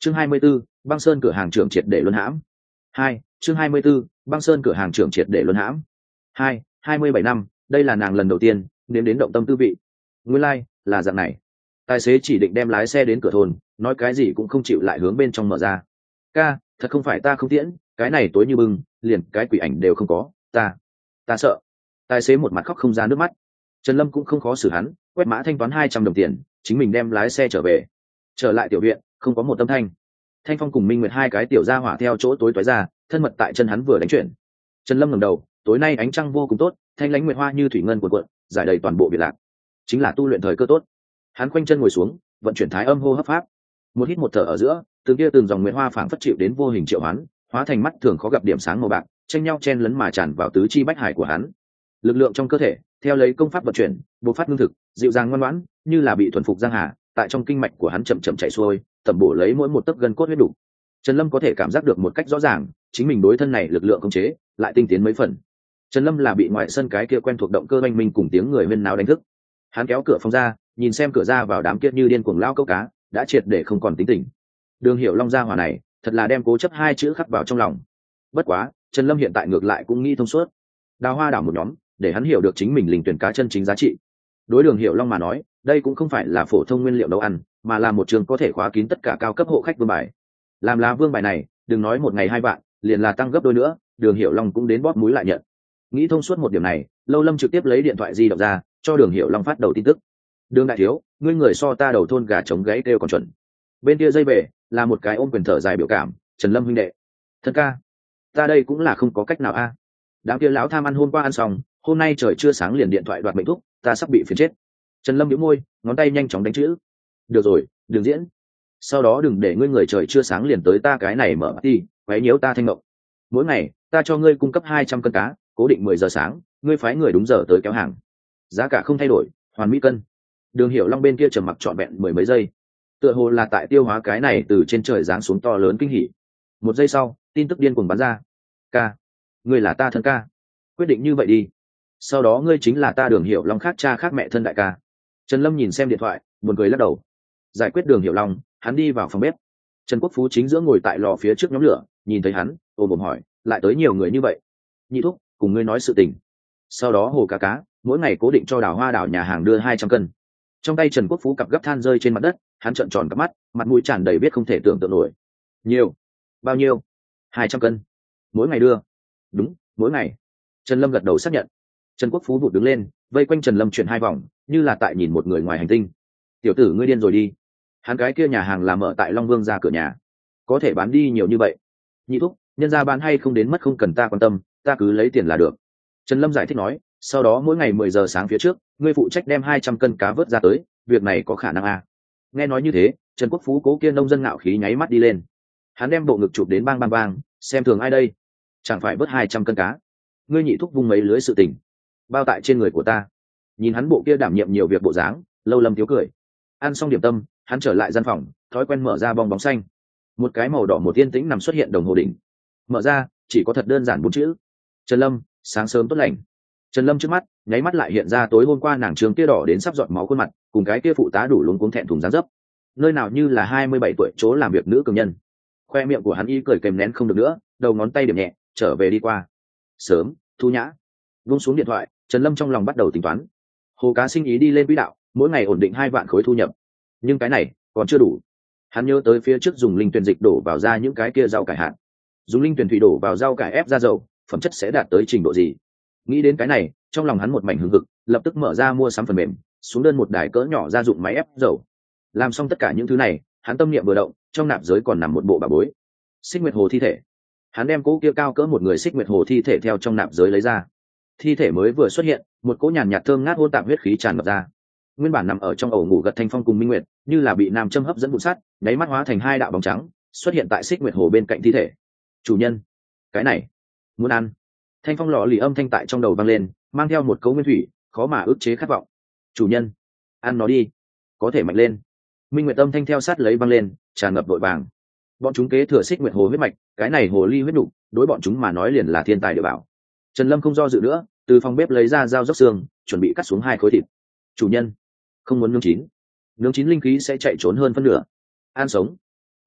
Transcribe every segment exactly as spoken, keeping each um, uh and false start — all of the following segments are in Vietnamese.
chương hai mươi 24, băng sơn cửa hàng trưởng triệt để luân hãm. Hai, chương hai mươi 24, băng sơn cửa hàng trưởng triệt để luân hãm. Hai, hai mươi bảy năm, đây là nàng lần đầu tiên nếm đến động tâm tư vị. Nguyên lai, like, là dạng này. Tài xế chỉ định đem lái xe đến cửa thôn, nói cái gì cũng không chịu lại hướng bên trong mở ra. Ca, thật không phải ta không tiễn, cái này tối như bưng, liền cái quỷ ảnh đều không có, ta, ta sợ. Tài xế một mặt khóc không ra nước mắt. Trần Lâm cũng không khó xử hắn, quét mã thanh toán hai trăm đồng tiền, chính mình đem lái xe trở về. Trở lại tiểu viện, không có một âm thanh. Thanh Phong cùng Minh Nguyệt hai cái tiểu gia hỏa theo chỗ tối toái ra, thân mật tại chân hắn vừa đánh chuyển. Trần Lâm ngẩng đầu, tối nay ánh trăng vô cùng tốt, thanh lãnh nguyệt hoa như thủy ngân cuộn cuộn, giải đầy toàn bộ viện lạc. Chính là tu luyện thời cơ tốt. Hắn khoanh chân ngồi xuống, vận chuyển thái âm hô hấp pháp. Một hít một thở ở giữa, từng kia từng dòng nguyệt hoa phảng phất chịu đến vô hình triệu hoán, hóa thành mắt thường khó gặp điểm sáng màu bạc, tranh nhau chen lấn mà tràn vào tứ chi bách hải của hắn. Lực lượng trong cơ thể, theo lấy công pháp vận chuyển, bộc phát ngưng thực, dịu dàng ngoan ngoãn, như là bị thuần phục giang hà, tại trong kinh mạch của hắn chậm chậm chảy xuôi, tẩm bổ lấy mỗi một tấc gân cốt huyết đủ. Trần Lâm có thể cảm giác được một cách rõ ràng, chính mình đối thân này lực lượng khống chế lại tinh tiến mấy phần. Trần Lâm là bị ngoại sân cái kia quen thuộc động cơ oanh minh cùng tiếng người huyên náo đánh thức. Hắn kéo cửa phòng ra, nhìn xem cửa ra vào đám kia như điên cuồng lao câu cá, đã triệt để không còn tính tình. Đường Hiểu Long gia hỏa này, thật là đem cố chấp hai chữ khắc vào trong lòng. Bất quá, Trần Lâm hiện tại ngược lại cũng nghĩ thông suốt. Đào hoa đảo một nhóm, để hắn hiểu được chính mình linh tuyển cá chân chính giá trị. Đối Đường Hiểu Long mà nói, đây cũng không phải là phổ thông nguyên liệu nấu ăn, mà là một trường có thể khóa kín tất cả cao cấp hộ khách vương bài. Làm lá vương bài này, đừng nói một ngày hai vạn, liền là tăng gấp đôi nữa, Đường Hiểu Long cũng đến bóp mũi lại nhận. Nghĩ thông suốt một điểm này, Lâu Lâm trực tiếp lấy điện thoại di động ra, cho Đường Hiểu Long phát đầu tin tức. Đường đại thiếu, ngươi người so ta đầu thôn gà trống gáy kêu còn chuẩn. Bên kia dây về, là một cái ôm quyền thở dài biểu cảm, Trần Lâm huynh đệ. Thân ca, ta đây cũng là không có cách nào a. À. Đám kia lão tham ăn hôm qua ăn xong, hôm nay trời chưa sáng liền điện thoại đoạt mệnh thúc, ta sắp bị phiền chết. Trần Lâm nhíu môi, ngón tay nhanh chóng đánh chữ. Được rồi, đừng diễn. Sau đó đừng để ngươi người trời chưa sáng liền tới ta cái này mở party, quấy nhiễu ta thanh ngộng. Mỗi ngày, ta cho ngươi cung cấp hai trăm cân cá, cố định mười giờ sáng, ngươi phái người đúng giờ tới kéo hàng. Giá cả không thay đổi, hoàn mỹ cân. Đường Hiểu Long bên kia trầm mặc trọn vẹn mười mấy giây, tựa hồ là tại tiêu hóa cái này từ trên trời giáng xuống to lớn kinh hỉ. Một giây sau, tin tức điên cuồng bắn ra. Ca, ngươi là ta thân ca, quyết định như vậy đi. Sau đó ngươi chính là ta Đường Hiểu Long khác cha khác mẹ thân đại ca. Trần Lâm nhìn xem điện thoại, buồn cười lắc đầu. Giải quyết Đường Hiểu Long, hắn đi vào phòng bếp. Trần Quốc Phú chính giữa ngồi tại lò phía trước nhóm lửa, nhìn thấy hắn, ôm ôm hỏi, lại tới nhiều người như vậy. Nhị thúc, cùng ngươi nói sự tình. Sau đó hồ cá cá, mỗi ngày cố định cho Đào Hoa đảo nhà hàng đưa hai trăm cân. Trong tay Trần Quốc Phú cặp gấp than rơi trên mặt đất, hắn trợn tròn cặp mắt, mặt mũi tràn đầy biết không thể tưởng tượng nổi. Nhiều? Bao nhiêu? Hai trăm cân. Mỗi ngày đưa? Đúng, mỗi ngày. Trần Lâm gật đầu xác nhận. Trần Quốc Phú vụt đứng lên, vây quanh Trần Lâm chuyển hai vòng, như là tại nhìn một người ngoài hành tinh. Tiểu tử ngươi điên rồi đi. Hắn cái kia nhà hàng làm mở tại Long Vương ra cửa nhà, có thể bán đi nhiều như vậy. Nhị thúc, nhân ra bán hay không đến mất không cần ta quan tâm, ta cứ lấy tiền là được. Trần Lâm giải thích nói, sau đó mỗi ngày mười giờ sáng phía trước, ngươi phụ trách đem hai trăm cân cá vớt ra tới, việc này có khả năng à. Nghe nói như thế, Trần Quốc Phú cố kia nông dân ngạo khí nháy mắt đi lên. Hắn đem bộ ngực chụp đến bang bang bang, xem thường ai đây? Chẳng phải vớt hai trăm cân cá. Ngươi nhị thúc vung mấy lưới sự tình, bao tại trên người của ta. Nhìn hắn bộ kia đảm nhiệm nhiều việc bộ dáng, Lâu Lâm thiếu cười. Ăn xong điểm tâm, hắn trở lại gian phòng, thói quen mở ra bong bóng xanh. Một cái màu đỏ một yên tĩnh nằm xuất hiện đồng hồ đỉnh. Mở ra, chỉ có thật đơn giản bốn chữ. Trần Lâm, sáng sớm tốt lành. Trần Lâm trước mắt, nháy mắt lại hiện ra tối hôm qua nàng trường kia đỏ đến sắp giọt máu khuôn mặt, cùng cái kia phụ tá đủ luống cuống thẹn thùng dáng dấp. Nơi nào như là hai mươi bảy tuổi chỗ làm việc nữ cường nhân. Khoe miệng của hắn y cười kèm nén không được nữa, đầu ngón tay điểm nhẹ, trở về đi qua. Sớm, Thu Nhã. Buông xuống điện thoại, Trần Lâm trong lòng bắt đầu tính toán. Hồ cá sinh ý đi lên quỹ đạo, mỗi ngày ổn định hai vạn khối thu nhập. Nhưng cái này còn chưa đủ. Hắn nhớ tới phía trước dùng linh tuyển dịch đổ vào ra những cái kia rau cải hạt, dùng linh tuyển thủy đổ vào rau cải ép ra dầu, phẩm chất sẽ đạt tới trình độ gì? Nghĩ đến cái này, trong lòng hắn một mảnh hưng hực, lập tức mở ra mua sắm phần mềm, xuống đơn một đài cỡ nhỏ gia dụng máy ép dầu. Làm xong tất cả những thứ này, hắn tâm niệm vừa động, trong nạp giới còn nằm một bộ bà bối, Xích Nguyệt Hồ thi thể. Hắn đem cỗ kia cao cỡ một người Xích Nguyệt Hồ thi thể theo trong nạp giới lấy ra. Thi thể mới vừa xuất hiện, một cỗ nhàn nhạt thơm ngát hôn tạp huyết khí tràn ngập ra. Nguyên bản nằm ở trong ổ ngủ gật Thanh Phong cùng Minh Nguyệt, như là bị nam châm hấp dẫn vụn sắt, đáy mắt hóa thành hai đạo bóng trắng, xuất hiện tại Xích Nguyệt Hồ bên cạnh thi thể. Chủ nhân, cái này, muốn ăn. Thanh Phong lọ lì âm thanh tại trong đầu vang lên, mang theo một cấu nguyên thủy, khó mà ức chế khát vọng. Chủ nhân, ăn nó đi, có thể mạnh lên. Minh Nguyệt âm thanh theo sát lấy vang lên, tràn ngập vội vàng. Bọn chúng kế thừa Xích Nguyệt Hồ huyết mạch, cái này hồ ly huyết đủ, đối bọn chúng mà nói liền là thiên tài địa bảo. Trần Lâm không do dự nữa, từ phòng bếp lấy ra dao róc xương, chuẩn bị cắt xuống hai khối thịt. Chủ nhân, không muốn nướng chín, nướng chín linh khí sẽ chạy trốn hơn phân nửa. Ăn sống.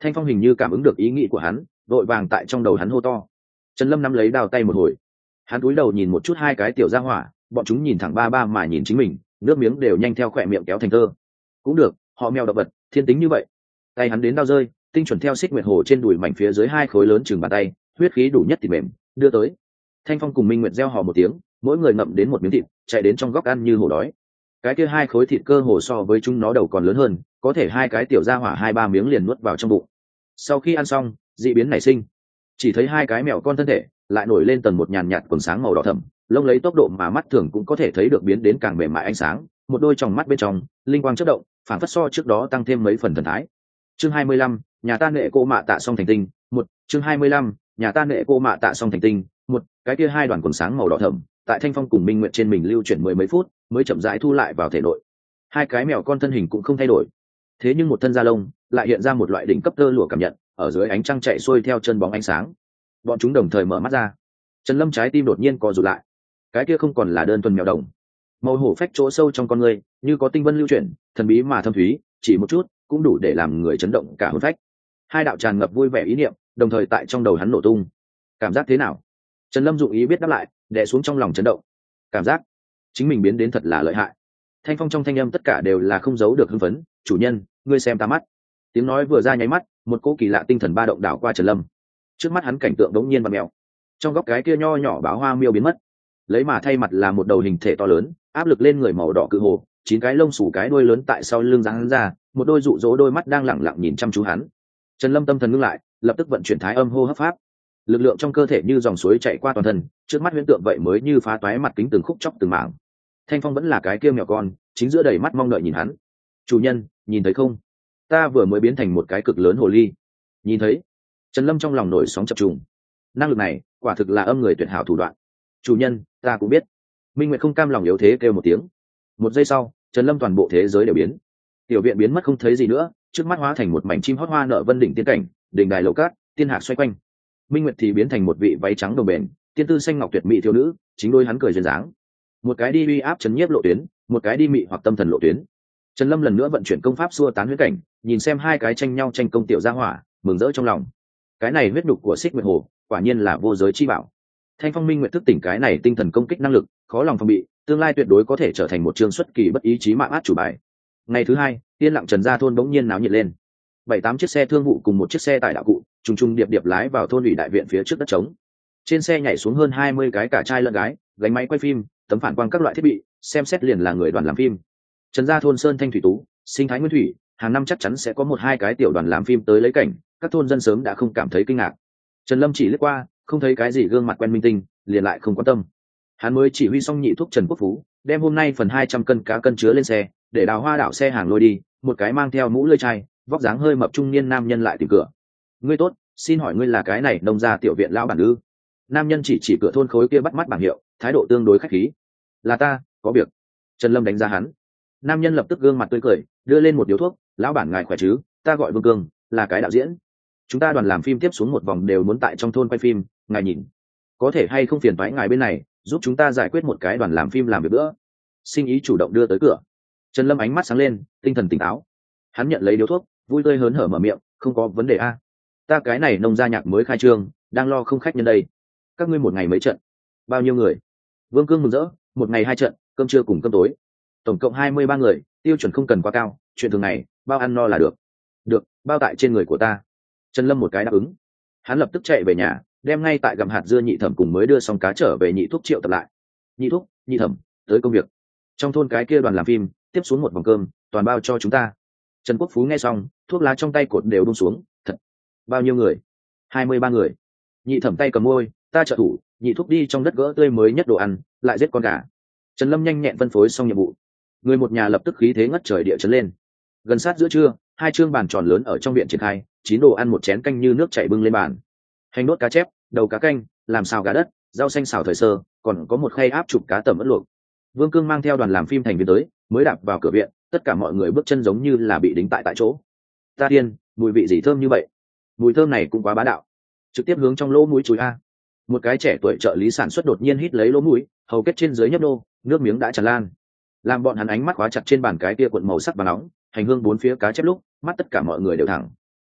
Thanh Phong hình như cảm ứng được ý nghĩ của hắn, vội vàng tại trong đầu hắn hô to. Trần Lâm nắm lấy đao tay một hồi, hắn cúi đầu nhìn một chút hai cái tiểu gia hỏa, bọn chúng nhìn thẳng ba ba mà nhìn chính mình, nước miếng đều nhanh theo khỏe miệng kéo thành tơ. Cũng được, họ mèo động vật thiên tính như vậy. Tay hắn đến đao rơi, tinh chuẩn theo xích nguyệt hồ trên đùi mảnh phía dưới hai khối lớn chừng bàn tay, huyết khí đủ nhất thì mềm, đưa tới. Thanh Phong cùng Minh Nguyệt reo hò một tiếng, mỗi người ngậm đến một miếng thịt, chạy đến trong góc ăn như hổ đói. Cái kia hai khối thịt cơ hồ so với chúng nó đầu còn lớn hơn, có thể hai cái tiểu gia hỏa hai ba miếng liền nuốt vào trong bụng. Sau khi ăn xong, dị biến nảy sinh, chỉ thấy hai cái mèo con thân thể lại nổi lên tầng một nhàn nhạt quần sáng màu đỏ thẫm, lông lấy tốc độ mà mắt thường cũng có thể thấy được biến đến càng mềm mại ánh sáng, một đôi tròng mắt bên trong linh quang chớp động, phản phất so trước đó tăng thêm mấy phần thần thái. Chương hai mươi lăm, nhà ta nệ cô mạ tạ song thành tinh, một, chương hai mươi lăm, nhà ta nệ cô mạ tạ song thành tinh, một, cái kia hai đoàn quần sáng màu đỏ thẫm, tại Thanh Phong cùng Minh Nguyệt trên mình lưu chuyển mười mấy phút, mới chậm rãi thu lại vào thể nội. Hai cái mèo con thân hình cũng không thay đổi, thế nhưng một thân da lông lại hiện ra một loại đỉnh cấp tơ lụa cảm nhận, ở dưới ánh trăng chạy xuôi theo chân bóng ánh sáng. Bọn chúng đồng thời mở mắt ra. Trần Lâm trái tim đột nhiên co rụt lại. Cái kia không còn là đơn thuần mèo đồng, màu hổ phách chỗ sâu trong con người như có tinh vân lưu chuyển, thần bí mà thâm thúy, chỉ một chút cũng đủ để làm người chấn động cả hồn phách. Hai đạo tràn ngập vui vẻ ý niệm đồng thời tại trong đầu hắn nổ tung. Cảm giác thế nào? Trần Lâm dụng ý biết đáp lại, đè xuống trong lòng chấn động. Cảm giác chính mình biến đến thật là lợi hại. Thanh Phong trong thanh âm tất cả đều là không giấu được hưng phấn. Chủ nhân, ngươi xem ta mắt. Tiếng nói vừa ra nháy mắt, một cỗ kỳ lạ tinh thần ba động đảo qua Trần Lâm. Trước mắt hắn cảnh tượng đống nhiên vặn mèo, trong góc cái kia nho nhỏ báo hoa miêu biến mất, lấy mà thay mặt là một đầu hình thể to lớn, áp lực lên người màu đỏ cự hồ, chín cái lông xù cái đuôi lớn tại sau lưng giáng hắn ra, một đôi dụ dỗ đôi mắt đang lẳng lặng nhìn chăm chú hắn. Trần Lâm tâm thần ngưng lại, lập tức vận chuyển thái âm hô hấp pháp, lực lượng trong cơ thể như dòng suối chạy qua toàn thân, trước mắt huyễn tượng vậy mới như phá toái mặt kính từng khúc chóc từng mảng. Thanh Phong vẫn là cái kia mèo con, chính giữa đầy mắt mong đợi nhìn hắn. Chủ nhân, nhìn thấy không? Ta vừa mới biến thành một cái cực lớn hồ ly. Nhìn thấy? Trần Lâm trong lòng nổi sóng chập trùng. Năng lực này quả thực là âm người tuyệt hảo thủ đoạn. Chủ nhân, ta cũng biết. Minh Nguyệt không cam lòng yếu thế kêu một tiếng. Một giây sau, Trần Lâm toàn bộ thế giới đều biến. Tiểu viện biến mất không thấy gì nữa, trước mắt hóa thành một mảnh chim hót hoa nở vân đỉnh tiên cảnh, đỉnh đài lầu cát, tiên hạc xoay quanh. Minh Nguyệt thì biến thành một vị váy trắng đồng bền, tiên tư xanh ngọc tuyệt mỹ thiếu nữ, chính đôi hắn cười duyên dáng. Một cái đi uy áp chấn nhiếp lộ tuyến, một cái đi mị hoặc tâm thần lộ tuyến. Trần Lâm lần nữa vận chuyển công pháp xua tán huyết cảnh, nhìn xem hai cái tranh nhau tranh công tiểu gia hỏa, mừng rỡ trong lòng. Cái này huyết nhục của Xích Nguyệt Hồ, quả nhiên là vô giới chi bảo. Thanh Phong Minh Nguyệt thức tỉnh cái này tinh thần công kích năng lực, khó lòng phòng bị, tương lai tuyệt đối có thể trở thành một chương xuất kỳ bất ý chí mạng át chủ bài. Ngày thứ hai, Tiên Lặng Trần gia thôn bỗng nhiên náo nhiệt lên. Bảy tám chiếc xe thương vụ cùng một chiếc xe tải đạo cụ, trùng trùng điệp điệp lái vào thôn ủy đại viện phía trước đất trống. Trên xe nhảy xuống hơn hai mươi cái cả trai lẫn gái, gánh máy quay phim, tấm phản quang các loại thiết bị, xem xét liền là người đoàn làm phim. Trần gia thôn sơn thanh thủy tú, sinh thái nguyên thủy, hàng năm chắc chắn sẽ có một hai cái tiểu đoàn làm phim tới lấy cảnh, các thôn dân sớm đã không cảm thấy kinh ngạc. Trần Lâm chỉ lướt qua, không thấy cái gì gương mặt quen minh tinh, liền lại không quan tâm. Hắn mới chỉ huy xong nhị thúc Trần Quốc Phú, đem hôm nay phần hai trăm cân cá cân chứa lên xe, để đào hoa đảo xe hàng lôi đi, một cái mang theo mũ lưỡi chai, vóc dáng hơi mập trung niên nam nhân lại tìm cửa. Ngươi tốt, xin hỏi ngươi là cái này nông gia tiểu viện lão bản ư? Nam nhân chỉ chỉ cửa thôn khối kia bắt mắt bảng hiệu, thái độ tương đối khách khí. Là ta, có việc. Trần Lâm đánh giá hắn. Nam nhân lập tức gương mặt tươi cười, đưa lên một điếu thuốc. Lão bản ngài khỏe chứ? Ta gọi Vương Cương, là cái đạo diễn. Chúng ta đoàn làm phim tiếp xuống một vòng đều muốn tại trong thôn quay phim, ngài nhìn có thể hay không phiền toái ngài bên này giúp chúng ta giải quyết một cái đoàn làm phim làm việc nữa. Sinh ý chủ động đưa tới cửa. Trần Lâm ánh mắt sáng lên, tinh thần tỉnh táo. Hắn nhận lấy điếu thuốc, vui tươi hớn hở mở miệng, không có vấn đề a. Ta cái này nông gia nhạc mới khai trương, đang lo không khách nhân đây. Các ngươi một ngày mấy trận? Bao nhiêu người? Vương Cương mừng rỡ, một ngày hai trận, cơm trưa cùng cơm tối. Tổng cộng hai mươi ba người, tiêu chuẩn không cần quá cao, chuyện thường ngày, bao ăn no là được. Được, bao tại trên người của ta. Trần Lâm một cái đáp ứng. Hắn lập tức chạy về nhà, đem ngay tại gặm hạt dưa nhị thẩm cùng mới đưa xong cá trở về nhị thúc triệu tập lại. Nhị thúc, nhị thẩm, tới công việc. Trong thôn cái kia đoàn làm phim, tiếp xuống một vòng cơm, toàn bao cho chúng ta. Trần Quốc Phú nghe xong, thuốc lá trong tay cột đều buông xuống. Thật? Bao nhiêu người? Hai mươi ba người. Nhị thẩm tay cầm môi, ta trợ thủ, nhị thúc đi trong đất gỡ tươi mới nhất đồ ăn, lại giết con gà. Trần Lâm nhanh nhẹn phân phối xong nhiệm vụ. Người một nhà lập tức khí thế ngất trời địa chấn lên. Gần sát giữa trưa, hai chương bàn tròn lớn ở trong viện triển khai, chín đồ ăn một chén canh như nước chảy bưng lên bàn. Hành đốt cá chép, đầu cá canh, làm xào gà đất, rau xanh xào thời sơ, còn có một khay áp chụp cá tẩm ớt luộc. Vương Cương mang theo đoàn làm phim thành viên tới, mới đạp vào cửa viện, tất cả mọi người bước chân giống như là bị đính tại tại chỗ. Ta tiên, mùi vị gì thơm như vậy? Mùi thơm này cũng quá bá đạo. Trực tiếp hướng trong lỗ mũi chúi a. Một cái trẻ tuổi trợ lý sản xuất đột nhiên hít lấy lỗ mũi, hầu kết trên dưới nhấp nô, nước miếng đã tràn lan. Làm bọn hắn ánh mắt khóa chặt trên bàn cái kia cuộn màu sắc vàng nóng, hành hương bốn phía cá chép lúc, mắt tất cả mọi người đều thẳng.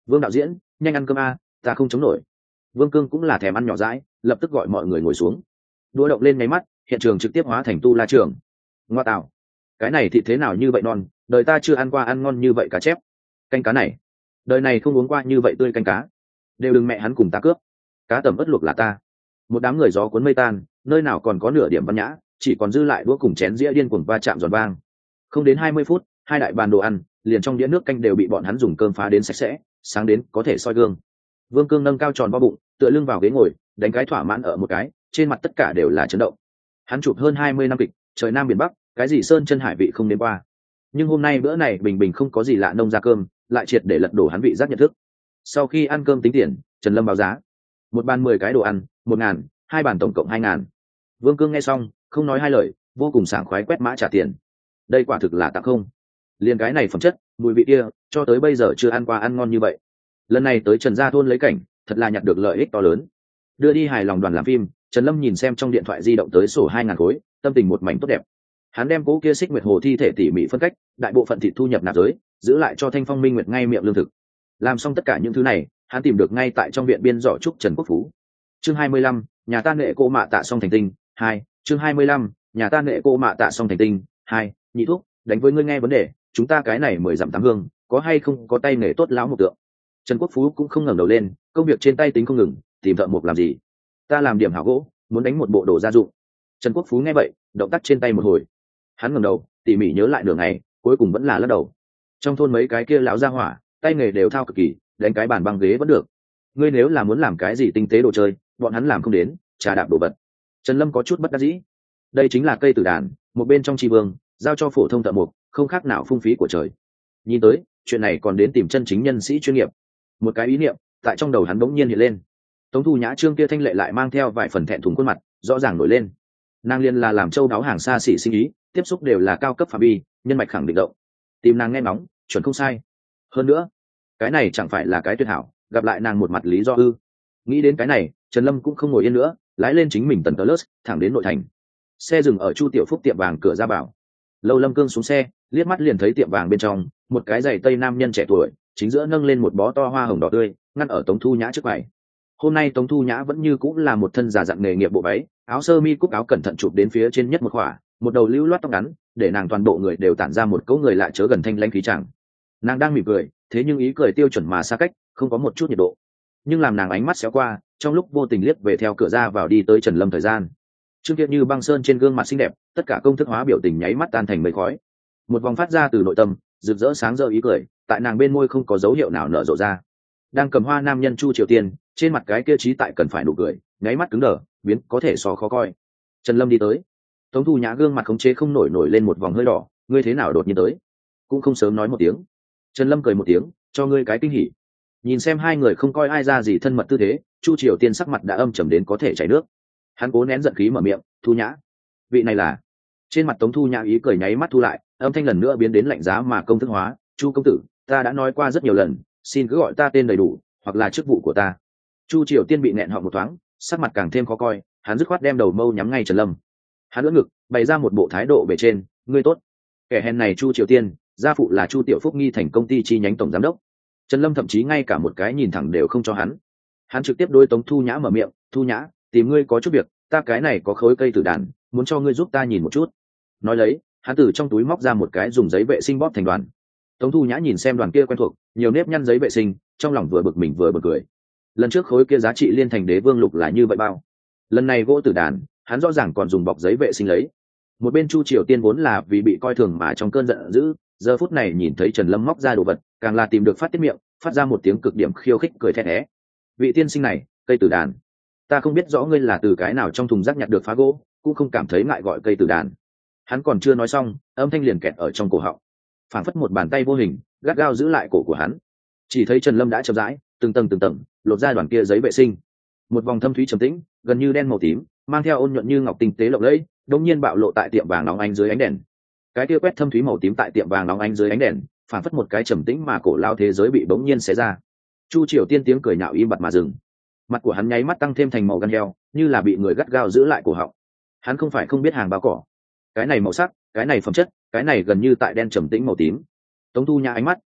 Vương đạo diễn, nhanh ăn cơm a, ta không chống nổi. Vương Cương cũng là thèm ăn nhỏ dãi, lập tức gọi mọi người ngồi xuống. Đũa động lên nháy mắt, hiện trường trực tiếp hóa thành tu la trường. Ngoa tạo, cái này thịt thế nào như vậy non, đời ta chưa ăn qua ăn ngon như vậy cá chép. Canh cá này, đời này không uống qua như vậy tươi canh cá. Đều đừng mẹ hắn cùng ta cướp. Cá tẩm ớt luộc là ta. Một đám người gió cuốn mây tan, nơi nào còn có nửa điểm văn nhã, chỉ còn dư lại đũa cùng chén dĩa điên cuồng va chạm giòn vang. Không đến hai mươi phút, hai đại bàn đồ ăn, liền trong đĩa nước canh đều bị bọn hắn dùng cơm phá đến sạch sẽ, sáng đến có thể soi gương. Vương Cương nâng cao tròn vo bụng, tựa lưng vào ghế ngồi, đánh cái thỏa mãn ở một cái, trên mặt tất cả đều là chấn động. Hắn chụp hơn hai mươi năm kịch, trời nam biển bắc, cái gì sơn chân hải vị không đến qua. Nhưng hôm nay bữa này bình bình không có gì lạ nông ra cơm, lại triệt để lật đổ hắn vị giác nhận thức. Sau khi ăn cơm tính tiền, Trần Lâm báo giá. Một bàn mười cái đồ ăn, một ngàn, hai bàn tổng cộng hai ngàn. Vương Cương nghe xong, không nói hai lời, vô cùng sảng khoái quét mã trả tiền. Đây quả thực là tặng không. Liên cái này phẩm chất, mùi vị kia, cho tới bây giờ chưa ăn qua ăn ngon như vậy. Lần này tới Trần Gia thôn lấy cảnh, thật là nhặt được lợi ích to lớn. Đưa đi hài lòng đoàn làm phim, Trần Lâm nhìn xem trong điện thoại di động tới sổ hai ngàn khối, tâm tình một mảnh tốt đẹp. Hắn đem cố kia xích nguyệt hồ thi thể tỉ mỉ phân cách, đại bộ phận thịt thu nhập nạp giới, giữ lại cho Thanh Phong Minh Nguyệt ngay miệng lương thực. Làm xong tất cả những thứ này, hắn tìm được ngay tại trong viện biên giỏ trúc Trần Quốc Phú. Chương hai mươi lăm, nhà ta nghệ cô mạ tạ xong thành tinh, hai, chương hai mươi lăm, nhà ta nghệ cô mạ tạ xong thành tinh, hai, nhị thúc, đánh với ngươi nghe vấn đề, chúng ta cái này mười dặm tám hương, có hay không có tay nghề tốt lão một tượng. Trần Quốc Phú cũng không ngẩng đầu lên, công việc trên tay tính không ngừng, tìm thợ mộc làm gì? Ta làm điểm hảo gỗ, muốn đánh một bộ đồ gia dụng. Trần Quốc Phú nghe vậy, động tác trên tay một hồi. Hắn ngẩng đầu, tỉ mỉ nhớ lại nửa ngày, cuối cùng vẫn là lắc đầu. Trong thôn mấy cái kia lão gia hỏa, tay nghề đều thao cực kỳ, đánh cái bàn băng ghế vẫn được. Ngươi nếu là muốn làm cái gì tinh tế đồ chơi, bọn hắn làm không đến, trà đạp đồ vật. Trần Lâm có chút bất đắc dĩ. Đây chính là cây tử đàn, một bên trong tri vương, giao cho phổ thông thợ mộc, không khác nào phung phí của trời. Nhìn tới, chuyện này còn đến tìm chân chính nhân sĩ chuyên nghiệp. Một cái ý niệm tại trong đầu hắn bỗng nhiên hiện lên. Tống Thu Nhã trương kia thanh lệ lại mang theo vài phần thẹn thùng khuôn mặt, rõ ràng nổi lên. Nàng liên là làm châu đáo hàng xa xỉ sinh ý, tiếp xúc đều là cao cấp phạm vi, nhân mạch khẳng định động. Tìm nàng nghe ngóng, chuẩn không sai. Hơn nữa, cái này chẳng phải là cái tuyệt hảo, gặp lại nàng một mặt lý do ư? Nghĩ đến cái này, Trần Lâm cũng không ngồi yên nữa, lái lên chính mình tần tớ lướt, thẳng đến nội thành. Xe dừng ở Chu Tiểu Phúc tiệm vàng cửa ra bảo. Lâu Lâm Cương xuống xe, liếc mắt liền thấy tiệm vàng bên trong, một cái giày tây nam nhân trẻ tuổi, chính giữa nâng lên một bó to hoa hồng đỏ tươi, ngăn ở Tống Thu Nhã trước quầy. Hôm nay Tống Thu Nhã vẫn như cũng là một thân giả dặn nghề nghiệp bộ váy, áo sơ mi cúc áo cẩn thận chụp đến phía trên nhất một khỏa, một đầu lưu loát tóc ngắn, để nàng toàn bộ người đều tản ra một cấu người lại chớ gần thanh lãnh khí chẳng. Nàng đang mỉm cười, thế nhưng ý cười tiêu chuẩn mà xa cách, không có một chút nhiệt độ. Nhưng làm nàng ánh mắt xéo qua, trong lúc vô tình liếc về theo cửa ra vào đi tới Trần Lâm thời gian. Trương Kiệt như băng sơn trên gương mặt xinh đẹp, tất cả công thức hóa biểu tình nháy mắt tan thành mây khói. Một vòng phát ra từ nội tâm, rực rỡ sáng rỡ ý cười, tại nàng bên môi không có dấu hiệu nào nở rộ ra. Đang cầm hoa nam nhân Chu Triều Tiên, trên mặt cái kia trí tại cần phải nụ cười, nháy mắt cứng đờ, biến có thể so khó coi. Trần Lâm đi tới, Tống Thu Nhã gương mặt khống chế không nổi nổi lên một vòng hơi đỏ, ngươi thế nào đột nhiên tới? Cũng không sớm nói một tiếng. Trần Lâm cười một tiếng, cho ngươi cái kinh hỉ. Nhìn xem hai người không coi ai ra gì thân mật tư thế, Chu Triều Tiên sắc mặt đã âm trầm đến có thể chảy nước. Hắn cố nén giận khí mở miệng, Thu Nhã, vị này là. Trên mặt Tống Thu Nhã ý cười nháy mắt thu lại, âm thanh lần nữa biến đến lạnh giá mà công thức hóa, Chu công tử, ta đã nói qua rất nhiều lần, xin cứ gọi ta tên đầy đủ, hoặc là chức vụ của ta. Chu Triều Tiên bị nẹn họng một thoáng, sắc mặt càng thêm khó coi, hắn dứt khoát đem đầu mâu nhắm ngay Trần Lâm. Hắn ưỡn ngực, bày ra một bộ thái độ bề trên, ngươi tốt. Kẻ hèn này Chu Triều Tiên, gia phụ là Chu Tiểu Phúc nghi thành công ty chi nhánh tổng giám đốc. Trần Lâm thậm chí ngay cả một cái nhìn thẳng đều không cho hắn. Hắn trực tiếp đối Tống Thu Nhã mở miệng, Thu Nhã, tìm ngươi có chút việc, ta cái này có khối cây tử đàn, muốn cho ngươi giúp ta nhìn một chút. Nói lấy, hắn từ trong túi móc ra một cái dùng giấy vệ sinh bóp thành đoàn. Tống Thu Nhã nhìn xem đoàn kia quen thuộc, nhiều nếp nhăn giấy vệ sinh, trong lòng vừa bực mình vừa bực cười. Lần trước khối kia giá trị liên thành đế vương lục là như vậy bao, lần này gỗ tử đàn, hắn rõ ràng còn dùng bọc giấy vệ sinh lấy. Một bên Chu Triều Tiên vốn là vì bị coi thường mà trong cơn giận dữ, giờ phút này nhìn thấy Trần Lâm móc ra đồ vật, càng là tìm được phát tiết miệng, phát ra một tiếng cực điểm khiêu khích cười thét thé. Vị tiên sinh này, cây tử đàn, ta không biết rõ ngươi là từ cái nào trong thùng rác nhặt được phá gỗ, cũng không cảm thấy ngại gọi cây tử đàn. Hắn còn chưa nói xong, âm thanh liền kẹt ở trong cổ họng, phảng phất một bàn tay vô hình gắt gao giữ lại cổ của hắn. Chỉ thấy Trần Lâm đã chậm rãi, từng tầng từng tầng lột ra đoàn kia giấy vệ sinh, một vòng thâm thúy trầm tĩnh, gần như đen màu tím, mang theo ôn nhuận như ngọc tinh tế lộng lẫy, đột nhiên bạo lộ tại tiệm vàng nóng ánh dưới ánh đèn. Cái kia quét thâm thúy màu tím tại tiệm vàng nóng ánh dưới ánh đèn, phảng phất một cái trầm tĩnh mà cổ lao thế giới bị bỗng nhiên xé ra. Chu Triều Tiên tiếng cười nhạo im bặt mà dừng. Mặt của hắn nháy mắt tăng thêm thành màu gan heo, như là bị người gắt gao giữ lại cổ họng. Hắn không phải không biết hàng báo cỏ, cái này màu sắc, cái này phẩm chất, cái này gần như tại đen trầm tĩnh màu tím. Tống Thu Nhã ánh mắt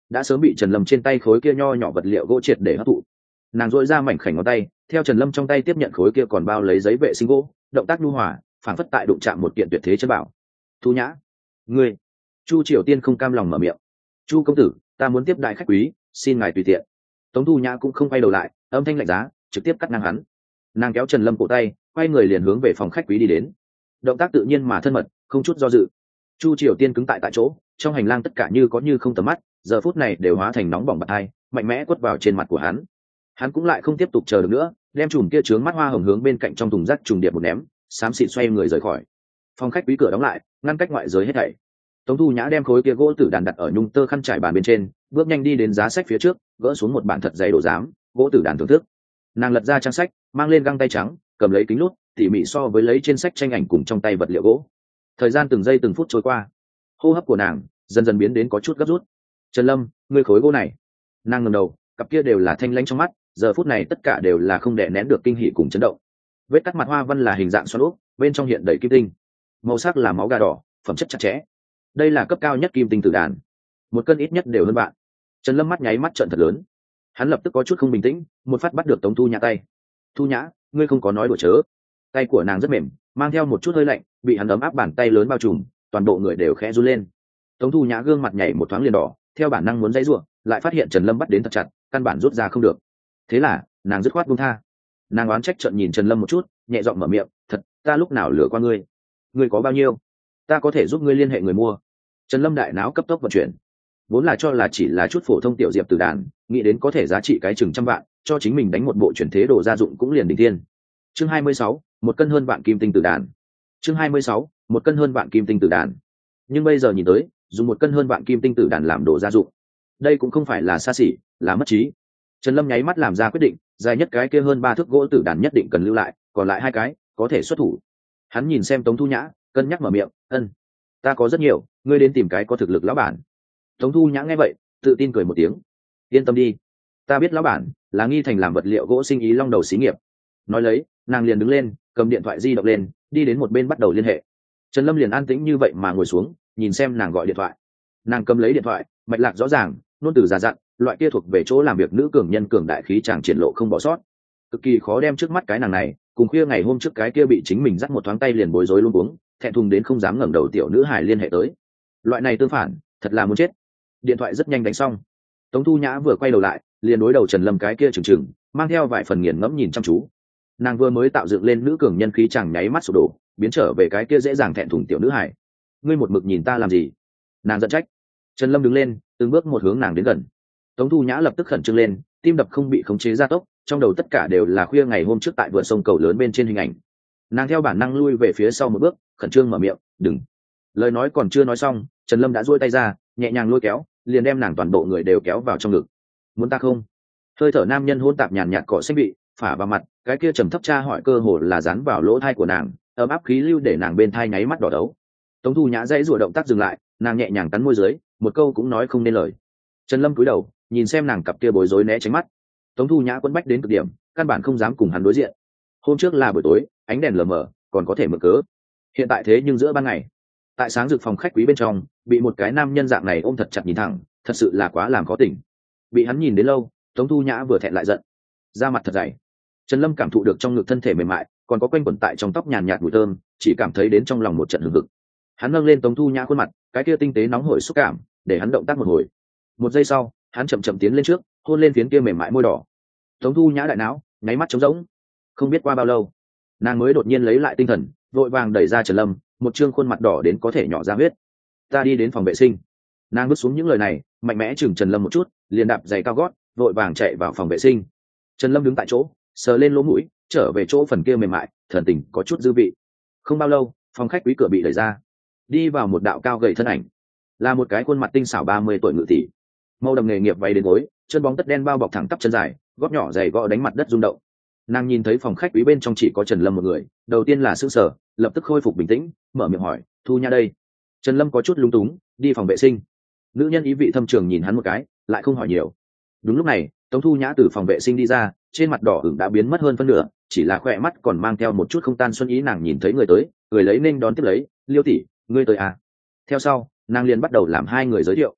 đã sớm bị Trần Lâm trên tay khối kia nho nhỏ vật liệu gỗ triệt để hấp thụ. Nàng duỗi ra mảnh khảnh ngón tay, theo Trần Lâm trong tay tiếp nhận khối kia còn bao lấy giấy vệ sinh gỗ, động tác nhu hòa, phảng phất tại đụng chạm một kiện tuyệt thế chân bảo. Thu Nhã, ngươi. Chu Triều Tiên không cam lòng mở miệng. Chu công tử, ta muốn tiếp đại khách quý, xin ngài tùy tiện. Tống Thu Nhã cũng không quay đầu lại, âm thanh lạnh giá, trực tiếp cắt ngang hắn. Nàng kéo Trần Lâm cổ tay, quay người liền hướng về phòng khách quý đi đến. Động tác tự nhiên mà thân mật, không chút do dự. Chu Triều Tiên cứng tại tại chỗ, trong hành lang tất cả như có như không tầm mắt, giờ phút này đều hóa thành nóng bỏng bạt hai, mạnh mẽ quất vào trên mặt của hắn. Hắn cũng lại không tiếp tục chờ được nữa, đem chùm kia trướng mắt hoa hồng hướng bên cạnh trong thùng rác trùng điệp một ném, xám xịt xoay người rời khỏi. Phòng khách quý cửa đóng lại, ngăn cách ngoại giới hết thảy. Tống Thu Nhã đem khối kia gỗ tử đàn đặt ở nhung tơ khăn trải bàn bên trên, bước nhanh đi đến giá sách phía trước, gỡ xuống một bản thật dày đồ giám, gỗ tử đàn thưởng thức. Nàng lật ra trang sách, mang lên găng tay trắng, cầm lấy kính lút, tỉ mỉ so với lấy trên sách tranh ảnh cùng trong tay vật liệu gỗ. Thời gian từng giây từng phút trôi qua, hô hấp của nàng dần dần biến đến có chút gấp rút. Trần Lâm, ngươi khối gỗ này. Nàng ngẩng đầu, cặp kia đều là thanh lãnh trong mắt, giờ phút này tất cả đều là không đè nén được kinh hỉ cùng chấn động. Vết cắt mặt hoa văn là hình dạng xoắn ốc, bên trong hiện đầy kim tinh, màu sắc là máu gà đỏ, phẩm chất chặt chẽ. Đây là cấp cao nhất kim tinh tử đàn, một cân ít nhất đều hơn bạn. Trần Lâm mắt nháy mắt trợn thật lớn, hắn lập tức có chút không bình tĩnh, một phát bắt được Tống Thu Nhã tay. Thu Nhã, ngươi không có nói đùa chớ. Tay của nàng rất mềm, mang theo một chút hơi lạnh, bị hắn ấm áp bàn tay lớn bao trùm, toàn bộ người đều khẽ run lên. Tống Thu Nhã gương mặt nhảy một thoáng liền đỏ, theo bản năng muốn dãy rủa, lại phát hiện Trần Lâm bắt đến thật chặt, căn bản rút ra không được. Thế là nàng dứt khoát buông tha. Nàng oán trách trợn nhìn Trần Lâm một chút, nhẹ giọng mở miệng, thật, ta lúc nào lừa qua ngươi? Ngươi có bao nhiêu? Ta có thể giúp ngươi liên hệ người mua. Trần Lâm đại náo cấp tốc vận chuyển, vốn là cho là chỉ là chút phổ thông tiểu diệp từ đàn, nghĩ đến có thể giá trị cái chừng trăm vạn, cho chính mình đánh một bộ chuyển thế đồ gia dụng cũng liền đỉnh thiên. Chương hai mươi sáu, một cân hơn vạn kim tinh từ đàn. Chương hai mươi sáu, một cân hơn vạn kim tinh từ đàn. Nhưng bây giờ nhìn tới, dùng một cân hơn vạn kim tinh tử đàn làm đồ gia dụng, đây cũng không phải là xa xỉ, là mất trí. Trần Lâm nháy mắt làm ra quyết định, dài nhất cái kia hơn ba thước gỗ tử đàn nhất định cần lưu lại, còn lại hai cái có thể xuất thủ. Hắn nhìn xem Tống Thu Nhã, cân nhắc mở miệng, ân, ta có rất nhiều, ngươi đến tìm cái có thực lực lão bản. Tống Thu Nhã nghe vậy, tự tin cười một tiếng, yên tâm đi, ta biết lão bản là Nghi Thành làm vật liệu gỗ sinh ý long đầu xí nghiệp. Nói lấy, nàng liền đứng lên, cầm điện thoại di động lên, đi đến một bên bắt đầu liên hệ. Trần Lâm liền an tĩnh như vậy mà ngồi xuống, nhìn xem nàng gọi điện thoại. Nàng cầm lấy điện thoại, mạch lạc rõ ràng, nôn từ già dặn, loại kia thuộc về chỗ làm việc nữ cường nhân cường đại khí chàng triển lộ không bỏ sót. Cực kỳ khó đem trước mắt cái nàng này cùng khuya ngày hôm trước cái kia bị chính mình dắt một thoáng tay liền bối rối luôn uống, thẹn thùng đến không dám ngẩng đầu tiểu nữ hài liên hệ tới. Loại này tương phản, thật là muốn chết. Điện thoại rất nhanh đánh xong. Tống Thu Nhã vừa quay đầu lại, liền đối đầu Trần Lâm cái kia trừng trừng, mang theo vài phần nghiền ngẫm nhìn chăm chú. Nàng vừa mới tạo dựng lên nữ cường nhân khí chàng nháy mắt sụp đổ, biến trở về cái kia dễ dàng thẹn thùng tiểu nữ hài. Ngươi một mực nhìn ta làm gì? Nàng giận trách. Trần Lâm đứng lên, từng bước một hướng nàng đến gần. Tống Thu Nhã lập tức khẩn trương lên, tim đập không bị khống chế gia tốc, trong đầu tất cả đều là khuya ngày hôm trước tại vựa sông cầu lớn bên trên hình ảnh. Nàng theo bản năng lui về phía sau một bước, khẩn trương mở miệng, đừng. Lời nói còn chưa nói xong, Trần Lâm đã duỗi tay ra, nhẹ nhàng lôi kéo, liền đem nàng toàn bộ người đều kéo vào trong ngực. Muốn ta không? Hơi thở nam nhân hôn tạp nhàn nhạt cọ xanh bị phả vào mặt, cái kia trầm thấp tra hỏi cơ hồ là dán vào lỗ thai của nàng, ấm áp khí lưu để nàng bên thai nháy mắt đỏ đấu. Tống Thu Nhã dãy rủa động tác dừng lại, nàng nhẹ nhàng cắn môi dưới, một câu cũng nói không nên lời. Trần Lâm cúi đầu, nhìn xem nàng cặp kia bối rối né tránh mắt. Tống Thu Nhã quấn bách đến cực điểm, căn bản không dám cùng hắn đối diện. Hôm trước là buổi tối, ánh đèn lờ mờ, còn có thể mượn cớ. Hiện tại thế nhưng giữa ban ngày, tại sáng rực phòng khách quý bên trong, bị một cái nam nhân dạng này ôm thật chặt nhìn thẳng, thật sự là quá làm khó tỉnh. Bị hắn nhìn đến lâu, Tống Thu Nhã vừa thẹn lại giận, da mặt thật dày. Trần Lâm cảm thụ được trong ngực thân thể mềm mại, còn có quanh quẩn tại trong tóc nhàn nhạt mùi thơm, chỉ cảm thấy đến trong lòng một trận hừng hực. Hắn nâng lên Tống Thu Nhã khuôn mặt, cái kia tinh tế nóng hổi xúc cảm, để hắn động tác một hồi. Một giây sau, hắn chậm chậm tiến lên trước, hôn lên phiến kia mềm mại môi đỏ. Tống Thu Nhã đại não, nháy mắt trống rỗng. Không biết qua bao lâu, nàng mới đột nhiên lấy lại tinh thần, vội vàng đẩy ra Trần Lâm, một trương khuôn mặt đỏ đến có thể nhỏ ra huyết. Ta đi đến phòng vệ sinh. Nàng bước xuống những lời này, mạnh mẽ chừng Trần Lâm một chút, liền đạp giày cao gót, vội vàng chạy vào phòng vệ sinh. Trần Lâm đứng tại chỗ, sờ lên lỗ mũi, trở về chỗ phần kia mềm mại, thần tình có chút dư vị. Không bao lâu, phòng khách quý cửa bị đẩy ra, đi vào một đạo cao gầy thân ảnh, là một cái khuôn mặt tinh xảo ba mươi tuổi ngự tỷ, màu đầm nghề nghiệp váy đến gối, chân bóng tất đen bao bọc thẳng tắp chân dài, gót nhỏ dày gõ đánh mặt đất rung động. Nàng nhìn thấy phòng khách quý bên trong chỉ có Trần Lâm một người, đầu tiên là sững sờ, lập tức khôi phục bình tĩnh, mở miệng hỏi, Thu Nhã đây? Trần Lâm có chút lúng túng, đi phòng vệ sinh. Nữ nhân ý vị thâm trường nhìn hắn một cái, lại không hỏi nhiều. Đúng lúc này, Tống Thu Nhã từ phòng vệ sinh đi ra, trên mặt đỏ ửng đã biến mất hơn phân nửa, chỉ là khỏe mắt còn mang theo một chút không tan xuân ý. Nàng nhìn thấy người tới, người lấy nên đón tiếp lấy, Liêu tỷ, ngươi tới à? Theo sau, nàng liền bắt đầu làm hai người giới thiệu.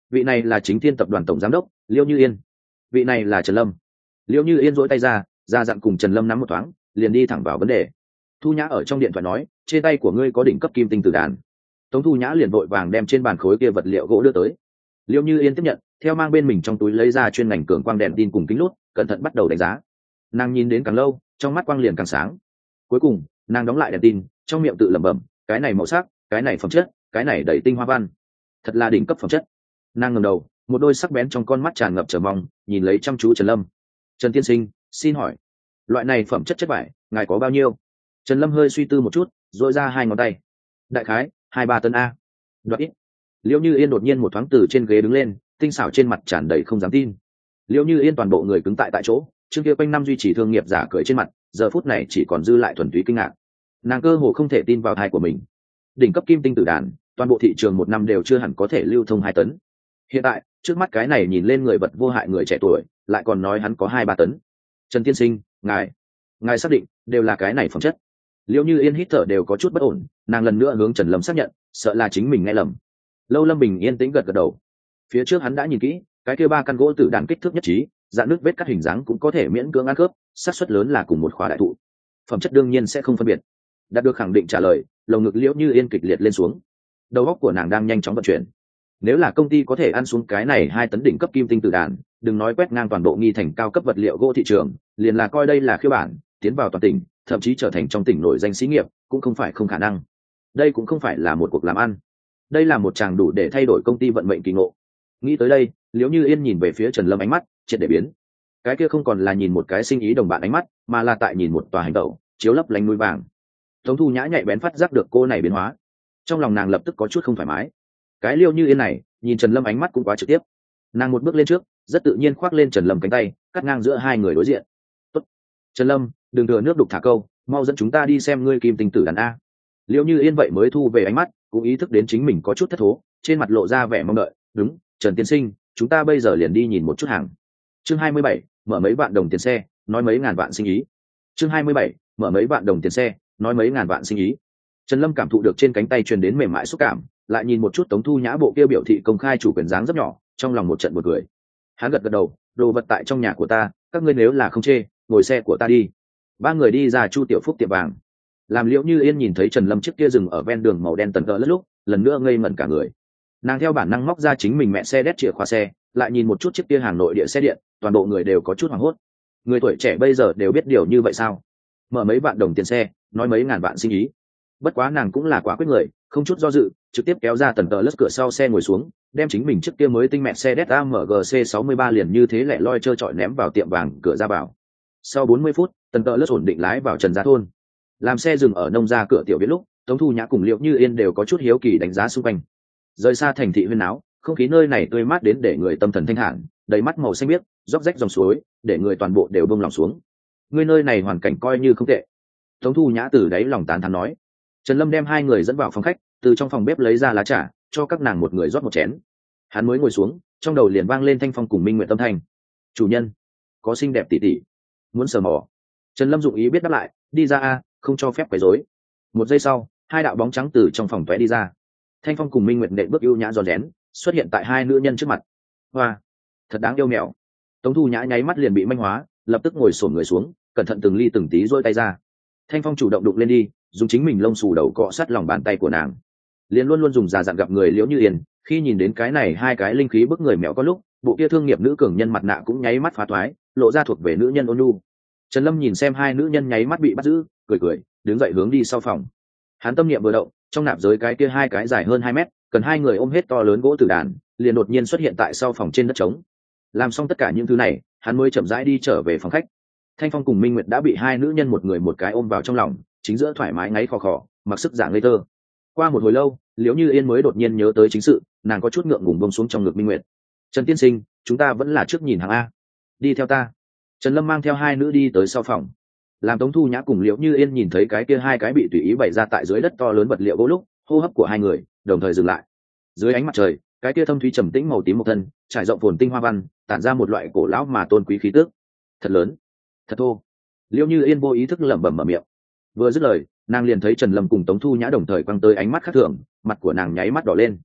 vị này là chính thiên tập đoàn tổng giám đốc liêu như yên, vị này là Trần Lâm. Liêu như yên dỗi tay ra ra dặn cùng Trần Lâm nắm một thoáng, liền đi thẳng vào vấn đề. Thu Nhã ở trong điện thoại nói, trên tay của ngươi có đỉnh cấp kim tinh tử đàn. Tống Thu Nhã liền vội vàng đem trên bàn khối kia vật liệu gỗ đưa tới. Liêu như yên tiếp nhận, theo mang bên mình trong túi lấy ra chuyên ngành cường quang đèn tin cùng kính lút, cẩn thận bắt đầu đánh giá. Nàng nhìn đến càng lâu, trong mắt quang liền càng sáng. Cuối cùng nàng đóng lại đèn tin, trong miệng tự lẩm bẩm, cái này màu sắc, cái này phẩm chất, cái này đầy tinh hoa văn, thật là đỉnh cấp phẩm chất. Nàng ngẩng đầu, một đôi sắc bén trong con mắt tràn ngập chờ mong, nhìn lấy chăm chú Trần Lâm. Trần tiên sinh, xin hỏi, loại này phẩm chất chất vải, ngài có bao nhiêu? Trần Lâm hơi suy tư một chút, duỗi ra hai ngón tay. Đại khái hai ba tấn a. Đoạt ít. Liễu Như Yên đột nhiên một thoáng từ trên ghế đứng lên, tinh xảo trên mặt tràn đầy không dám tin. Liễu Như Yên toàn bộ người cứng tại tại chỗ, trước kia quanh năm duy trì thương nghiệp giả cười trên mặt, giờ phút này chỉ còn dư lại thuần túy kinh ngạc. Nàng cơ hồ không thể tin vào thai của mình. Đỉnh cấp kim tinh tử đàn, toàn bộ thị trường một năm đều chưa hẳn có thể lưu thông hai tấn. Hiện tại, trước mắt cái này nhìn lên người vật vô hại người trẻ tuổi, lại còn nói hắn có hai ba tấn. Trần tiên sinh, ngài, ngài xác định đều là cái này phẩm chất? Liễu Như Yên hít thở đều có chút bất ổn, nàng lần nữa hướng Trần Lâm xác nhận, sợ là chính mình nghe lầm. Lâu Lâm bình yên tĩnh gật gật đầu. Phía trước hắn đã nhìn kỹ, cái kia ba căn gỗ tử đàn kích thước nhất trí, dạng nước vết cắt hình dáng cũng có thể miễn cưỡng ăn khớp, xác suất lớn là cùng một khóa đại thụ. Phẩm chất đương nhiên sẽ không phân biệt. Đạt được khẳng định trả lời, lồng ngực Liễu Như Yên kịch liệt lên xuống. Đầu óc của nàng đang nhanh chóng vận chuyển. Nếu là công ty có thể ăn xuống cái này hai tấn đỉnh cấp kim tinh tử đàn, đừng nói quét ngang toàn bộ nghi thành cao cấp vật liệu gỗ thị trường, liền là coi đây là khiêu bản, tiến vào toàn tỉnh, thậm chí trở thành trong tỉnh nổi danh xí nghiệp, cũng không phải không khả năng. Đây cũng không phải là một cuộc làm ăn, đây là một tràng đủ để thay đổi công ty vận mệnh kỳ ngộ. Nghĩ tới đây, Liễu Như Yên nhìn về phía Trần Lâm, ánh mắt triệt để biến. Cái kia không còn là nhìn một cái sinh ý đồng bạn ánh mắt, mà là tại nhìn một tòa hành tẩu chiếu lấp lánh núi vàng. Tống Thu Nhã nhạy bén phát giác được cô này biến hóa, trong lòng nàng lập tức có chút không thoải mái. Cái Liễu Như Yên này nhìn Trần Lâm ánh mắt cũng quá trực tiếp. Nàng một bước lên trước, rất tự nhiên khoác lên Trần Lâm cánh tay, cắt ngang giữa hai người đối diện. Tốt, Trần Lâm, đừng thừa nước đục thả câu, mau dẫn chúng ta đi xem ngươi kim tinh tử đàn a. Liễu Như Yên vậy mới thu về ánh mắt, cũng ý thức đến chính mình có chút thất thố, trên mặt lộ ra vẻ mong đợi. Đúng, Trần tiên sinh, chúng ta bây giờ liền đi nhìn một chút hàng. Chương hai mươi bảy, mở mấy vạn đồng tiền xe, nói mấy ngàn vạn sinh ý. Chương hai mươi bảy, mở mấy vạn đồng tiền xe, nói mấy ngàn vạn sinh ý. Trần Lâm cảm thụ được trên cánh tay truyền đến mềm mại xúc cảm, lại nhìn một chút Tống Thu Nhã bộ kia biểu thị công khai chủ quyền dáng rất nhỏ, trong lòng một trận buồn cười. Hắn gật gật đầu, đồ vật tại trong nhà của ta, các ngươi nếu là không chê, ngồi xe của ta đi. Ba người đi ra Chu Tiểu Phúc tiệm vàng. Làm Liễu Như Yên nhìn thấy Trần Lâm chiếc kia dừng ở ven đường màu đen tần cỡ lất lúc, lần nữa ngây ngẩn cả người. Nàng theo bản năng móc ra chính mình mẹ xe đét chìa khóa xe, lại nhìn một chút chiếc kia hàng nội địa xe điện, toàn bộ người đều có chút hoảng hốt. Người tuổi trẻ bây giờ đều biết điều như vậy sao? Mở mấy vạn đồng tiền xe, nói mấy ngàn vạn sinh ý. Bất quá nàng cũng là quả quyết người, không chút do dự, trực tiếp kéo ra tần tờ lất cửa sau xe ngồi xuống, đem chính mình chiếc kia mới tinh mẹ xe đét a em giê sáu mươi ba liền như thế lẻ loi trơ trọi ném vào tiệm vàng cửa ra vào. Sau bốn mươi phút, tần tờ lất ổn định lái vào Trần Gia thôn. Làm xe dừng ở nông gia cửa tiểu viện lúc, Tống Thu Nhã cùng Liễu Như Yên đều có chút hiếu kỳ đánh giá xung quanh. Rời xa thành thị huyên náo, không khí nơi này tươi mát đến để người tâm thần thanh thản, đầy mắt màu xanh biếc, róc rách dòng suối, để người toàn bộ đều bông lòng xuống. Người nơi này hoàn cảnh coi như không tệ. Tống Thu Nhã từ đáy lòng tán thán nói. Trần Lâm đem hai người dẫn vào phòng khách, từ trong phòng bếp lấy ra lá trà, cho các nàng một người rót một chén. Hắn mới ngồi xuống, trong đầu liền vang lên thanh phong cùng Minh Nguyệt tâm thanh. Chủ nhân, có xinh đẹp tỷ tỷ, muốn sờ mỏ. Trần Lâm dụng ý biết đáp lại, đi ra a, không cho phép quấy rối. Một giây sau, hai đạo bóng trắng từ trong phòng tóe đi ra. Thanh phong cùng Minh Nguyệt nện bước ưu nhã giòn rén, xuất hiện tại hai nữ nhân trước mặt. Hoa, thật đáng yêu mèo. Tống Thu Nhã nháy mắt liền bị manh hóa, lập tức ngồi xổm người xuống, cẩn thận từng ly từng tí duỗi tay ra. Thanh phong chủ động đụng lên đi, dùng chính mình lông xù đầu cọ sát lòng bàn tay của nàng. Liền luôn luôn dùng già dặn gặp người Liễu Như Yên, khi nhìn đến cái này hai cái linh khí bức người mèo có lúc, bộ kia thương nghiệp nữ cường nhân mặt nạ cũng nháy mắt phá thoái, lộ ra thuộc về nữ nhân ôn nhu. Trần Lâm nhìn xem hai nữ nhân nháy mắt bị bắt giữ, cười cười, đứng dậy hướng đi sau phòng. Hắn tâm niệm vừa động, trong nạp giới cái kia hai cái dài hơn hai mét, cần hai người ôm hết to lớn gỗ tử đàn, liền đột nhiên xuất hiện tại sau phòng trên đất trống. Làm xong tất cả những thứ này, hắn mới chậm rãi đi trở về phòng khách. Thanh phong cùng Minh Nguyệt đã bị hai nữ nhân một người một cái ôm vào trong lòng, chính giữa thoải mái ngáy khò khò, mặc sức dạng ngây thơ. Qua một hồi lâu, Liễu Như Yên mới đột nhiên nhớ tới chính sự, nàng có chút ngượng ngùng buông xuống trong ngực Minh Nguyệt. Trần tiên sinh, chúng ta vẫn là trước nhìn hàng a. Đi theo ta. Trần Lâm mang theo hai nữ đi tới sau phòng. Làm Tống Thu Nhã cùng Liễu Như Yên nhìn thấy cái kia hai cái bị tùy ý bày ra tại dưới đất to lớn vật liệu gỗ lúc, hô hấp của hai người đồng thời dừng lại. Dưới ánh mặt trời, cái kia thâm thúy trầm tĩnh màu tím một thân, trải rộng phồn tinh hoa văn, tản ra một loại cổ lão mà tôn quý khí tức. Thật lớn, thật thô. Liễu Như Yên vô ý thức lẩm bẩm mở miệng. Vừa dứt lời, nàng liền thấy Trần Lâm cùng Tống Thu Nhã đồng thời quăng tới ánh mắt khác thường, mặt của nàng nháy mắt đỏ lên.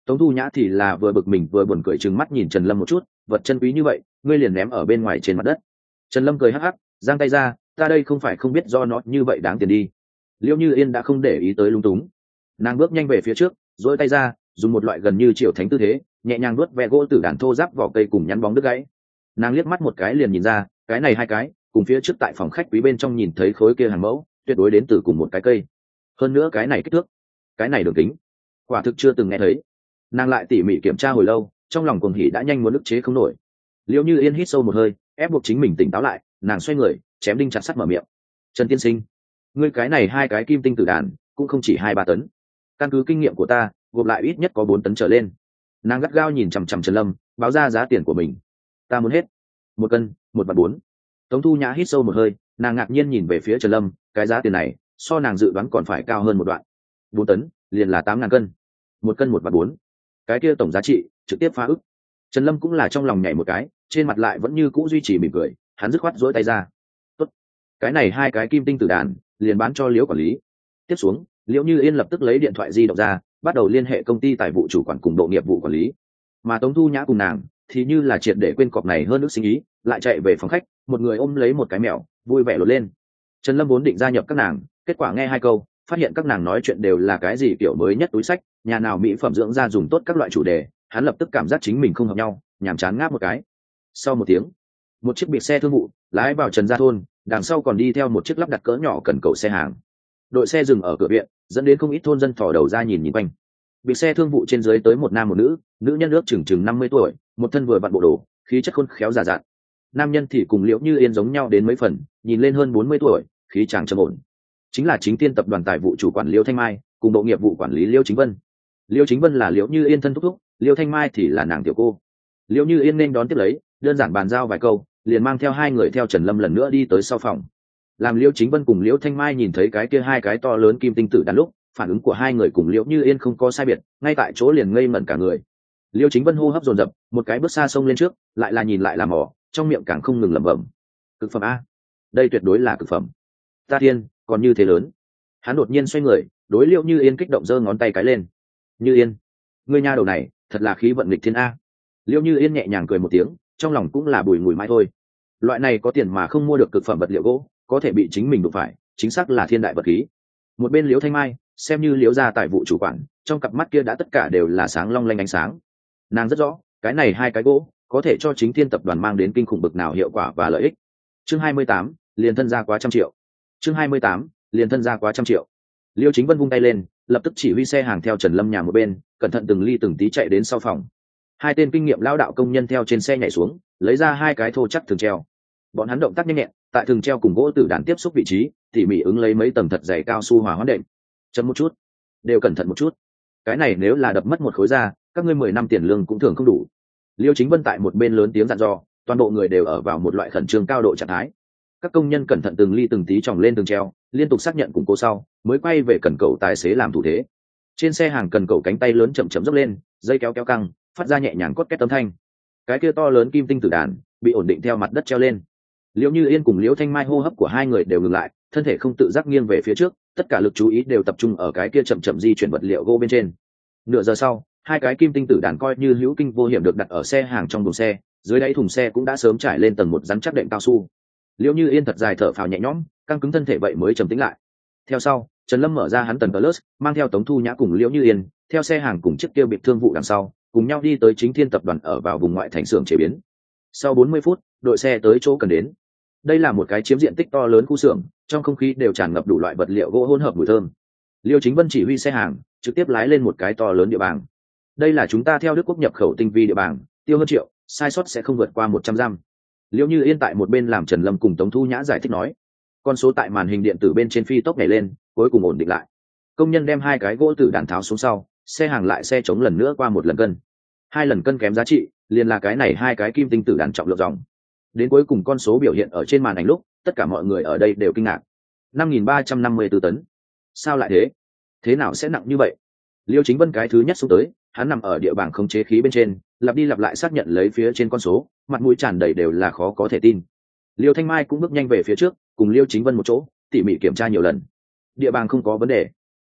Tống Thu Nhã thì là vừa bực mình vừa buồn cười trừng mắt nhìn Trần Lâm một chút, vật chân quý như vậy ngươi liền ném ở bên ngoài trên mặt đất. Trần Lâm cười hắc hắc, giang tay ra, ta đây không phải không biết do nó như vậy đáng tiền đi. Liễu Như Yên đã không để ý tới lung túng, nàng bước nhanh về phía trước, duỗi tay ra, dùng một loại gần như triều thánh tư thế, nhẹ nhàng nuốt ve gỗ tử đàn thô ráp vỏ cây cùng nhắn bóng đứt gãy. Nàng liếc mắt một cái liền nhìn ra, cái này hai cái, cùng phía trước tại phòng khách quý bên trong nhìn thấy khối kia hàng mẫu, tuyệt đối đến từ cùng một cái cây. Hơn nữa cái này kích thước, cái này đường kính, quả thực chưa từng nghe thấy. Nàng lại tỉ mỉ kiểm tra hồi lâu, trong lòng cuồng hỉ đã nhanh muốn ức chế không nổi. Liễu Như Yên hít sâu một hơi, ép buộc chính mình tỉnh táo lại, nàng xoay người, chém đinh chặt sắt mở miệng. Trần tiên sinh, ngươi cái này hai cái kim tinh tử đàn cũng không chỉ hai ba tấn, căn cứ kinh nghiệm của ta gộp lại ít nhất có bốn tấn trở lên. Nàng gắt gao nhìn chằm chằm Trần Lâm, báo ra giá tiền của mình. Ta muốn hết một cân một bạt bốn. Tống Thu Nhã hít sâu một hơi, nàng ngạc nhiên nhìn về phía Trần Lâm, cái giá tiền này so nàng dự đoán còn phải cao hơn một đoạn. Bốn tấn liền là tám ngàn cân, một cân một bạt bốn, cái kia tổng giá trị trực tiếp phá ức. Trần Lâm cũng là trong lòng nhảy một cái, trên mặt lại vẫn như cũ duy trì mỉm cười, hắn dứt khoát duỗi tay ra. Tốt, cái này hai cái kim tinh tử đàn liền bán cho Liễu quản lý. Tiếp xuống, Liễu Như Yên lập tức lấy điện thoại di động ra, bắt đầu liên hệ công ty tài vụ chủ quản cùng độ nghiệp vụ quản lý. Mà Tống Thu Nhã cùng nàng thì như là triệt để quên cọc này hơn nước sinh ý, lại chạy về phòng khách, một người ôm lấy một cái mèo, vui vẻ lột lên. Trần Lâm vốn định gia nhập các nàng, kết quả nghe hai câu, phát hiện các nàng nói chuyện đều là cái gì kiểu mới nhất túi sách, nhà nào mỹ phẩm dưỡng da dùng tốt các loại chủ đề, hắn lập tức cảm giác chính mình không hợp nhau, nhàm chán ngáp một cái. Sau một tiếng, một chiếc biệt xe thương vụ lái vào Trần Gia thôn, đằng sau còn đi theo một chiếc lắp đặt cỡ nhỏ cần cầu xe hàng. Đội xe dừng ở cửa viện, dẫn đến không ít thôn dân thò đầu ra nhìn nhìn quanh. Biệt xe thương vụ trên dưới tới một nam một nữ, nữ nhân ước chừng chừng năm mươi tuổi, một thân vừa vặn bộ đồ, khí chất khôn khéo già dặn. Nam nhân thì cùng Liễu Như Yên giống nhau đến mấy phần, nhìn lên hơn bốn mươi tuổi, khí chàng trầm ổn. Chính là Chính Tiên tập đoàn tài vụ chủ quản Liễu Thanh Mai, cùng độ nghiệp vụ quản lý Liễu Chính Vân. Liễu Chính Vân là Liễu Như Yên thân thúc thúc, Liễu Thanh Mai thì là nàng tiểu cô. Liễu Như Yên nên đón tiếp lấy, đơn giản bàn giao vài câu, liền mang theo hai người theo Trần Lâm lần nữa đi tới sau phòng. Làm Liễu Chính Vân cùng Liễu Thanh Mai nhìn thấy cái kia hai cái to lớn kim tinh tử đàn lúc, phản ứng của hai người cùng Liễu Như Yên không có sai biệt, ngay tại chỗ liền ngây ngẩn cả người. Liễu Chính Vân hô hấp dồn dập, một cái bước xa xông lên trước, lại là nhìn lại làm mỏ, trong miệng càng không ngừng lẩm bẩm. Cực phẩm a, đây tuyệt đối là cực phẩm. Ta thiên, còn như thế lớn. Hắn đột nhiên xoay người, đối Liễu Như Yên kích động giơ ngón tay cái lên. Như Yên, ngươi nha đầu này, thật là khí vận nghịch thiên a. Liễu Như Yên nhẹ nhàng cười một tiếng, trong lòng cũng là bùi ngùi mãi thôi. Loại này có tiền mà không mua được cực phẩm vật liệu gỗ, có thể bị chính mình đụng phải, chính xác là thiên đại vật khí. Một bên Liễu Thanh Mai, xem như Liễu gia tài vụ chủ quản, trong cặp mắt kia đã tất cả đều là sáng long lanh ánh sáng. Nàng rất rõ, cái này hai cái gỗ có thể cho Chính Thiên tập đoàn mang đến kinh khủng bực nào hiệu quả và lợi ích. Chương hai mươi tám, liền thân ra quá trăm triệu. Chương hai mươi tám, liền thân ra quá trăm triệu. Liễu Chính Vân vung tay lên, lập tức chỉ huy xe hàng theo Trần Lâm nhà một bên, cẩn thận từng ly từng tí chạy đến sau phòng. Hai tên kinh nghiệm lao đạo công nhân theo trên xe nhảy xuống, lấy ra hai cái thô chắc thừng treo. Bọn hắn động tác nhanh nhẹn, tại thừng treo cùng gỗ tử đàn tiếp xúc vị trí, tỉ mỉ ứng lấy mấy tầng thật dày cao su hòa hoãn đệm. Chấm một chút, đều cẩn thận một chút. Cái này nếu là đập mất một khối da, các ngươi mười năm tiền lương cũng thường không đủ. Liêu Chính Vân tại một bên lớn tiếng dặn dò, toàn bộ người đều ở vào một loại khẩn trương cao độ trạng thái. Các công nhân cẩn thận từng ly từng tí tròng lên tường treo, liên tục xác nhận củng cố sau, mới quay về cần cầu tài xế làm thủ thế. Trên xe hàng cần cầu cánh tay lớn chậm chậm dốc lên, dây kéo kéo căng, phát ra nhẹ nhàng cốt két âm thanh. Cái kia to lớn kim tinh tử đàn bị ổn định theo mặt đất treo lên. Liễu Như Yên cùng Liễu Thanh Mai hô hấp của hai người đều ngừng lại, thân thể không tự giác nghiêng về phía trước, tất cả lực chú ý đều tập trung ở cái kia chậm chậm di chuyển vật liệu gỗ bên trên. Nửa giờ sau, hai cái kim tinh tử đàn coi như hữu kinh vô hiểm được đặt ở xe hàng trong thùng xe, dưới đáy thùng xe cũng đã sớm trải lên tầng một rắn chắc đệm cao su. Liễu Như Yên thật dài thở phào nhẹ nhõm, căng cứng thân thể vậy mới trầm tĩnh lại. Theo sau, Trần Lâm mở ra hắn tần plus, mang theo Tống Thu Nhã cùng Liễu Như Yên, theo xe hàng cùng chiếc kia biệt thương vụ đằng sau, cùng nhau đi tới Chính Thiên tập đoàn ở vào vùng ngoại thành xưởng chế biến. Sau bốn mươi phút, đội xe tới chỗ cần đến. Đây là một cái chiếm diện tích to lớn khu xưởng, trong không khí đều tràn ngập đủ loại vật liệu gỗ hỗn hợp mùi thơm. Liêu Chính Vân chỉ huy xe hàng, trực tiếp lái lên một cái to lớn địa bàn. Đây là chúng ta theo Đức Quốc nhập khẩu tinh vi địa bàn, tiêu hơn triệu, sai sót sẽ không vượt qua một trăm giam. Liễu Như Yên tại một bên làm Trần Lâm cùng Tống Thu Nhã giải thích nói. Con số tại màn hình điện tử bên trên phi tốc nhảy lên, cuối cùng ổn định lại. Công nhân đem hai cái gỗ tử đàn tháo xuống sau, xe hàng lại xe chống lần nữa qua một lần cân. Hai lần cân kém giá trị, liền là cái này hai cái kim tinh tử đàn trọng lượng dòng. Đến cuối cùng con số biểu hiện ở trên màn ảnh lúc, tất cả mọi người ở đây đều kinh ngạc. năm nghìn ba trăm năm mươi tư tấn. Sao lại thế? Thế nào sẽ nặng như vậy? Liêu Chính Vân cái thứ nhất xuống tới, hắn nằm ở địa bàn khống chế khí bên trên, lặp đi lặp lại xác nhận lấy phía trên con số, mặt mũi tràn đầy đều là khó có thể tin. Liêu Thanh Mai cũng bước nhanh về phía trước, cùng Liêu Chính Vân một chỗ, tỉ mỉ kiểm tra nhiều lần. Địa bàn không có vấn đề.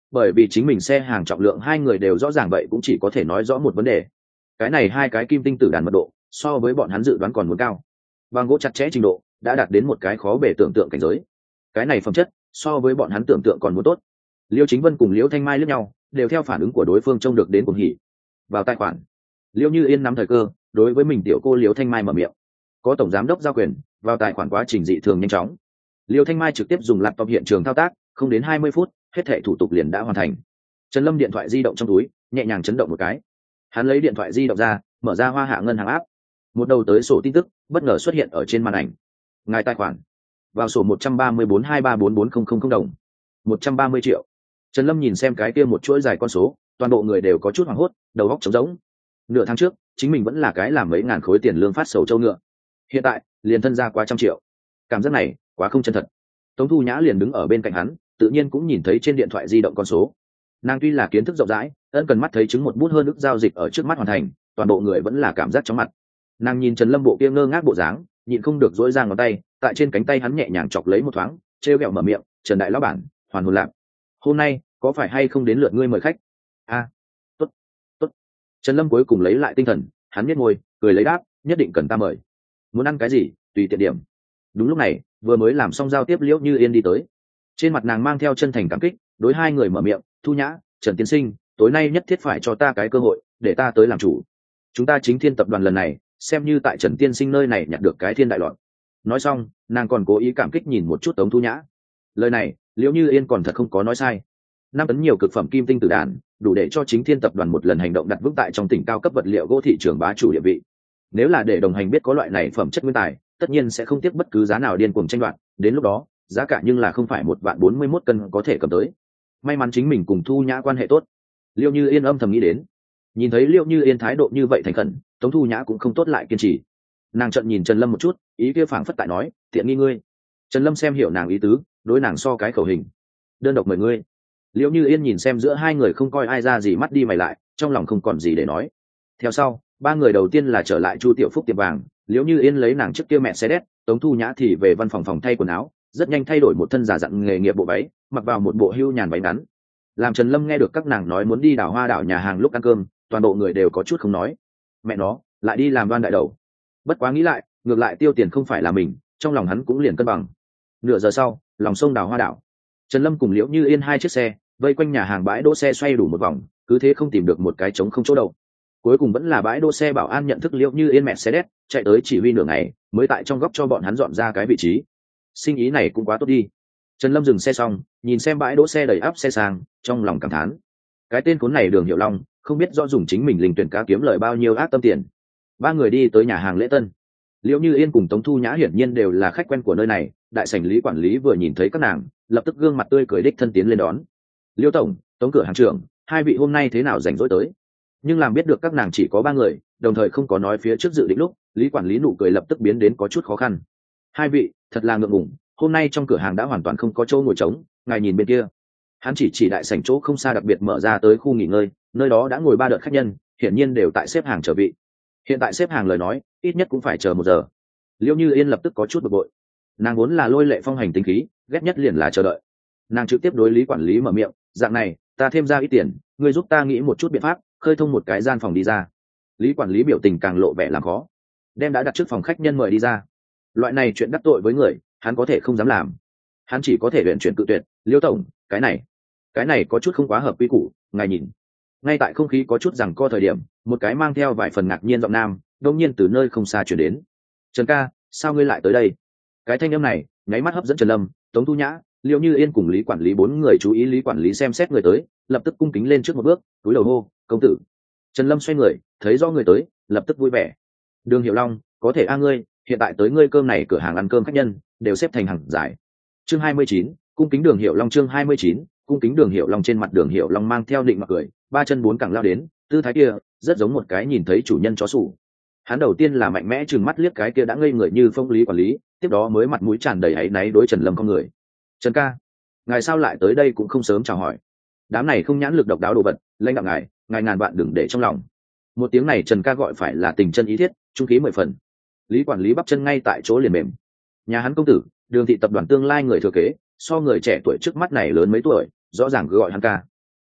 bởi vì chính mình xe hàng trọng lượng hai người đều rõ ràng, vậy cũng chỉ có thể nói rõ một vấn đề: cái này hai cái kim tinh tử đàn mật độ so với bọn hắn dự đoán còn muốn cao, bằng gỗ chặt chẽ trình độ đã đạt đến một cái khó bể tưởng tượng cảnh giới. Cái này phẩm chất so với bọn hắn tưởng tượng còn muốn tốt. Liêu Chính Vân cùng Liễu Thanh Mai lướt nhau, đều theo phản ứng của đối phương trông được đến cuồng hỉ. Vào tài khoản, Liễu Như Yên nắm thời cơ, đối với mình tiểu cô Liễu Thanh Mai mở miệng. Có tổng giám đốc giao quyền, vào tài khoản quá trình dị thường nhanh chóng. Liễu Thanh Mai trực tiếp dùng laptop hiện trường thao tác, không đến hai mươi phút, hết thảy thủ tục liền đã hoàn thành. Trần Lâm điện thoại di động trong túi, nhẹ nhàng chấn động một cái. Hắn lấy điện thoại di động ra, mở ra Hoa Hạ ngân hàng áp. Một đầu tới sổ tin tức bất ngờ xuất hiện ở trên màn ảnh. Ngài tài khoản vào sổ một trăm ba mươi bốn hai ba bốn bốn không không không đồng, một trăm ba mươi triệu. Trần Lâm nhìn xem cái kia một chuỗi dài con số, toàn bộ người đều có chút hoảng hốt, đầu óc trống rỗng. Nửa tháng trước, chính mình vẫn là cái làm mấy ngàn khối tiền lương phát sầu châu ngựa. Hiện tại, liền thân ra quá trăm triệu. Cảm giác này, quá không chân thật. Tống Thu Nhã liền đứng ở bên cạnh hắn, tự nhiên cũng nhìn thấy trên điện thoại di động con số. Nàng tuy là kiến thức rộng rãi, ân cần mắt thấy chứng một bút hơn ức giao dịch ở trước mắt hoàn thành, toàn bộ người vẫn là cảm giác chóng mặt. Nàng nhìn Trần Lâm bộ kia ngơ ngác bộ dáng, nhịn không được duỗi ra ngón tay, tại trên cánh tay hắn nhẹ nhàng chọc lấy một thoáng, trêu ghẹo mở miệng: "Trần đại lão bản, hoàn hồn lạc. Hôm nay có phải hay không đến lượt ngươi mời khách?" "A, à, tốt, tốt." Trần Lâm cuối cùng lấy lại tinh thần, hắn nhếch môi, cười lấy đáp: "Nhất định cần ta mời. Muốn ăn cái gì, tùy tiện điểm." Đúng lúc này, vừa mới làm xong giao tiếp Liễu Như Yên đi tới. Trên mặt nàng mang theo chân thành cảm kích, đối hai người mở miệng: "Thu Nhã, Trần tiên sinh, tối nay nhất thiết phải cho ta cái cơ hội, để ta tới làm chủ. Chúng ta Chính Thiên tập đoàn lần này, xem như tại Trần tiên sinh nơi này nhặt được cái thiên đại loạn." Nói xong, nàng còn cố ý cảm kích nhìn một chút Tống Thu Nhã. Lời này, Liễu Như Yên còn thật không có nói sai. Năm tấn nhiều cực phẩm kim tinh tử đàn, đủ để cho Chính Thiên tập đoàn một lần hành động đặt vững tại trong tỉnh cao cấp vật liệu gỗ thị trường bá chủ địa vị. Nếu là để đồng hành biết có loại này phẩm chất nguyên tài, tất nhiên sẽ không tiếc bất cứ giá nào điên cuồng tranh đoạt, đến lúc đó, giá cả nhưng là không phải một vạn bốn mươi mốt cân có thể cầm tới. May mắn chính mình cùng Thu Nhã quan hệ tốt. Liễu Như Yên âm thầm nghĩ đến. Nhìn thấy Liễu Như Yên thái độ như vậy thành khẩn, Tống Thu Nhã cũng không tốt lại kiên trì. Nàng trợn nhìn Trần Lâm một chút, ý kia phảng phất tại nói: "Tiện nghi ngươi." Trần Lâm xem hiểu nàng ý tứ, đối nàng so cái khẩu hình: "Đơn độc mời ngươi." Liễu Như Yên nhìn xem giữa hai người không coi ai ra gì, mắt đi mày lại, trong lòng không còn gì để nói. Theo sau, ba người đầu tiên là trở lại Chu Tiểu Phúc tiệm vàng, Liễu Như Yên lấy nàng trước kia mẹ xe đét, Tống Thu Nhã thì về văn phòng phòng thay quần áo, rất nhanh thay đổi một thân giả dặn nghề nghiệp bộ váy, mặc vào một bộ hưu nhàn váy ngắn. Làm Trần Lâm nghe được các nàng nói muốn đi đào hoa đảo nhà hàng lúc ăn cơm, toàn bộ người đều có chút không nói. Mẹ nó, lại đi làm đoan đại đầu. Bất quá nghĩ lại, ngược lại tiêu tiền không phải là mình, trong lòng hắn cũng liền cân bằng. Nửa giờ sau, lòng sông đào hoa đảo, Trần Lâm cùng Liễu Như Yên hai chiếc xe vây quanh nhà hàng bãi đỗ xe xoay đủ một vòng, cứ thế không tìm được một cái trống không chỗ đậu. Cuối cùng vẫn là bãi đỗ xe bảo an nhận thức Liễu Như Yên mẹ xe đét, chạy tới chỉ huy nửa ngày, mới tại trong góc cho bọn hắn dọn ra cái vị trí. Sinh ý này cũng quá tốt đi. Trần Lâm dừng xe xong, nhìn xem bãi đỗ xe đầy ắp xe sang, trong lòng cảm thán. Cái tên khốn này Đường Hiệu Long, không biết rõ dùng chính mình linh tuyển cá kiếm lời bao nhiêu ác tâm tiền. Ba người đi tới nhà hàng lễ tân. Liễu Như Yên cùng Tống Thu Nhã hiển nhiên đều là khách quen của nơi này, đại sảnh lý quản lý vừa nhìn thấy các nàng, lập tức gương mặt tươi cười đích thân tiến lên đón. "Liễu tổng, Tống cửa hàng trưởng, hai vị hôm nay thế nào rảnh rỗi tới?" Nhưng làm biết được các nàng chỉ có ba người, đồng thời không có nói phía trước dự định lúc, lý quản lý nụ cười lập tức biến đến có chút khó khăn. "Hai vị, thật là ngượng ngùng, hôm nay trong cửa hàng đã hoàn toàn không có chỗ ngồi trống, ngài nhìn bên kia." Hắn chỉ chỉ đại sảnh chỗ không xa đặc biệt mở ra tới khu nghỉ ngơi, nơi đó đã ngồi ba đợt khách nhân, hiển nhiên đều tại xếp hàng chờ vị. Hiện tại xếp hàng lời nói, ít nhất cũng phải chờ một giờ. Liễu Như Yên lập tức có chút bực bội. Nàng vốn là lôi lệ phong hành tính khí, ghét nhất liền là chờ đợi. Nàng trực tiếp đối lý quản lý mở miệng: "Dạng này, ta thêm ra ít tiền, ngươi giúp ta nghĩ một chút biện pháp, khơi thông một cái gian phòng đi ra." Lý quản lý biểu tình càng lộ vẻ làm khó, đem đã đặt trước phòng khách nhân mời đi ra. Loại này chuyện đắc tội với người, hắn có thể không dám làm. Hắn chỉ có thể luyện chuyển cự tuyệt: "Liễu tổng, cái này, cái này có chút không quá hợp quy củ, ngài nhìn." Ngay tại không khí có chút giằng co thời điểm, một cái mang theo vài phần ngạc nhiên giọng nam đột nhiên từ nơi không xa truyền đến: "Trần ca, sao ngươi lại tới đây?" Cái thanh âm này nháy mắt hấp dẫn Trần Lâm, Tống Thu Nhã, Liễu Như Yên cùng lý quản lý bốn người chú ý. Lý quản lý xem xét người tới, lập tức cung kính lên trước một bước, cúi đầu hô: "Công tử." Trần Lâm xoay người, thấy do người tới, lập tức vui vẻ: "Đường Hiệu Long, có thể a ngươi, hiện tại tới ngươi cơm này cửa hàng ăn cơm khách nhân đều xếp thành hàng dài." Chương hai mươi chín, cung kính Đường Hiệu Long. Chương hai mươi chín, cung kính Đường Hiệu Long. Trên mặt Đường Hiệu Long mang theo định mặc cười, ba chân bốn cẳng lao đến, tư thái kia rất giống một cái nhìn thấy chủ nhân chó sủ. Hắn đầu tiên là mạnh mẽ trừng mắt liếc cái kia đã ngây người như phong lý quản lý, tiếp đó mới mặt mũi tràn đầy áy náy đối Trần Lâm con người: "Trần ca, ngài sao lại tới đây cũng không sớm chào hỏi. Đám này không nhãn lực độc đáo đồ vật, lãnh đạo ngài, ngài ngàn bạn đừng để trong lòng." Một tiếng này Trần ca gọi phải là tình chân ý thiết, trung khí mười phần. Lý quản lý bắp chân ngay tại chỗ liền mềm. Nhà hắn công tử, Đường thị tập đoàn tương lai người thừa kế, so người trẻ tuổi trước mắt này lớn mấy tuổi, rõ ràng cứ gọi hắn ca.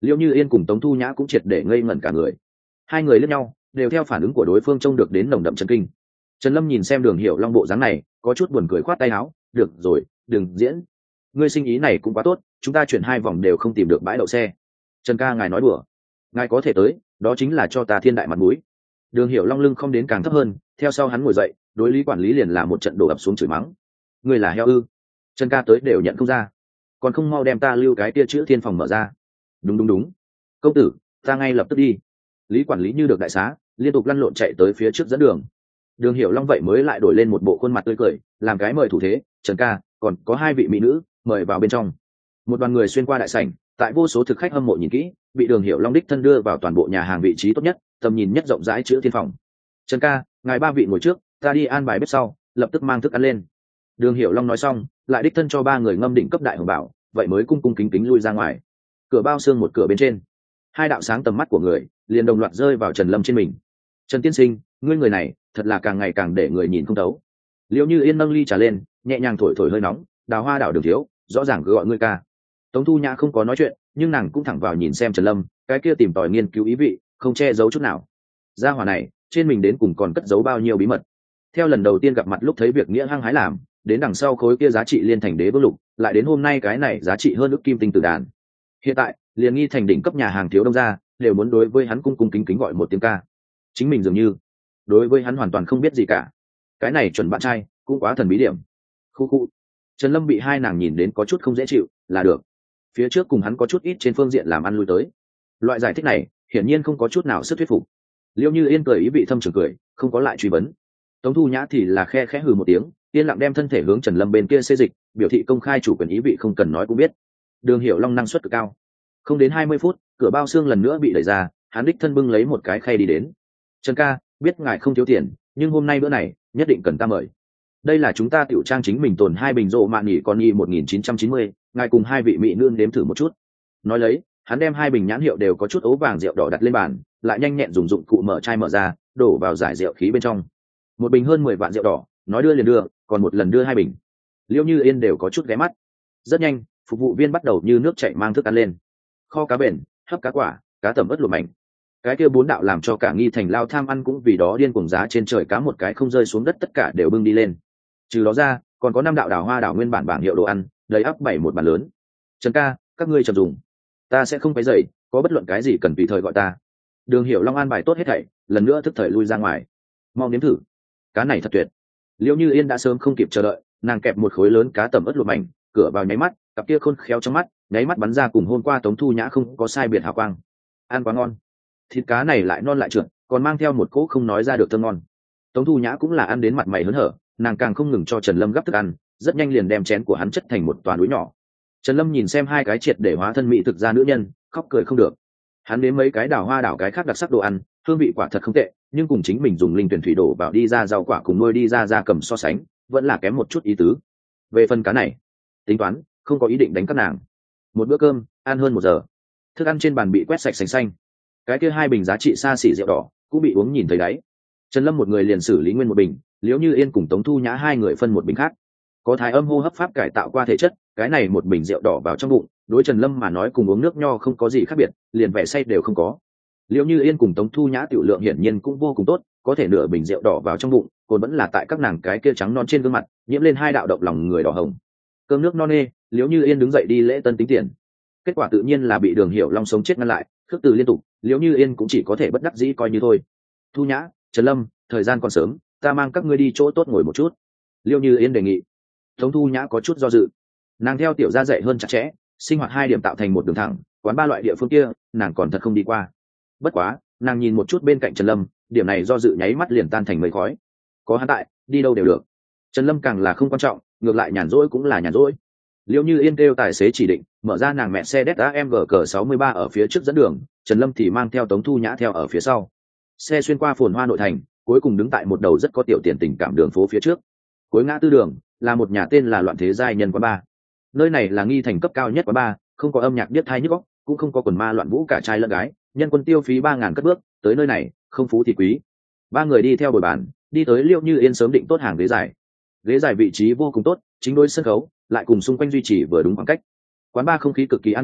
Liễu Như Yên cùng Tống Thu Nhã cũng triệt để ngây ngẩn cả người. Hai người lướt nhau, đều theo phản ứng của đối phương trông được đến nồng đậm chấn kinh. Trần Lâm nhìn xem Đường Hiểu Long bộ dáng này, có chút buồn cười khoát tay áo, được rồi, đừng diễn. Ngươi sinh ý này cũng quá tốt, chúng ta chuyển hai vòng đều không tìm được bãi đậu xe. Trần ca ngài nói đùa, ngài có thể tới, đó chính là cho ta thiên đại mặt mũi. Đường Hiểu Long lưng không đến càng thấp hơn, theo sau hắn ngồi dậy, đối lý quản lý liền là một trận đổ ập xuống chửi mắng. Ngươi là heo ư? Trần ca tới đều nhận không ra, còn không mau đem ta lưu cái kia chữ thiên phòng mở ra. Đúng đúng đúng, công tử, ta ngay lập tức đi. Lý quản lý như được đại xá, liên tục lăn lộn chạy tới phía trước dẫn đường. Đường Hiểu Long vậy mới lại đổi lên một bộ khuôn mặt tươi cười, làm cái mời thủ thế. Trần ca, còn có hai vị mỹ nữ, mời vào bên trong. Một đoàn người xuyên qua đại sảnh, tại vô số thực khách hâm mộ nhìn kỹ, bị Đường Hiểu Long đích thân đưa vào toàn bộ nhà hàng vị trí tốt nhất, tầm nhìn nhất rộng rãi chữ thiên phòng. Trần ca, ngài ba vị ngồi trước, ta đi an bài bếp sau, lập tức mang thức ăn lên. Đường Hiểu Long nói xong, lại đích thân cho ba người ngâm đỉnh cấp đại hồng bảo, vậy mới cung cung kính kính lui ra ngoài. Cửa bao xương một cửa bên trên, hai đạo sáng tầm mắt của người liền đồng loạt rơi vào Trần Lâm trên mình. Trần tiên sinh, ngươi người này thật là càng ngày càng để người nhìn không thấu. Liễu Như Yên nâng ly trà lên, nhẹ nhàng thổi thổi hơi nóng, đào hoa đảo Đường thiếu, rõ ràng cứ gọi ngươi ca. Tống Thu Nhã không có nói chuyện, nhưng nàng cũng thẳng vào nhìn xem Trần Lâm, cái kia tìm tòi nghiên cứu ý vị, không che giấu chút nào. Gia hỏa này, trên mình đến cùng còn cất giấu bao nhiêu bí mật. Theo lần đầu tiên gặp mặt lúc thấy việc nghĩa hăng hái làm, đến đằng sau khối kia giá trị liên thành đế vương lục, lại đến hôm nay cái này giá trị hơn ức kim tinh tử đàn. Hiện tại, liền nghi thành đỉnh cấp nhà hàng thiếu đông gia, đều muốn đối với hắn cung cung kính kính gọi một tiếng ca. Chính mình dường như đối với hắn hoàn toàn không biết gì cả. Cái này chuẩn bạn trai, cũng quá thần bí điểm. Khu khu. Trần Lâm bị hai nàng nhìn đến có chút không dễ chịu, là được. Phía trước cùng hắn có chút ít trên phương diện làm ăn lui tới. Loại giải thích này, hiển nhiên không có chút nào sức thuyết phục. Liễu Như Yên cười ý vị thâm trường cười, không có lại truy vấn. Tống Thu Nhã thì là khe khẽ hừ một tiếng, yên lặng đem thân thể hướng Trần Lâm bên kia xê dịch, biểu thị công khai chủ quyền ý vị không cần nói cũng biết. Đường Hiểu Long năng suất cực cao. Không đến hai mươi phút, cửa bao xương lần nữa bị đẩy ra, hắn đích thân bưng lấy một cái khay đi đến. Trần ca, biết ngài không thiếu tiền, nhưng hôm nay bữa này nhất định cần ta mời. Đây là chúng ta tiểu trang chính mình tồn hai bình rộ mạn nghỉ con y một nghìn chín trăm chín mươi, ngài cùng hai vị mỹ nương đếm thử một chút. Nói lấy, hắn đem hai bình nhãn hiệu đều có chút ấu vàng rượu đỏ đặt lên bàn, lại nhanh nhẹn dùng dụng cụ mở chai mở ra, đổ vào giải rượu khí bên trong. Một bình hơn mười vạn rượu đỏ, nói đưa liền đưa, còn một lần đưa hai bình. Liễu Như Yên đều có chút ghé mắt. Rất nhanh, phục vụ viên bắt đầu như nước chảy mang thức ăn lên. Kho cá bền, hấp cá quả, cá tẩm ớt luộc mảnh. Cái kia bốn đạo làm cho cả nghi thành lao tham ăn cũng vì đó điên cuồng giá trên trời cá một cái không rơi xuống đất tất cả đều bưng đi lên. Trừ đó ra, còn có năm đạo đào hoa đảo nguyên bản bảng hiệu đồ ăn, đầy ắp bảy một bàn lớn. Trần ca, các ngươi chậm dùng, ta sẽ không phải dậy, có bất luận cái gì cần tùy thời gọi ta. Đường Hiểu Long an bài tốt hết thảy, lần nữa thức thời lui ra ngoài. Mau nếm thử, cá này thật tuyệt. Liễu Như Yên đã sớm không kịp chờ đợi, nàng kẹp một khối lớn cá tẩm ớt luộc mảnh, cửa vào nháy mắt, cặp kia khôn khéo trong mắt, nháy mắt bắn ra cùng hôm qua Tống Thu Nhã không có sai biệt hào quang. Ăn quá ngon, thịt cá này lại non lại trượt, còn mang theo một cỗ không nói ra được thơm ngon. Tống Thu Nhã cũng là ăn đến mặt mày hớn hở, nàng càng không ngừng cho Trần Lâm gắp thức ăn, rất nhanh liền đem chén của hắn chất thành một toàn núi nhỏ. Trần Lâm nhìn xem hai cái triệt để hóa thân mỹ thực ra nữ nhân, khóc cười không được. Hắn đến mấy cái đào hoa đảo cái khác đặc sắc đồ ăn, hương vị quả thật không tệ, nhưng cùng chính mình dùng linh tuyển thủy đổ vào đi ra rau quả cùng nuôi đi ra ra cầm so sánh, vẫn là kém một chút ý tứ. Về phần cá này, tính toán, không có ý định đánh các nàng. Một bữa cơm, ăn hơn một giờ, thức ăn trên bàn bị quét sạch sành xanh. Cái kia hai bình giá trị xa xỉ rượu đỏ cũng bị uống nhìn thấy đáy. Trần Lâm một người liền xử lý nguyên một bình, Liễu Như Yên cùng Tống Thu Nhã hai người phân một bình khác. Có thái âm hô hấp pháp cải tạo qua thể chất, cái này một bình rượu đỏ vào trong bụng, đối Trần Lâm mà nói cùng uống nước nho không có gì khác biệt, liền vẻ say đều không có. Liễu Như Yên cùng Tống Thu Nhã tiểu lượng hiển nhiên cũng vô cùng tốt, có thể nửa bình rượu đỏ vào trong bụng, còn vẫn là tại các nàng cái kia trắng non trên gương mặt, nhiễm lên hai đạo động lòng người đỏ hồng. Cơm nước no nê, Liễu Như Yên đứng dậy đi lễ tân tính tiền. Kết quả tự nhiên là bị Đường Hiểu Long sống chết ngăn lại, khước từ liên tục, Liễu Như Yên cũng chỉ có thể bất đắc dĩ coi như thôi. Thu Nhã, Trần Lâm, thời gian còn sớm, ta mang các ngươi đi chỗ tốt ngồi một chút. Liễu Như Yên đề nghị. Tống Thu Nhã có chút do dự, nàng theo tiểu gia dạy hơn chặt chẽ, sinh hoạt hai điểm tạo thành một đường thẳng, quán ba loại địa phương kia nàng còn thật không đi qua. Bất quá nàng nhìn một chút bên cạnh Trần Lâm, điểm này do dự nháy mắt liền tan thành mây khói. Có hắn tại, đi đâu đều được. Trần Lâm càng là không quan trọng, ngược lại nhàn rỗi cũng là nhàn rỗi. Liễu Như Yên kêu tài xế chỉ định mở ra nàng mẹ xe Delta em giê cờ sáu mươi ba ở phía trước dẫn đường, Trần Lâm thì mang theo Tống Thu Nhã theo ở phía sau. Xe xuyên qua phồn hoa nội thành, cuối cùng đứng tại một đầu rất có tiểu tiền tình cảm đường phố phía trước. Cuối ngã tư đường là một nhà tên là Loạn Thế Giai Nhân quán bar. Nơi này là nghi thành cấp cao nhất quán bar, không có âm nhạc điếc tai nhức óc, cũng không có quần ma loạn vũ cả trai lẫn gái, nhân quân tiêu phí ba ngàn cất bước, tới nơi này, không phú thì quý. Ba người đi theo bồi bàn, đi tới Liễu Như Yên sớm định tốt hàng ghế dài. Ghế dài vị trí vô cùng tốt, chính đối sân khấu, lại cùng xung quanh duy trì vừa đúng khoảng cách. Quán bar không khí cực kỳ an nhàn,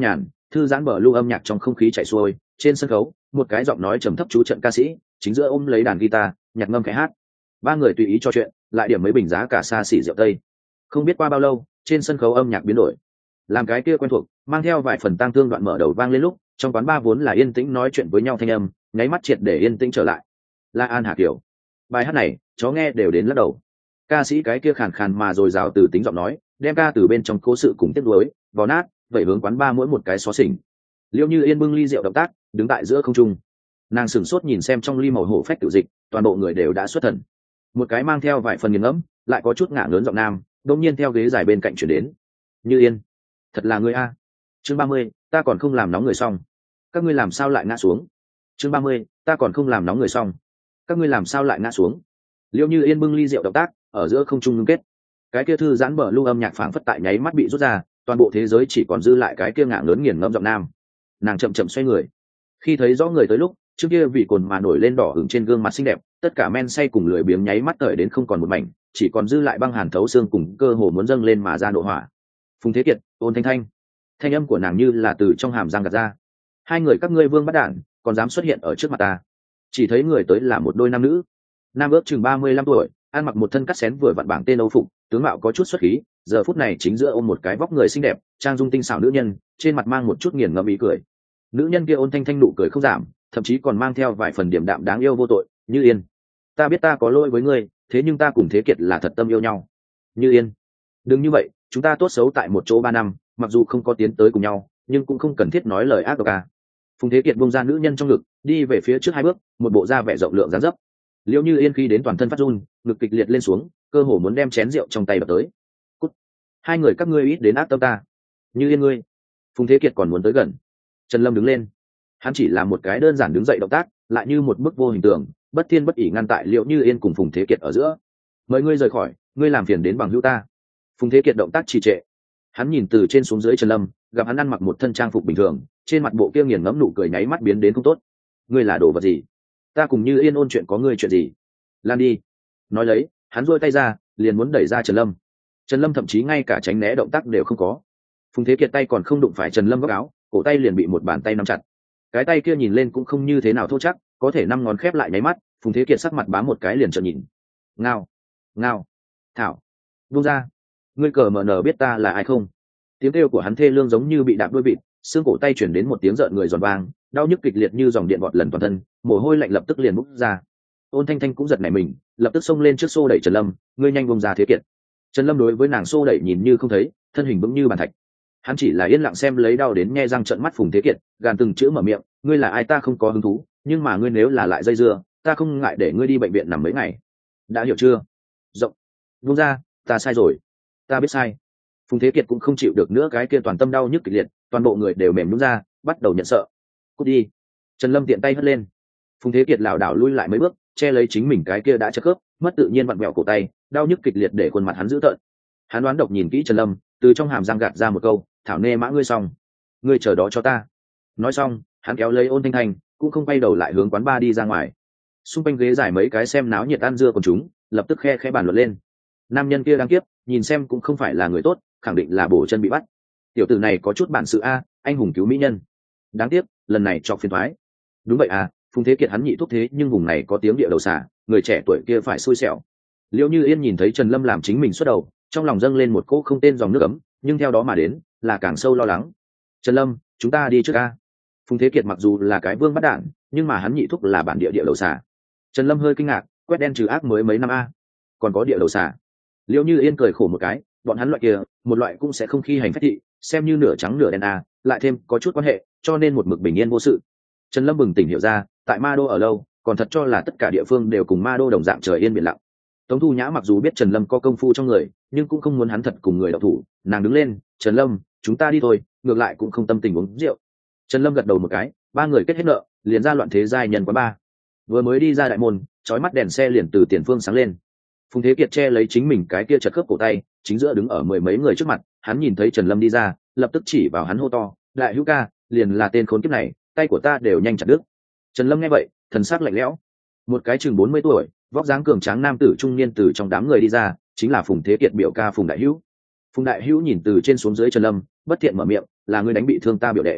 thư giãn bờ lưu âm nhạc trong không khí chảy xuôi, trên sân khấu một cái giọng nói trầm thấp chú trận ca sĩ chính giữa ôm lấy đàn guitar nhạc ngâm khẽ hát. Ba người tùy ý trò chuyện, lại điểm mấy bình giá cả xa xỉ rượu tây. Không biết qua bao lâu, trên sân khấu âm nhạc biến đổi, làm cái kia quen thuộc mang theo vài phần tang thương đoạn mở đầu vang lên lúc trong quán ba vốn là yên tĩnh nói chuyện với nhau thanh âm nháy mắt triệt để yên tĩnh trở lại. La An Hà Kiều, bài hát này chó nghe đều đến lắc đầu. Ca sĩ cái kia khàn khàn mà rồi rào từ tính giọng nói đem ca từ bên trong cố sự cùng tiếc nuối vò nát vậy hướng quán ba mỗi một cái xó xỉnh. Liễu Như Yên bưng ly rượu động tác đứng tại giữa không trung, nàng sửng sốt nhìn xem trong ly màu hổ phách tự dịch, toàn bộ người đều đã xuất thần. Một cái mang theo vài phần nghiền ngẫm lại có chút ngả lớn giọng nam đột nhiên theo ghế dài bên cạnh chuyển đến. Như Yên, thật là ngươi a. Chương ba mươi, ta còn không làm nóng người xong, các ngươi làm sao lại ngã xuống. Chương ba mươi, ta còn không làm nóng người xong, các ngươi làm sao lại ngã xuống. Liễu Như Yên bưng ly rượu động tác ở giữa không trung ngưng kết, cái kia thư giãn bờ lưu âm nhạc phảng phất tại nháy mắt bị rút ra, toàn bộ thế giới chỉ còn dư lại cái kia ngả lớn nghiền ngẫm giọng nam. Nàng chậm chậm xoay người, khi thấy rõ người tới lúc trước kia vị cồn mà nổi lên đỏ hửng trên gương mặt xinh đẹp, tất cả men say cùng lười biếng nháy mắt tởi đến không còn một mảnh, chỉ còn dư lại băng hàn thấu xương cùng cơ hồ muốn dâng lên mà ra nộ hỏa. Phùng Thế Kiệt, Ôn Thanh Thanh, thanh âm của nàng như là từ trong hàm răng gạt ra. Hai người các ngươi vương bắt đản, còn dám xuất hiện ở trước mặt ta. Chỉ thấy người tới là một đôi nam nữ, nam ước chừng ba mươi lăm tuổi, ăn mặc một thân cắt xén vừa vặn bảng tên Âu phục, tướng mạo có chút xuất khí, giờ phút này chính giữa ôm một cái vóc người xinh đẹp, trang dung tinh xảo nữ nhân, trên mặt mang một chút nghiền ngẫm ý cười. Nữ nhân kia Ôn Thanh Thanh nụ cười không giảm, thậm chí còn mang theo vài phần điểm đạm đáng yêu vô tội. Như Yên, ta biết ta có lỗi với ngươi, thế nhưng ta cùng Thế Kiệt là thật tâm yêu nhau. Như Yên, đừng như vậy, chúng ta tốt xấu tại một chỗ ba năm, mặc dù không có tiến tới cùng nhau, nhưng cũng không cần thiết nói lời ác độc à. Phùng Thế Kiệt buông ra nữ nhân trong ngực, đi về phía trước hai bước, một bộ da vẻ rộng lượng dáng dấp. Liễu Như Yên khi đến toàn thân phát run, ngực kịch liệt lên xuống, cơ hồ muốn đem chén rượu trong tay đập tới. Cút, hai người các ngươi ít đến ác tâm ta. Như Yên ngươi. Phùng Thế Kiệt còn muốn tới gần. Trần Lâm đứng lên, hắn chỉ làm một cái đơn giản đứng dậy động tác, lại như một bức vô hình tượng, bất thiên bất ỷ ngăn tại Liễu Như Yên cùng Phùng Thế Kiệt ở giữa. Mời ngươi rời khỏi, ngươi làm phiền đến bằng hữu ta. Phùng Thế Kiệt động tác trì trệ, hắn nhìn từ trên xuống dưới Trần Lâm, gặp hắn ăn mặc một thân trang phục bình thường, trên mặt bộ kia nghiền ngẫm nụ cười nháy mắt biến đến không tốt. Ngươi là đồ vật gì? Ta cùng Như Yên ôn chuyện có ngươi chuyện gì? Lan đi. Nói lấy, hắn duỗi tay ra, liền muốn đẩy ra Trần Lâm. Trần Lâm thậm chí ngay cả tránh né động tác đều không có. Phùng Thế Kiệt tay còn không đụng phải Trần Lâm góc áo, cổ tay liền bị một bàn tay nắm chặt. Cái tay kia nhìn lên cũng không như thế nào thô chắc, có thể năm ngón khép lại nháy mắt. Phùng Thế Kiệt sắc mặt bám một cái liền trợn nhìn. Ngao, ngao, thảo, buông ra. Ngươi cờ mờ nờ biết ta là ai không? Tiếng kêu của hắn thê lương giống như bị đạp đuôi vịt, xương cổ tay chuyển đến một tiếng rợn người giòn vang, đau nhức kịch liệt như dòng điện vọt lần toàn thân, mồ hôi lạnh lập tức liền bốc ra. Ôn Thanh Thanh cũng giật nảy mình, lập tức xông lên trước xô đẩy Trần Lâm, ngươi nhanh buông ra Thế Kiệt. Trần Lâm đối với nàng xô đẩy nhìn như không thấy, thân hình vững như bàn thạch. Hắn chỉ là yên lặng xem lấy đau đến nhe răng trợn mắt Phùng Thế Kiệt, gàn từng chữ mở miệng, ngươi là ai ta không có hứng thú, nhưng mà ngươi nếu là lại dây dưa, ta không ngại để ngươi đi bệnh viện nằm mấy ngày. Đã hiểu chưa? Rộng. Buông ra, ta sai rồi. Ta biết sai. Phùng Thế Kiệt cũng không chịu được nữa cái kia toàn tâm đau nhức kịch liệt, toàn bộ người đều mềm nhũn ra, bắt đầu nhận sợ. Cút đi. Trần Lâm tiện tay hất lên. Phùng Thế Kiệt lảo đảo lui lại mấy bước, che lấy chính mình cái kia đã chật khớp, mất tự nhiên vặn vẹo cổ tay, đau nhức kịch liệt để khuôn mặt hắn dữ tợn. Hắn đoán độc nhìn kỹ Trần Lâm, từ trong hàm răng gạt ra một câu, thảo nê mã ngươi xong, ngươi chờ đó cho ta. Nói xong, hắn kéo lấy Ôn Thanh Thanh, cũng không quay đầu lại hướng quán bar đi ra ngoài. Xung quanh ghế giải mấy cái xem náo nhiệt ăn dưa còn chúng, lập tức khe khẽ bàn luận lên. Nam nhân kia đáng kiếp, nhìn xem cũng không phải là người tốt, khẳng định là bổ chân bị bắt. Tiểu tử này có chút bản sự a, anh hùng cứu mỹ nhân. Đáng tiếc, lần này cho phiền thoái. Đúng vậy à, Phùng Thế Kiệt hắn nhị thuốc thế nhưng vùng này có tiếng địa đầu xả, người trẻ tuổi kia phải xui xẻo. Liễu Như Yên nhìn thấy Trần Lâm làm chính mình xuất đầu, trong lòng dâng lên một cỗ không tên dòng nước ấm, nhưng theo đó mà đến là càng sâu lo lắng. Trần Lâm, chúng ta đi trước a. Phùng Thế Kiệt mặc dù là cái vương bắt đản, nhưng mà hắn nhị thúc là bản địa địa đầu xả. Trần Lâm hơi kinh ngạc, quét đen trừ ác mới mấy năm a, còn có địa đầu xả. Liễu Như Yên cười khổ một cái, bọn hắn loại kia, một loại cũng sẽ không khi hành phách thị, xem như nửa trắng nửa đen a, lại thêm có chút quan hệ, cho nên một mực bình yên vô sự. Trần Lâm bừng tỉnh hiểu ra, tại Ma Đô ở lâu, còn thật cho là tất cả địa phương đều cùng Ma Đô đồng dạng trời yên biển lặng. Tống Thu Nhã mặc dù biết Trần Lâm có công phu trong người, nhưng cũng không muốn hắn thật cùng người đậu thủ, nàng đứng lên, Trần Lâm, chúng ta đi thôi, ngược lại cũng không tâm tình uống rượu. Trần Lâm gật đầu một cái, ba người kết hết nợ, liền ra loạn thế giai nhân quán ba. Vừa mới đi ra đại môn, chói mắt đèn xe liền từ tiền phương sáng lên. Phùng Thế Kiệt che lấy chính mình cái kia chật khớp cổ tay, chính giữa đứng ở mười mấy người trước mặt, hắn nhìn thấy Trần Lâm đi ra, lập tức chỉ vào hắn hô to, đại hữu ca, liền là tên khốn kiếp này, tay của ta đều nhanh chặt đứt. Trần Lâm nghe vậy, thần sắc lạnh lẽo. Một cái chừng bốn mươi tuổi, vóc dáng cường tráng nam tử trung niên từ trong đám người đi ra, chính là Phùng Thế Kiệt biểu ca Phùng Đại Hữu. Phùng Đại Hữu nhìn từ trên xuống dưới Trần Lâm, bất thiện mở miệng, là ngươi đánh bị thương ta biểu đệ.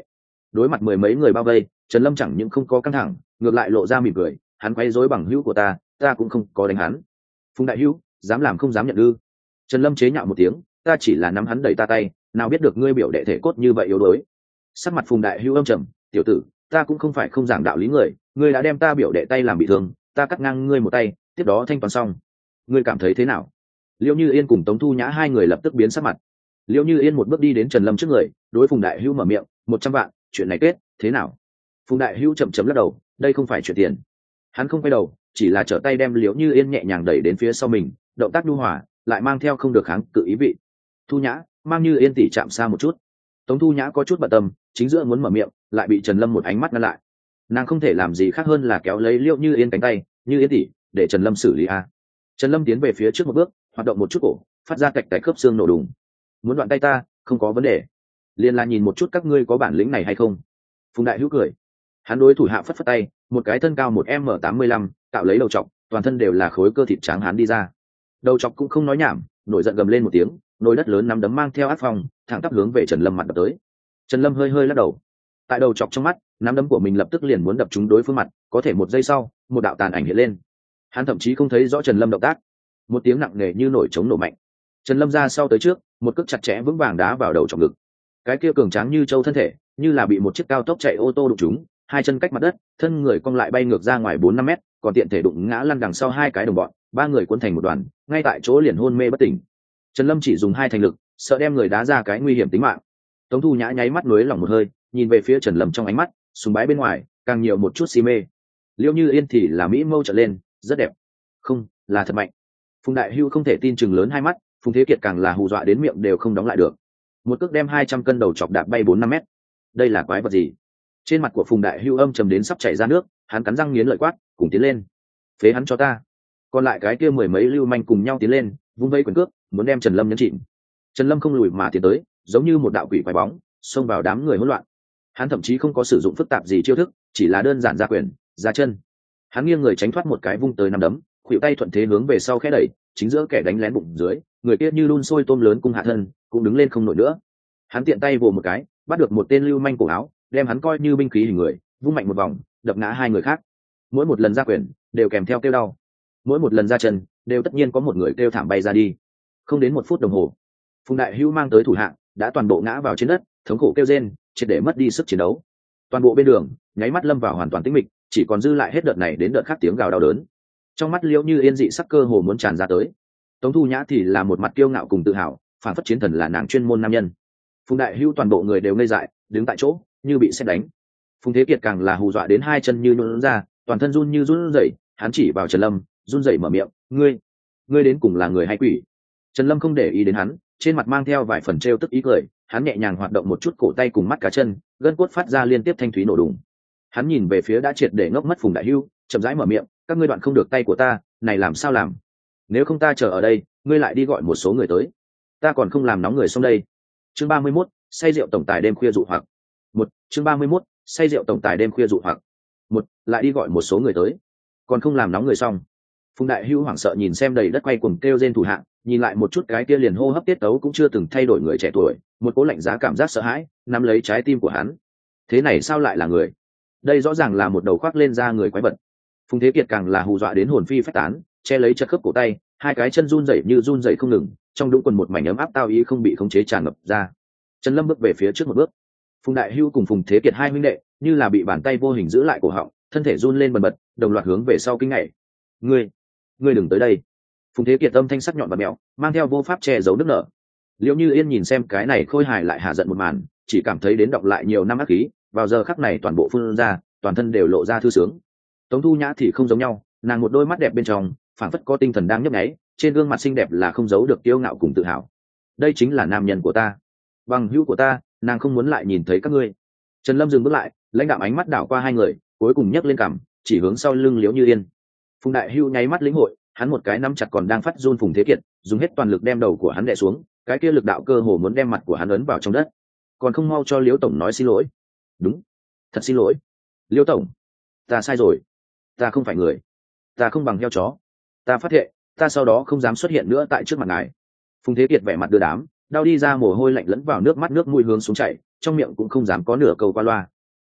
Đối mặt mười mấy người bao vây, Trần Lâm chẳng những không có căng thẳng, ngược lại lộ ra mỉm cười. Hắn quay rối bằng hữu của ta, ta cũng không có đánh hắn. Phùng đại hữu, dám làm không dám nhận ư? Trần Lâm chế nhạo một tiếng, ta chỉ là nắm hắn đẩy ta tay, nào biết được ngươi biểu đệ thể cốt như vậy yếu đuối. Sắc mặt Phùng đại hữu âm trầm, tiểu tử, ta cũng không phải không giảng đạo lý người, ngươi đã đem ta biểu đệ tay làm bị thương, ta cắt ngang ngươi một tay, tiếp đó thanh toán xong. Ngươi cảm thấy thế nào? Liễu Như Yên cùng Tống Thu Nhã hai người lập tức biến sắc mặt. Liễu Như Yên một bước đi đến Trần Lâm trước người, đối Phùng đại hữu mở miệng, một trăm vạn, chuyện này kết thế nào? Phùng đại hữu chậm chậm lắc đầu, đây không phải chuyện tiền. Hắn không quay đầu, chỉ là trở tay đem Liễu Như Yên nhẹ nhàng đẩy đến phía sau mình, động tác nhu hòa, lại mang theo không được kháng cự ý vị. Thu Nhã, mang Như Yên tỉ chạm xa một chút. Tống Thu Nhã có chút bận tâm, chính giữa muốn mở miệng, lại bị Trần Lâm một ánh mắt ngăn lại. Nàng không thể làm gì khác hơn là kéo lấy Liễu Như Yên cánh tay, Như Yên tỉ, để Trần Lâm xử lý a. Trần Lâm tiến về phía trước một bước, hoạt động một chút cổ, phát ra cạch cạch khớp xương nổ đùng. Muốn đoạn tay ta, không có vấn đề. Liên là nhìn một chút các ngươi có bản lĩnh này hay không. Phùng đại hữu cười. Hắn đối thủ hạ phất phất tay, một cái thân cao một m tám mươi lăm, tạo lấy đầu trọc, toàn thân đều là khối cơ thịt trắng hắn đi ra. Đầu trọc cũng không nói nhảm, nổi giận gầm lên một tiếng, nồi đất lớn nắm đấm mang theo ác phong, thẳng tắp hướng về Trần Lâm mặt đập tới. Trần Lâm hơi hơi lắc đầu. Tại đầu chọc trong mắt, nắm đấm của mình lập tức liền muốn đập trúng đối phương mặt, có thể một giây sau, một đạo tàn ảnh hiện lên. Hắn thậm chí không thấy rõ Trần Lâm động tác. Một tiếng nặng nề như nổi trống nổ mạnh. Trần Lâm ra sau tới trước, một cước chặt chẽ vững vàng đá vào đầu chọc ngực. Cái kia cường tráng như châu thân thể, như là bị một chiếc cao tốc chạy ô tô đụng trúng, hai chân cách mặt đất, thân người cong lại bay ngược ra ngoài bốn năm mét, còn tiện thể đụng ngã lăn đằng sau hai cái đồng bọn, ba người cuốn thành một đoàn, ngay tại chỗ liền hôn mê bất tỉnh. Trần Lâm chỉ dùng hai thành lực, sợ đem người đá ra cái nguy hiểm tính mạng. Tống Thu Nhã nháy mắt nuối lòng một hơi, nhìn về phía Trần Lâm trong ánh mắt sùng bái bên ngoài càng nhiều một chút si mê. Liễu Như Yên thì là mỹ mâu trợn lên, rất đẹp, không là thật mạnh. Phùng đại hưu không thể tin chừng lớn hai mắt, Phùng Thế Kiệt càng là hù dọa đến miệng đều không đóng lại được. Một cước đem hai trăm cân đầu chọc đạp bay bốn năm mét. Đây là quái vật gì? Trên mặt của Phùng đại hưu âm trầm đến sắp chảy ra nước, hắn cắn răng nghiến lợi quát, cùng tiến lên, phế hắn cho ta. Còn lại cái kia mười mấy lưu manh cùng nhau tiến lên, vung vây quyền cước, muốn đem Trần Lâm nhấn chìm. Trần Lâm không lùi mà tiến tới, giống như một đạo quỷ quái bóng, xông vào đám người hỗn loạn. Hắn thậm chí không có sử dụng phức tạp gì chiêu thức, chỉ là đơn giản ra quyền, ra chân. Hắn nghiêng người tránh thoát một cái vung tới năm đấm, khuỷu tay thuận thế hướng về sau khẽ đẩy, chính giữa kẻ đánh lén bụng dưới, người kia như đun sôi tôm lớn cung hạ thân, cũng đứng lên không nổi nữa. Hắn tiện tay vồ một cái, bắt được một tên lưu manh cổ áo, đem hắn coi như binh khí hình người, vung mạnh một vòng, đập ngã hai người khác. Mỗi một lần ra quyền, đều kèm theo kêu đau. Mỗi một lần ra chân, đều tất nhiên có một người kêu thảm bay ra đi. Không đến một phút đồng hồ, Phùng đại hữu mang tới thủ hạng đã toàn bộ ngã vào trên đất, thống khổ kêu rên, triệt để mất đi sức chiến đấu. Toàn bộ bên đường nháy mắt lâm vào hoàn toàn tĩnh mịch, chỉ còn dư lại hết đợt này đến đợt khác tiếng gào đau đớn. Trong mắt Liễu Như Yên dị sắc cơ hồ muốn tràn ra tới. Tống Thu Nhã thì là một mặt kiêu ngạo cùng tự hào, phản phất chiến thần là nàng chuyên môn nam nhân. Phùng đại hữu toàn bộ người đều ngây dại, đứng tại chỗ như bị sét đánh. Phùng Thế Kiệt càng là hù dọa đến hai chân như nhũn ra, toàn thân run như run rẩy, hắn chỉ vào Trần Lâm, run rẩy mở miệng, "Ngươi, ngươi đến cùng là người hay quỷ?" Trần Lâm không để ý đến hắn, trên mặt mang theo vài phần trêu tức ý cười, hắn nhẹ nhàng hoạt động một chút cổ tay cùng mắt cá chân, gân cốt phát ra liên tiếp thanh thúy nổ đùng. Hắn nhìn về phía đã triệt để ngốc mất Phùng đại hưu, chậm rãi mở miệng, "Các ngươi đoạn không được tay của ta, này làm sao làm? Nếu không ta chờ ở đây, ngươi lại đi gọi một số người tới, ta còn không làm nóng người xong đây." Chương ba mươi mốt, say rượu tổng tài đêm khuya dụ hoặc. Một, chương ba mươi mốt, say rượu tổng tài đêm khuya dụ hoặc. Một, lại đi gọi một số người tới, còn không làm nóng người xong. Phùng đại hưu hoảng sợ nhìn xem đầy đất quay cuồng kêu rên thủ hạng, nhìn lại một chút cái kia liền hô hấp tiết tấu cũng chưa từng thay đổi người trẻ tuổi, một cố lạnh giá cảm giác sợ hãi nắm lấy trái tim của hắn. Thế này sao lại là người? Đây rõ ràng là một đầu khoác lên da người quái vật. Phùng Thế Kiệt càng là hù dọa đến hồn phi phách tán, che lấy chật khớp cổ tay, hai cái chân run rẩy như run rẩy không ngừng, trong đũng quần một mảnh ấm áp tao ý không bị khống chế tràn ngập ra. Trần Lâm bước về phía trước một bước. Phùng đại hưu cùng Phùng Thế Kiệt hai huynh đệ như là bị bàn tay vô hình giữ lại cổ họng, thân thể run lên bần bật, đồng loạt hướng về sau kinh ngảy. "Ngươi, ngươi đừng tới đây!" Phùng Thế Kiệt âm thanh sắc nhọn và mèo, mang theo vô pháp che giấu nước nở. Liễu Như Yên nhìn xem cái này khôi hài lại hạ giận một màn, chỉ cảm thấy đến đọc lại nhiều năm ác khí, vào giờ khắc này toàn bộ phun ra, toàn thân đều lộ ra thư sướng. Tống Thu Nhã thì không giống nhau, nàng một đôi mắt đẹp bên trong, phảng phất có tinh thần đang nhấp nháy, trên gương mặt xinh đẹp là không giấu được kiêu ngạo cùng tự hào. Đây chính là nam nhân của ta, bằng hữu của ta, nàng không muốn lại nhìn thấy các ngươi. Trần Lâm dừng bước lại, lãnh đạm ánh mắt đảo qua hai người, cuối cùng nhấc lên cằm, chỉ hướng sau lưng Liễu Như Yên. Phùng đại hưu nháy mắt lĩnh hội, hắn một cái nắm chặt còn đang phát run Phùng Thế Kiệt, dùng hết toàn lực đem đầu của hắn đè xuống, cái kia lực đạo cơ hồ muốn đem mặt của hắn ấn vào trong đất. Còn không mau cho Liễu tổng nói xin lỗi. Đúng, thật xin lỗi, Liễu tổng, ta sai rồi, ta không phải người, ta không bằng heo chó, ta phát thệ, ta sau đó không dám xuất hiện nữa tại trước mặt ngài. Phùng Thế Kiệt vẻ mặt đưa đám, đau đi ra mồ hôi lạnh lẫn vào nước mắt nước mũi hướng xuống chảy, trong miệng cũng không dám có nửa câu qua loa.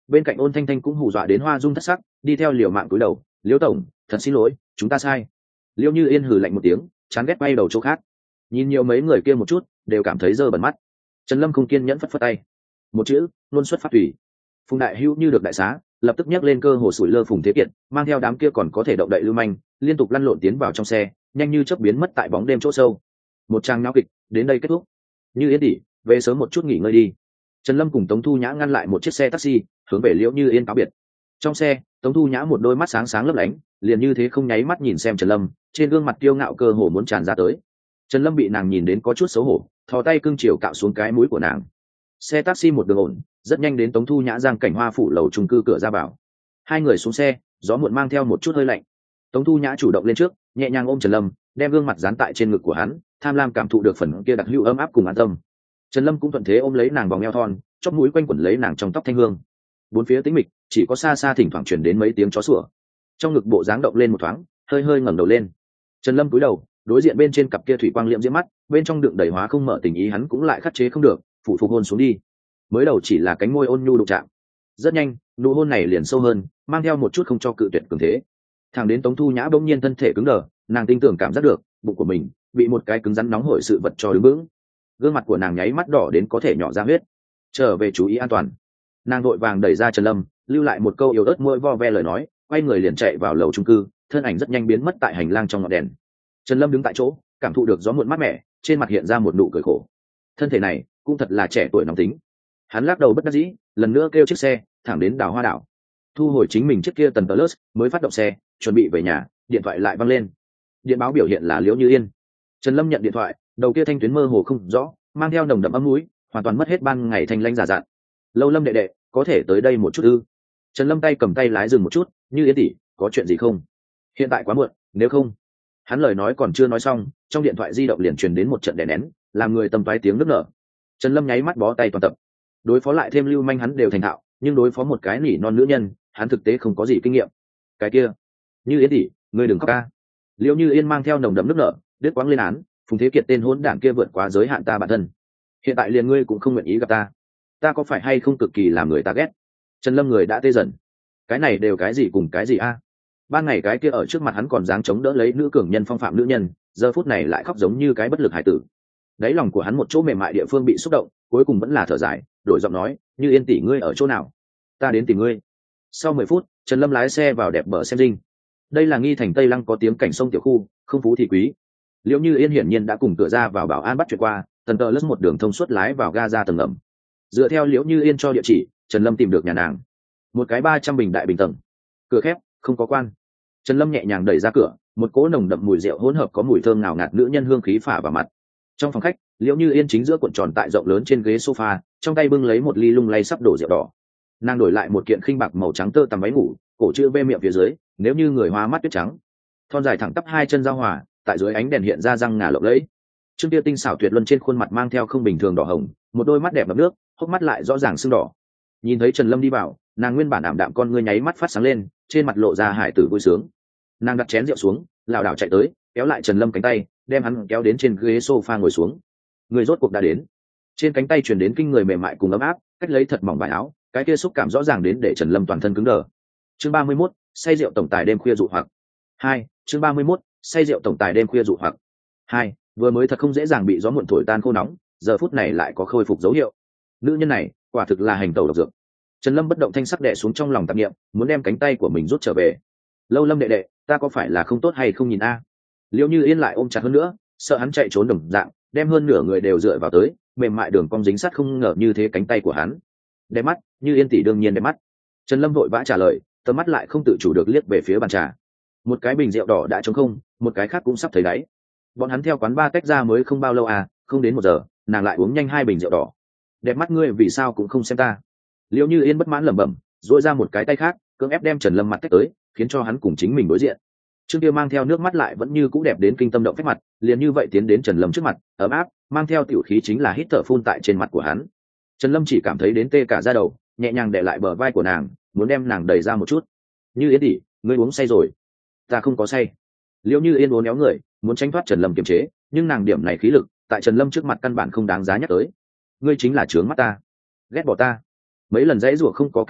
Bên cạnh Ôn Thanh Thanh cũng hù dọa đến hoa dung thất sắc, đi theo liều mạng cúi đầu. Liễu tổng, thật xin lỗi, chúng ta sai. Liễu Như Yên hừ lạnh một tiếng, chán ghét bay đầu chỗ khác. Nhìn nhiều mấy người kia một chút, đều cảm thấy dơ bẩn mắt. Trần Lâm không kiên nhẫn phất phất tay, một chữ, luôn xuất phát tùy. Phùng Đại Hữu như được đại xá, lập tức nhấc lên cơ hồ sủi lơ Phùng Thế Kiệt, mang theo đám kia còn có thể động đậy lưu manh, liên tục lăn lộn tiến vào trong xe, nhanh như chớp biến mất tại bóng đêm chỗ sâu. Một trang náo kịch đến đây kết thúc. Như Yên tỷ, về sớm một chút nghỉ ngơi đi. Trần Lâm cùng Tống Thu Nhã ngăn lại một chiếc xe taxi, hướng về Liễu Như Yên cáo biệt. Trong xe, Tống Thu Nhã một đôi mắt sáng sáng lấp lánh, liền như thế không nháy mắt nhìn xem Trần Lâm, trên gương mặt kiêu ngạo cơ hồ muốn tràn ra tới. Trần Lâm bị nàng nhìn đến có chút xấu hổ, thò tay cưng chiều cạo xuống cái mũi của nàng. Xe taxi một đường ổn, rất nhanh đến Tống Thu Nhã giang cảnh hoa phủ lầu chung cư cửa ra vào. Hai người xuống xe, gió muộn mang theo một chút hơi lạnh. Tống Thu Nhã chủ động lên trước, nhẹ nhàng ôm Trần Lâm, đem gương mặt dán tại trên ngực của hắn, tham lam cảm thụ được phần kia đặc hữu ấm áp cùng an tâm. Trần Lâm cũng thuận thế ôm lấy nàng vòng eo thon, chóp mũi quanh quẩn lấy nàng trong tóc thanh hương. Bốn phía tĩnh mịch, chỉ có xa xa thỉnh thoảng truyền đến mấy tiếng chó sủa. Trong ngực bộ dáng động lên một thoáng, hơi hơi ngẩng đầu lên. Trần Lâm cúi đầu, đối diện bên trên cặp kia thủy quang liệm diễm mắt, bên trong đựng đầy hóa không mở tình ý hắn cũng lại khắc chế không được, phụ phục hôn xuống đi. Mới đầu chỉ là cánh môi ôn nhu đụng chạm, rất nhanh, nụ hôn này liền sâu hơn, mang theo một chút không cho cự tuyệt cường thế. Thẳng đến Tống Thu Nhã bỗng nhiên thân thể cứng đờ, nàng tin tưởng cảm giác được bụng của mình bị một cái cứng rắn nóng hổi sự vật cho đứng vững. Gương mặt của nàng nháy mắt đỏ đến có thể nhỏ ra huyết. Trở về chú ý an toàn. Nàng vội vàng đẩy ra Trần Lâm, lưu lại một câu yếu ớt môi vo ve lời nói, quay người liền chạy vào lầu chung cư, thân ảnh rất nhanh biến mất tại hành lang trong ngọn đèn. Trần Lâm đứng tại chỗ, cảm thụ được gió muộn mát mẻ, trên mặt hiện ra một nụ cười khổ. Thân thể này cũng thật là trẻ tuổi nóng tính. Hắn lắc đầu bất đắc dĩ, lần nữa kêu chiếc xe thẳng đến đảo Hoa đảo. Thu hồi chính mình chiếc kia tần Plus, mới phát động xe, chuẩn bị về nhà, điện thoại lại văng lên. Điện báo biểu hiện là Liễu Như Yên. Trần Lâm nhận điện thoại, đầu kia thanh tuyến mơ hồ không rõ, mang theo nồng đậm âm mũi, hoàn toàn mất hết ban ngày thanh lãnh giả dặn. Lâu Lâm đệ đệ, có thể tới đây một chút ư? Trần Lâm tay cầm tay lái dừng một chút, Như Yên tỷ, có chuyện gì không? Hiện tại quá muộn, nếu không. Hắn lời nói còn chưa nói xong, trong điện thoại di động liền truyền đến một trận đè nén, làm người tâm toái tiếng nức nở. Trần Lâm nháy mắt bó tay toàn tập. Đối phó lại thêm lưu manh hắn đều thành thạo, nhưng đối phó một cái nỉ non nữ nhân, hắn thực tế không có gì kinh nghiệm. Cái kia, Như Yên tỷ, ngươi đừng khóc ca. Liễu Như Yên mang theo nồng đậm nước nở, đứt quãng lên án, Phùng Thế Kiệt tên hỗn đản kia vượt quá giới hạn ta bản thân. Hiện tại liền ngươi cũng không nguyện ý gặp ta, ta có phải hay không cực kỳ làm người ta ghét? Trần Lâm người đã tê dần. Cái này đều cái gì cùng cái gì a? Ban ngày cái kia ở trước mặt hắn còn dáng chống đỡ lấy nữ cường nhân phong phạm nữ nhân, giờ phút này lại khóc giống như cái bất lực hải tử. Đáy lòng của hắn một chỗ mềm mại địa phương bị xúc động, cuối cùng vẫn là thở dài, đổi giọng nói, Như Yên tỷ ngươi ở chỗ nào? Ta đến tìm ngươi. Sau mười phút, Trần Lâm lái xe vào đẹp bờ xem dinh. Đây là nghi thành Tây Lăng có tiếng cảnh sông tiểu khu, không phú thì quý. Liễu Như Yên hiển nhiên đã cùng cửa ra vào bảo an bắt chuyện qua, tần tờ lướt một đường thông suốt lái vào ga ra tầng ngầm. Dựa theo Liễu Như Yên cho địa chỉ, Trần Lâm tìm được nhà nàng. Một cái ba trăm bình đại bình tầng, cửa khép, không có quan. Trần Lâm nhẹ nhàng đẩy ra cửa, một cỗ nồng đậm mùi rượu hỗn hợp có mùi thơm ngào ngạt nữ nhân hương khí phả vào mặt. Trong phòng khách, Liễu Như Yên chính giữa cuộn tròn tại rộng lớn trên ghế sofa, trong tay bưng lấy một ly lung lay sắp đổ rượu đỏ. Nàng đổi lại một kiện khinh bạc màu trắng tơ tằm váy ngủ, cổ chữ V miệng phía dưới, nếu như người hoa mắt tuyết trắng. Thon dài thẳng tắp hai chân giao hòa, tại dưới ánh đèn hiện ra răng ngà lộng lẫy. Trương Tia tinh xảo tuyệt luân trên khuôn mặt mang theo không bình thường đỏ hồng, một đôi mắt đẹp ngập nước, hốc mắt lại rõ ràng sưng đỏ. Nhìn thấy Trần Lâm đi vào, nàng nguyên bản ảm đạm con ngươi nháy mắt phát sáng lên, trên mặt lộ ra hải tử vui sướng. Nàng đặt chén rượu xuống, lảo đảo chạy tới, kéo lại Trần Lâm cánh tay, đem hắn kéo đến trên ghế sofa ngồi xuống. Người rốt cuộc đã đến. Trên cánh tay truyền đến kinh người mềm mại cùng ấm áp, cách lấy thật mỏng vải áo, cái kia xúc cảm rõ ràng đến để Trần Lâm toàn thân cứng đờ. Chương ba mươi mốt, say rượu tổng tài đêm khuya dụ hoặc. Hai, chương ba mươi mốt, say rượu tổng tài đêm khuya dụ hoặc. Hai, vừa mới thật không dễ dàng bị gió muộn thổi tan khô nóng, giờ phút này lại có khôi phục dấu hiệu. Nữ nhân này, quả thực là hành tẩu độc dược. Trần Lâm bất động thanh sắc đè xuống trong lòng tạp niệm, muốn đem cánh tay của mình rút trở về. Lâu Lâm đệ đệ, ta có phải là không tốt hay không nhìn a? Liễu Như Yên lại ôm chặt hơn nữa, sợ hắn chạy trốn đồng dạng, đem hơn nửa người đều dựa vào tới, mềm mại đường cong dính sát không ngờ như thế cánh tay của hắn. Đẹp mắt, Như Yên tỷ đương nhiên đẹp mắt. Trần Lâm vội vã trả lời, tầm mắt lại không tự chủ được liếc về phía bàn trà. Một cái bình rượu đỏ đã trống không, một cái khác cũng sắp thấy đáy. Bọn hắn theo quán ba tách ra mới không bao lâu à, không đến một giờ, nàng lại uống nhanh hai bình rượu đỏ. Đẹp mắt ngươi vì sao cũng không xem ta? Liễu Như Yên bất mãn lẩm bẩm, duỗi ra một cái tay khác, cưỡng ép đem Trần Lâm mặt tách tới, khiến cho hắn cùng chính mình đối diện. Trương Tiêu mang theo nước mắt lại vẫn như cũ đẹp đến kinh tâm động phách mặt, liền như vậy tiến đến Trần Lâm trước mặt, ấm áp, mang theo tiểu khí chính là hít thở phun tại trên mặt của hắn. Trần Lâm chỉ cảm thấy đến tê cả da đầu, nhẹ nhàng để lại bờ vai của nàng, muốn đem nàng đẩy ra một chút. Như Yên tỷ, ngươi uống say rồi. Ta không có say. Liễu Như Yên uốn éo người, muốn tránh thoát Trần Lâm kiềm chế, nhưng nàng điểm này khí lực, tại Trần Lâm trước mặt căn bản không đáng giá nhắc tới. Ngươi chính là trướng mắt ta, ghét bỏ ta. Mấy lần dãy rủa không có kết quả,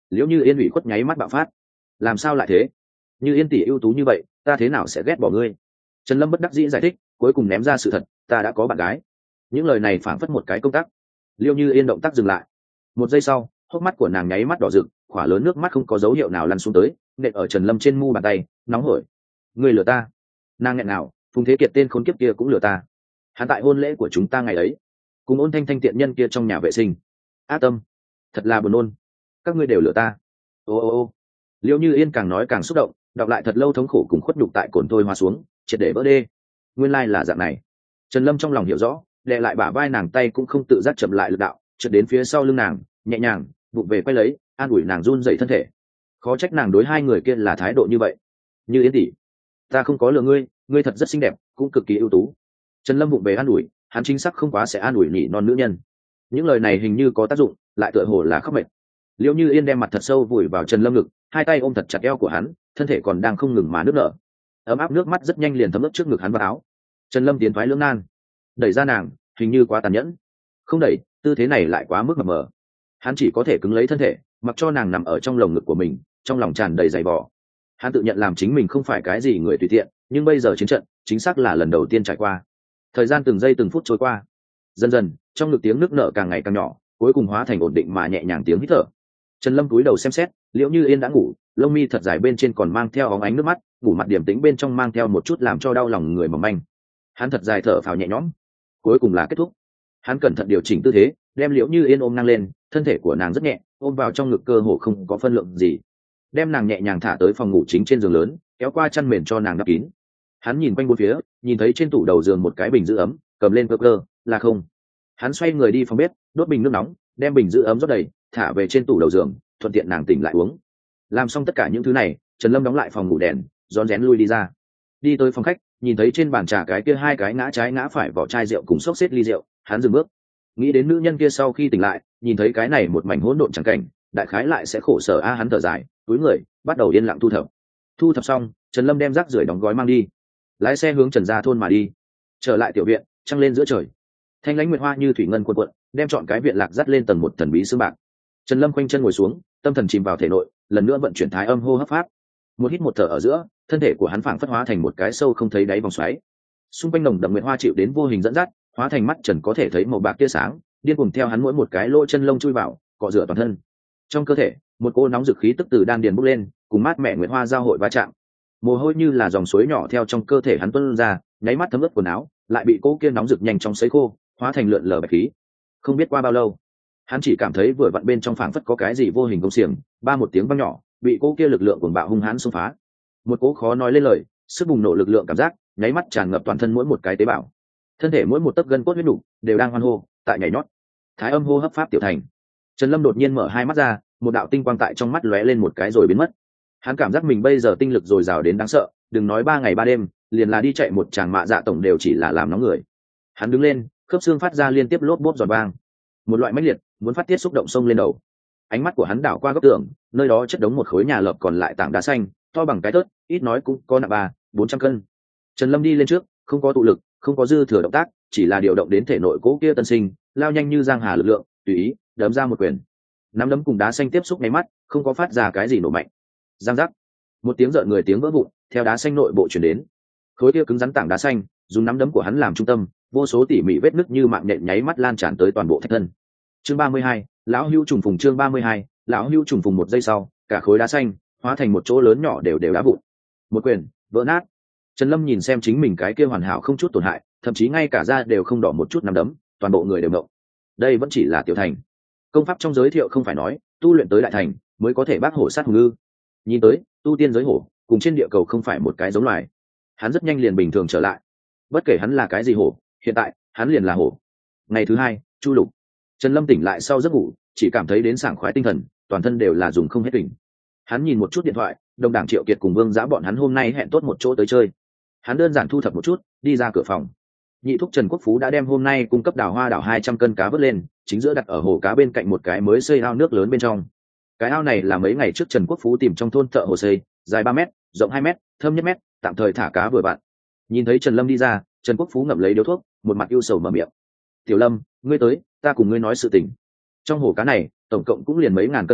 liễu như yên ủy khuất nháy mắt bạo phát. Làm sao lại thế? Như yên tỷ ưu tú như vậy, ta thế nào sẽ ghét bỏ ngươi? Trần Lâm bất đắc dĩ giải thích, cuối cùng ném ra sự thật, ta đã có bạn gái. Những lời này phảng phất một cái công tắc. Liễu như yên động tác dừng lại. Một giây sau, hốc mắt của nàng nháy mắt đỏ rực, khỏa lớn nước mắt không có dấu hiệu nào lăn xuống tới, nện ở Trần Lâm trên mu bàn tay, nóng hổi. Ngươi lừa ta? Nàng nghẹn nào, Phùng Thế Kiệt tên khốn kiếp kia cũng lừa ta. Hắn tại hôn lễ của chúng ta ngày ấy, cùng Ôn Thanh Thanh tiện nhân kia trong nhà vệ sinh. Á tâm, thật là buồn nôn. Các ngươi đều lừa ta. Ô ô ô. Liễu như yên càng nói càng xúc động, đọc lại thật lâu thống khổ cùng khuất nhục tại cồn thôi hoa xuống, triệt để vỡ đê. Nguyên lai là dạng này. Trần Lâm trong lòng hiểu rõ, đè lại bả vai nàng tay cũng không tự giác chậm lại lực đạo, trượt đến phía sau lưng nàng, nhẹ nhàng vụng về quay lấy, an ủi nàng run dậy thân thể. Khó trách nàng đối hai người kia là thái độ như vậy. Như yên tỷ, ta không có lừa ngươi, ngươi thật rất xinh đẹp, cũng cực kỳ ưu tú. Trần Lâm vụng về an ủi, hắn chính xác không quá sẽ an ủi nhị non nữ nhân. Những lời này hình như có tác dụng, lại tựa hồ là khóc mệt. Liễu như yên đem mặt thật sâu vùi vào Trần Lâm ngực, hai tay ôm thật chặt eo của hắn, thân thể còn đang không ngừng mà nước nở. Ấm áp nước mắt rất nhanh liền thấm ướt trước ngực hắn vào áo. Trần Lâm tiến thoái lưỡng nan, đẩy ra nàng, hình như quá tàn nhẫn. Không đẩy, tư thế này lại quá mức mập mờ. Hắn chỉ có thể cứng lấy thân thể, mặc cho nàng nằm ở trong lồng ngực của mình, trong lòng tràn đầy dày vò. Hắn tự nhận làm chính mình không phải cái gì người tùy tiện, nhưng bây giờ chiến trận chính xác là lần đầu tiên trải qua. Thời gian từng giây từng phút trôi qua, dần dần trong ngực tiếng nước nở càng ngày càng nhỏ, cuối cùng hóa thành ổn định mà nhẹ nhàng tiếng hít thở. Trần Lâm cúi đầu xem xét, Liễu như yên đã ngủ, lông mi thật dài bên trên còn mang theo óng ánh nước mắt, ngủ mặt điểm tĩnh bên trong mang theo một chút làm cho đau lòng người mỏng manh. Hắn thật dài thở phào nhẹ nhõm, cuối cùng là kết thúc. Hắn cẩn thận điều chỉnh tư thế, đem Liễu như yên ôm ngang lên, thân thể của nàng rất nhẹ, ôm vào trong ngực cơ hồ không có phân lượng gì, đem nàng nhẹ nhàng thả tới phòng ngủ chính trên giường lớn, kéo qua chăn mền cho nàng đắp kín. Hắn nhìn quanh bốn phía, nhìn thấy trên tủ đầu giường một cái bình giữ ấm, cầm lên cơ cơ, là không. Hắn xoay người đi phòng bếp, đốt bình nước nóng, đem bình giữ ấm rót đầy, thả về trên tủ đầu giường, thuận tiện nàng tỉnh lại uống. Làm xong tất cả những thứ này, Trần Lâm đóng lại phòng ngủ đèn, rón rén lui đi ra. Đi tới phòng khách, nhìn thấy trên bàn trà cái kia hai cái ngã trái ngã phải vỏ chai rượu cùng xốc xếp ly rượu, hắn dừng bước. Nghĩ đến nữ nhân kia sau khi tỉnh lại, nhìn thấy cái này một mảnh hỗn độn chẳng cảnh, đại khái lại sẽ khổ sở a. Hắn thở dài, túi người, bắt đầu yên lặng thu thập. Thu thập xong, Trần Lâm đem rác rưởi đóng gói mang đi, lái xe hướng Trần Gia thôn mà đi. Trở lại tiểu viện, trăng lên giữa trời, thanh lãnh nguyệt hoa như thủy ngân cuộn cuộn, đem trọn cái viện lạc dắt lên tầng một thần bí sương bạc. Trần Lâm quanh chân ngồi xuống, tâm thần chìm vào thể nội, lần nữa vận chuyển thái âm hô hấp pháp. Một hít một thở ở giữa, thân thể của hắn phảng phất hóa thành một cái sâu không thấy đáy vòng xoáy. Xung quanh nồng đậm nguyệt hoa chịu đến vô hình dẫn dắt, hóa thành mắt trần có thể thấy màu bạc tia sáng, điên cuồng theo hắn mỗi một cái lỗ chân lông chui vào, cọ rửa toàn thân. Trong cơ thể, một cô nóng dực khí tức từ đan điền bốc lên, cùng mát mẻ nguyệt hoa giao hội va chạm. Mồ hôi như là dòng suối nhỏ theo trong cơ thể hắn tuôn ra, nháy mắt thấm ướt quần áo, lại bị cô kia nóng rực nhanh chóng sấy khô, hóa thành lượn lờ bạch khí. Không biết qua bao lâu, hắn chỉ cảm thấy vừa vặn bên trong phảng phất có cái gì vô hình công xiềng, ba một tiếng vang nhỏ, bị cô kia lực lượng cuồng bạo hung hãn xông phá. Một cỗ khó nói lên lời, sức bùng nổ lực lượng cảm giác, nháy mắt tràn ngập toàn thân mỗi một cái tế bào. Thân thể mỗi một tấc gân cốt huyết nục đều đang hoan hô, tại nhảy nhót. Thái âm hô hấp pháp tiểu thành. Trần Lâm đột nhiên mở hai mắt ra, một đạo tinh quang tại trong mắt lóe lên một cái rồi biến mất. Hắn cảm giác mình bây giờ tinh lực dồi dào đến đáng sợ, đừng nói ba ngày ba đêm, liền là đi chạy một tràng mạ dạ tổng đều chỉ là làm nóng người. Hắn đứng lên, khớp xương phát ra liên tiếp lốp bốp giòn vang. Một loại mãnh liệt, muốn phát tiết xúc động sông lên đầu. Ánh mắt của hắn đảo qua góc tường, nơi đó chất đống một khối nhà lợp còn lại tảng đá xanh, to bằng cái tớt, ít nói cũng có nặng ba, bốn trăm cân. Trần Lâm đi lên trước, không có tụ lực, không có dư thừa động tác, chỉ là điều động đến thể nội cố kia tân sinh, lao nhanh như giang hà lực lượng, tùy ý đấm ra một quyền. Nắm đấm cùng đá xanh tiếp xúc nháy mắt, không có phát ra cái gì nổ mạnh. Giang giác, một tiếng rợn người tiếng vỡ vụn theo đá xanh nội bộ truyền đến. Khối kia cứng rắn tảng đá xanh, dùng nắm đấm của hắn làm trung tâm, vô số tỉ mỉ vết nứt như mạng nhện nháy mắt lan tràn tới toàn bộ thạch thân. Chương ba mươi hai, lão hưu trùng phùng. Chương ba mươi hai, lão hưu trùng phùng. Một giây sau, cả khối đá xanh hóa thành một chỗ lớn nhỏ đều đều đá vụn. Một quyền vỡ nát. Trần Lâm nhìn xem chính mình cái kia hoàn hảo không chút tổn hại, thậm chí ngay cả da đều không đỏ một chút nắm đấm, toàn bộ người đều ngộng. Đây vẫn chỉ là tiểu thành. Công pháp trong giới thiệu không phải nói, tu luyện tới đại thành mới có thể bác hổ sát hùng ngư. Nhìn tới, tu tiên giới hổ cùng trên địa cầu không phải một cái giống loài. Hắn rất nhanh liền bình thường trở lại. Bất kể hắn là cái gì hổ, hiện tại hắn liền là hổ. Ngày thứ hai, chu lục. Trần Lâm tỉnh lại sau giấc ngủ, chỉ cảm thấy đến sảng khoái tinh thần, toàn thân đều là dùng không hết tỉnh. Hắn nhìn một chút điện thoại, đồng đảng Triệu Kiệt cùng Vương Giá bọn hắn hôm nay hẹn tốt một chỗ tới chơi. Hắn đơn giản thu thập một chút, đi ra cửa phòng. Nhị thúc Trần Quốc Phú đã đem hôm nay cung cấp đào hoa đảo hai trăm cân cá vớt lên, chính giữa đặt ở hồ cá bên cạnh một cái mới xây ao nước lớn bên trong. Cái ao này là mấy ngày trước Trần Quốc Phú tìm trong thôn thợ hồ xây, dài ba mét, rộng hai mét, thâm nhất mét, tạm thời thả cá vừa vặn. Nhìn thấy Trần Lâm đi ra, Trần Quốc Phú ngậm lấy điếu thuốc, một mặt ưu sầu mở miệng. "Tiểu Lâm, ngươi tới, ta cùng ngươi nói sự tình. Trong hồ cá này, tổng cộng cũng liền mấy ngàn cân cá,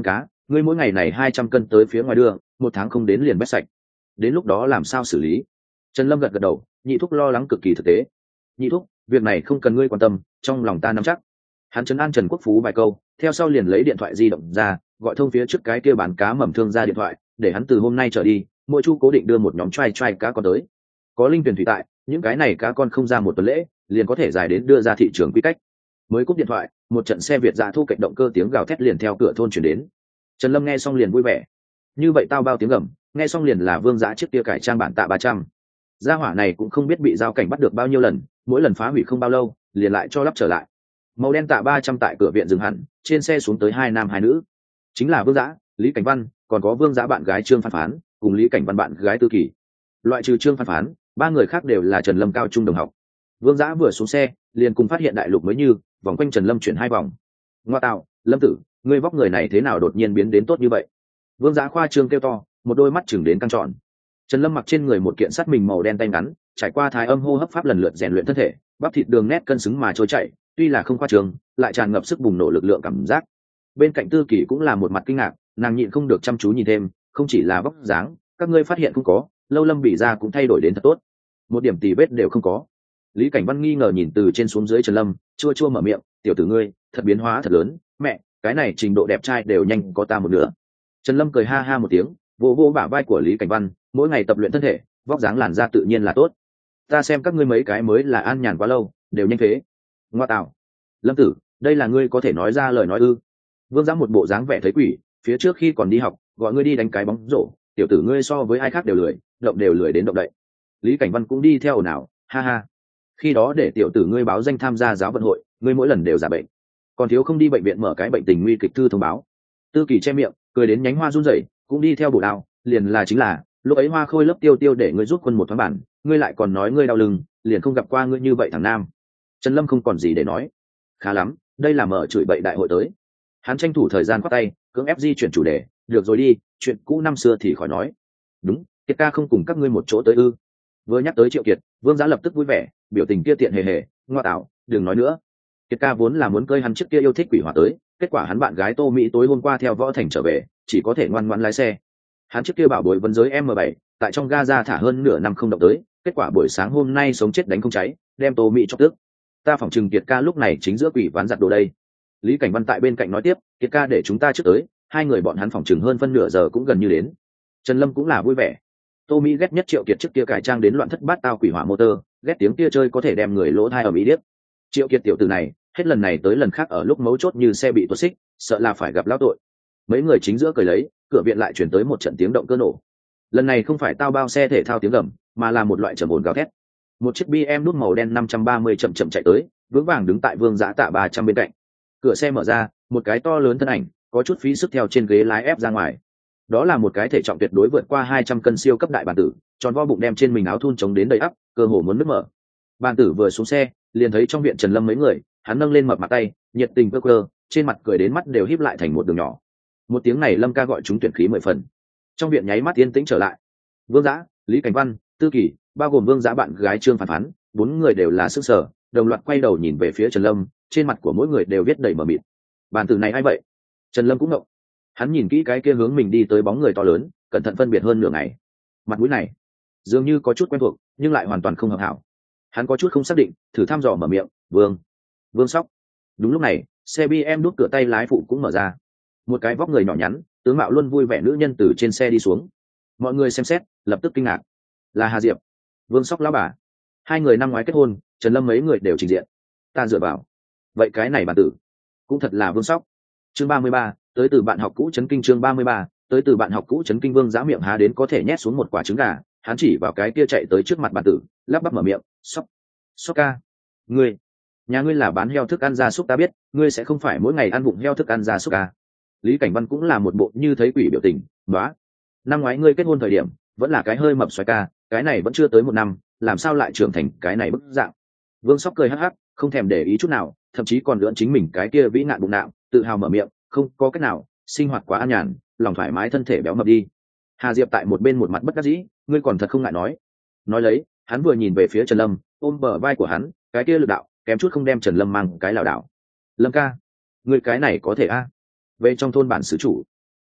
ngươi mỗi ngày này hai trăm cân tới phía ngoài đưa, một tháng không đến liền bét sạch, đến lúc đó làm sao xử lý? Trần Lâm gật gật đầu, nhị thúc lo lắng cực kỳ thực tế. Nhị thúc, việc này không cần ngươi quan tâm, trong lòng ta nắm chắc. Hắn trấn an Trần Quốc Phú vài câu, theo sau liền lấy điện thoại di động ra, gọi thông phía trước cái kia bán cá mầm thương ra điện thoại, để hắn từ hôm nay trở đi, mỗi chu cố định đưa một nhóm trai trai cá con tới. Có linh tuyển thủy tại, những cái này cá con không ra một tuần lễ, liền có thể dài đến đưa ra thị trường quy cách. Mới cúp điện thoại, một trận xe Việt dã thu cạnh động cơ tiếng gào thét liền theo cửa thôn chuyển đến. Trần Lâm nghe xong liền vui vẻ. Như vậy tao bao tiếng gầm, nghe xong liền là Vương Dã chiếc kia cải trang bản tạ ba trăm. Gia hỏa này cũng không biết bị giao cảnh bắt được bao nhiêu lần, mỗi lần phá hủy không bao lâu, liền lại cho lắp trở lại. Màu đen tạ ba trăm tại cửa viện dừng hẳn, trên xe xuống tới hai nam hai nữ, chính là Vương Dã, Lý Cảnh Văn, còn có Vương Dã bạn gái Trương Phan Phán, cùng Lý Cảnh Văn bạn gái Tư Kỳ. Loại trừ Trương Phan Phán, ba người khác đều là Trần Lâm cao trung đồng học. Vương Dã vừa xuống xe, liền cùng phát hiện đại lục mới như, vòng quanh Trần Lâm chuyển hai vòng. Ngoa tạo, Lâm tử, ngươi vóc người này thế nào đột nhiên biến đến tốt như vậy? Vương Dã khoa trương kêu to, một đôi mắt chừng đến căng tròn. Trần Lâm mặc trên người một kiện sắt mình màu đen tay ngắn, trải qua thái âm hô hấp pháp lần lượt rèn luyện thân thể, bắp thịt đường nét cân xứng mà trôi chảy, tuy là không khoa trương, lại tràn ngập sức bùng nổ lực lượng cảm giác. Bên cạnh Tư Kỳ cũng là một mặt kinh ngạc, nàng nhịn không được chăm chú nhìn thêm, không chỉ là vóc dáng, các ngươi phát hiện không có, lâu Lâm bị ra cũng thay đổi đến thật tốt, một điểm tì vết đều không có. Lý Cảnh Văn nghi ngờ nhìn từ trên xuống dưới Trần Lâm, chua chua mở miệng, tiểu tử ngươi, thật biến hóa thật lớn, mẹ, cái này trình độ đẹp trai đều nhanh có ta một nửa. Trần Lâm cười ha ha một tiếng, vỗ vỗ bả vai của Lý Cảnh Văn, mỗi ngày tập luyện thân thể, vóc dáng làn da tự nhiên là tốt. Ta xem các ngươi mấy cái mới là an nhàn quá lâu, đều nhanh thế. Ngoa tạo, Lâm tử, đây là ngươi có thể nói ra lời nói ư? Vương Dã một bộ dáng vẻ thấy quỷ, phía trước khi còn đi học, gọi ngươi đi đánh cái bóng rổ, tiểu tử ngươi so với ai khác đều lười, động đều lười đến động đậy. Lý Cảnh Văn cũng đi theo ồn ào, ha ha. Khi đó để tiểu tử ngươi báo danh tham gia giáo vận hội, ngươi mỗi lần đều giả bệnh, còn thiếu không đi bệnh viện mở cái bệnh tình nguy kịch thư thông báo. Tư Kỳ che miệng, cười đến nhánh hoa run rẩy, cũng đi theo bổ đao, liền là chính là, lúc ấy Hoa Khôi lớp tiêu tiêu để ngươi rút quân một thoáng bản, ngươi lại còn nói ngươi đau lưng, liền không gặp qua ngươi như vậy thằng nam. Trần Lâm không còn gì để nói. Khá lắm, đây là mở chửi bậy đại hội tới. Hắn tranh thủ thời gian quát tay, cưỡng ép di chuyển chủ đề, được rồi đi, chuyện cũ năm xưa thì khỏi nói. Đúng, Kiệt ca không cùng các ngươi một chỗ tới ư? Vừa nhắc tới Triệu Kiệt, Vương Dã lập tức vui vẻ, biểu tình kia tiện hề hề, ngoa tạo, đừng nói nữa. Kiệt ca vốn là muốn cơi hắn trước kia yêu thích quỷ hỏa tới, kết quả hắn bạn gái Tô Mỹ tối hôm qua theo Võ Thành trở về, chỉ có thể ngoan ngoãn lái xe. Hắn trước kia bảo bối vấn giới M bảy, tại trong Gaza thả hơn nửa năm không động tới, kết quả buổi sáng hôm nay sống chết đánh không cháy, đem Tô Mỹ chọc tức. Ta phỏng chừng Kiệt ca lúc này chính giữa quỷ ván giặt đồ đây. Lý Cảnh Văn tại bên cạnh nói tiếp, Kiệt ca để chúng ta trước tới, hai người bọn hắn phỏng chừng hơn phân nửa giờ cũng gần như đến. Trần Lâm cũng là vui vẻ. Tô Mỹ ghét nhất Triệu Kiệt trước kia cải trang đến loạn thất bát tao quỷ hỏa motor, ghét tiếng kia chơi có thể đem người lỗ thai ở mỹ điếc. Triệu Kiệt tiểu tử này, hết lần này tới lần khác ở lúc mấu chốt như xe bị tuột xích, sợ là phải gặp lão tội. Mấy người chính giữa cười lấy, cửa viện lại chuyển tới một trận tiếng động cơ nổ. Lần này không phải tao bao xe thể thao tiếng gầm, mà là một loại trầm ồn gào thét. Một chiếc bê em nút màu đen năm trăm ba mươi chậm chậm chạy tới, vững vàng đứng tại Vương Dã tạ ba trăm bên cạnh. Cửa xe mở ra, một cái to lớn thân ảnh, có chút phí sức theo trên ghế lái ép ra ngoài. Đó là một cái thể trọng tuyệt đối vượt qua hai trăm cân siêu cấp đại bản tử, tròn vo bụng đem trên mình áo thun chống đến đầy ắp, cơ hồ muốn nứt mở. Bản tử vừa xuống xe, liền thấy trong viện Trần Lâm mấy người, hắn nâng lên mập mặt tay, nhiệt tình cơ cơ, trên mặt cười đến mắt đều híp lại thành một đường nhỏ. Một tiếng này Lâm ca gọi chúng tuyển khí mười phần. Trong viện nháy mắt yên tĩnh trở lại. Vương Dã, Lý Cảnh Văn, Tư Kỳ, bao gồm Vương Dã bạn gái Trương Phản Phán, bốn người đều là sức sở, đồng loạt quay đầu nhìn về phía Trần Lâm, trên mặt của mỗi người đều viết đầy mờ mịt. Bản tử này ai vậy? Trần Lâm cũng ngộng. Hắn nhìn kỹ cái kia hướng mình đi tới bóng người to lớn, cẩn thận phân biệt hơn nửa ngày. Mặt mũi này dường như có chút quen thuộc, nhưng lại hoàn toàn không hợp hảo. Hắn có chút không xác định, thử thăm dò mở miệng, "Vương, Vương Sóc." Đúng lúc này, xe bê em đút cửa tay lái phụ cũng mở ra. Một cái vóc người nhỏ nhắn, tướng mạo luôn vui vẻ nữ nhân từ trên xe đi xuống. Mọi người xem xét, lập tức kinh ngạc. Là Hà Diệp, Vương Sóc lão bà. Hai người năm ngoái kết hôn, Trần Lâm mấy người đều trình diện. Ta dựa vào. Vậy cái này bản tử cũng thật là Vương Sóc. Chương ba mươi ba, tới từ bạn học cũ chấn kinh. Chương ba mươi ba, tới từ bạn học cũ chấn kinh. Vương Dã miệng há đến có thể nhét xuống một quả trứng gà, hắn chỉ vào cái kia chạy tới trước mặt bản tử, lắp bắp mở miệng, "Sóc, Sóc ca, ngươi, nhà ngươi là bán heo thức ăn gia súc ta biết, ngươi sẽ không phải mỗi ngày ăn bụng heo thức ăn gia súc à?" Lý Cảnh Văn cũng là một bộ như thấy quỷ biểu tình, "Nóa, năm ngoái ngươi kết hôn thời điểm, vẫn là cái hơi mập xoái ca, cái này vẫn chưa tới một năm, làm sao lại trưởng thành cái này bức dạng?" Vương Sóc cười hắc hắc, không thèm để ý chút nào, thậm chí còn lượn chính mình cái kia vĩ ngạn bụng nạo, tự hào mở miệng, "Không có cách nào, sinh hoạt quá an nhàn, lòng thoải mái thân thể béo mập đi." Hà Diệp tại một bên một mặt bất đắc dĩ, "Ngươi còn thật không ngại nói." Nói lấy, hắn vừa nhìn về phía Trần Lâm, ôm bờ vai của hắn, cái kia lực đạo, kém chút không đem Trần Lâm mang cái lảo đảo. "Lâm ca, ngươi cái này có thể a?" Về trong thôn bản xứ chủ,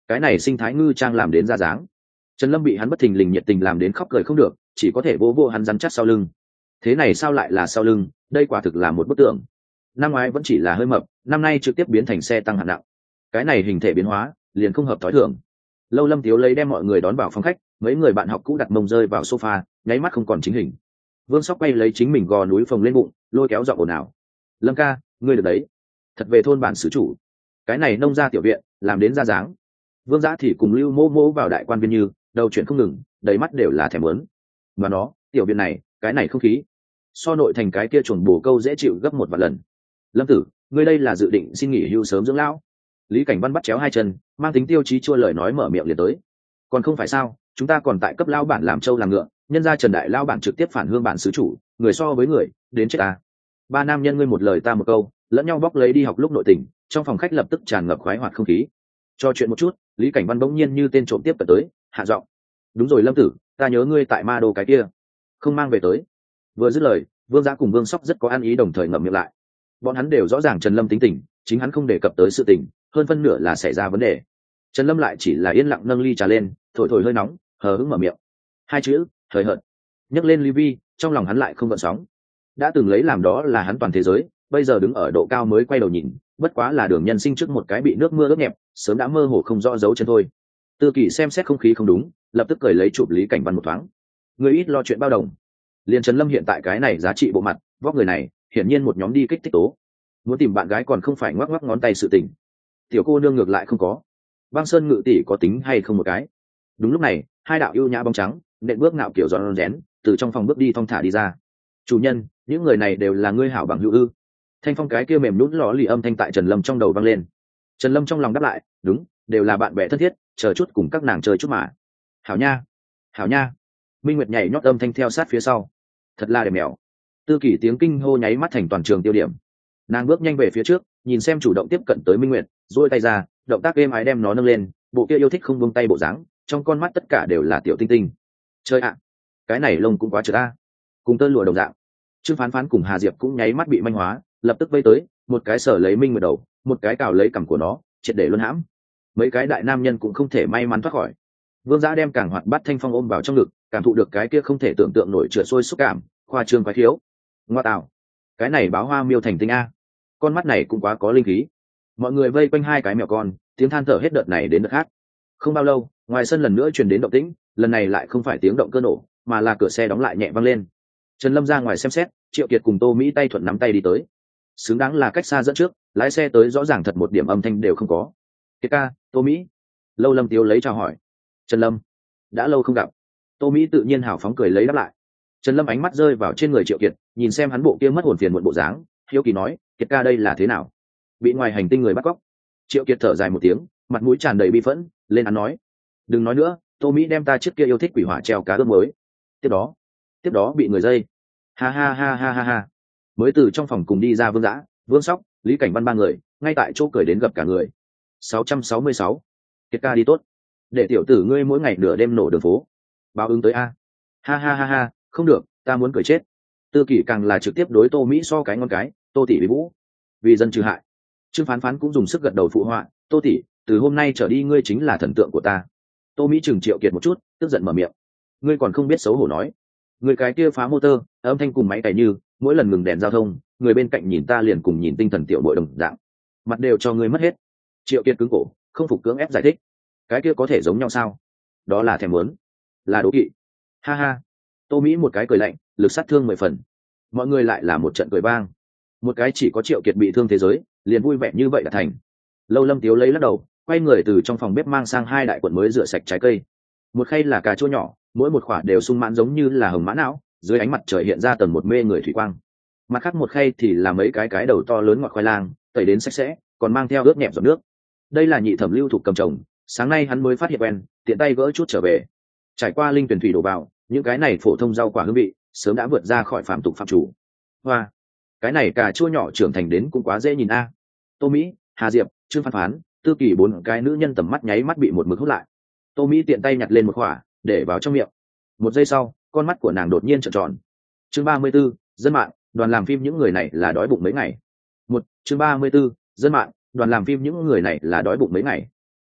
cái này sinh thái ngư trang làm đến ra dáng. Trần Lâm bị hắn bất thình lình nhiệt tình làm đến khóc cười không được, chỉ có thể vô vô hắn rắn chắc sau lưng. Thế này sao lại là sau lưng, đây quả thực là một bức tượng. Năm ngoái vẫn chỉ là hơi mập, năm nay trực tiếp biến thành xe tăng hạng nặng. Cái này hình thể biến hóa liền không hợp thói thường. Lâu Lâm Tiếu lấy đem mọi người đón vào phòng khách, mấy người bạn học cũ đặt mông rơi vào sofa, nháy mắt không còn chính hình. Vương Sóc quay lấy chính mình gò núi phồng lên bụng, lôi kéo giọng ồn ào. Lâm ca, ngươi được đấy, thật về thôn bản xứ chủ. Cái này nông gia tiểu viện làm đến ra dáng. Vương Giã thì cùng Lưu Mô Mô vào đại quan viên như đầu chuyện không ngừng, đầy mắt đều là thèm muốn. Mà nó, tiểu viện này, cái này không khí, so nội thành cái kia chuồn bồ câu dễ chịu gấp một vạn lần. Lâm tử, ngươi đây là dự định xin nghỉ hưu sớm dưỡng lão? Lý Cảnh Văn bắt chéo hai chân, mang tính tiêu chí chua lời nói mở miệng liền tới. Còn không phải sao, chúng ta còn tại cấp lao bản làm trâu làm ngựa, nhân ra Trần đại lao bản trực tiếp phản hương bản xứ chủ, người so với người, đến chết ta. Ba nam nhân ngươi một lời ta một câu, lẫn nhau bóc lấy đi học lúc nội tình, trong phòng khách lập tức tràn ngập khoái hoạt không khí. Cho chuyện một chút, Lý Cảnh Văn bỗng nhiên như tên trộm tiếp cận tới, hạ giọng. Đúng rồi Lâm tử, ta nhớ ngươi tại ma đô cái kia, không mang về tới. Vừa dứt lời, Vương Giã cùng Vương Sóc rất có ăn ý đồng thời ngậm miệng lại. Bọn hắn đều rõ ràng Trần Lâm tính tình, chính hắn không đề cập tới sự tình, hơn phân nửa là xảy ra vấn đề. Trần Lâm lại chỉ là yên lặng nâng ly trà lên, thổi thổi hơi nóng, hờ hững mở miệng. Hai chữ, hời hợt. Nhấc lên ly vi, trong lòng hắn lại không gợn sóng. Đã từng lấy làm đó là hắn toàn thế giới, bây giờ đứng ở độ cao mới quay đầu nhìn, bất quá là đường nhân sinh trước một cái bị nước mưa ướt nhẹp, sớm đã mơ hồ không rõ dấu chân thôi. Tư Kỳ xem xét không khí không đúng, lập tức cười lấy chụp Lý Cảnh Văn một thoáng. Người ít lo chuyện bao đồng. Liên Trần Lâm hiện tại cái này giá trị bộ mặt, vóc người này, hiển nhiên một nhóm đi kích thích tố. Muốn tìm bạn gái còn không phải ngoắc ngoắc ngón tay sự tình. Tiểu cô nương ngược lại không có. Băng Sơn Ngự tỷ có tính hay không một cái. Đúng lúc này, hai đạo ưu nhã bóng trắng, nện bước nạo kiểu giòn rén, từ trong phòng bước đi thong thả đi ra. Chủ nhân, những người này đều là ngươi hảo bằng hữu ư? Thanh phong cái kia mềm nhũn ló lì âm thanh tại Trần Lâm trong đầu vang lên. Trần Lâm trong lòng đáp lại, đúng, đều là bạn bè thân thiết, chờ chút cùng các nàng chơi chút mà. Hảo nha, hảo nha. Minh Nguyệt nhảy nhót âm thanh theo sát phía sau. Thật là đẹp mèo. Tư Kỷ tiếng kinh hô nháy mắt thành toàn trường tiêu điểm. Nàng bước nhanh về phía trước, nhìn xem chủ động tiếp cận tới Minh Nguyệt, duỗi tay ra, động tác êm ái đem nó nâng lên, bộ kia yêu thích không buông tay bộ dáng, trong con mắt tất cả đều là tiểu tinh tinh. Chơi ạ, cái này lông cũng quá trượt a. Cùng tơ lụa đồng dạng. Trương Phán Phán cùng Hà Diệp cũng nháy mắt bị manh hóa, lập tức vây tới, một cái sở lấy Minh Nguyệt đầu, một cái cào lấy cằm của nó, triệt để luân hãm. Mấy cái đại nam nhân cũng không thể may mắn thoát khỏi. Vương Giã đem càng hoạt bát Thanh Phong ôm vào trong ngực, cảm thụ được cái kia không thể tưởng tượng nổi trượt sôi xúc cảm, khoa trương quái thiếu. Ngoa tạo, cái này báo hoa miêu thành tinh a, con mắt này cũng quá có linh khí. Mọi người vây quanh hai cái mèo con, tiếng than thở hết đợt này đến đợt khác. Không bao lâu, ngoài sân lần nữa truyền đến động tĩnh, lần này lại không phải tiếng động cơ nổ, mà là cửa xe đóng lại nhẹ vang lên. Trần Lâm ra ngoài xem xét, Triệu Kiệt cùng Tô Mỹ tay thuận nắm tay đi tới. Xứng đáng là cách xa dẫn trước, lái xe tới rõ ràng thật một điểm âm thanh đều không có. Kiệt ca, Tô Mỹ. Lâu Lâm Tiếu lấy chào hỏi. Trần Lâm, đã lâu không gặp. Tô Mỹ tự nhiên hào phóng cười lấy đáp lại. Trần Lâm ánh mắt rơi vào trên người Triệu Kiệt, nhìn xem hắn bộ kia mất hồn phiền muộn bộ dáng, hiếu kỳ nói, Kiệt ca đây là thế nào? Bị ngoài hành tinh người bắt cóc. Triệu Kiệt thở dài một tiếng, mặt mũi tràn đầy bi phẫn, lên án nói, đừng nói nữa, Tô Mỹ đem ta chiếc kia yêu thích quỷ hỏa treo cá ướp mới. Tiếp đó, tiếp đó bị người dây. Ha ha ha ha ha ha. Mới từ trong phòng cùng đi ra Vương Dã, Vương Sóc, Lý Cảnh Văn ba người, ngay tại chỗ cười đến gặp cả người. sáu trăm sáu mươi sáu. Kiệt ca đi tốt. Để tiểu tử ngươi mỗi ngày nửa đêm nổ đường phố. Báo ứng tới a. Ha ha ha ha, không được, ta muốn cười chết. Tư Kỷ càng là trực tiếp đối Tô Mỹ so cái ngon cái, Tô tỷ bị vũ. Vì dân trừ hại. Trương Phán Phán cũng dùng sức gật đầu phụ họa, Tô tỷ, từ hôm nay trở đi ngươi chính là thần tượng của ta. Tô Mỹ chừng Triệu Kiệt một chút, tức giận mở miệng. Ngươi còn không biết xấu hổ nói. Người cái kia phá motor, âm thanh cùng máy cày như, mỗi lần ngừng đèn giao thông, người bên cạnh nhìn ta liền cùng nhìn tinh thần tiểu bội đồng dạng. Mặt đều cho ngươi mất hết. Triệu Kiệt cứng cổ, không phục cưỡng ép giải thích. Cái kia có thể giống nhau sao? Đó là thèm muốn, là đố kỵ. Ha ha. Tô Mỹ một cái cười lạnh, lực sát thương mười phần. Mọi người lại là một trận cười vang. Một cái chỉ có Triệu Kiệt bị thương thế giới, liền vui vẻ như vậy đã thành. Lâu Lâm Tiếu lấy lắc đầu, quay người từ trong phòng bếp mang sang hai đại cuộn mới rửa sạch trái cây. Một khay là cà chua nhỏ, mỗi một quả đều sung mãn giống như là hồng mã não, dưới ánh mặt trời hiện ra tầng một mê người thủy quang. Mặt khác một khay thì là mấy cái cái đầu to lớn ngọt khoai lang, tẩy đến sạch sẽ, còn mang theo ướt nhẹp giọt nước. Đây là nhị thẩm Lưu Thục cầm chồng, sáng nay hắn mới phát hiện quen, tiện tay gỡ chút trở về. Trải qua linh tuyển thủy đổ vào, những cái này phổ thông rau quả hương vị, sớm đã vượt ra khỏi phạm tục phạm chủ. Hoa, cái này cà chua nhỏ trưởng thành đến cũng quá dễ nhìn a. Tô Mỹ, Hà Diệp, Trương Phán Phán, Tư Kỳ bốn cái nữ nhân tầm mắt nháy mắt bị một mực hút lại. Tô Mỹ tiện tay nhặt lên một quả, để vào trong miệng. Một giây sau, con mắt của nàng đột nhiên trợn tròn. Chương ba mươi 34, dân mạng, đoàn làm phim những người này là đói bụng mấy ngày. Một, chương ba mươi 34, dân mạng, đoàn làm phim những người này là đói bụng mấy ngày. Một,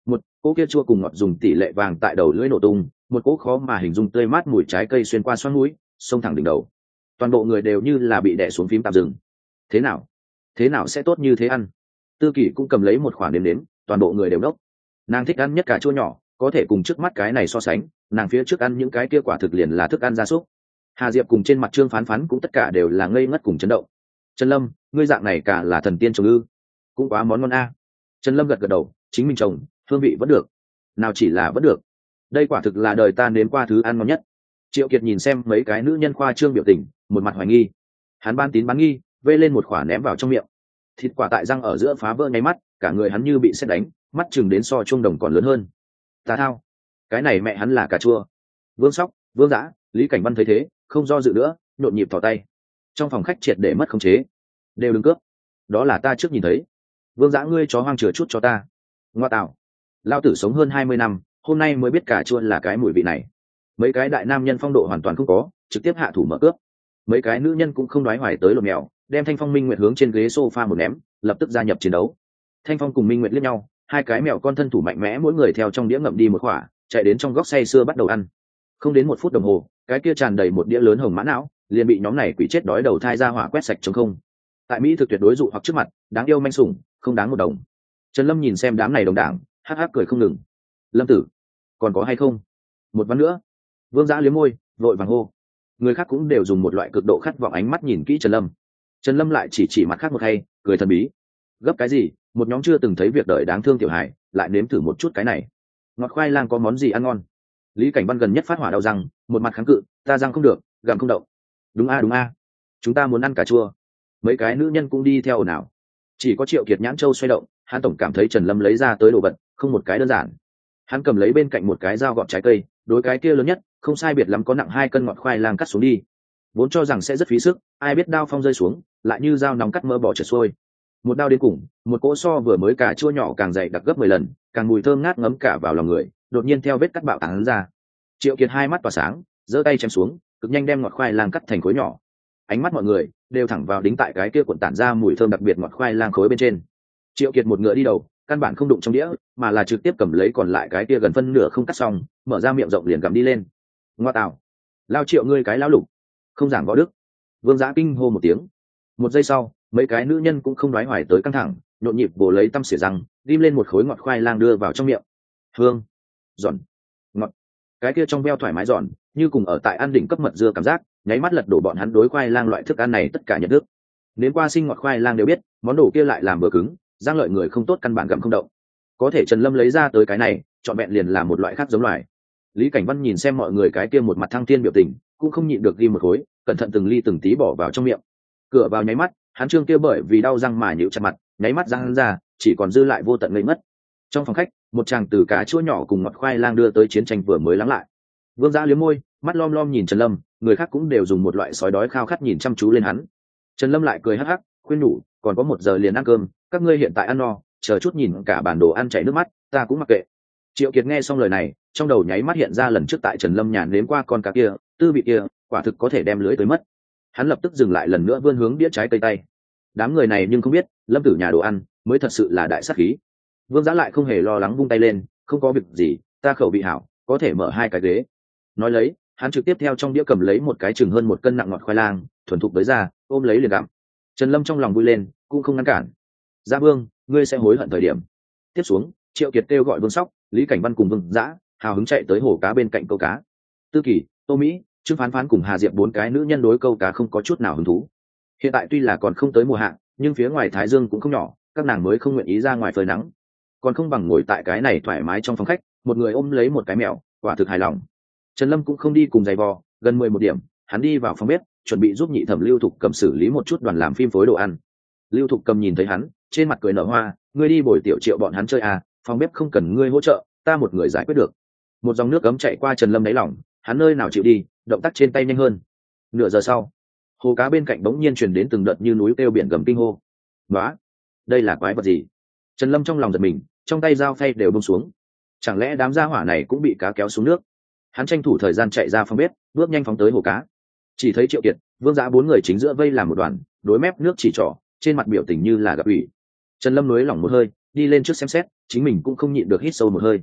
cỗ kia chua cùng ngọt dùng tỷ lệ vàng tại đầu lưỡi nổ tung, một cỗ khó mà hình dung tươi mát mùi trái cây xuyên qua xoắn mũi, xông thẳng đỉnh đầu. Toàn bộ người đều như là bị đè xuống phím tạm dừng. Thế nào? Thế nào sẽ tốt như thế ăn? Tư Kỷ cũng cầm lấy một khoản đếm đếm, toàn bộ người đều đốc. Nàng thích ăn nhất cà chua nhỏ, có thể cùng trước mắt cái này so sánh, nàng phía trước ăn những cái kia quả thực liền là thức ăn gia súc. Hà Diệp cùng trên mặt Trương Phán Phán cũng tất cả đều là ngây ngất cùng chấn động. Trần Lâm, ngươi dạng này cả là thần tiên trồng ư? Cũng quá món ngon a. Trần Lâm gật gật đầu, chính mình trồng, hương vị vẫn được. Nào chỉ là vẫn được, đây quả thực là đời ta nếm qua thứ ăn ngon nhất. Triệu Kiệt nhìn xem mấy cái nữ nhân khoa trương biểu tình, một mặt hoài nghi. Hắn ban tín bán nghi, vê lên một quả ném vào trong miệng. Thịt quả tại răng ở giữa phá vỡ ngay mắt, cả người hắn như bị sét đánh, mắt chừng đến so trung đồng còn lớn hơn. Ta thao, cái này mẹ hắn là cà chua. Vương Sóc, Vương Dã, Lý Cảnh Văn thấy thế, không do dự nữa, nhộn nhịp thò tay. Trong phòng khách triệt để mất khống chế. Đều đừng cướp, đó là ta trước nhìn thấy. Vương Dã, ngươi chó hoang chừa chút cho ta. Ngoa tạo, lao tử sống hơn hai mươi năm, hôm nay mới biết cà chua là cái mùi vị này. Mấy cái đại nam nhân phong độ hoàn toàn không có, trực tiếp hạ thủ mở cướp. Mấy cái nữ nhân cũng không đoái hoài tới lột mèo, đem Thanh Phong Minh Nguyệt hướng trên ghế sofa một ném, lập tức gia nhập chiến đấu. Thanh Phong cùng Minh Nguyệt liếc nhau, hai cái mèo con thân thủ mạnh mẽ, mỗi người theo trong đĩa ngậm đi một quả, chạy đến trong góc say sưa bắt đầu ăn. Không đến một phút đồng hồ, cái kia tràn đầy một đĩa lớn hồng mã não, liền bị nhóm này quỷ chết đói đầu thai ra hỏa quét sạch trống không. Tại Mỹ thực tuyệt đối dụ hoặc trước mặt, đáng yêu manh sủng, không đáng một đồng. Trần Lâm nhìn xem đám này đồng đảng, hắc hắc cười không ngừng. Lâm tử, còn có hay không? Một ván nữa. Vương Dã liếm môi, vội vàng hô. Người khác cũng đều dùng một loại cực độ khát vọng ánh mắt nhìn kỹ Trần Lâm. Trần Lâm lại chỉ chỉ mặt khác một hay, cười thần bí. Gấp cái gì? Một nhóm chưa từng thấy việc đời đáng thương tiểu hài, lại nếm thử một chút cái này. Ngọt khoai lang có món gì ăn ngon? Lý Cảnh Văn gần nhất phát hỏa đau răng, một mặt kháng cự, ta răng không được, gặm không động. Đúng a đúng a, chúng ta muốn ăn cà chua. Mấy cái nữ nhân cũng đi theo ồn ào. Chỉ có Triệu Kiệt nhãn châu xoay động, hắn tổng cảm thấy Trần Lâm lấy ra tới đồ vật, không một cái đơn giản. Hắn cầm lấy bên cạnh một cái dao gọt trái cây, đối cái kia lớn nhất, không sai biệt lắm có nặng hai cân ngọt khoai lang cắt xuống đi. Vốn cho rằng sẽ rất phí sức, ai biết đao phong rơi xuống, lại như dao nóng cắt mỡ bỏ trượt xuôi. Một đao đến cùng, một cỗ so vừa mới cà chua nhỏ càng dày đặc gấp mười lần, càng mùi thơm ngát ngấm cả vào lòng người, đột nhiên theo vết cắt bạo tán ra. Triệu Kiệt hai mắt tỏa sáng, giơ tay chém xuống, cực nhanh đem ngọt khoai lang cắt thành khối nhỏ. Ánh mắt mọi người đều thẳng vào đính tại cái kia cuộn tản ra mùi thơm đặc biệt ngọt khoai lang khối bên trên. Triệu Kiệt một ngựa đi đầu, căn bản không đụng trong đĩa, mà là trực tiếp cầm lấy còn lại cái kia gần phân nửa không cắt xong, mở ra miệng rộng liền gặm đi lên. Ngoa tạo, lao Triệu ngươi cái lão lục, không giảng võ đức. Vương Dã kinh hô một tiếng. Một giây sau, mấy cái nữ nhân cũng không đoái hoài tới căng thẳng, nhộn nhịp bổ lấy tăm xỉa răng, ghim lên một khối ngọt khoai lang đưa vào trong miệng. Hương, giòn, ngọt. Cái kia trong veo thoải mái giòn, như cùng ở tại ăn đỉnh cấp mật dưa cảm giác, nháy mắt lật đổ bọn hắn đối khoai lang loại thức ăn này tất cả nhận thức. Đến qua sinh ngọt khoai lang đều biết, món đồ kia lại làm bừa cứng, răng lợi người không tốt căn bản gặm không động. Có thể Trần Lâm lấy ra tới cái này, chọn vẹn liền là một loại khác giống loài. Lý Cảnh Văn nhìn xem mọi người cái kia một mặt thăng thiên biểu tình, cũng không nhịn được ghi một khối, cẩn thận từng ly từng tí bỏ vào trong miệng. Cửa vào nháy mắt, hắn trương kia bởi vì đau răng mà nhíu chặt mặt, nháy mắt răng ra, chỉ còn dư lại vô tận ngây mất. Trong phòng khách, một chàng từ cá chua nhỏ cùng ngọt khoai lang đưa tới chiến tranh vừa mới lắng lại. Vương Dã liếm môi, mắt lom lom nhìn Trần Lâm, người khác cũng đều dùng một loại sói đói khao khát nhìn chăm chú lên hắn. Trần Lâm lại cười hắc hắc, khuyên nhủ, còn có một giờ liền ăn cơm, các ngươi hiện tại ăn no, chờ chút nhìn cả bản đồ ăn chảy nước mắt, ta cũng mặc kệ. Triệu Kiệt nghe xong lời này, trong đầu nháy mắt hiện ra lần trước tại Trần Lâm nhà nếm qua con cá kia, tư vị kia, quả thực có thể đem lưới tới mất. Hắn lập tức dừng lại lần nữa vươn hướng đĩa trái cây tay. Đám người này nhưng không biết, Lâm Tử nhà đồ ăn mới thật sự là đại sát khí. Vương Dã lại không hề lo lắng vung tay lên, không có việc gì, ta khẩu vị hảo, có thể mở hai cái ghế. Nói lấy, hắn trực tiếp theo trong đĩa cầm lấy một cái chừng hơn một cân nặng ngọt khoai lang, thuần thục tới ra, ôm lấy liền gặm. Trần Lâm trong lòng vui lên, cũng không ngăn cản. Dã Vương, ngươi sẽ hối hận thời điểm. Tiếp xuống, Triệu Kiệt kêu gọi Vương Sóc, Lý Cảnh Văn cùng Vương Dã, hào hứng chạy tới hồ cá bên cạnh câu cá. Tư Kỳ, Tô Mỹ, Trương Phán Phán cùng Hà Diệp bốn cái nữ nhân đối câu cá không có chút nào hứng thú. Hiện tại tuy là còn không tới mùa hạ, nhưng phía ngoài Thái Dương cũng không nhỏ, các nàng mới không nguyện ý ra ngoài phơi nắng. Còn không bằng ngồi tại cái này thoải mái trong phòng khách, một người ôm lấy một cái mèo, quả thực hài lòng. Trần Lâm cũng không đi cùng giày vò, gần mười một điểm, hắn đi vào phòng bếp, chuẩn bị giúp nhị thẩm Lưu Thục Cầm xử lý một chút đoàn làm phim phối đồ ăn. Lưu Thục Cầm nhìn thấy hắn, trên mặt cười nở hoa, ngươi đi bồi tiểu Triệu bọn hắn chơi à, phòng bếp không cần ngươi hỗ trợ, ta một người giải quyết được. Một dòng nước cấm chạy qua Trần Lâm đáy lòng, hắn nơi nào chịu đi, động tác trên tay nhanh hơn. Nửa giờ sau, hồ cá bên cạnh bỗng nhiên truyền đến từng đợt như núi kêu biển gầm kinh hô. "Nóa, đây là quái vật gì?" Trần Lâm trong lòng giật mình, trong tay dao phay đều buông xuống. Chẳng lẽ đám gia hỏa này cũng bị cá kéo xuống nước? Hắn tranh thủ thời gian chạy ra phòng bếp, bước nhanh phóng tới hồ cá. Chỉ thấy Triệu Kiệt, Vương Dã bốn người chính giữa vây làm một đoàn, đối mép nước chỉ trỏ, trên mặt biểu tình như là gặp ủy. Trần Lâm nới lỏng một hơi, đi lên trước xem xét, chính mình cũng không nhịn được hít sâu một hơi.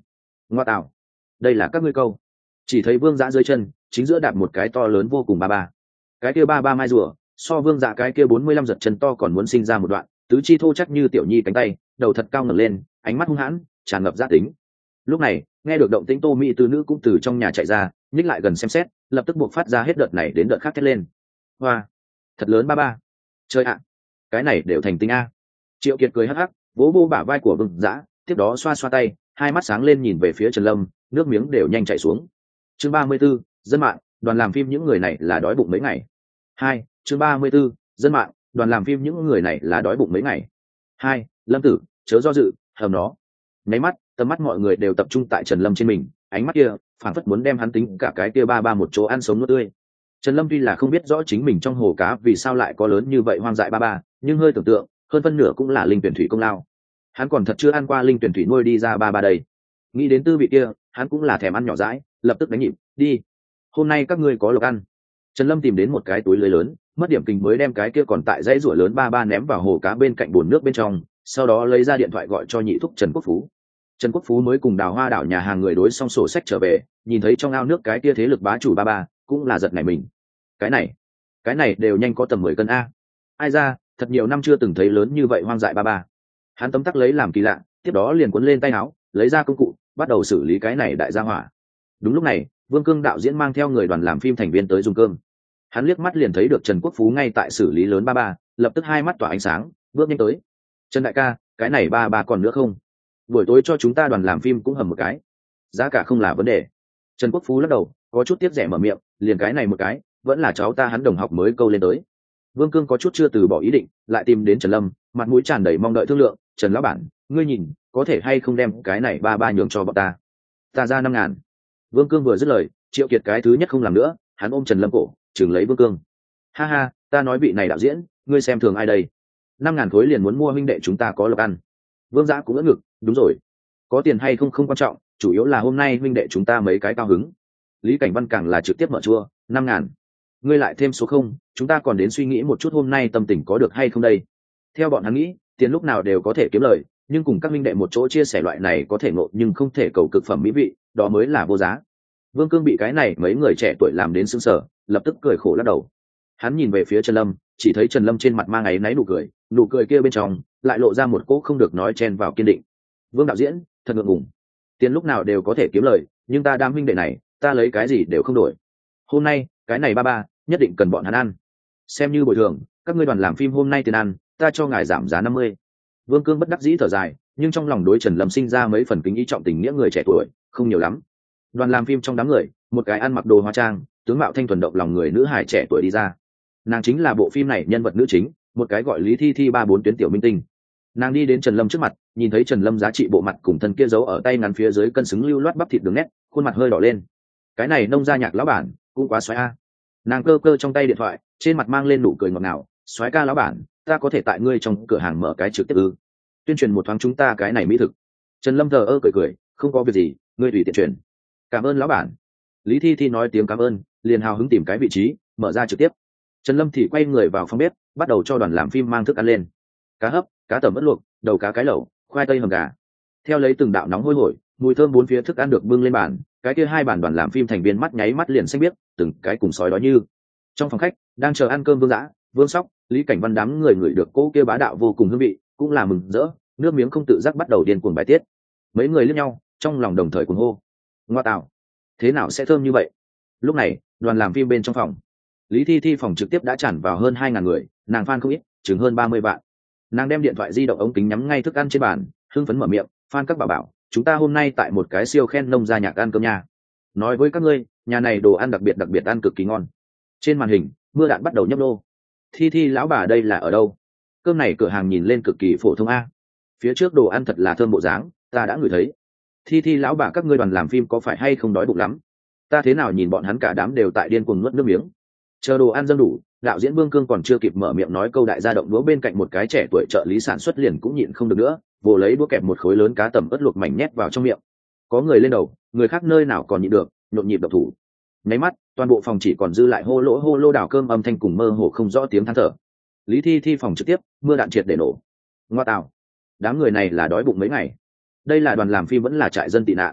Ngoa tạo, đây là các ngươi câu. Chỉ thấy vương dã dưới chân chính giữa đạp một cái to lớn vô cùng ba ba, cái kia ba ba mai rùa so vương dã cái kia bốn mươi lăm giật chân to còn muốn sinh ra một đoạn, tứ chi thô chắc như tiểu nhi cánh tay, đầu thật cao ngẩng lên, ánh mắt hung hãn tràn ngập giã tính. Lúc này nghe được động tĩnh, Tô Mỹ từ nữ cũng từ trong nhà chạy ra, nhích lại gần xem xét, lập tức buộc phát ra hết đợt này đến đợt khác thét lên. Hoa, thật lớn ba ba, chơi ạ, cái này đều thành tinh a. Triệu Kiệt cười hắc hắc, vỗ vỗ bả vai của vương dã, tiếp đó xoa xoa tay, hai mắt sáng lên nhìn về phía Trần Lâm, nước miếng đều nhanh chảy xuống. Chương ba mươi 34, dân mạng, đoàn làm phim những người này là đói bụng mấy ngày. Hai, chương ba mươi 34, dân mạng, đoàn làm phim những người này là đói bụng mấy ngày. Hai, Lâm Tử, chớ do dự, hầm nó. Nháy mắt, tầm mắt mọi người đều tập trung tại Trần Lâm trên mình, ánh mắt kia phảng phất muốn đem hắn tính cả cái kia ba ba một chỗ ăn sống nuốt tươi. Trần Lâm tuy là không biết rõ chính mình trong hồ cá vì sao lại có lớn như vậy hoang dại ba ba, nhưng hơi tưởng tượng, hơn phân nửa cũng là linh tuyển thủy công lao. Hắn còn thật chưa ăn qua linh tuyển thủy nuôi đi ra ba ba đây. Nghĩ đến tư vị kia, hắn cũng là thèm ăn nhỏ dãi, lập tức đánh nhịp, đi. Hôm nay các ngươi có lộc ăn. Trần Lâm tìm đến một cái túi lưới lớn, mất điểm kinh mới đem cái kia còn tại dãy rủa lớn ba ba ném vào hồ cá bên cạnh bồn nước bên trong, sau đó lấy ra điện thoại gọi cho nhị thúc Trần Quốc Phú. Trần Quốc Phú mới cùng Đào Hoa đảo nhà hàng người đối xong sổ sách trở về, nhìn thấy trong ao nước cái kia thế lực bá chủ ba ba, cũng là giật nảy mình. Cái này, cái này đều nhanh có tầm mười cân a. Ai ra, thật nhiều năm chưa từng thấy lớn như vậy hoang dại ba ba. Hắn tấm tắc lấy làm kỳ lạ, tiếp đó liền cuốn lên tay áo, lấy ra công cụ, bắt đầu xử lý cái này đại gia hỏa. Đúng lúc này, Vương Cương đạo diễn mang theo người đoàn làm phim thành viên tới dùng cơm. Hắn liếc mắt liền thấy được Trần Quốc Phú ngay tại xử lý lớn ba ba, lập tức hai mắt tỏa ánh sáng, bước nhanh tới. Trần đại ca, cái này ba ba còn nữa không? Buổi tối cho chúng ta đoàn làm phim cũng hầm một cái, giá cả không là vấn đề. Trần Quốc Phú lắc đầu, có chút tiếc rẻ mở miệng, liền cái này một cái, vẫn là cháu ta hắn đồng học mới câu lên tới. Vương Cương có chút chưa từ bỏ ý định, lại tìm đến Trần Lâm, mặt mũi tràn đầy mong đợi thương lượng. Trần lão bản, ngươi nhìn, có thể hay không đem cái này ba ba nhường cho bọn ta? Ta ra năm ngàn. Vương Cương vừa dứt lời, Triệu Kiệt cái thứ nhất không làm nữa, hắn ôm Trần Lâm cổ, chừng lấy Vương Cương. Ha ha, ta nói vị này đạo diễn, ngươi xem thường ai đây? Năm ngàn khối liền muốn mua huynh đệ chúng ta có lộc ăn. Vương Dã cũng ngỡ ngực, đúng rồi, có tiền hay không không quan trọng, chủ yếu là hôm nay huynh đệ chúng ta mấy cái cao hứng. Lý Cảnh Văn càng là trực tiếp mở chua, năm ngàn. Ngươi lại thêm số không, chúng ta còn đến suy nghĩ một chút hôm nay tâm tình có được hay không đây. Theo bọn hắn nghĩ, tiền lúc nào đều có thể kiếm lời, nhưng cùng các minh đệ một chỗ chia sẻ loại này có thể ngộ nhưng không thể cầu cực phẩm mỹ vị, đó mới là vô giá. Vương Cương bị cái này mấy người trẻ tuổi làm đến sững sờ, lập tức cười khổ lắc đầu. Hắn nhìn về phía Trần Lâm, chỉ thấy Trần Lâm trên mặt mang áy náy nụ cười, nụ cười kia bên trong lại lộ ra một cỗ không được nói chen vào kiên định. Vương đạo diễn, thật ngượng ngùng, tiền lúc nào đều có thể kiếm lời, nhưng ta đam huynh đệ này, ta lấy cái gì đều không đổi. Hôm nay cái này ba ba nhất định cần bọn hắn ăn, xem như bồi thường, các ngươi đoàn làm phim hôm nay tiền ăn, ta cho ngài giảm giá năm mươi. Vương Cương bất đắc dĩ thở dài, nhưng trong lòng đối Trần Lâm sinh ra mấy phần kính ý trọng tình nghĩa người trẻ tuổi, không nhiều lắm. Đoàn làm phim trong đám người, một cái ăn mặc đồ hóa trang, tướng mạo thanh thuần động lòng người nữ hài trẻ tuổi đi ra. Nàng chính là bộ phim này nhân vật nữ chính, một cái gọi Lý Thi Thi ba bốn tuyến tiểu minh tinh. Nàng đi đến Trần Lâm trước mặt, nhìn thấy Trần Lâm giá trị bộ mặt cùng thân kia giấu ở tay ngắn phía dưới cân xứng lưu loát bắp thịt đường nét, khuôn mặt hơi đỏ lên. Cái này nông gia nhạc lão bản, cũng quá xoáy a. Nàng cơ cơ trong tay điện thoại, trên mặt mang lên nụ cười ngọt ngào, xoáy ca lão bản, ta có thể tại ngươi trong cửa hàng mở cái trực tiếp ư? Tuyên truyền một thoáng chúng ta cái này mỹ thực. Trần Lâm thờ ơ cười cười, không có việc gì, ngươi tùy tiện truyền. Cảm ơn lão bản. Lý Thi Thi nói tiếng cảm ơn, liền hào hứng tìm cái vị trí, mở ra trực tiếp. Trần Lâm thì quay người vào phòng bếp, bắt đầu cho đoàn làm phim mang thức ăn lên. Cá hấp, cá tẩm ớt luộc, đầu cá cái lẩu, khoai tây hầm gà. Theo lấy từng đạo nóng hôi hổi, mùi thơm bốn phía thức ăn được bưng lên bàn, cái kia hai bàn đoàn làm phim thành viên mắt nháy mắt liền xanh biết, từng cái cùng sói đói như. Trong phòng khách, đang chờ ăn cơm Vương Dã, Vương Sóc, Lý Cảnh Văn đám người ngửi được cỗ kia bá đạo vô cùng hương vị, cũng là mừng rỡ, nước miếng không tự giác bắt đầu điên cuồng bài tiết. Mấy người liếc nhau, trong lòng đồng thời cuồng hô: ngoa tạo, thế nào sẽ thơm như vậy? Lúc này, đoàn làm phim bên trong phòng, Lý Thi Thi phòng trực tiếp đã tràn vào hơn hai ngàn người, nàng fan không ít, chừng hơn ba mươi vạn. Nàng đem điện thoại di động ống kính nhắm ngay thức ăn trên bàn, hưng phấn mở miệng: fan các bảo bảo, chúng ta hôm nay tại một cái siêu khen nông gia nhạc ăn cơm nha. Nói với các ngươi, nhà này đồ ăn đặc biệt đặc biệt ăn cực kỳ ngon. Trên màn hình, mưa đạn bắt đầu nhấp nô. Thi Thi lão bà đây là ở đâu? Cơm này cửa hàng nhìn lên cực kỳ phổ thông a. Phía trước đồ ăn thật là thơm bộ dáng, ta đã ngửi thấy. Thi Thi lão bà các ngươi đoàn làm phim có phải hay không đói bụng lắm? Ta thế nào nhìn bọn hắn cả đám đều tại điên cuồng nuốt nước miếng. Chờ đồ ăn dâng đủ, đạo diễn Vương Cương còn chưa kịp mở miệng nói câu đại gia động đũa, bên cạnh một cái trẻ tuổi trợ lý sản xuất liền cũng nhịn không được nữa, vồ lấy đũa kẹp một khối lớn cá tẩm ớt luộc mảnh nhét vào trong miệng. Có người lên đầu, người khác nơi nào còn nhịn được, nhộn nhịp độc thủ. Nháy mắt, toàn bộ phòng chỉ còn dư lại hô lỗ hô lô đảo cơm âm thanh cùng mơ hồ không rõ tiếng than thở. Lý Thi Thi phòng trực tiếp, mưa đạn triệt để nổ. Ngoa tạo, đám người này là đói bụng mấy ngày. Đây là đoàn làm phim vẫn là trại dân tị nạn?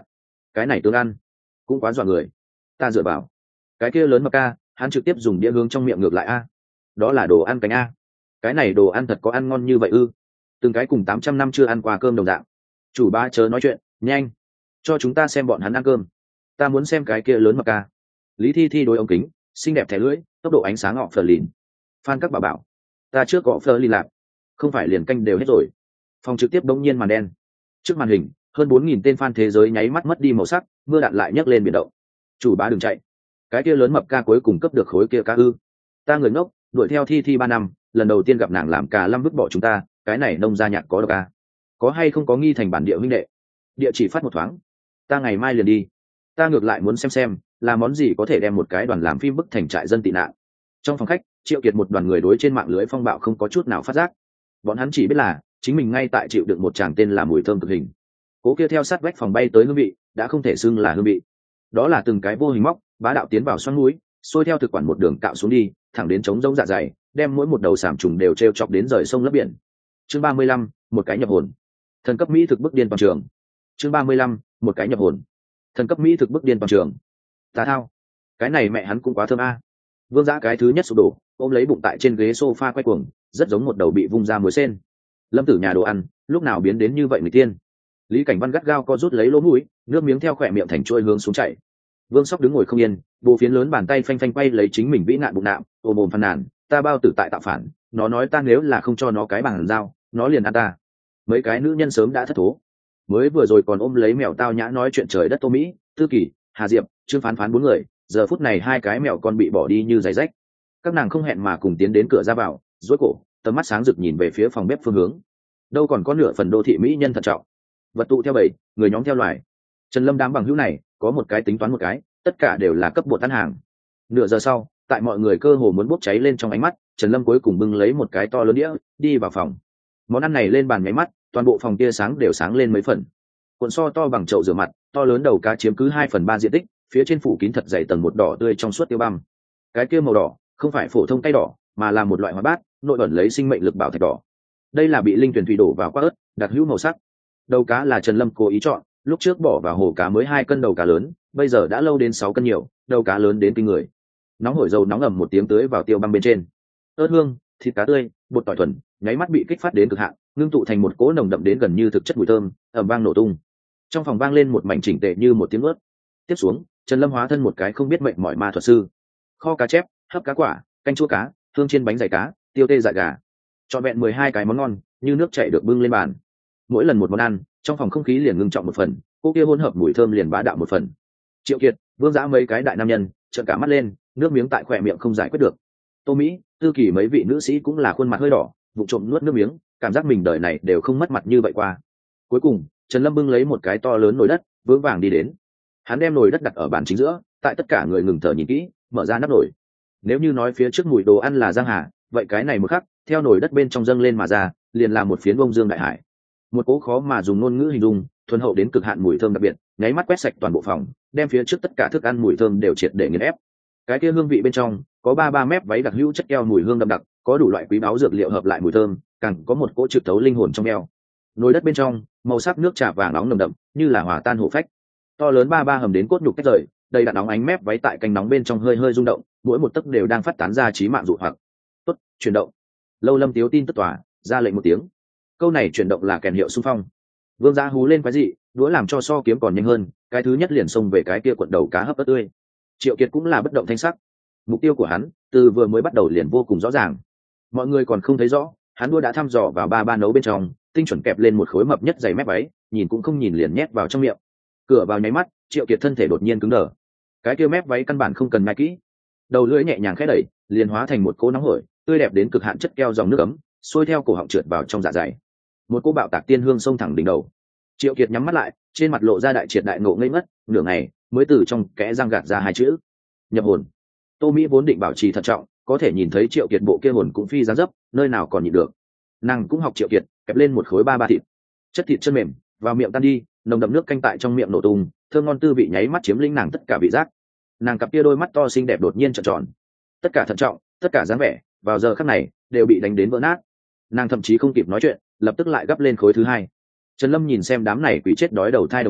cái này tương ăn cũng quá dọa người. Ta dựa vào cái kia lớn mập ca, hắn trực tiếp dùng đĩa hướng trong miệng ngược lại a. Đó là đồ ăn cánh a. Cái này đồ ăn thật có ăn ngon như vậy ư? Từng cái cùng tám trăm năm chưa ăn qua cơm đồng dạng. Chủ ba chớ nói chuyện, nhanh cho chúng ta xem bọn hắn ăn cơm. Ta muốn xem cái kia lớn mập ca. Lý Thi Thi đối ống kính, xinh đẹp thẻ lưỡi, tốc độ ánh sáng ngọ phờ lìn. Phan các bà bảo, ta trước gõ phờ lìn lạc, không phải liền canh đều hết rồi. Phòng trực tiếp đống nhiên màn đen. Trước màn hình, hơn bốn nghìn tên fan thế giới nháy mắt mất đi màu sắc, mưa đạn lại nhấc lên biển động. Chủ bá đừng chạy. Cái kia lớn mập ca cuối cùng cấp được khối kia cá ư? Ta người ngốc, đuổi theo Thi Thi ba năm, lần đầu tiên gặp nàng làm cả lâm vứt bỏ chúng ta, cái này nông gia nhạc có độc à? Có hay không có nghi thành bản địa huynh đệ? Địa chỉ phát một thoáng. Ta ngày mai liền đi. Ta ngược lại muốn xem xem là món gì có thể đem một cái đoàn làm phim bức thành trại dân tị nạn. Trong phòng khách, Triệu Kiệt một đoàn người đối trên mạng lưới phong bạo không có chút nào phát giác. Bọn hắn chỉ biết là chính mình ngay tại chịu đựng một chàng tên là mùi thơm cực hình. Cố kia theo sát vách phòng bay tới hương vị, đã không thể xưng là hương vị. Đó là từng cái vô hình móc, bá đạo tiến vào xoắn núi, xuôi theo thực quản một đường cạo xuống đi, thẳng đến trống rỗng dạ dày, đem mỗi một đầu sàm trùng đều treo chọc đến rời sông lấp biển. Chương ba mươi lăm, một cái nhập hồn. Thần cấp mỹ thực bức điên toàn trường. Chương ba mươi lăm, một cái nhập hồn. Thần cấp mỹ thực bức điên toàn trường. Tà thao, cái này mẹ hắn cũng quá thơm a. Vương Dã cái thứ nhất sụp đổ, ôm lấy bụng tại trên ghế sofa quay cuồng, rất giống một đầu bị vung ra muối sen. Lâm Tử nhà đồ ăn, lúc nào biến đến như vậy người tiên. Lý Cảnh Văn gắt gao co rút lấy lỗ mũi, nước miếng theo khỏe miệng thành trôi hướng xuống chảy. Vương Sóc đứng ngồi không yên, bộ phiến lớn bàn tay phanh phanh quay lấy chính mình vĩ nạn bụng nạm, ôm ôm phàn nàn, ta bao tử tại tạo phản, nó nói ta nếu là không cho nó cái bằng dao, nó liền ăn ta. Mấy cái nữ nhân sớm đã thất thố, mới vừa rồi còn ôm lấy mèo tao nhã nói chuyện trời đất Tô Mỹ, Tư Kỳ, Hà Diệp, Trương Phán Phán bốn người, giờ phút này hai cái mèo con bị bỏ đi như giày rách. Các nàng không hẹn mà cùng tiến đến cửa ra vào, rối cổ, tầm mắt sáng rực nhìn về phía phòng bếp phương hướng. Đâu còn có nửa phần đô thị mỹ nhân thận trọng. Vật tụ theo bầy, người nhóm theo loài. Trần Lâm đám bằng hữu này, có một cái tính toán một cái, tất cả đều là cấp bột ăn hàng. Nửa giờ sau, tại mọi người cơ hồ muốn bốc cháy lên trong ánh mắt, Trần Lâm cuối cùng bưng lấy một cái to lớn đĩa, đi vào phòng. Món ăn này lên bàn nháy mắt, toàn bộ phòng tia sáng đều sáng lên mấy phần. Cuộn so to bằng chậu rửa mặt, to lớn đầu cá chiếm cứ hai phần ba diện tích, phía trên phủ kín thật dày tầng một đỏ tươi trong suốt tiêu băm. Cái kia màu đỏ, không phải phổ thông tay đỏ, mà là một loại hóa bát, nội ẩn lấy sinh mệnh lực bảo thạch đỏ. Đây là bị linh tuyển thủy đổ vào qua ớt, đặc hữu màu sắc. Đầu cá là Trần Lâm cố ý chọn, lúc trước bỏ vào hồ cá mới hai cân đầu cá lớn, bây giờ đã lâu đến sáu cân nhiều, đầu cá lớn đến kinh người. Nóng hổi dầu nóng ầm một tiếng tưới vào tiêu băm bên trên. Ớt hương, thịt cá tươi, bột tỏi thuần, nháy mắt bị kích phát đến cực hạn, ngưng tụ thành một cỗ nồng đậm đến gần như thực chất mùi thơm, ầm vang nổ tung. Trong phòng vang lên một mảnh chỉnh tề như một tiếng ớt. Tiếp xuống, Trần Lâm hóa thân một cái không biết mệnh mỏi ma thuật sư. Kho cá chép, hấp cá quả, canh chua cá, hương chiên bánh dày cá, tiêu tê dại gà. Trọn vẹn mười hai cái món ngon, như nước chảy được bưng lên bàn. Mỗi lần một món ăn, trong phòng không khí liền ngưng trọng một phần, cô kia hỗn hợp mùi thơm liền bá đạo một phần. Triệu Kiệt, Vương Dã mấy cái đại nam nhân, trợn cả mắt lên, nước miếng tại khỏe miệng không giải quyết được. Tô Mỹ, Tư Kỳ mấy vị nữ sĩ cũng là khuôn mặt hơi đỏ, vụng trộm nuốt nước miếng, cảm giác mình đời này đều không mất mặt như vậy qua. Cuối cùng, Trần Lâm bưng lấy một cái to lớn nồi đất, vững vàng đi đến. Hắn đem nồi đất đặt ở bàn chính giữa, tại tất cả người ngừng thở nhìn kỹ, mở ra nắp nồi. Nếu như nói phía trước mùi đồ ăn là giang hà, vậy cái này một khắc, theo nồi đất bên trong dâng lên mà ra, liền là một phiến bông dương đại hải. Một cỗ khó mà dùng ngôn ngữ hình dung, thuần hậu đến cực hạn mùi thơm đặc biệt, nháy mắt quét sạch toàn bộ phòng, đem phía trước tất cả thức ăn mùi thơm đều triệt để nghiền ép. Cái kia hương vị bên trong, có ba ba mép váy đặc hữu chất keo mùi hương đậm đặc, có đủ loại quý báu dược liệu hợp lại mùi thơm, càng có một cỗ trực tấu linh hồn trong eo. Nồi đất bên trong, màu sắc nước trà vàng nóng nồng đậm, như là hòa tan hổ phách. To lớn ba ba hầm đến cốt nhục tách rời, đầy đặn nóng ánh mép váy tại canh nóng bên trong hơi hơi rung động, mỗi một tấc đều đang phát tán ra chí mạng dụ hoặc. Tốt, chuyển động. Lâu Lâm Tiếu tin tất tỏa, ra lệnh một tiếng. Câu này chuyển động là kèn hiệu xung phong. Vương Gia hú lên quái dị, đũa làm cho so kiếm còn nhanh hơn, cái thứ nhất liền xông về cái kia cuộn đầu cá hấp ớt tươi. Triệu Kiệt cũng là bất động thanh sắc. Mục tiêu của hắn, từ vừa mới bắt đầu liền vô cùng rõ ràng. Mọi người còn không thấy rõ, hắn đũa đã thăm dò vào ba ba nấu bên trong, tinh chuẩn kẹp lên một khối mập nhất dày mép váy, nhìn cũng không nhìn liền nhét vào trong miệng. Cửa vào nháy mắt, Triệu Kiệt thân thể đột nhiên cứng đờ. Cái kia mép váy căn bản không cần nhai kỹ, đầu lưỡi nhẹ nhàng khẽ đẩy, liền hóa thành một cỗ nóng hổi, tươi đẹp đến cực hạn chất keo dòng nước ấm, xuôi theo cổ họng trượt vào trong dạ dày. Một cỗ bạo tạc tiên hương xông thẳng đỉnh đầu. Triệu Kiệt nhắm mắt lại, trên mặt lộ ra đại triệt đại ngộ ngây ngất, nửa ngày mới từ trong kẽ răng gạt ra hai chữ: nhập hồn. Tô Mỹ vốn định bảo trì thận trọng, có thể nhìn thấy Triệu Kiệt bộ kia hồn cũng phi dáng dấp, nơi nào còn nhịn được. Nàng cũng học Triệu Kiệt, kẹp lên một khối ba ba thịt, chất thịt chân mềm, vào miệng tan đi, nồng đậm nước canh tại trong miệng nổ tung, thơm ngon tư vị nháy mắt chiếm lĩnh nàng tất cả vị giác. Nàng cặp kia đôi mắt to xinh đẹp đột nhiên trợn tròn, tất cả thận trọng, tất cả dáng vẻ, vào giờ khắc này đều bị đánh đến vỡ nát. Nàng thậm chí không kịp nói chuyện, lập tức lại gấp lên khối thứ hai. Trần Lâm nhìn xem đám này quỷ chết đói đầu thai đồng đảng,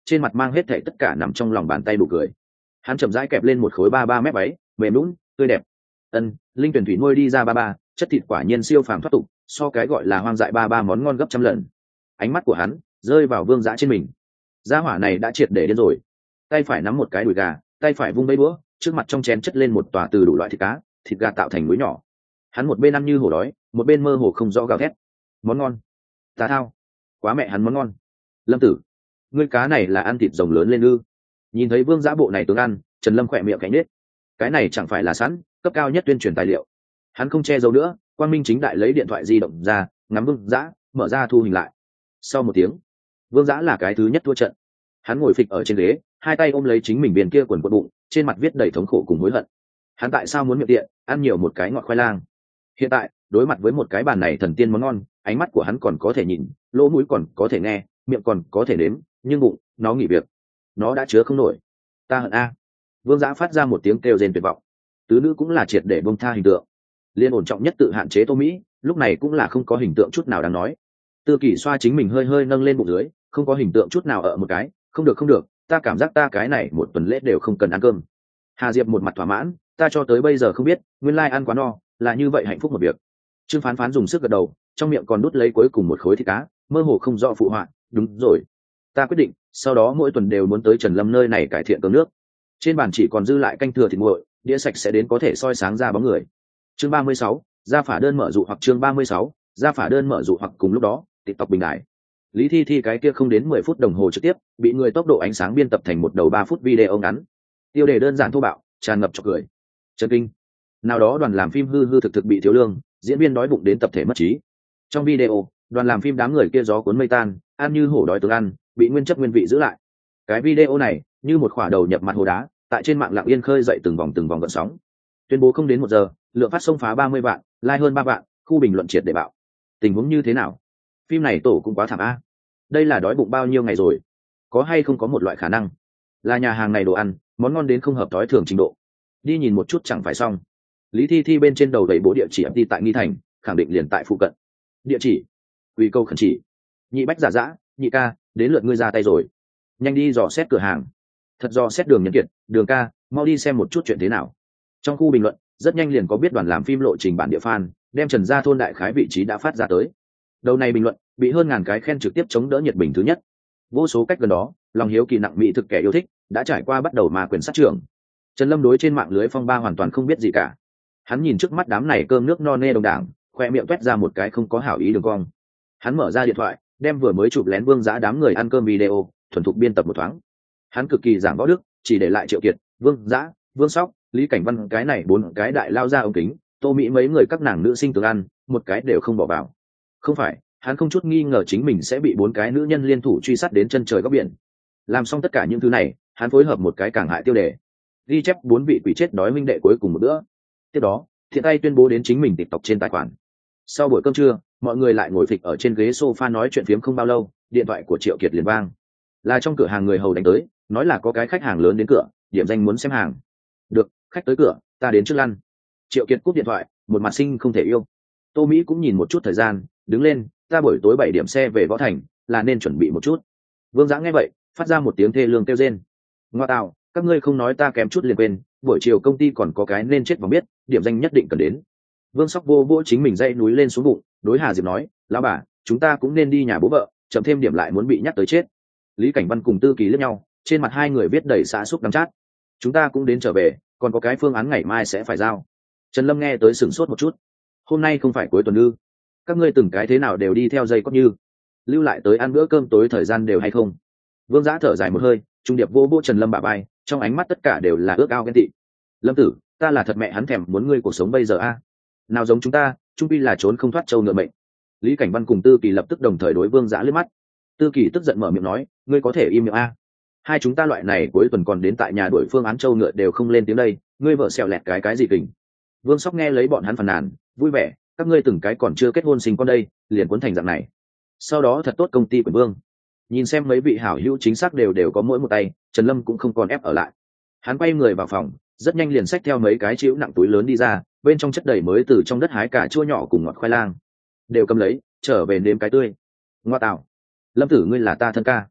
trên mặt mang hết thảy tất cả nằm trong lòng bàn tay đủ cười. Hắn chậm rãi kẹp lên một khối ba ba mét váy mềm lún tươi đẹp. Ân, linh tuyển thủy nuôi đi ra ba ba, chất thịt quả nhiên siêu phàm thoát tục, so cái gọi là hoang dại ba ba món ngon gấp trăm lần. Ánh mắt của hắn rơi vào Vương Dã trên mình. Gia hỏa này đã triệt để điên rồi. Tay phải nắm một cái đùi gà, tay phải vung bấy búa, trước mặt trong chén chất lên một tòa từ đủ loại thịt cá, thịt gà tạo thành núi nhỏ. Hắn một bên ăn như hổ đói, một bên mơ hồ không rõ gào thét. Món ngon. Tà thao. Quá mẹ hắn món ngon. Lâm Tử, ngươi cá này là ăn thịt rồng lớn lên ư? Nhìn thấy Vương Dã bộ này tướng ăn, Trần Lâm khỏe miệng cánh nết. Cái này chẳng phải là sẵn cấp cao nhất tuyên truyền tài liệu. Hắn không che giấu nữa, quang minh chính đại lấy điện thoại di động ra, ngắm Vương Dã, mở ra thu hình lại. Sau một tiếng, Vương Dã là cái thứ nhất thua trận. Hắn ngồi phịch ở trên ghế, hai tay ôm lấy chính mình biển kia quần quật bụng, trên mặt viết đầy thống khổ cùng hối hận. Hắn tại sao muốn miệng tiện ăn nhiều một cái ngọt khoai lang? Hiện tại đối mặt với một cái bàn này thần tiên món ngon, ánh mắt của hắn còn có thể nhìn, lỗ mũi còn có thể nghe, miệng còn có thể nếm, nhưng bụng nó nghỉ việc, nó đã chứa không nổi. Ta hận a. Vương Dã phát ra một tiếng kêu rên tuyệt vọng. Tứ nữ cũng là triệt để bông tha hình tượng. Liên ổn trọng nhất tự hạn chế Tô Mỹ, lúc này cũng là không có hình tượng chút nào đáng nói. Tư Kỳ xoa chính mình hơi hơi nâng lên bụng dưới, không có hình tượng chút nào ở một cái, không được không được, ta cảm giác ta cái này một tuần lễ đều không cần ăn cơm. Hà Diệp một mặt thỏa mãn, ta cho tới bây giờ không biết, nguyên lai ăn quá no, là như vậy hạnh phúc một việc. Trương Phán Phán dùng sức gật đầu, trong miệng còn đút lấy cuối cùng một khối thịt cá, mơ hồ không rõ phụ họa, đúng rồi, ta quyết định, sau đó mỗi tuần đều muốn tới Trần Lâm nơi này cải thiện cơm nước. Trên bàn chỉ còn dư lại canh thừa thịt nguội, đĩa sạch sẽ đến có thể soi sáng ra bóng người. Chương ba mươi sáu, gia phả đơn mở dụ hoặc chương ba mươi sáu, gia phả đơn mở dụ hoặc cùng lúc đó, TikTok bình đại. Lý Thi Thi cái kia không đến mười phút đồng hồ trực tiếp, bị người tốc độ ánh sáng biên tập thành một đầu ba phút video ngắn. Tiêu đề đơn giản thô bạo, tràn ngập chọc cười. Chấn kinh. Nào đó đoàn làm phim hư hư thực thực bị thiếu lương, diễn viên đói bụng đến tập thể mất trí. Trong video, đoàn làm phim đám người kia gió cuốn mây tan, ăn như hổ đói tướng ăn, bị nguyên chất nguyên vị giữ lại. Cái video này, như một quả đầu nhập mặt hồ đá, tại trên mạng lặng yên khơi dậy từng vòng từng vòng gợn sóng. Tuyên bố không đến một giờ, lượng phát xông phá ba mươi vạn, like hơn ba vạn, khu bình luận triệt để bạo. Tình huống như thế nào? Phim này tổ cũng quá thảm a. Đây là đói bụng bao nhiêu ngày rồi? Có hay không có một loại khả năng là nhà hàng này đồ ăn món ngon đến không hợp thói thường trình độ, đi nhìn một chút chẳng phải xong. Lý Thi Thi bên trên đầu đầy bộ địa chỉ ép đi tại Nghi Thành, khẳng định liền tại phụ cận. Địa chỉ, uy câu khẩn chỉ. Nhị bách giả dã, nhị ca, đến lượt ngươi ra tay rồi, nhanh đi dò xét cửa hàng. Thật dò xét Đường Nhân Kiệt, Đường ca, mau đi xem một chút chuyện thế nào. Trong khu bình luận rất nhanh liền có biết đoàn làm phim lộ trình bản địa fan đem Trần Gia thôn đại khái vị trí đã phát ra tới. Đầu này bình luận bị hơn ngàn cái khen trực tiếp chống đỡ nhiệt bình thứ nhất. Vô số cách gần đó, lòng hiếu kỳ nặng mỹ thực kẻ yêu thích đã trải qua bắt đầu mà quyền sát trưởng. Trần Lâm đối trên mạng lưới phong ba hoàn toàn không biết gì cả. Hắn nhìn trước mắt đám này cơm nước no nê đồng đảng, khoe miệng toét ra một cái không có hảo ý đường cong. Hắn mở ra điện thoại, đem vừa mới chụp lén Vương Dã đám người ăn cơm video thuần thục biên tập một thoáng. Hắn cực kỳ giảng võ đức, chỉ để lại Triệu Kiệt, Vương Dã, Vương Sóc, Lý Cảnh Văn cái này bốn cái đại lao ra ống kính, Tô Mỹ mấy người các nàng nữ sinh tướng ăn, một cái đều không bỏ vào. Không phải, hắn không chút nghi ngờ chính mình sẽ bị bốn cái nữ nhân liên thủ truy sát đến chân trời góc biển. Làm xong tất cả những thứ này, hắn phối hợp một cái càng hại tiêu đề, ghi chép bốn vị quỷ chết đói minh đệ cuối cùng một bữa. Tiếp đó, thiện tay tuyên bố đến chính mình TikTok trên tài khoản. Sau buổi cơm trưa, mọi người lại ngồi phịch ở trên ghế sofa nói chuyện phiếm không bao lâu, điện thoại của Triệu Kiệt liền vang. Là trong cửa hàng người hầu đánh tới, nói là có cái khách hàng lớn đến cửa, điểm danh muốn xem hàng. Được, khách tới cửa, ta đến trước lăn. Triệu Kiệt cúp điện thoại, một mặt sinh không thể yêu. Tô Mỹ cũng nhìn một chút thời gian, đứng lên, ta buổi tối bảy điểm xe về Võ Thành, là nên chuẩn bị một chút. Vương Dã nghe vậy, phát ra một tiếng thê lương kêu rên. Ngoa tạo, các ngươi không nói ta kém chút liền quên, buổi chiều công ty còn có cái nên chết vòng biết, điểm danh nhất định cần đến. Vương Sóc vô vô chính mình dây núi lên xuống bụng, đối Hà Diệp nói, lão bà, chúng ta cũng nên đi nhà bố vợ, chậm thêm điểm lại muốn bị nhắc tới chết. Lý Cảnh Văn cùng Tư Kỳ liếc nhau, trên mặt hai người viết đầy xã xúc đắng chát. Chúng ta cũng đến trở về, còn có cái phương án ngày mai sẽ phải giao. Trần Lâm nghe tới sửng sốt một chút. Hôm nay không phải cuối tuần ư? Các ngươi từng cái thế nào đều đi theo dây cót như, lưu lại tới ăn bữa cơm tối thời gian đều hay không? Vương Dã thở dài một hơi, trung điệp vô vô Trần Lâm bả vai, trong ánh mắt tất cả đều là ước ao ghen tị. Lâm tử, ta là thật mẹ hắn thèm muốn ngươi cuộc sống bây giờ a. Nào giống chúng ta, trung pi là trốn không thoát châu ngựa mệnh. Lý Cảnh Văn cùng Tư Kỳ lập tức đồng thời đối Vương Dã liếc mắt. Tư Kỳ tức giận mở miệng nói, ngươi có thể im miệng a. Hai chúng ta loại này cuối tuần còn đến tại nhà đuổi phương án châu ngựa đều không lên tiếng đây, ngươi vợ xẹo lẹt cái cái gì kình. Vương Sóc nghe lấy bọn hắn phàn nàn, vui vẻ, các ngươi từng cái còn chưa kết hôn sinh con đây, liền cuốn thành dạng này. Sau đó thật tốt công ty của Vương. Nhìn xem mấy vị hảo hữu chính xác đều đều có mỗi một tay, Trần Lâm cũng không còn ép ở lại. Hắn quay người vào phòng, rất nhanh liền xách theo mấy cái chĩu nặng túi lớn đi ra, bên trong chất đầy mới từ trong đất hái cà chua nhỏ cùng ngọt khoai lang. Đều cầm lấy, trở về nếm cái tươi. Ngoa tạo, Lâm tử ngươi là ta thân ca.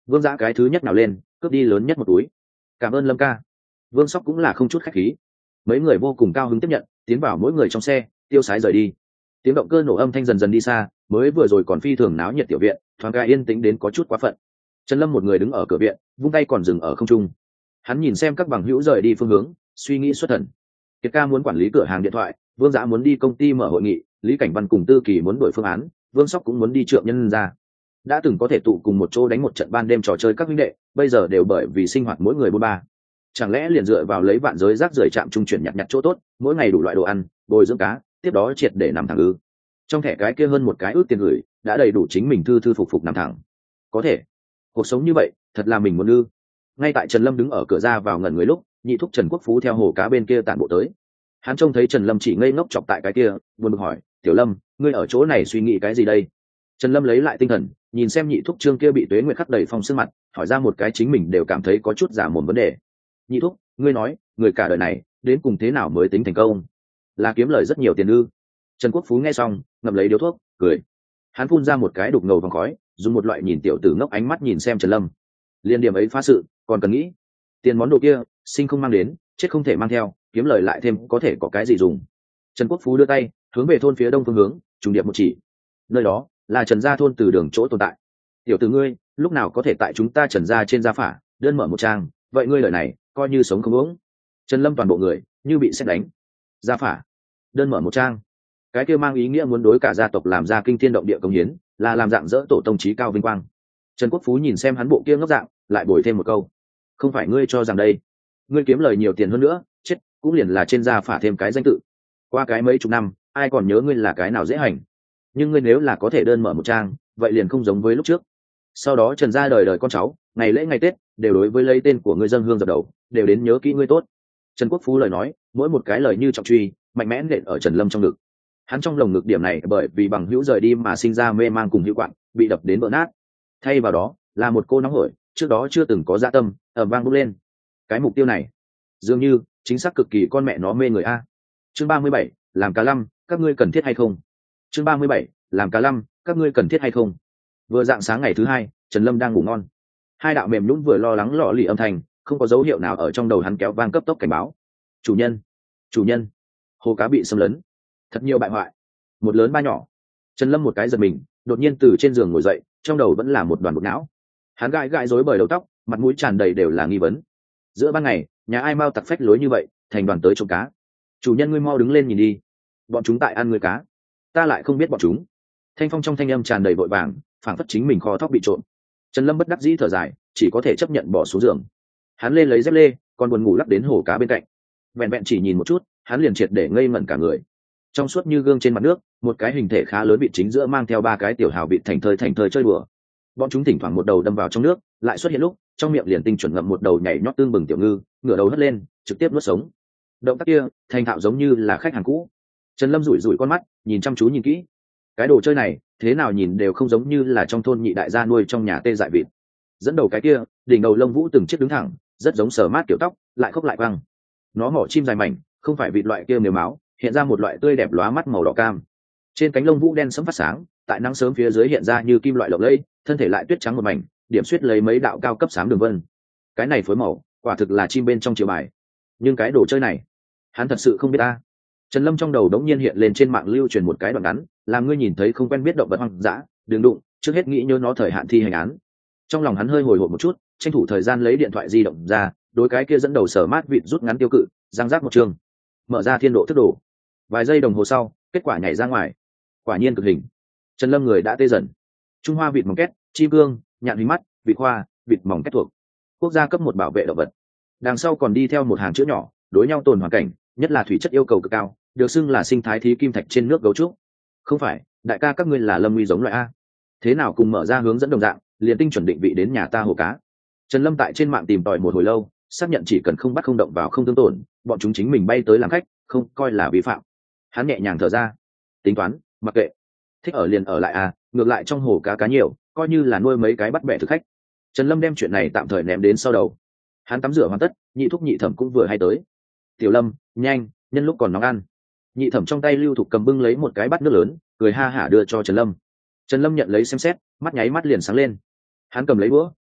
Vương Dã cái thứ nhất nào lên, cướp đi lớn nhất một túi. Cảm ơn Lâm ca. Vương Sóc cũng là không chút khách khí. Mấy người vô cùng cao hứng tiếp nhận, tiến vào mỗi người trong xe, tiêu sái rời đi. Tiếng động cơ nổ âm thanh dần dần đi xa, mới vừa rồi còn phi thường náo nhiệt tiểu viện, thoáng cái yên tĩnh đến có chút quá phận. Trần Lâm một người đứng ở cửa viện, vung tay còn dừng ở không trung. Hắn nhìn xem các bằng hữu rời đi phương hướng, suy nghĩ xuất thần. Kiệt ca muốn quản lý cửa hàng điện thoại, Vương Dã muốn đi công ty mở hội nghị, Lý Cảnh Văn cùng Tư Kỳ muốn đổi phương án, Vương Sóc cũng muốn đi trượng nhân ra. Đã từng có thể tụ cùng một chỗ đánh một trận ban đêm trò chơi các huynh đệ, bây giờ đều bởi vì sinh hoạt mỗi người bôn ba. Chẳng lẽ liền dựa vào lấy vạn giới rác rưởi chạm trung chuyển nhặt nhặt chỗ tốt, mỗi ngày đủ loại đồ ăn, bồi dưỡng cá, tiếp đó triệt để nằm thẳng ư? Trong thẻ cái kia hơn một cái ước tiền gửi, đã đầy đủ chính mình thư thư phục phục nằm thẳng. Có thể, cuộc sống như vậy, thật là mình muốn ư? Ngay tại Trần Lâm đứng ở cửa ra vào ngẩn người lúc, nhị thúc Trần Quốc Phú theo hồ cá bên kia tản bộ tới. Hắn trông thấy Trần Lâm chỉ ngây ngốc chọc tại cái kia, buồn bực hỏi: "Tiểu Lâm, ngươi ở chỗ này suy nghĩ cái gì đây?" Trần Lâm lấy lại tinh thần, nhìn xem nhị thúc Trương kia bị Tuế Nguyệt khắc đầy phong sương mặt, hỏi ra một cái chính mình đều cảm thấy có chút giả mồm vấn đề. "Nhị thúc, ngươi nói, người cả đời này, đến cùng thế nào mới tính thành công? Là kiếm lời rất nhiều tiền ư?" Trần Quốc Phú nghe xong, ngậm lấy điếu thuốc, cười. Hắn phun ra một cái đục ngầu vòng khói, dùng một loại nhìn tiểu tử ngốc ánh mắt nhìn xem Trần Lâm. Liên điểm ấy phá sự, còn cần nghĩ? Tiền món đồ kia, sinh không mang đến, chết không thể mang theo, kiếm lời lại thêm có thể có cái gì dùng? Trần Quốc Phú đưa tay, hướng về thôn phía đông phương hướng, trùng điệp một chỉ. Nơi đó là Trần gia thôn từ đường chỗ tồn tại. Tiểu tử ngươi, lúc nào có thể tại chúng ta Trần gia trên gia phả, đơn mở một trang, vậy ngươi lời này, coi như sống không uống. Trần Lâm toàn bộ người, như bị sét đánh. Gia phả, đơn mở một trang. Cái kia mang ý nghĩa muốn đối cả gia tộc làm ra kinh thiên động địa công hiến, là làm dạng dỡ tổ tông chí cao vinh quang. Trần Quốc Phú nhìn xem hắn bộ kia ngốc dạng, lại bồi thêm một câu: "Không phải ngươi cho rằng đây, ngươi kiếm lời nhiều tiền hơn nữa, chết cũng liền là trên gia phả thêm cái danh tự. Qua cái mấy chục năm, ai còn nhớ ngươi là cái nào dễ hành. Nhưng ngươi nếu là có thể đơn mở một trang, vậy liền không giống với lúc trước. Sau đó Trần gia đời đời con cháu, ngày lễ ngày Tết, đều đối với lấy tên của ngươi dâng hương dập đầu, đều đến nhớ kỹ ngươi tốt." Trần Quốc Phú lời nói, mỗi một cái lời như trọng truy, mạnh mẽ nện ở Trần Lâm trong ngực. Hắn trong lồng ngực điểm này bởi vì bằng hữu rời đi mà sinh ra mê mang cùng hữu quạng, bị đập đến vỡ nát. Thay vào đó, là một cô nóng hổi, trước đó chưa từng có dạ tâm, ầm vang bốc lên. Cái mục tiêu này, dường như chính xác cực kỳ con mẹ nó mê người a. Chương ba mươi bảy, làm cá lăm, các ngươi cần thiết hay không? Chương ba mươi bảy, làm cá lăm, các ngươi cần thiết hay không? Vừa dạng sáng ngày thứ hai, Trần Lâm đang ngủ ngon. Hai đạo mềm nhũn vừa lo lắng lọ lì âm thanh, không có dấu hiệu nào ở trong đầu hắn kéo vang cấp tốc cảnh báo. "Chủ nhân, chủ nhân, hồ cá bị xâm lấn, thật nhiều bại hoại, một lớn ba nhỏ." Trần Lâm một cái giật mình, đột nhiên từ trên giường ngồi dậy, trong đầu vẫn là một đoàn bột não. Hắn gãi gãi rối bời đầu tóc, mặt mũi tràn đầy đều là nghi vấn. Giữa ban ngày, nhà ai mau tặc phách lối như vậy, thành đoàn tới trộm cá. "Chủ nhân ngươi mau đứng lên nhìn đi, bọn chúng tại ăn ngươi cá, ta lại không biết bọn chúng." Thanh phong trong thanh âm tràn đầy vội vàng, phảng phất chính mình kho thóc bị trộm. Trần Lâm bất đắc dĩ thở dài, chỉ có thể chấp nhận bỏ xuống giường. Hắn lên lấy dép lê, còn buồn ngủ lắc đến hồ cá bên cạnh. Vẹn vẹn chỉ nhìn một chút, hắn liền triệt để ngây ngẩn cả người. Trong suốt như gương trên mặt nước, một cái hình thể khá lớn vịt chính giữa mang theo ba cái tiểu hào vịt thành thơi thành thơi chơi đùa. Bọn chúng thỉnh thoảng một đầu đâm vào trong nước, lại xuất hiện lúc trong miệng liền tinh chuẩn ngậm một đầu nhảy nhót tương bừng tiểu ngư, ngửa đầu hất lên, trực tiếp nuốt sống. Động tác kia, thành thạo giống như là khách hàng cũ. Trần Lâm rủi rủi con mắt, nhìn chăm chú nhìn kỹ. Cái đồ chơi này, thế nào nhìn đều không giống như là trong thôn nhị đại gia nuôi trong nhà tê dại vịt. Dẫn đầu cái kia, đỉnh đầu lông vũ từng chiếc đứng thẳng, rất giống sờ mát kiểu tóc, lại khốc lại văng. Nó mỏ chim dài mảnh, không phải vịt loại kia mềm máu, hiện ra một loại tươi đẹp lóa mắt màu đỏ cam. Trên cánh lông vũ đen sẫm phát sáng, tại nắng sớm phía dưới hiện ra như kim loại lộng lẫy, thân thể lại tuyết trắng một mảnh, điểm xuyết lấy mấy đạo cao cấp xám đường vân. Cái này phối màu, quả thực là chim bên trong chiều bài. Nhưng cái đồ chơi này, hắn thật sự không biết ta. Trần Lâm trong đầu đống nhiên hiện lên trên mạng lưu truyền một cái đoạn ngắn, làm ngươi nhìn thấy không quen biết động vật hoang dã, đừng đụng, trước hết nghĩ nhớ nó thời hạn thi hành án. Trong lòng hắn hơi hồi hộp một chút, tranh thủ thời gian lấy điện thoại di động ra, đối cái kia dẫn đầu sở mát vịt rút ngắn tiêu cự, giang giác một trường, mở ra thiên độ thức đồ. Vài giây đồng hồ sau, kết quả nhảy ra ngoài, quả nhiên cực hình. Trần Lâm người đã tê dần. Trung Hoa vịt mỏng két, chim cương, nhạn hình mắt, vịt hoa, vịt mỏng két thuộc quốc gia cấp một bảo vệ động vật. Đằng sau còn đi theo một hàng chữ nhỏ, đối nhau tồn hoàn cảnh, nhất là thủy chất yêu cầu cực cao, được xưng là sinh thái thí kim thạch trên nước gấu trúc. Không phải, đại ca các ngươi là Lâm Uy giống loại a? Thế nào cùng mở ra hướng dẫn đồng dạng, liền tinh chuẩn định vị đến nhà ta hồ cá. Trần Lâm tại trên mạng tìm tòi một hồi lâu, xác nhận chỉ cần không bắt không động vào không thương tổn, bọn chúng chính mình bay tới làm khách, không coi là vi phạm. Hắn nhẹ nhàng thở ra, tính toán, mặc kệ, thích ở liền ở lại à, ngược lại trong hồ cá cá nhiều, coi như là nuôi mấy cái bắt bẻ thực khách. Trần Lâm đem chuyện này tạm thời ném đến sau đầu. Hắn tắm rửa hoàn tất, nhị thúc nhị thẩm cũng vừa hay tới. Tiểu Lâm, nhanh, nhân lúc còn nóng ăn. Nhị thẩm trong tay lưu thục cầm bưng lấy một cái bát nước lớn, cười ha hả đưa cho Trần Lâm. Trần Lâm nhận lấy xem xét, mắt nháy mắt liền sáng lên. Hắn cầm lấy đũa,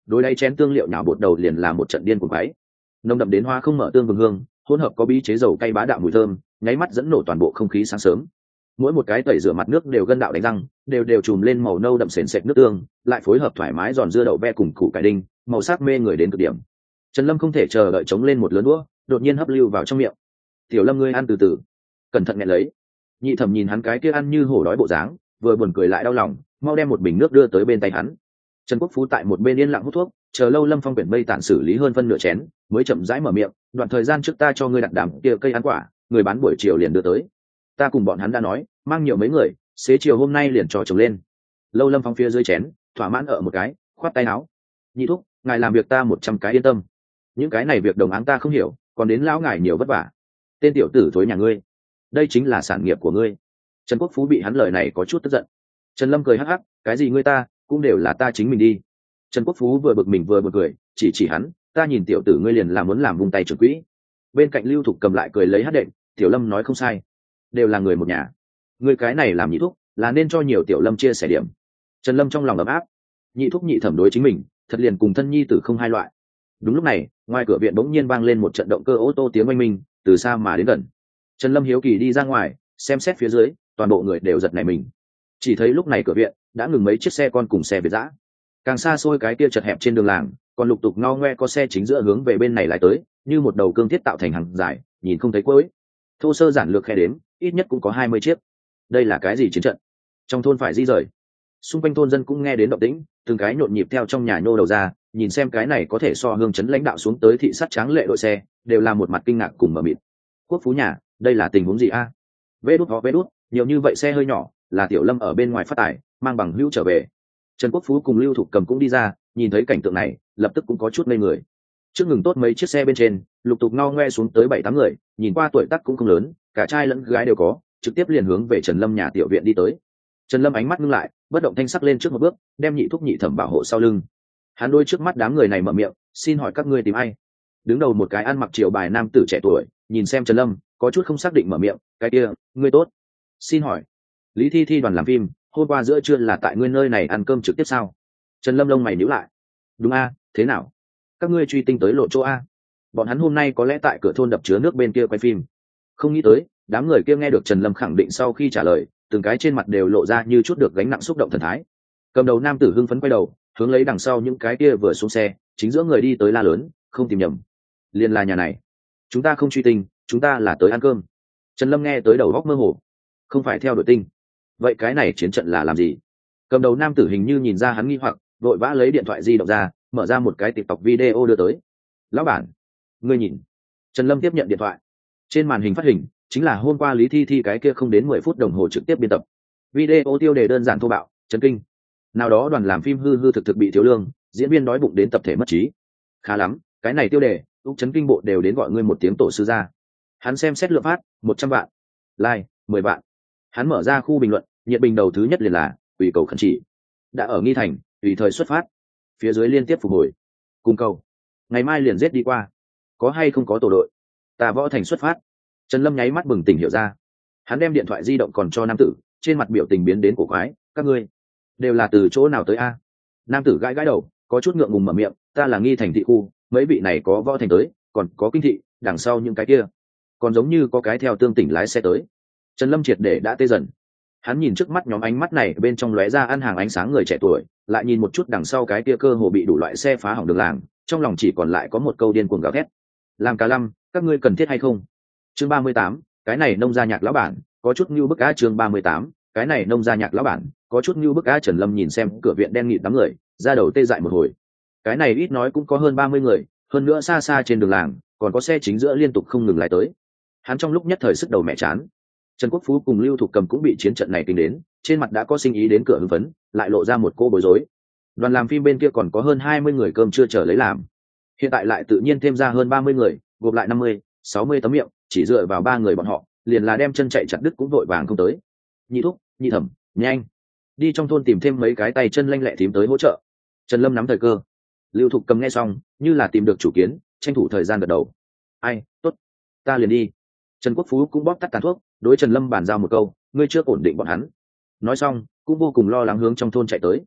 đối đáy chén tương liệu nhào bột đầu liền là một trận điên cuồng quái. Nồng đậm đến hoa không mở tương vừng hương, hỗn hợp có bí chế dầu cay bá đạo mùi thơm, nháy mắt dẫn nổ toàn bộ không khí sáng sớm. Mỗi một cái tẩy rửa mặt nước đều gân đạo đánh răng, đều đều chùm lên màu nâu đậm sền sệt nước tương, lại phối hợp thoải mái giòn dưa đậu ve cùng củ cải đinh, màu sắc mê người đến cực điểm. Trần Lâm không thể chờ đợi chống lên một lớn đũa, đột nhiên hấp lưu vào trong miệng. "Tiểu Lâm ngươi ăn từ từ, cẩn thận nghẹn lấy." Nhị Thẩm nhìn hắn cái kia ăn như hổ đói bộ dáng, vừa buồn cười lại đau lòng, mau đem một bình nước đưa tới bên tay hắn. Trần Quốc Phú tại một bên yên lặng hút thuốc, chờ lâu Lâm Phong quyển mây tản xử lý hơn phân nửa chén, mới chậm rãi mở miệng, "Đoạn thời gian trước ta cho ngươi đặt đàm kia cây ăn quả, người bán buổi chiều liền đưa tới. Ta cùng bọn hắn đã nói, mang nhiều mấy người, xế chiều hôm nay liền trò trồng lên." Lâu Lâm Phong phía dưới chén, thỏa mãn ở một cái, khoát tay áo, "Nhị thúc, ngài làm việc ta một trăm cái yên tâm. Những cái này việc đồng áng ta không hiểu, còn đến lão ngài nhiều vất vả. Tên tiểu tử thối nhà ngươi, đây chính là sản nghiệp của ngươi." Trần Quốc Phú bị hắn lời này có chút tức giận. Trần Lâm cười hắc hắc, "Cái gì ngươi ta, cũng đều là ta chính mình đi." Trần Quốc Phú vừa bực mình vừa bực cười, chỉ chỉ hắn, "Ta nhìn tiểu tử ngươi liền là muốn làm vung tay trưởng quỹ." Bên cạnh Lưu Thục cầm lại cười lấy hát đệm, "Tiểu Lâm nói không sai, đều là người một nhà. Ngươi cái này làm nhị thúc, là nên cho nhiều Tiểu Lâm chia sẻ điểm." Trần Lâm trong lòng ấm áp, nhị thúc nhị thẩm đối chính mình, thật liền cùng thân nhi tử không hai loại. Đúng lúc này, ngoài cửa viện bỗng nhiên vang lên một trận động cơ ô tô tiếng oanh minh, từ xa mà đến gần. Trần Lâm hiếu kỳ đi ra ngoài, xem xét phía dưới, toàn bộ người đều giật nảy mình. Chỉ thấy lúc này cửa viện đã ngừng mấy chiếc xe con cùng xe Việt dã. Càng xa xôi cái kia chật hẹp trên đường làng, còn lục tục ngao ngoe có xe chính giữa hướng về bên này lại tới, như một đầu cương thiết tạo thành hàng dài, nhìn không thấy cuối. Thô sơ giản lược khe đếm, ít nhất cũng có hai mươi chiếc. Đây là cái gì chiến trận? Trong thôn phải di rời. Xung quanh thôn dân cũng nghe đến động tĩnh, từng cái nhộn nhịp theo trong nhà nhô đầu ra, nhìn xem cái này có thể so hương chấn lãnh đạo xuống tới thị sát tráng lệ đội xe, đều là một mặt kinh ngạc cùng mờ mịt. Quốc Phú nhà, đây là tình huống gì a? Vê đút ho vê đút, nhiều như vậy xe hơi nhỏ, là Tiểu Lâm ở bên ngoài phát tài, mang bằng hữu trở về. Trần Quốc Phú cùng Lưu Thục Cầm cũng đi ra, nhìn thấy cảnh tượng này, lập tức cũng có chút ngây người. Trước ngừng tốt mấy chiếc xe bên trên, lục tục ngao ngoe xuống tới bảy tám người, nhìn qua tuổi tác cũng không lớn, cả trai lẫn gái đều có, trực tiếp liền hướng về Trần Lâm nhà tiểu viện đi tới. Trần Lâm ánh mắt ngưng lại, bất động thanh sắc lên trước một bước, đem nhị thúc nhị thẩm bảo hộ sau lưng. Hắn đôi trước mắt đám người này mở miệng, "Xin hỏi các ngươi tìm ai?" Đứng đầu một cái ăn mặc triều bài nam tử trẻ tuổi, nhìn xem Trần Lâm, có chút không xác định mở miệng, "Cái kia, ngươi tốt. Xin hỏi, Lý Thi Thi đoàn làm phim, hôm qua giữa trưa là tại ngươi nơi này ăn cơm trực tiếp sao?" Trần Lâm lông mày nhíu lại. "Đúng a, thế nào? Các ngươi truy tinh tới lộ chỗ a?" Bọn hắn hôm nay có lẽ tại cửa thôn đập chứa nước bên kia quay phim. Không nghĩ tới, đám người kia nghe được Trần Lâm khẳng định sau khi trả lời, từng cái trên mặt đều lộ ra như chút được gánh nặng xúc động thần thái. Cầm đầu nam tử hưng phấn quay đầu, hướng lấy đằng sau những cái kia vừa xuống xe, chính giữa người đi tới la lớn, "Không tìm nhầm, liền là nhà này. Chúng ta không truy tinh, chúng ta là tới ăn cơm." Trần Lâm nghe tới đầu góc mơ hồ. Không phải theo đuổi tinh, vậy cái này chiến trận là làm gì? Cầm đầu nam tử hình như nhìn ra hắn nghi hoặc, vội vã lấy điện thoại di động ra, mở ra một cái TikTok video đưa tới. "Lão bản, ngươi nhìn." Trần Lâm tiếp nhận điện thoại. Trên màn hình phát hình chính là hôm qua Lý Thi Thi cái kia không đến mười phút đồng hồ trực tiếp biên tập. Video tiêu đề đơn giản thô bạo, chấn kinh. Nào đó đoàn làm phim hư hư thực thực bị thiếu lương, diễn viên đói bụng đến tập thể mất trí. Khá lắm, cái này tiêu đề, úc chấn kinh bộ đều đến gọi ngươi một tiếng tổ sư ra. Hắn xem xét lượng phát, một trăm vạn. Like, mười vạn. Hắn mở ra khu bình luận, nhiệt bình đầu thứ nhất liền là ủy cầu khẩn chỉ. Đã ở nghi thành, tùy thời xuất phát. Phía dưới liên tiếp phục hồi. Cùng cầu. Ngày mai liền giết đi qua. Có hay không có tổ đội? Ta Võ Thành xuất phát. Trần Lâm nháy mắt bừng tỉnh hiểu ra. Hắn đem điện thoại di động còn cho nam tử, trên mặt biểu tình biến đến cổ quái, "Các ngươi đều là từ chỗ nào tới a?" Nam tử gãi gãi đầu, có chút ngượng ngùng mở miệng, "Ta là nghi thành thị khu, mấy vị này có Võ Thành tới, còn có kinh thị, đằng sau những cái kia, còn giống như có cái theo tương tỉnh lái xe tới." Trần Lâm triệt để đã tê dần. Hắn nhìn trước mắt nhóm ánh mắt này bên trong lóe ra ăn hàng ánh sáng người trẻ tuổi, lại nhìn một chút đằng sau cái kia cơ hồ bị đủ loại xe phá hỏng đường làng, trong lòng chỉ còn lại có một câu điên cuồng gào thét. "Làm cả lăm, các ngươi cần thiết hay không?" Chương ba mươi tám, cái này nông gia nhạc lão bản, có chút như bức á. Chương ba mươi tám, cái này nông gia nhạc lão bản, có chút như bức á. Trần Lâm nhìn xem cửa viện đen nghịt đám người, ra đầu tê dại một hồi. Cái này ít nói cũng có hơn ba mươi người, hơn nữa xa xa trên đường làng, còn có xe chính giữa liên tục không ngừng lại tới. Hắn trong lúc nhất thời sức đầu mẹ chán. Trần Quốc Phú cùng Lưu Thục Cầm cũng bị chiến trận này kinh đến, trên mặt đã có sinh ý đến cửa hưng phấn, lại lộ ra một cô bối rối. Đoàn làm phim bên kia còn có hơn hai mươi người cơm chưa chờ lấy làm. Hiện tại lại tự nhiên thêm ra hơn ba mươi người, gộp lại năm mươi, sáu mươi tấm miệng, chỉ dựa vào ba người bọn họ, liền là đem chân chạy chặt đứt cũng vội vàng không tới. "Nhị thúc, nhị thẩm, nhanh đi trong thôn tìm thêm mấy cái tay chân lanh lẹ thím tới hỗ trợ." Trần Lâm nắm thời cơ. Lưu Thục Cầm nghe xong, như là tìm được chủ kiến, tranh thủ thời gian gật đầu. "Ai, tốt, ta liền đi." Trần Quốc Phú cũng bóp tắt tàn thuốc, đối Trần Lâm bàn giao một câu, "Ngươi chưa ổn định bọn hắn." Nói xong, cũng vô cùng lo lắng hướng trong thôn chạy tới.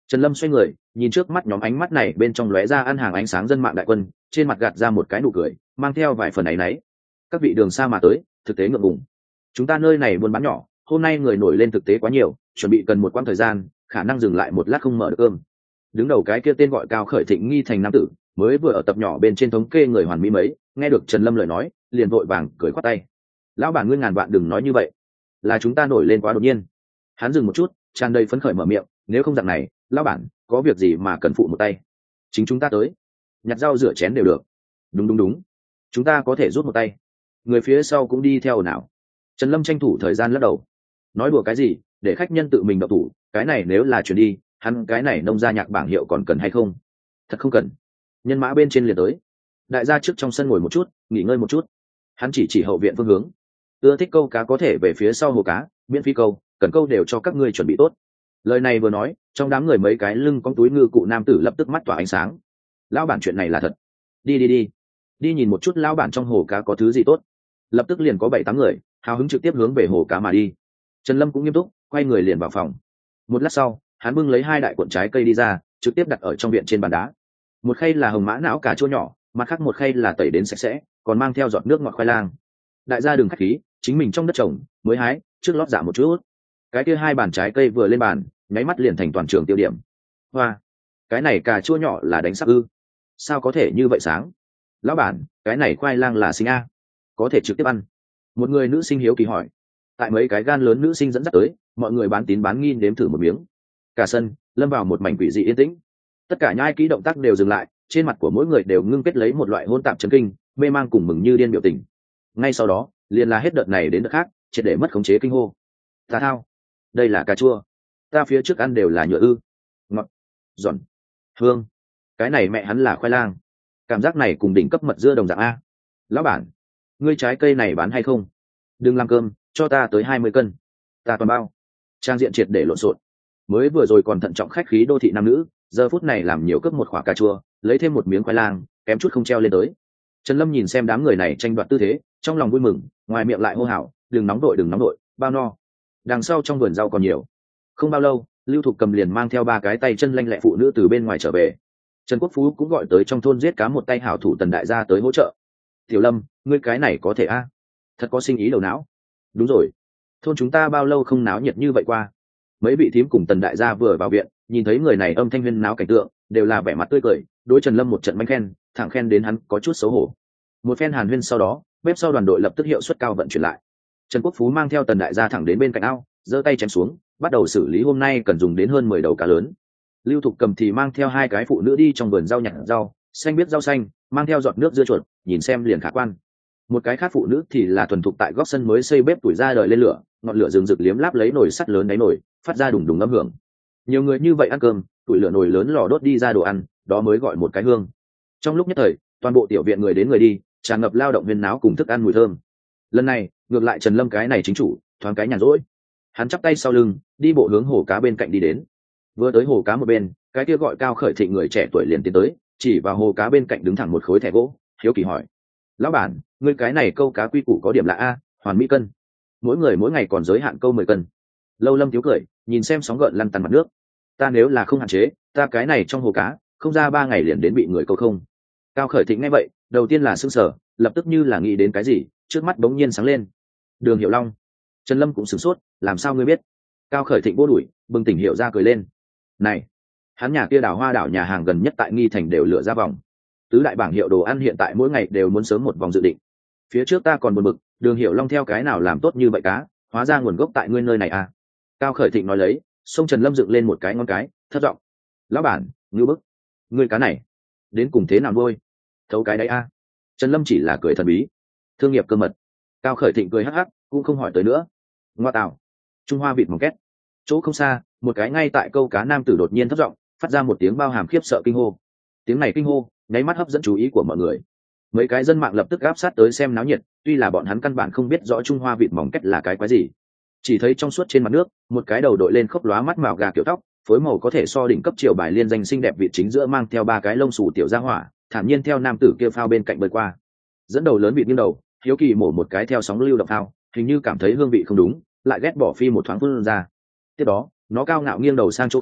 Trần Lâm xoay người nhìn trước mắt nhóm ánh mắt này, bên trong lóe ra ăn hàng ánh sáng dân mạng đại quân, trên mặt gạt ra một cái nụ cười mang theo vài phần áy náy. Các vị đường xa mà tới, thực tế ngượng ngùng. Chúng ta nơi này buôn bán nhỏ, hôm nay người nổi lên thực tế quá nhiều, chuẩn bị cần một quãng thời gian, khả năng dừng lại một lát không mở được cơm. Đứng đầu cái kia tên gọi Cao Khởi Thịnh nghi thành nam tử, mới vừa ở tập nhỏ bên trên thống kê người hoàn mỹ mấy, nghe được Trần Lâm lời nói, liền vội vàng cười khoát tay. Lão bản ngươi ngàn vạn đừng nói như vậy, là chúng ta nổi lên quá đột nhiên. Hắn dừng một chút, tràn đầy phấn khởi mở miệng, nếu không dạng này, lão bản có việc gì mà cần phụ một tay, chính chúng ta tới, nhặt rau rửa chén đều được. Đúng đúng đúng, chúng ta có thể rút một tay. Người phía sau cũng đi theo nào. Trần Lâm tranh thủ thời gian lắc đầu, nói đùa cái gì, để khách nhân tự mình độc thủ, cái này nếu là chuyển đi, hắn cái này nông gia nhạc bảng hiệu còn cần hay không? Thật không cần. Nhân mã bên trên liền tới. Đại gia trước trong sân ngồi một chút, nghỉ ngơi một chút. Hắn chỉ chỉ hậu viện phương hướng. Ưa thích câu cá có thể về phía sau hồ cá, miễn phí câu, cần câu đều cho các ngươi chuẩn bị tốt. Lời này vừa nói, trong đám người mấy cái lưng con túi ngư cụ nam tử lập tức mắt tỏa ánh sáng. Lão bản chuyện này là thật. Đi đi đi, đi nhìn một chút lão bản trong hồ cá có thứ gì tốt. Lập tức liền có bảy tám người hào hứng trực tiếp hướng về hồ cá mà đi. Trần Lâm cũng nghiêm túc, quay người liền vào phòng. Một lát sau, hắn bưng lấy hai đại cuộn trái cây đi ra, trực tiếp đặt ở trong viện trên bàn đá. Một khay là hồng mã não cà chua nhỏ, mặt khác một khay là tẩy đến sạch sẽ, còn mang theo giọt nước ngọt khoai lang. Đại gia đừng khách khí, chính mình trong đất trồng mới hái, trước lót dạ một chút. Cái kia hai bàn trái cây vừa lên bàn, nháy mắt liền thành toàn trường tiêu điểm. Hoa, cái này cà chua nhỏ là đánh sắc ư? Sao có thể như vậy sáng? Lão bản, cái này khoai lang là sinh a, có thể trực tiếp ăn. Một người nữ sinh hiếu kỳ hỏi. Tại mấy cái gan lớn nữ sinh dẫn dắt tới, mọi người bán tín bán nghi nếm thử một miếng. Cả sân lâm vào một mảnh quỷ dị yên tĩnh, tất cả nhai kỹ động tác đều dừng lại, trên mặt của mỗi người đều ngưng kết lấy một loại hôn tạp chấn kinh, mê mang cùng mừng như điên biểu tình. Ngay sau đó liền là hết đợt này đến đợt khác, triệt để mất khống chế kinh hô. Ta thao, đây là cà chua, ta phía trước ăn đều là nhựa ư? Ngọt, giòn, hương, cái này mẹ hắn là khoai lang, cảm giác này cùng đỉnh cấp mật dưa đồng dạng a. Lão bản, ngươi trái cây này bán hay không? Đừng làm cơm, cho ta tới hai mươi cân, ta toàn bao. Trang diện triệt để lộn xộn. Mới vừa rồi còn thận trọng khách khí đô thị nam nữ, giờ phút này làm nhiều cướp một quả cà chua, lấy thêm một miếng khoai lang, kém chút không treo lên tới. Trần Lâm nhìn xem đám người này tranh đoạt tư thế, trong lòng vui mừng, ngoài miệng lại hô hào, đừng nóng đội đừng nóng đội, bao no. Đằng sau trong vườn rau còn nhiều. Không bao lâu, Lưu Thục Cầm liền mang theo ba cái tay chân lanh lẹ phụ nữ từ bên ngoài trở về. Trần Quốc Phú cũng gọi tới trong thôn giết cá một tay hảo thủ Tần đại gia tới hỗ trợ. Tiểu Lâm, ngươi cái này có thể a? Thật có sinh ý đầu não. Đúng rồi, thôn chúng ta bao lâu không náo nhiệt như vậy qua. Mấy vị thím cùng Tần đại gia vừa vào viện, nhìn thấy người này âm thanh huyên náo cảnh tượng, đều là vẻ mặt tươi cười, đối Trần Lâm một trận manh khen, thẳng khen đến hắn có chút xấu hổ. Một phen hàn huyên sau đó, bếp sau đoàn đội lập tức hiệu suất cao vận chuyển lại. Trần Quốc Phú mang theo Tần đại gia thẳng đến bên cạnh ao, giơ tay chém xuống, bắt đầu xử lý hôm nay cần dùng đến hơn mười đầu cá lớn. Lưu Thục Cầm thì mang theo hai cái phụ nữ đi trong vườn rau nhặt rau, xanh biết rau xanh, mang theo giọt nước dưa chuột, nhìn xem liền khả quan. Một cái khác phụ nữ thì là thuần thục tại góc sân mới xây bếp tuổi ra đời lên lửa, ngọn lửa rừng rực liếm láp lấy nồi sắt lớn đáy nồi, phát ra đùng đùng âm hưởng. Nhiều người như vậy ăn cơm, tuổi lửa nồi lớn lò đốt đi ra đồ ăn, đó mới gọi một cái hương. Trong lúc nhất thời, toàn bộ tiểu viện người đến người đi, tràn ngập lao động huyên náo cùng thức ăn mùi thơm. Lần này, ngược lại Trần Lâm cái này chính chủ, thoáng cái nhàn rỗi. Hắn chắp tay sau lưng, đi bộ hướng hồ cá bên cạnh đi đến. Vừa tới hồ cá một bên, cái kia gọi Cao Khởi Thịnh người trẻ tuổi liền tiến tới, chỉ vào hồ cá bên cạnh đứng thẳng một khối thẻ gỗ, hiếu kỳ hỏi: lão bản, ngươi cái này câu cá quy củ có điểm là a, hoàn mỹ cân, mỗi người mỗi ngày còn giới hạn câu mười cân. Lâu Lâm thiếu cười, nhìn xem sóng gợn lăn tăn mặt nước. Ta nếu là không hạn chế, ta cái này trong hồ cá không ra ba ngày liền đến bị người câu không. Cao Khởi Thịnh nghe vậy, đầu tiên là sững sờ, lập tức như là nghĩ đến cái gì, trước mắt bỗng nhiên sáng lên. Đường Hiểu Long. Trần Lâm cũng sửng sốt, làm sao ngươi biết? Cao Khởi Thịnh vô đuổi, bừng tỉnh hiểu ra cười lên. Này, hắn nhà kia đào hoa đảo nhà hàng gần nhất tại Nghi Thành đều lựa ra vòng. Tứ đại bảng hiệu đồ ăn hiện tại mỗi ngày đều muốn sớm một vòng dự định. Phía trước ta còn buồn bực, Đường Hiểu Long theo cái nào làm tốt như vậy cá, hóa ra nguồn gốc tại ngươi nơi này à? Cao Khởi Thịnh nói lấy, xông Trần Lâm dựng lên một cái ngón cái, thất giọng: lão bản, ngư bức, ngươi cá này đến cùng thế nào nuôi? Thấu cái đấy a. À? Trần Lâm chỉ là cười thần bí. Thương nghiệp cơ mật. Cao Khởi Thịnh cười hắc hắc, cũng không hỏi tới nữa. Ngoa tạo, Trung Hoa vịt mỏng két. Chỗ không xa, một cái ngay tại câu cá nam tử đột nhiên thấp giọng, phát ra một tiếng bao hàm khiếp sợ kinh hô. Tiếng này kinh hô, nháy mắt hấp dẫn chú ý của mọi người. Mấy cái dân mạng lập tức áp sát tới xem náo nhiệt, tuy là bọn hắn căn bản không biết rõ Trung Hoa vịt mỏng két là cái quái gì. Chỉ thấy trong suốt trên mặt nước, một cái đầu đội lên khốc lóa mắt màu gà kiểu tóc, phối màu có thể so đỉnh cấp triều bài liên danh xinh đẹp vị chính giữa mang theo ba cái lông xù tiểu gia hỏa, thản nhiên theo nam tử kia phao bên cạnh bơi qua. Dẫn đầu lớn vịt nghiêng đầu, hiếu kỳ mổ một cái theo sóng lưu động phao, hình như cảm thấy hương vị không đúng, lại ghét bỏ phi một thoáng phun ra. Tiếp đó, nó cao ngạo nghiêng đầu sang chỗ khác,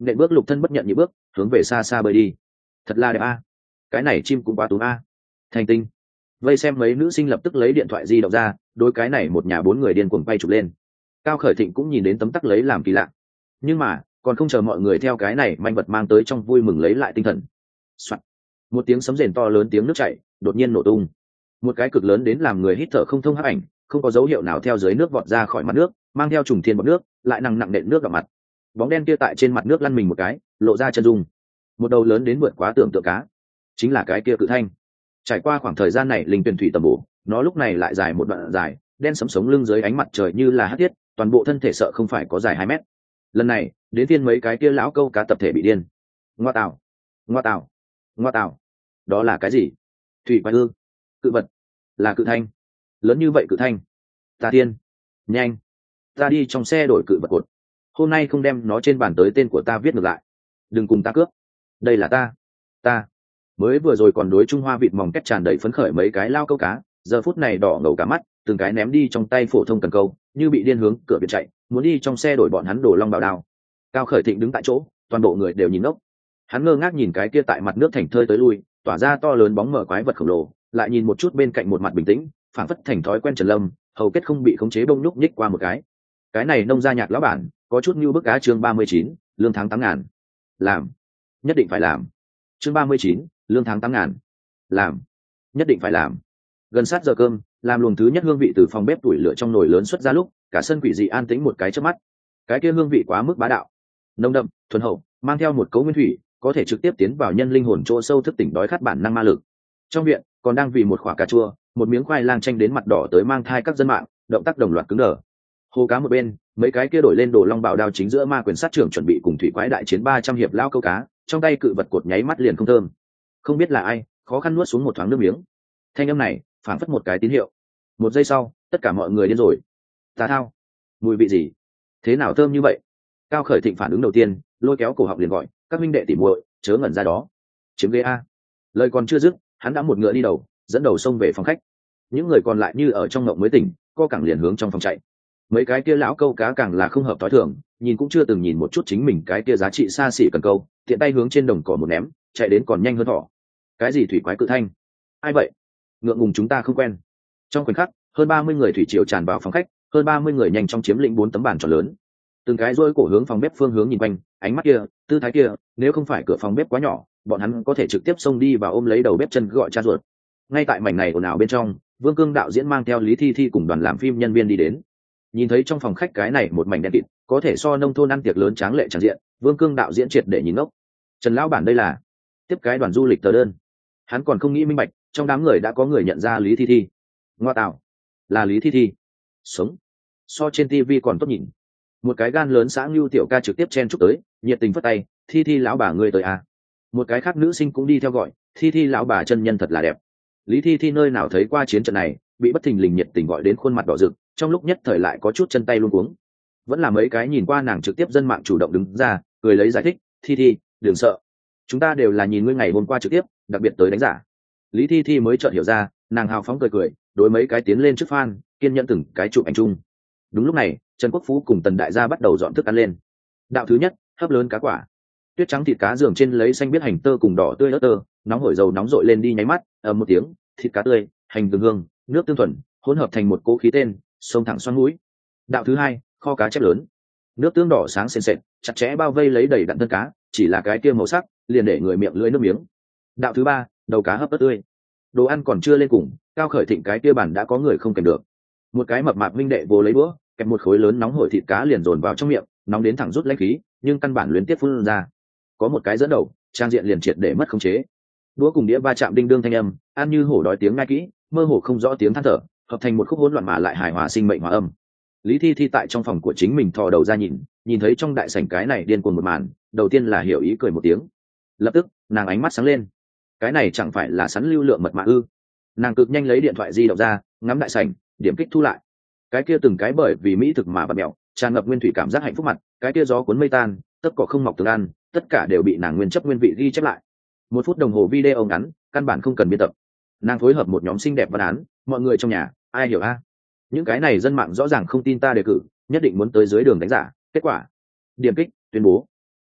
nện bước lục thân bất nhận nhị bước hướng về xa xa bơi đi. Thật là đẹp a, cái này chim cũng quá túm a. Thành tinh. Vây xem mấy nữ sinh lập tức lấy điện thoại di động ra, đối cái này một nhà bốn người điên cuồng quay chụp lên. Cao Khởi Thịnh cũng nhìn đến tấm tắc lấy làm kỳ lạ, nhưng mà còn không chờ mọi người theo cái này manh vật mang tới trong vui mừng lấy lại tinh thần. Soạn. Một tiếng sấm rền to lớn, tiếng nước chảy đột nhiên nổ tung, một cái cực lớn đến làm người hít thở không thông hắc ảnh không có dấu hiệu nào theo dưới nước vọt ra khỏi mặt nước, mang theo trùng thiên bọt nước lại nặng nặng nện nước vào mặt. Bóng đen kia tại trên mặt nước lăn mình một cái, lộ ra chân dung, một đầu lớn đến vượt quá tưởng tượng cá, chính là cái kia cự thanh. Trải qua khoảng thời gian này linh tuyển thủy tầm bổ, nó lúc này lại dài một đoạn dài, đen sẫm sống lưng dưới ánh mặt trời như là hắc thiết, toàn bộ thân thể sợ không phải có dài hai mét. Lần này đến tiên mấy cái kia lão câu cá tập thể bị điên. Ngoa tào, ngoa tào, ngoa tào, đó là cái gì? Thủy quái ư? Cự vật? Là cự thanh? Lớn như vậy cự thanh? Ta tiên, nhanh, ta đi trong xe đổi cự vật cột. Hôm nay không đem nó trên bàn tới tên của ta viết ngược lại. Đừng cùng ta cướp. Đây là ta, ta. Mới vừa rồi còn đối Trung Hoa vịt mòng kết tràn đầy phấn khởi mấy cái lao câu cá, giờ phút này đỏ ngầu cả mắt, từng cái ném đi trong tay phổ thông cần câu, như bị điên hướng cửa biển chạy, muốn đi trong xe đổi bọn hắn đổ long bảo đao. Cao Khởi Thịnh đứng tại chỗ, toàn bộ người đều nhìn ngốc. Hắn ngơ ngác nhìn cái kia tại mặt nước thành thơi tới lui, tỏa ra to lớn bóng mờ quái vật khổng lồ, lại nhìn một chút bên cạnh một mặt bình tĩnh, phảng phất thành thói quen Trần Lâm, hầu kết không bị khống chế bông núc nhích qua một cái. Cái này nông gia nhạc lão bản, có chút như bức cá chương ba mươi chín, lương tháng tám ngàn. Làm, nhất định phải làm. Chương ba mươi chín, lương tháng tám ngàn. Làm, nhất định phải làm. Gần sát giờ cơm, làm luồng thứ nhất hương vị từ phòng bếp tuổi lửa trong nồi lớn xuất ra lúc, cả sân quỷ dị an tĩnh một cái chớp mắt. Cái kia hương vị quá mức bá đạo, nồng đậm, thuần hậu, mang theo một cấu nguyên thủy, có thể trực tiếp tiến vào nhân linh hồn chỗ sâu thức tỉnh đói khát bản năng ma lực. Trong viện còn đang vì một quả cà chua, một miếng khoai lang chanh đến mặt đỏ tới mang thai các dân mạng, động tác đồng loạt cứng đờ. Hồ cá một bên, mấy cái kia đổi lên đồ long bảo đao chính giữa ma quyền sát trưởng chuẩn bị cùng thủy quái đại chiến ba trăm hiệp lao câu cá, trong tay cự vật cột nháy mắt liền không thơm. Không biết là ai, khó khăn nuốt xuống một thoáng nước miếng. Thanh âm này phảng phất một cái tín hiệu. Một giây sau, tất cả mọi người điên rồi. Tà thao, mùi vị gì? Thế nào thơm như vậy? Cao Khởi Thịnh phản ứng đầu tiên, lôi kéo cổ họng liền gọi, các minh đệ tỉ muội, chớ ngẩn ra đó. Chiếm ghế a. Lời còn chưa dứt, hắn đã một ngựa đi đầu, dẫn đầu xông về phòng khách. Những người còn lại như ở trong ngộng mới tỉnh, co cẳng liền hướng trong phòng chạy. Mấy cái kia lão câu cá càng là không hợp thói thường, nhìn cũng chưa từng nhìn một chút chính mình cái kia giá trị xa xỉ cần câu, tiện tay hướng trên đồng cỏ một ném, chạy đến còn nhanh hơn thỏ. Cái gì thủy quái cự thanh? Ai vậy? Ngượng ngùng chúng ta không quen. Trong khoảnh khắc, hơn ba mươi người thủy triều tràn vào phòng khách, hơn ba mươi người nhanh chóng chiếm lĩnh bốn tấm bàn tròn lớn. Từng cái rôi cổ hướng phòng bếp phương hướng nhìn quanh, ánh mắt kia, tư thái kia, nếu không phải cửa phòng bếp quá nhỏ, bọn hắn có thể trực tiếp xông đi và ôm lấy đầu bếp chân gọi cha ruột. Ngay tại mảnh này ồn ào bên trong, Vương Cương đạo diễn mang theo Lý Thi Thi cùng đoàn làm phim nhân viên đi đến. Nhìn thấy trong phòng khách cái này một mảnh đen kịt, có thể so nông thôn ăn tiệc lớn tráng lệ tràn diện, Vương Cương đạo diễn triệt để nhìn ngốc. Trần lão bản đây là tiếp cái đoàn du lịch tờ đơn. Hắn còn không nghĩ minh bạch, trong đám người đã có người nhận ra Lý Thi Thi. Ngoa tạo, là Lý Thi Thi. Sống, so trên tivi còn tốt nhìn. Một cái gan lớn xã Ngưu tiểu ca trực tiếp chen chúc tới, nhiệt tình phất tay, Thi Thi lão bà ngươi tới à. Một cái khác nữ sinh cũng đi theo gọi, Thi Thi lão bà chân nhân thật là đẹp. Lý Thi Thi nơi nào thấy qua chiến trận này, bị bất thình lình nhiệt tình gọi đến khuôn mặt đỏ rực, trong lúc nhất thời lại có chút chân tay luống cuống. Vẫn là mấy cái nhìn qua nàng trực tiếp dân mạng chủ động đứng ra, cười lấy giải thích, Thi Thi, đừng sợ, chúng ta đều là nhìn ngươi ngày hôm qua trực tiếp, đặc biệt tới đánh giả. Lý Thi Thi mới chợt hiểu ra, nàng hào phóng cười cười, đối mấy cái tiến lên trước fan, kiên nhẫn từng cái chụp ảnh chung. Đúng lúc này, Trần Quốc Phú cùng Tần Đại Gia bắt đầu dọn thức ăn lên. Đạo thứ nhất, hấp lớn cá quả. Tuyết trắng thịt cá giường trên lấy xanh biết hành tơ cùng đỏ tươi ớt tơ, nóng hổi dầu nóng rội lên đi nháy mắt, ầm một tiếng, thịt cá tươi, hành gừng hương, nước tương thuần, hỗn hợp thành một cỗ khí tên, xông thẳng xoắn mũi. Đạo thứ hai, kho cá chép lớn. Nước tương đỏ sáng sền sệt, chặt chẽ bao vây lấy đầy đặn thân cá, chỉ là cái kia màu sắc, liền để người miệng lưỡi nước miếng. Đạo thứ ba, đầu cá hấp ớt tươi. Đồ ăn còn chưa lên cùng, Cao Khởi Thịnh cái kia bản đã có người không kèm được. Một cái mập mạp minh đệ vô lấy đũa, kẹp một khối lớn nóng hổi thịt cá liền dồn vào trong miệng, nóng đến thẳng rút lãnh khí, nhưng căn bản luyến tiếp phun ra. Có một cái dẫn đầu, trang diện liền triệt để mất khống chế. Đũa cùng đĩa va chạm đinh đương thanh âm, ăn như hổ đói tiếng ngai kỹ, mơ hồ không rõ tiếng than thở, hợp thành một khúc hỗn loạn mà lại hài hòa sinh mệnh hòa âm. Lý Thi Thi tại trong phòng của chính mình thò đầu ra nhìn, nhìn thấy trong đại sảnh cái này điên cuồng một màn, đầu tiên là hiểu ý cười một tiếng. Lập tức, nàng ánh mắt sáng lên. Cái này chẳng phải là sắn lưu lượng mật mã ư? Nàng cực nhanh lấy điện thoại di động ra, ngắm đại sảnh, điểm kích thu lại. Cái kia từng cái bởi vì mỹ thực mà bật mèo, tràn ngập nguyên thủy cảm giác hạnh phúc mặt, cái kia gió cuốn mây tan, tất cỏ không mọc tường ăn, tất cả đều bị nàng nguyên chấp nguyên vị ghi chép lại. Một phút đồng hồ video ngắn, căn bản không cần biên tập. Nàng phối hợp một nhóm xinh đẹp văn án, mọi người trong nhà, ai hiểu a? Những cái này dân mạng rõ ràng không tin ta đề cử, nhất định muốn tới dưới đường đánh giả. Kết quả, điểm kích, tuyên bố.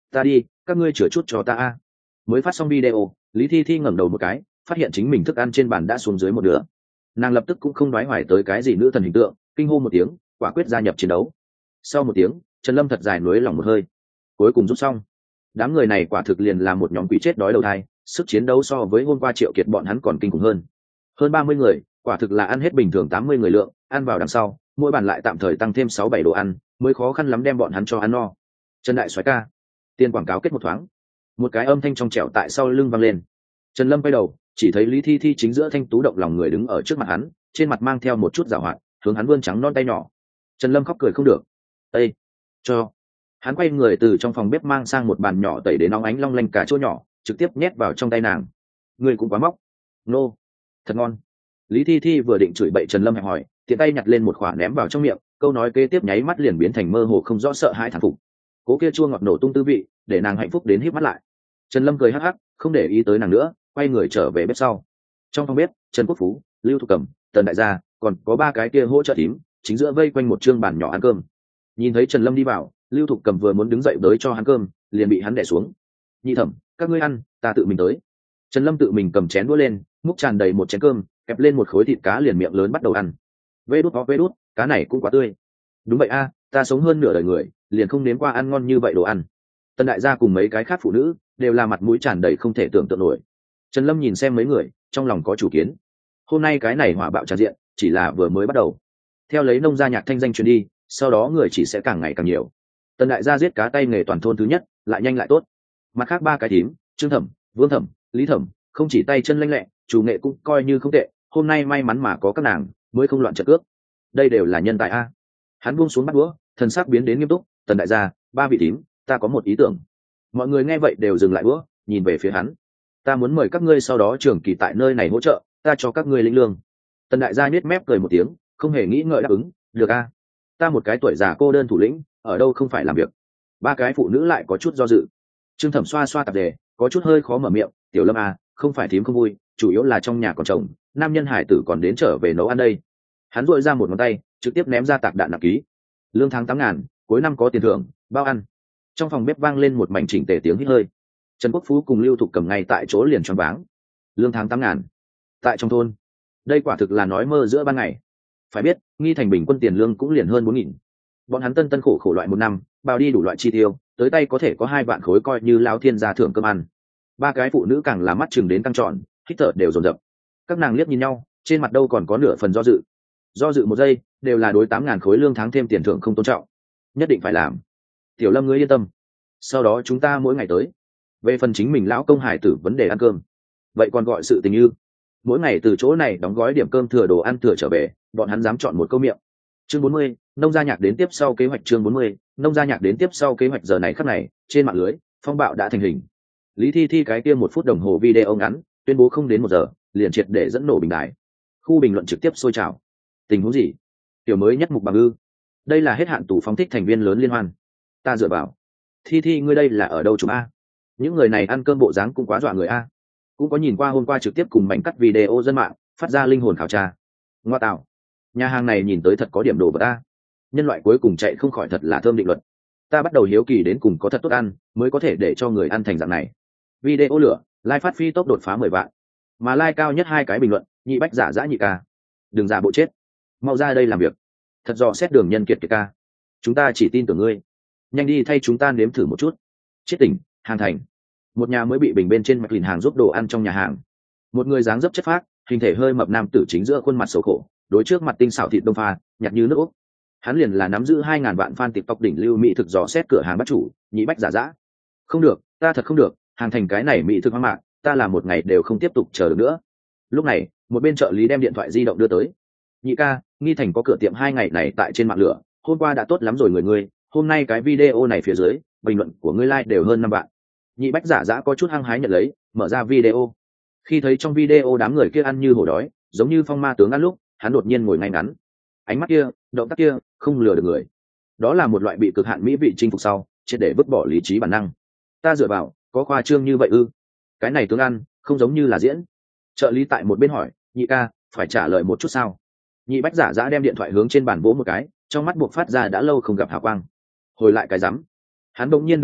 Ta đi, các ngươi chừa chút cho ta a. Mới phát xong video, Lý Thi Thi ngẩng đầu một cái, phát hiện chính mình thức ăn trên bàn đã xuống dưới một nửa. Nàng lập tức cũng không đoái hoài tới cái gì nữ thần hình tượng, kinh hô một tiếng, quả quyết gia nhập chiến đấu. Sau một tiếng, Trần Lâm thật dài nuối lòng một hơi, cuối cùng rút xong. Đám người này quả thực liền là một nhóm quỷ chết đói đầu thai, sức chiến đấu so với hôm qua Triệu Kiệt bọn hắn còn kinh khủng hơn. Hơn ba mươi người, quả thực là ăn hết bình thường tám mươi người lượng, ăn vào đằng sau, mỗi bàn lại tạm thời tăng thêm sáu bảy đồ ăn, mới khó khăn lắm đem bọn hắn cho ăn no. Trần đại soái ca, tiền quảng cáo kết một thoáng, một cái âm thanh trong trẻo tại sau lưng vang lên. Trần Lâm quay đầu, chỉ thấy Lý Thi Thi chính giữa thanh tú động lòng người đứng ở trước mặt hắn, trên mặt mang theo một chút giảo hoạt, hướng hắn vươn trắng non tay nhỏ. Trần Lâm khóc cười không được. "Ê, cho." Hắn quay người từ trong phòng bếp mang sang một bàn nhỏ tẩy đến nóng ánh long lanh cà chua nhỏ, trực tiếp nhét vào trong tay nàng. "Ngươi cũng quá móc." "Nô, thật ngon." Lý Thi Thi vừa định chửi bậy Trần Lâm hẹp hỏi, tiện tay nhặt lên một quả ném vào trong miệng, câu nói kế tiếp nháy mắt liền biến thành mơ hồ không rõ sợ hãi thán phục. Cố kia chua ngọt nổ tung tư vị, để nàng hạnh phúc đến híp mắt lại. Trần Lâm cười hắc hắc, không để ý tới nàng nữa, quay người trở về bếp sau. Trong phòng bếp, Trần Quốc Phú, Lưu Thục Cẩm, Tần Đại Gia, còn có ba cái kia hỗ trợ thím, chính giữa vây quanh một trương bàn nhỏ ăn cơm. Nhìn thấy Trần Lâm đi vào, Lưu Thục Cẩm vừa muốn đứng dậy tới cho hắn cơm, liền bị hắn đè xuống. "Nhị thẩm, các ngươi ăn, ta tự mình tới." Trần Lâm tự mình cầm chén đũa lên, múc tràn đầy một chén cơm, kẹp lên một khối thịt cá liền miệng lớn bắt đầu ăn. Vê đút ó vê đút, cá này cũng quá tươi. Đúng vậy a, ta sống hơn nửa đời người, liền không nếm qua ăn ngon như vậy đồ ăn. Tần Đại Gia cùng mấy cái khác phụ nữ đều là mặt mũi tràn đầy không thể tưởng tượng nổi. Trần Lâm nhìn xem mấy người, trong lòng có chủ kiến. Hôm nay cái này hỏa bạo tràn diện, chỉ là vừa mới bắt đầu. Theo lấy nông gia nhạc thanh danh truyền đi, sau đó người chỉ sẽ càng ngày càng nhiều. Tần Đại Gia giết cá tay nghề toàn thôn thứ nhất, lại nhanh lại tốt. Mặt khác ba cái thím, Trương Thẩm, Vương Thẩm, Lý Thẩm, không chỉ tay chân lanh lẹ, chủ nghệ cũng coi như không tệ. Hôm nay may mắn mà có các nàng, mới không loạn trận cướp. Đây đều là nhân tài a. Hắn buông xuống bắt đũa, thần sắc biến đến nghiêm túc. Tần Đại Gia, ba vị thím, ta có một ý tưởng. Mọi người nghe vậy đều dừng lại đũa, nhìn về phía hắn. Ta muốn mời các ngươi sau đó trường kỳ tại nơi này hỗ trợ, ta cho các ngươi lĩnh lương. Tần Đại Gia nhếch mép cười một tiếng, không hề nghĩ ngợi đáp ứng. Được a, ta một cái tuổi già cô đơn thủ lĩnh, ở đâu không phải làm việc. Ba cái phụ nữ lại có chút do dự. Trương Thẩm xoa xoa tạp dề, có chút hơi khó mở miệng. Tiểu Lâm a, không phải thím không vui, chủ yếu là trong nhà còn chồng, nam nhân hải tử còn đến trở về nấu ăn đây. Hắn duỗi ra một ngón tay, trực tiếp ném ra tạc đạn nạp ký. Lương tháng tám ngàn, cuối năm có tiền thưởng, bao ăn. Trong phòng bếp vang lên một mảnh chỉnh tề tiếng hít hơi. Trần Quốc Phú cùng Lưu Thục Cầm ngay tại chỗ liền choáng váng. Lương tháng tám ngàn, tại trong thôn, đây quả thực là nói mơ giữa ban ngày. Phải biết, Nghi Thành bình quân tiền lương cũng liền hơn bốn nghìn. Bọn hắn tân tân khổ khổ loại một năm, bao đi đủ loại chi tiêu, tới tay có thể có hai vạn khối coi như lão thiên gia thưởng cơm ăn. Ba cái phụ nữ càng là mắt chừng đến căng tròn, hít thở đều dồn dập. Các nàng liếc nhìn nhau, trên mặt đâu còn có nửa phần do dự. Do dự một giây, đều là đối tám ngàn khối lương tháng thêm tiền thưởng không tôn trọng. Nhất định phải làm. Tiểu Lâm ngươi yên tâm. Sau đó chúng ta mỗi ngày tới. Về phần chính mình lão công hải tử vấn đề ăn cơm, vậy còn gọi sự tình như. Mỗi ngày từ chỗ này đóng gói điểm cơm thừa đồ ăn thừa trở về, bọn hắn dám chọn một câu miệng. Chương bốn mươi, nông gia nhạc đến tiếp sau kế hoạch chương bốn mươi, nông gia nhạc đến tiếp sau kế hoạch giờ này khắc này, trên mạng lưới, phong bạo đã thành hình. Lý Thi Thi cái kia một phút đồng hồ video ngắn, tuyên bố không đến một giờ, liền triệt để dẫn nổ bình đại. Khu bình luận trực tiếp sôi trào. Tình huống gì? Tiểu mới nhất mục bằng ư? Đây là hết hạn tù phóng thích thành viên lớn liên hoan. Ta dựa vào. Thi Thi ngươi đây là ở đâu chúng a? Những người này ăn cơm bộ dáng cũng quá dọa người a. Cũng có nhìn qua hôm qua trực tiếp cùng mảnh cắt video dân mạng, phát ra linh hồn khảo tra. Ngoa tạo. Nhà hàng này nhìn tới thật có điểm đồ vật a. Nhân loại cuối cùng chạy không khỏi thật là thơm định luật. Ta bắt đầu hiếu kỳ đến cùng có thật tốt ăn, mới có thể để cho người ăn thành dạng này. Video lửa, like phát phi tốc đột phá mười vạn. Mà like cao nhất hai cái bình luận, nhị bách giả dã nhị ca. Đừng giả bộ chết. Mau ra đây làm việc. Thật dò xét đường nhân kiệt kiệt ca. Chúng ta chỉ tin tưởng ngươi. Nhanh đi thay chúng ta nếm thử một chút. Chết tỉnh, Hàng Thành. Một nhà mới bị bình bên trên mạch lìn hàng giúp đồ ăn trong nhà hàng. Một người dáng dấp chất phác, hình thể hơi mập nam tử chính giữa khuôn mặt xấu khổ, đối trước mặt tinh xảo thịt đông pha, nhạt như nước Úc. Hắn liền là nắm giữ hai ngàn vạn fan TikTok đỉnh lưu mỹ thực dò xét cửa hàng bắt chủ, nhị bách giả dã. Không được, ta thật không được, Hàng Thành cái này mỹ thực hoang mạc, ta làm một ngày đều không tiếp tục chờ được nữa. Lúc này, một bên trợ lý đem điện thoại di động đưa tới. Nhị ca, Nghi Thành có cửa tiệm hai ngày này tại trên mạng lửa, hôm qua đã tốt lắm rồi người ngươi, hôm nay cái video này phía dưới, bình luận của ngươi like đều hơn năm vạn. Nhị bách giả dã có chút hăng hái nhận lấy, mở ra video. Khi thấy trong video đám người kia ăn như hổ đói, giống như phong ma tướng ăn lúc, hắn đột nhiên ngồi ngay ngắn. Ánh mắt kia, động tác kia, không lừa được người. Đó là một loại bị cực hạn mỹ vị chinh phục sau, triệt để vứt bỏ lý trí bản năng. Ta dựa vào, có khoa trương như vậy ư? Cái này tướng ăn, không giống như là diễn. Trợ lý tại một bên hỏi, nhị ca, phải trả lời một chút sao? Nhị bách giả dã đem điện thoại hướng trên bàn vỗ một cái, trong mắt buộc phát ra đã lâu không gặp hào quang. Hồi lại cái rắm. Hắn bỗng nhiên đứng dậy,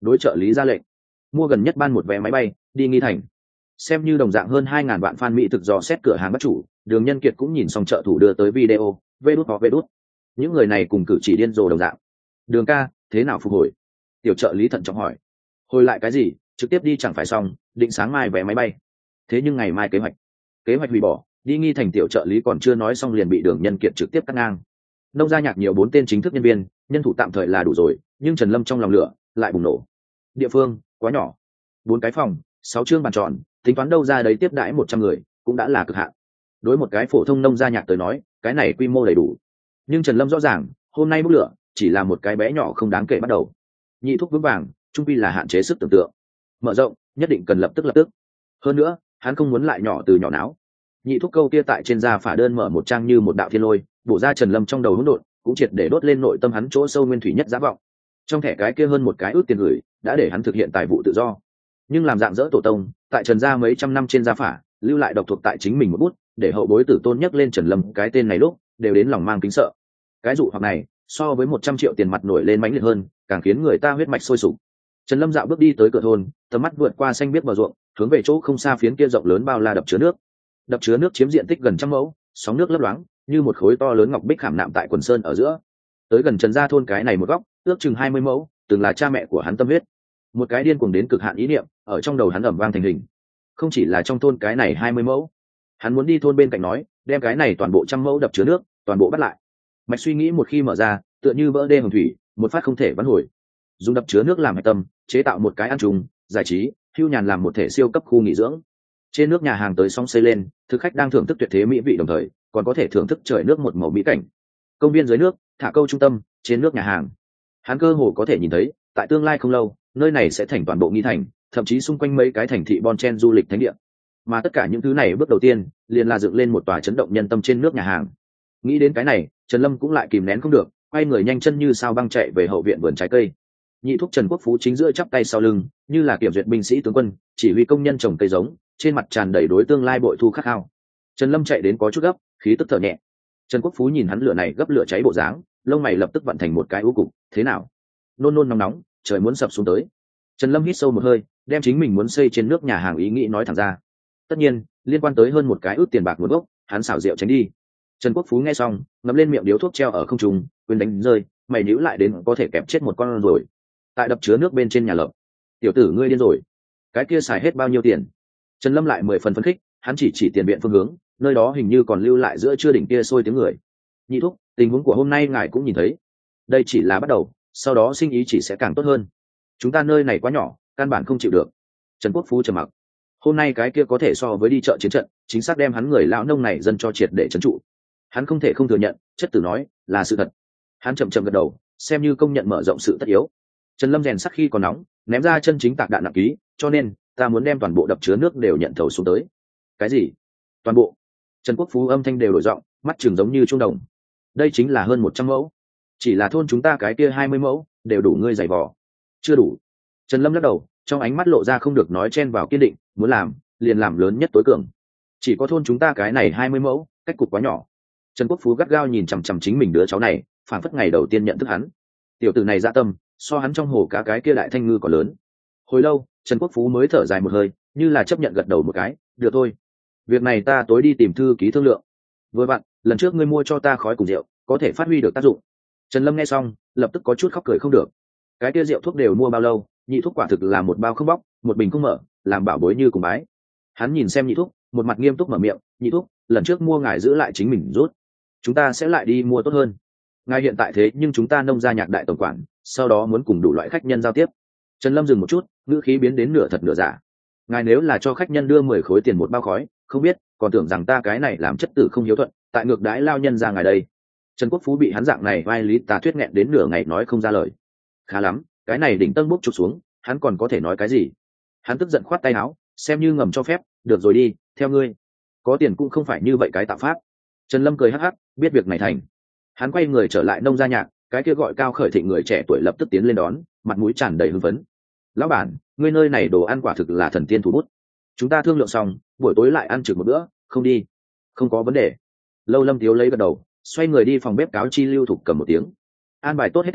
đối trợ lý ra lệnh mua gần nhất ban một vé máy bay đi Nghi Thành. Xem như đồng dạng hơn hai ngàn vạn fan mỹ thực dò xét cửa hàng bắt chủ, Đường Nhân Kiệt cũng nhìn xong trợ thủ đưa tới video, vê đút hoặc vê đút. Những người này cùng cử chỉ điên rồ đồng dạng. Đường ca, thế nào phục hồi? Tiểu trợ lý thận trọng hỏi. Hồi lại cái gì, trực tiếp đi chẳng phải xong, định sáng mai vé máy bay. Thế nhưng ngày mai kế hoạch, kế hoạch hủy bỏ, đi Nghi Thành. Tiểu trợ lý còn chưa nói xong liền bị Đường Nhân Kiệt trực tiếp cắt ngang. Nông gia nhạc nhiều bốn tên chính thức nhân viên, nhân thủ tạm thời là đủ rồi, nhưng Trần Lâm trong lòng lửa lại bùng nổ. Địa phương quá nhỏ, bốn cái phòng, sáu chương bàn tròn, tính toán đâu ra đấy tiếp đãi một trăm người cũng đã là cực hạn. Đối một cái phổ thông nông gia nhạc tới nói, cái này quy mô đầy đủ. Nhưng Trần Lâm rõ ràng, hôm nay bốc lửa chỉ là một cái bé nhỏ không đáng kể bắt đầu. Nhị thúc vững vàng, trung quy là hạn chế sức tưởng tượng. Mở rộng, nhất định cần lập tức lập tức. Hơn nữa, hắn không muốn lại nhỏ từ nhỏ náo. Nhị thúc câu kia tại trên da phả đơn mở một trang như một đạo thiên lôi, bổ ra Trần Lâm trong đầu hỗn độn, cũng triệt để đốt lên nội tâm hắn chỗ sâu nguyên thủy nhất giá vọng. Trong thẻ cái kia hơn một cái ước tiền gửi, đã để hắn thực hiện tài vụ tự do. Nhưng làm dạng dỡ tổ tông, tại Trần gia mấy trăm năm trên gia phả, lưu lại độc thuộc tại chính mình một bút, để hậu bối tử tôn nhắc lên Trần Lâm cái tên này lúc, đều đến lòng mang kính sợ. Cái dụ hoặc này, so với một trăm triệu tiền mặt nổi lên mãnh liệt hơn, càng khiến người ta huyết mạch sôi sục. Trần Lâm dạo bước đi tới cửa thôn, tầm mắt vượt qua xanh biếc bờ ruộng, hướng về chỗ không xa phiến kia rộng lớn bao la đập chứa nước. Đập chứa nước chiếm diện tích gần trăm mẫu, sóng nước lấp loáng, như một khối to lớn ngọc bích khảm nạm tại quần sơn ở giữa. Tới gần Trần gia thôn cái này một góc, ước chừng hai mươi mẫu, từng là cha mẹ của hắn tâm huyết. Một cái điên cuồng đến cực hạn ý niệm, ở trong đầu hắn ầm vang thành hình. Không chỉ là trong thôn cái này hai mươi mẫu, hắn muốn đi thôn bên cạnh nói, đem cái này toàn bộ trăm mẫu đập chứa nước, toàn bộ bắt lại. Mạch suy nghĩ một khi mở ra, tựa như vỡ đê hồng thủy, một phát không thể vãn hồi. Dùng đập chứa nước làm hạch tâm, chế tạo một cái ăn trùng, giải trí, hưu nhàn làm một thể siêu cấp khu nghỉ dưỡng. Trên nước nhà hàng tới sóng xây lên, thực khách đang thưởng thức tuyệt thế mỹ vị đồng thời, còn có thể thưởng thức trời nước một màu mỹ cảnh. Công viên dưới nước, thả câu trung tâm, trên nước nhà hàng. Hắn cơ hồ có thể nhìn thấy, tại tương lai không lâu, nơi này sẽ thành toàn bộ Nghi Thành, thậm chí xung quanh mấy cái thành thị bon chen du lịch thánh địa. Mà tất cả những thứ này bước đầu tiên, liền là dựng lên một tòa chấn động nhân tâm trên nước nhà hàng. Nghĩ đến cái này, Trần Lâm cũng lại kìm nén không được, quay người nhanh chân như sao băng chạy về hậu viện vườn trái cây. Nhị thúc Trần Quốc Phú chính giữa chắp tay sau lưng, như là kiểm duyệt binh sĩ tướng quân, chỉ huy công nhân trồng cây giống, trên mặt tràn đầy đối tương lai bội thu khát khao. Trần Lâm chạy đến có chút gấp, khí tức thở nhẹ. Trần Quốc Phú nhìn hắn lửa này gấp lửa cháy bộ dáng, lông mày lập tức vặn thành một cái u cục, thế nào? Nôn nôn nóng nóng, trời muốn sập xuống tới. Trần Lâm hít sâu một hơi, đem chính mình muốn xây trên nước nhà hàng ý nghĩ nói thẳng ra. Tất nhiên, liên quan tới hơn một cái ước tiền bạc nguồn gốc, hắn xảo diệu tránh đi. Trần Quốc Phú nghe xong, ngậm lên miệng điếu thuốc treo ở không trung, quên đánh rơi, mày níu lại đến có thể kẹp chết một con rồi. Tại đập chứa nước bên trên nhà lợp, tiểu tử ngươi điên rồi, cái kia xài hết bao nhiêu tiền? Trần Lâm lại mười phần phấn khích, hắn chỉ chỉ tiền viện phương hướng, nơi đó hình như còn lưu lại giữa chưa đỉnh kia sôi tiếng người. Nhị thúc, tình huống của hôm nay ngài cũng nhìn thấy, đây chỉ là bắt đầu, sau đó sinh ý chỉ sẽ càng tốt hơn. Chúng ta nơi này quá nhỏ, căn bản không chịu được. Trần Quốc Phú trầm mặc. Hôm nay cái kia có thể so với đi chợ chiến trận, chính xác đem hắn người lão nông này dân cho triệt để trấn trụ. Hắn không thể không thừa nhận, chất tử nói là sự thật. Hắn chậm chậm gật đầu, xem như công nhận mở rộng sự tất yếu. Trần Lâm rèn sắc khi còn nóng, ném ra chân chính tạc đạn nặng ký, cho nên ta muốn đem toàn bộ đập chứa nước đều nhận thầu xuống tới. Cái gì? Toàn bộ? Trần Quốc Phú âm thanh đều đổi giọng, mắt chừng giống như trung đồng. Đây chính là hơn một trăm mẫu. Chỉ là thôn chúng ta cái kia hai mươi mẫu, đều đủ ngươi giày vò. Chưa đủ. Trần Lâm lắc đầu, trong ánh mắt lộ ra không được nói chen vào kiên định, muốn làm, liền làm lớn nhất tối cường. Chỉ có thôn chúng ta cái này hai mươi mẫu, cách cục quá nhỏ. Trần Quốc Phú gắt gao nhìn chằm chằm chính mình đứa cháu này, phản phất ngày đầu tiên nhận thức hắn. Tiểu tử này dạ tâm, so hắn trong hồ cá cái kia đại thanh ngư còn lớn. Hồi lâu, Trần Quốc Phú mới thở dài một hơi, như là chấp nhận gật đầu một cái, được thôi. Việc này ta tối đi tìm thư ký thương lượng. Vừa vặn, lần trước ngươi mua cho ta khói cùng rượu, có thể phát huy được tác dụng. Trần Lâm nghe xong, lập tức có chút khóc cười không được. Cái kia rượu thuốc đều mua bao lâu, nhị thuốc quả thực là một bao không bóc, một bình không mở, làm bảo bối như cùng bái. Hắn nhìn xem nhị thuốc, một mặt nghiêm túc mở miệng, nhị thuốc, lần trước mua ngài giữ lại chính mình rút, chúng ta sẽ lại đi mua tốt hơn. Ngài hiện tại thế nhưng chúng ta nông gia nhạc đại tổng quản, sau đó muốn cùng đủ loại khách nhân giao tiếp. Trần Lâm dừng một chút, ngữ khí biến đến nửa thật nửa giả. Ngài nếu là cho khách nhân đưa mười khối tiền một bao khói, không biết còn tưởng rằng ta cái này làm chất tử không hiếu thuận, tại ngược đãi lao nhân ra ngài đây. Trần Quốc Phú bị hắn dạng này vai lý tà thuyết nghẹn đến nửa ngày nói không ra lời. Khá lắm, cái này đỉnh tân bốc chụp xuống, hắn còn có thể nói cái gì? Hắn tức giận khoát tay áo, xem như ngầm cho phép, được rồi đi, theo ngươi. Có tiền cũng không phải như vậy cái tạo pháp. Trần Lâm cười hắc hắc, biết việc này thành. Hắn quay người trở lại nông gia nhạc, cái kia gọi cao khởi thịnh người trẻ tuổi lập tức tiến lên đón, mặt mũi tràn đầy hưng phấn. Lão bản, ngươi nơi này đồ ăn quả thực là thần tiên thủ bút. Chúng ta thương lượng xong, buổi tối lại ăn trực một bữa, không đi? Không có vấn đề. Lâu Lâm Tiếu lấy gật đầu, xoay người đi phòng bếp cáo chi Lưu Thục Cầm một tiếng. An bài tốt hết thảy,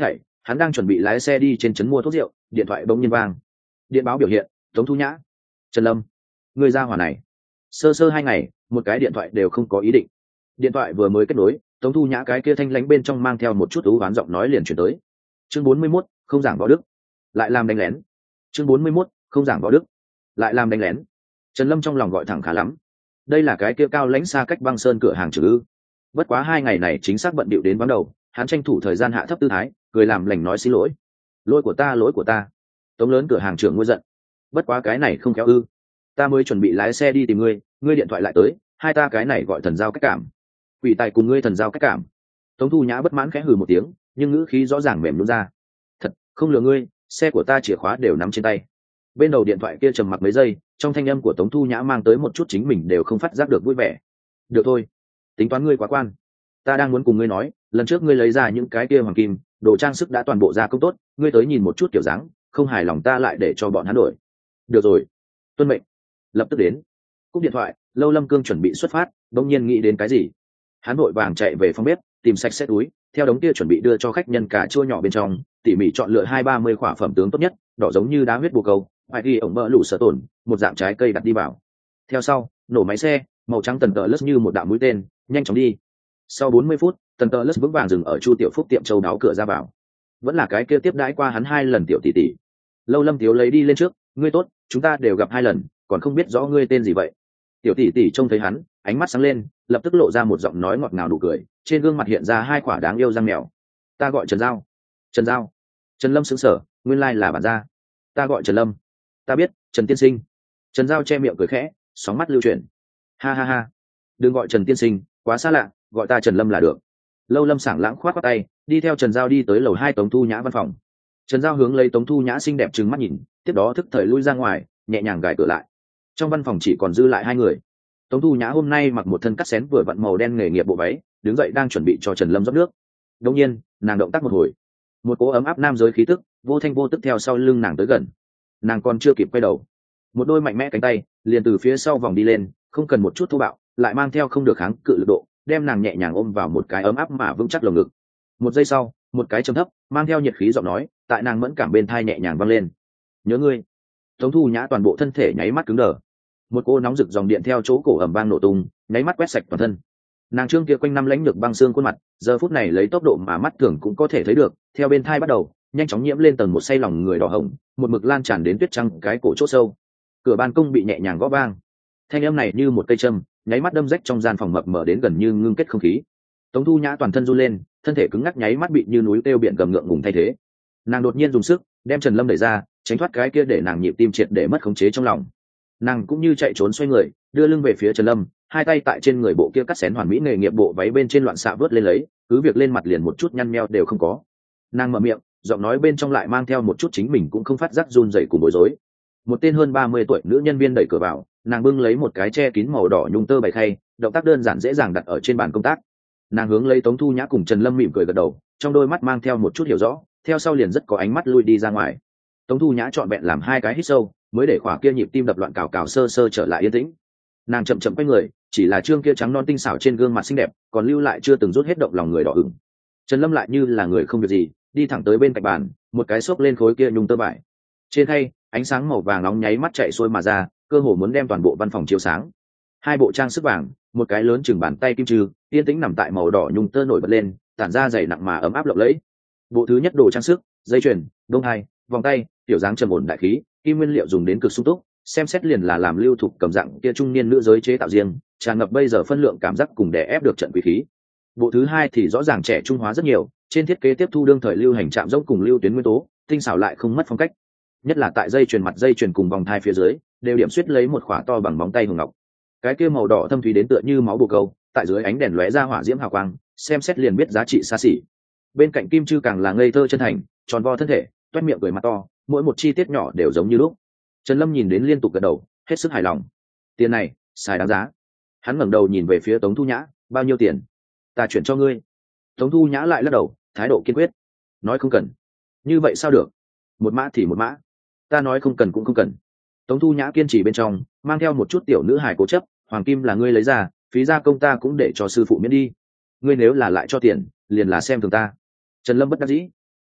hắn đang chuẩn bị lái xe đi trên trấn mua thuốc rượu, điện thoại bỗng nhiên vang. Điện báo biểu hiện Tống Thu Nhã. Trần Lâm, người ra hỏa này sơ sơ hai ngày một cái điện thoại đều không có ý định. Điện thoại vừa mới kết nối, Tống Thu Nhã cái kia thanh lãnh bên trong mang theo một chút ú oán giọng nói liền chuyển tới. Chương bốn mươi mốt, không giảng võ đức, lại làm đánh lén. Chương bốn mươi mốt, không giảng võ đức, lại làm đánh lén. Trần Lâm trong lòng gọi thẳng khá lắm. Đây là cái kia cao lãnh xa cách băng sơn cửa hàng trừ ư? Bất quá hai ngày này chính xác bận bịu đến vắng đầu, hắn tranh thủ thời gian hạ thấp tư thái, cười làm lành nói xin lỗi. Lỗi của ta, lỗi của ta. Tống lớn cửa hàng trưởng ngôi giận. Bất quá cái này không kéo ư? Ta mới chuẩn bị lái xe đi tìm ngươi, ngươi điện thoại lại tới, hai ta cái này gọi thần giao cách cảm. Quỷ tài cùng ngươi thần giao cách cảm. Tống Thu Nhã bất mãn khẽ hừ một tiếng, nhưng ngữ khí rõ ràng mềm nhũn ra. Thật, không lừa ngươi, xe của ta chìa khóa đều nắm trên tay. Bên đầu điện thoại kia trầm mặc mấy giây, trong thanh âm của Tống Thu Nhã mang tới một chút chính mình đều không phát giác được vui vẻ. Được thôi, tính toán ngươi quá quan. Ta đang muốn cùng ngươi nói, lần trước ngươi lấy ra những cái kia hoàng kim, đồ trang sức đã toàn bộ gia công tốt, ngươi tới nhìn một chút kiểu dáng, không hài lòng ta lại để cho bọn hắn đổi. Được rồi, tuân mệnh. Lập tức đến. Cúp điện thoại, Lâu Lâm Cương chuẩn bị xuất phát, đột nhiên nghĩ đến cái gì, hắn vội vàng chạy về phòng bếp, tìm sạch sẽ túi, theo đống kia chuẩn bị đưa cho khách nhân cà chua nhỏ bên trong, tỉ mỉ chọn lựa hai ba mươi khỏa phẩm tướng tốt nhất, đỏ giống như đá huyết bồ câu, phải ghi ổng mỡ lũ sở tổn, một dạng trái cây đặt đi vào. Theo sau, nổ máy xe, màu trắng tần tợ lướt như một đạo mũi tên, nhanh chóng đi. Sau bốn mươi phút, tần tợ lướt vững vàng dừng ở Chu Tiểu Phúc tiệm châu đáo cửa ra vào. Vẫn là cái kia tiếp đãi qua hắn hai lần tiểu tỷ tỷ. Lâu Lâm Tiếu lấy đi lên trước, ngươi tốt, chúng ta đều gặp hai lần, còn không biết rõ ngươi tên gì vậy. Tiểu tỷ tỷ trông thấy hắn, ánh mắt sáng lên, lập tức lộ ra một giọng nói ngọt ngào đủ cười, trên gương mặt hiện ra hai quả đáng yêu răng mèo. Ta gọi Trần Giao. Trần Giao. Trần Lâm sững sờ, nguyên lai là bản gia. Ta gọi Trần Lâm. Ta biết, Trần tiên sinh. Trần Giao che miệng cười khẽ, sóng mắt lưu chuyển. Ha ha ha, đừng gọi Trần tiên sinh, quá xa lạ, gọi ta Trần Lâm là được. Lâu Lâm sảng lãng khoát qua tay, đi theo Trần Giao đi tới lầu hai Tống Thu Nhã văn phòng. Trần Giao hướng lấy Tống Thu Nhã xinh đẹp trừng mắt nhìn, tiếp đó thức thời lui ra ngoài, nhẹ nhàng gài cửa lại. Trong văn phòng chỉ còn dư lại hai người. Tống Thu Nhã hôm nay mặc một thân cắt xén vừa vặn màu đen nghề nghiệp bộ váy, đứng dậy đang chuẩn bị cho Trần Lâm rót nước. Đột nhiên, nàng động tác một hồi, một cỗ ấm áp nam giới khí tức vô thanh vô tức theo sau lưng nàng tới gần. Nàng còn chưa kịp quay đầu, một đôi mạnh mẽ cánh tay liền từ phía sau vòng đi lên, không cần một chút thô bạo, lại mang theo không được kháng cự lực độ, đem nàng nhẹ nhàng ôm vào một cái ấm áp mà vững chắc lồng ngực. Một giây sau, một cái trầm thấp mang theo nhiệt khí giọng nói tại nàng mẫn cảm bên thai nhẹ nhàng vang lên. Nhớ ngươi. Tống Thu Nhã toàn bộ thân thể nháy mắt cứng đờ, một cô nóng rực dòng điện theo chỗ cổ ầm vang nổ tung, nháy mắt quét sạch toàn thân. Nàng trương kia quanh năm lãnh được băng xương khuôn mặt giờ phút này lấy tốc độ mà mắt thường cũng có thể thấy được, theo bên thai bắt đầu nhanh chóng nhiễm lên tầng một say lòng người đỏ hồng, một mực lan tràn đến tuyết trăng cái cổ chỗ sâu. Cửa ban công bị nhẹ nhàng gõ vang, thanh âm này như một cây châm nháy mắt đâm rách trong gian phòng mập mờ đến gần như ngưng kết không khí. Tống Thu Nhã toàn thân run lên, thân thể cứng ngắc nháy mắt bị như núi kêu biển gầm ngượng ngùng thay thế. Nàng đột nhiên dùng sức đem Trần Lâm đẩy ra, tránh thoát cái kia để nàng nhịp tim triệt để mất khống chế trong lòng. Nàng cũng như chạy trốn xoay người, đưa lưng về phía Trần Lâm, hai tay tại trên người bộ kia cắt xén hoàn mỹ nghề nghiệp bộ váy bên trên loạn xạ vớt lên lấy, cứ việc lên mặt liền một chút nhăn meo đều không có. Nàng mở miệng, giọng nói bên trong lại mang theo một chút chính mình cũng không phát giác run rẩy cùng bối rối. Một tên hơn ba mươi tuổi nữ nhân viên đẩy cửa vào, nàng bưng lấy một cái che kín màu đỏ nhung tơ bày khay, động tác đơn giản dễ dàng đặt ở trên bàn công tác. Nàng hướng lấy Tống Thu Nhã cùng Trần Lâm mỉm cười gật đầu, trong đôi mắt mang theo một chút hiểu rõ, theo sau liền rất có ánh mắt lui đi ra ngoài. Tống Thu Nhã trọn vẹn làm hai cái hít sâu, mới để khỏa kia nhịp tim đập loạn cào cào sơ sơ trở lại yên tĩnh. Nàng chậm chậm quay người, chỉ là trương kia trắng non tinh xảo trên gương mặt xinh đẹp còn lưu lại chưa từng rút hết động lòng người đỏ ửng. Trần Lâm lại như là người không việc gì, đi thẳng tới bên cạnh bàn, một cái xốc lên khối kia nhung tơ vải. Trên khay, ánh sáng màu vàng nóng nháy mắt chạy xuôi mà ra, cơ hồ muốn đem toàn bộ văn phòng chiếu sáng. Hai bộ trang sức vàng, một cái lớn chừng bàn tay kim trư, yên tĩnh nằm tại màu đỏ nhung tơ nổi bật lên, tản ra dày nặng mà ấm áp lộng lẫy. Bộ thứ nhất đồ trang sức, dây chuyền, đông hai, vòng tay, tiểu dáng trầm ổn đại khí, kim nguyên liệu dùng đến cực sung túc, xem xét liền là làm lưu thục cầm dạng kia trung niên nữ giới chế tạo riêng, tràn ngập bây giờ phân lượng cảm giác cùng đè ép được trận quý khí. Bộ thứ hai thì rõ ràng trẻ trung hóa rất nhiều, trên thiết kế tiếp thu đương thời lưu hành chạm rỗng cùng lưu tuyến nguyên tố, tinh xảo lại không mất phong cách. Nhất là tại dây chuyền mặt dây chuyền cùng vòng thai phía dưới, đều điểm xuyết lấy một khỏa to bằng móng tay hồng ngọc. Cái kia màu đỏ thâm thúy đến tựa như máu bồ câu, tại dưới ánh đèn lóe ra hỏa diễm hào quang, xem xét liền biết giá trị xa xỉ. Bên cạnh kim chư càng là ngây thơ chân thành, tròn vo thân thể, toét miệng cười mặt to, mỗi một chi tiết nhỏ đều giống như lúc. Trần Lâm nhìn đến liên tục gật đầu, hết sức hài lòng. Tiền này, xài đáng giá. Hắn ngẩng đầu nhìn về phía Tống Thu Nhã, bao nhiêu tiền? Ta chuyển cho ngươi. Tống Thu Nhã lại lắc đầu, thái độ kiên quyết. Nói không cần. Như vậy sao được? Một mã thì một mã. Ta nói không cần cũng không cần. Tống Thu Nhã kiên trì bên trong, mang theo một chút tiểu nữ hài cố chấp, hoàng kim là ngươi lấy ra, phí gia công ta cũng để cho sư phụ miễn đi. Ngươi nếu là lại cho tiền, liền là xem thường ta. Trần Lâm bất đắc dĩ.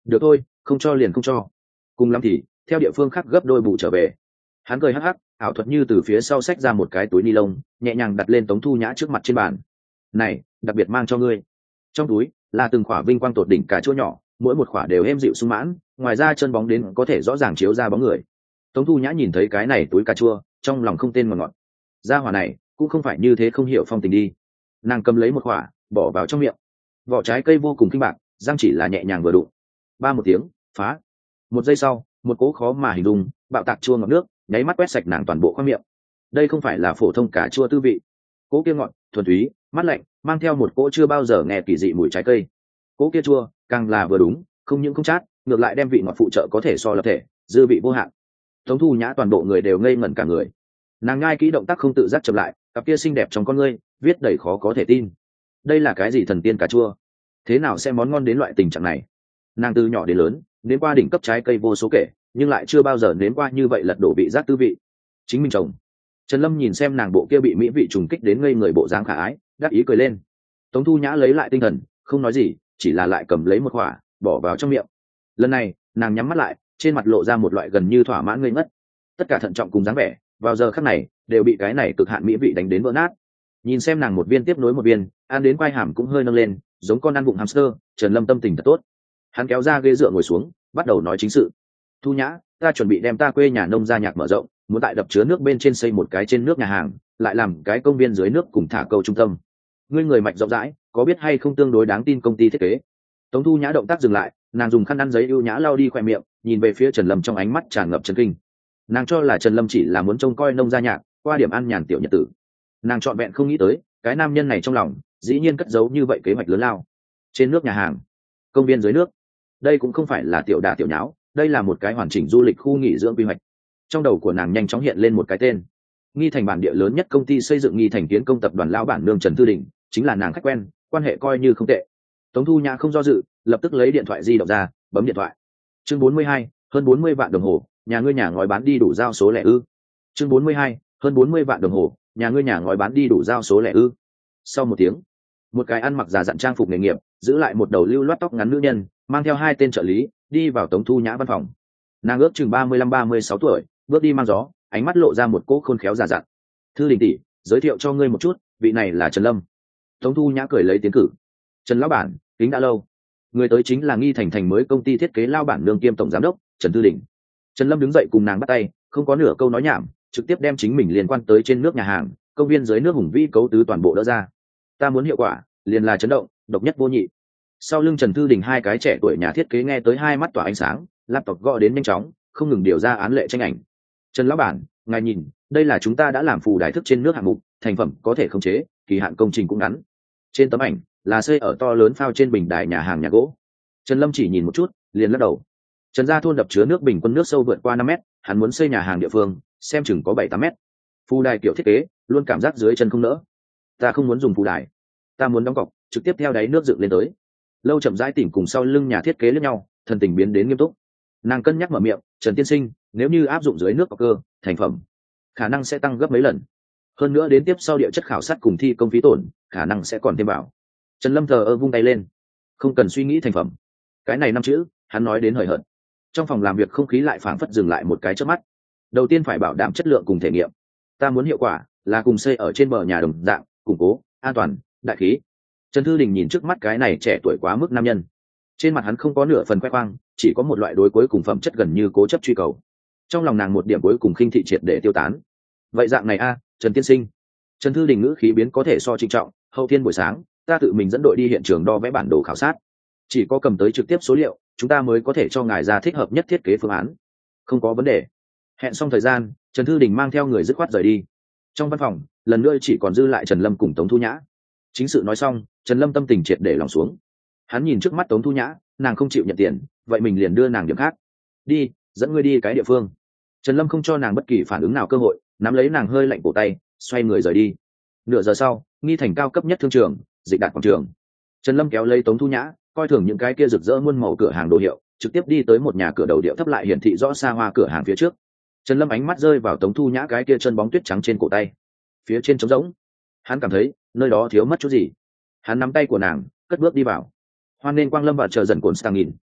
được thôi, không cho liền không cho, cùng lắm thì theo địa phương khác gấp đôi bù trở về. Hắn cười hắc hắc, ảo thuật như từ phía sau xách ra một cái túi ni lông, nhẹ nhàng đặt lên Tống Thu Nhã trước mặt trên bàn. Này, đặc biệt mang cho ngươi. Trong túi là từng khỏa vinh quang tột đỉnh cà chua nhỏ, mỗi một khỏa đều êm dịu sung mãn, ngoài ra chân bóng đến có thể rõ ràng chiếu ra bóng người. Tống Thu Nhã nhìn thấy cái này túi cà chua, trong lòng không tên mà ngọt. Gia hỏa này cũng không phải như thế không hiểu phong tình đi. Nàng cầm lấy một khỏa, bỏ vào trong miệng. Vỏ trái cây vô cùng kinh bạc, răng chỉ là nhẹ nhàng vừa đụng. Ba một tiếng, phá. Một giây sau, một cỗ khó mà hình dung, bạo tạc chua ngọt nước, nháy mắt quét sạch nàng toàn bộ khoang miệng. Đây không phải là phổ thông cà chua tư vị. Cỗ kia ngọt, thuần túy, mát lạnh, mang theo một cỗ chưa bao giờ nghe kỳ dị mùi trái cây. Cỗ kia chua, càng là vừa đúng, không những không chát, ngược lại đem vị ngọt phụ trợ có thể so lập thể, dư vị vô hạn. Tống Thu Nhã toàn bộ người đều ngây ngẩn cả người. Nàng ngai kỹ động tác không tự giác chậm lại, cặp kia xinh đẹp trong con ngươi viết đầy khó có thể tin. Đây là cái gì thần tiên cà chua? Thế nào sẽ món ngon đến loại tình trạng này? Nàng từ nhỏ đến lớn nếm qua đỉnh cấp trái cây vô số kể, nhưng lại chưa bao giờ nếm qua như vậy lật đổ vị giác tư vị. Chính mình chồng. Trần Lâm nhìn xem nàng bộ kia bị mỹ vị trùng kích đến ngây người bộ dáng khả ái, đắc ý cười lên. Tống Thu Nhã lấy lại tinh thần, không nói gì, chỉ là lại cầm lấy một quả bỏ vào trong miệng. Lần này nàng nhắm mắt lại, trên mặt lộ ra một loại gần như thỏa mãn ngây ngất. Tất cả thận trọng cùng dáng vẻ vào giờ khắc này đều bị cái này cực hạn mỹ vị đánh đến vỡ nát. Nhìn xem nàng một viên tiếp nối một viên, ăn đến quai hàm cũng hơi nâng lên, giống con ăn bụng hamster. Trần Lâm tâm tình thật tốt. Hắn kéo ra ghế dựa ngồi xuống, bắt đầu nói chính sự. Thu Nhã, ta chuẩn bị đem ta quê nhà nông gia nhạc mở rộng, muốn tại đập chứa nước bên trên xây một cái trên nước nhà hàng, lại làm cái công viên dưới nước cùng thả câu trung tâm. Ngươi người mạch rộng rãi, có biết hay không tương đối đáng tin công ty thiết kế? Tống Thu Nhã động tác dừng lại, nàng dùng khăn ăn giấy ưu nhã lau đi khoe miệng, nhìn về phía Trần Lâm trong ánh mắt tràn ngập chấn kinh. Nàng cho là Trần Lâm chỉ là muốn trông coi nông gia nhạc, qua điểm ăn nhàn tiểu nhật tử. Nàng trọn vẹn không nghĩ tới, cái nam nhân này trong lòng dĩ nhiên cất giấu như vậy kế hoạch lớn lao. Trên nước nhà hàng, công viên dưới nước, đây cũng không phải là tiểu đả tiểu nháo, đây là một cái hoàn chỉnh du lịch khu nghỉ dưỡng quy hoạch. Trong đầu của nàng nhanh chóng hiện lên một cái tên. Nghi Thành bản địa lớn nhất công ty xây dựng Nghi Thành Kiến công tập đoàn lão bản nương Trần Thư Đình, chính là nàng khách quen, quan hệ coi như không tệ. Tống Thu Nhã không do dự, lập tức lấy điện thoại di động ra, bấm điện thoại. Chương bốn mươi hai, hơn bốn mươi vạn đồng hồ, nhà ngươi nhà ngói bán đi đủ giao số lẻ ư? Chương bốn mươi hai, hơn bốn mươi vạn đồng hồ, nhà ngươi nhà ngói bán đi đủ giao số lẻ ư? Sau một tiếng, một cái ăn mặc giả dặn trang phục nghề nghiệp, giữ lại một đầu lưu loát tóc ngắn nữ nhân, mang theo hai tên trợ lý, đi vào Tống Thu Nhã văn phòng. Nàng ước chừng ba mươi lăm ba mươi sáu tuổi, bước đi mang gió, ánh mắt lộ ra một cỗ khôn khéo giả dặn. Thư Đình tỷ, giới thiệu cho ngươi một chút, vị này là Trần Lâm. Tống Thu Nhã cười lấy tiến cử. Trần lão bản, kính đã lâu. Người tới chính là Nghi Thành thành mới công ty thiết kế lao bản nương kiêm tổng giám đốc Trần Thư Đình. Trần Lâm đứng dậy cùng nàng bắt tay, không có nửa câu nói nhảm, trực tiếp đem chính mình liên quan tới trên nước nhà hàng, công viên dưới nước hùng vĩ cấu tứ toàn bộ đỡ ra. Ta muốn hiệu quả, liền là chấn động, độc nhất vô nhị. Sau lưng Trần Thư Đình hai cái trẻ tuổi nhà thiết kế nghe tới hai mắt tỏa ánh sáng, laptop gõ đến nhanh chóng, không ngừng điều ra án lệ tranh ảnh. Trần lão bản, ngài nhìn, đây là chúng ta đã làm phù đài thức trên nước hạng mục, thành phẩm có thể khống chế, kỳ hạn công trình cũng ngắn. Trên tấm ảnh là xây ở to lớn phao trên bình đài nhà hàng nhà gỗ. Trần Lâm chỉ nhìn một chút, liền lắc đầu. Trần gia thôn đập chứa nước bình quân nước sâu vượt qua năm mét, hắn muốn xây nhà hàng địa phương, xem chừng có bảy tám mét. Phù đài kiểu thiết kế, luôn cảm giác dưới chân không nỡ. Ta không muốn dùng phù đài, ta muốn đóng cọc, trực tiếp theo đáy nước dựng lên tới. Lâu chậm rãi tỉnh cùng sau lưng nhà thiết kế lẫn nhau, thần tình biến đến nghiêm túc. Nàng cân nhắc mở miệng, Trần tiên sinh, nếu như áp dụng dưới nước cọc cơ, thành phẩm khả năng sẽ tăng gấp mấy lần. Hơn nữa đến tiếp sau địa chất khảo sát cùng thi công phí tổn, khả năng sẽ còn thêm bảo. Trần Lâm thờ ơ vung tay lên, không cần suy nghĩ thành phẩm. Cái này năm chữ, hắn nói đến hời hợt. Trong phòng làm việc không khí lại phảng phất dừng lại một cái chớp mắt. Đầu tiên phải bảo đảm chất lượng cùng thể nghiệm. Ta muốn hiệu quả là cùng xây ở trên bờ nhà đồng dạng, củng cố, an toàn, đại khí. Trần Thư Đình nhìn trước mắt cái này trẻ tuổi quá mức nam nhân, trên mặt hắn không có nửa phần khoe khoang, chỉ có một loại đối cuối cùng phẩm chất gần như cố chấp truy cầu. Trong lòng nàng một điểm cuối cùng khinh thị triệt để tiêu tán. Vậy dạng này a, Trần tiên sinh. Trần Thư Đình ngữ khí biến có thể so trịnh trọng, hậu thiên buổi sáng ta tự mình dẫn đội đi hiện trường đo vẽ bản đồ khảo sát, chỉ có cầm tới trực tiếp số liệu chúng ta mới có thể cho ngài ra thích hợp nhất thiết kế phương án. Không có vấn đề. Hẹn xong thời gian, Trần Thư Đình mang theo người dứt khoát rời đi. Trong văn phòng lần nữa chỉ còn dư lại Trần Lâm cùng Tống Thu Nhã. Chính sự nói xong, Trần Lâm tâm tình triệt để lòng xuống. Hắn nhìn trước mắt Tống Thu Nhã, nàng không chịu nhận tiền, vậy mình liền đưa nàng điểm khác. Đi, dẫn ngươi đi cái địa phương. Trần Lâm không cho nàng bất kỳ phản ứng nào cơ hội, nắm lấy nàng hơi lạnh cổ tay, xoay người rời đi. Nửa giờ sau, Nghi Thành cao cấp nhất thương trường, Dịch Đạt quảng trường. Trần Lâm kéo lấy Tống Thu Nhã, coi thường những cái kia rực rỡ muôn màu cửa hàng đồ hiệu, trực tiếp đi tới một nhà cửa đầu điệu thấp lại hiển thị rõ xa hoa cửa hàng phía trước. Trần Lâm ánh mắt rơi vào Tống Thu Nhã cái kia chân bóng tuyết trắng trên cổ tay, phía trên trống rỗng. Hắn cảm thấy nơi đó thiếu mất chút gì. Hắn nắm tay của nàng, cất bước đi vào. Hoan nên quang lâm và chờ dần cồn stang nghìn.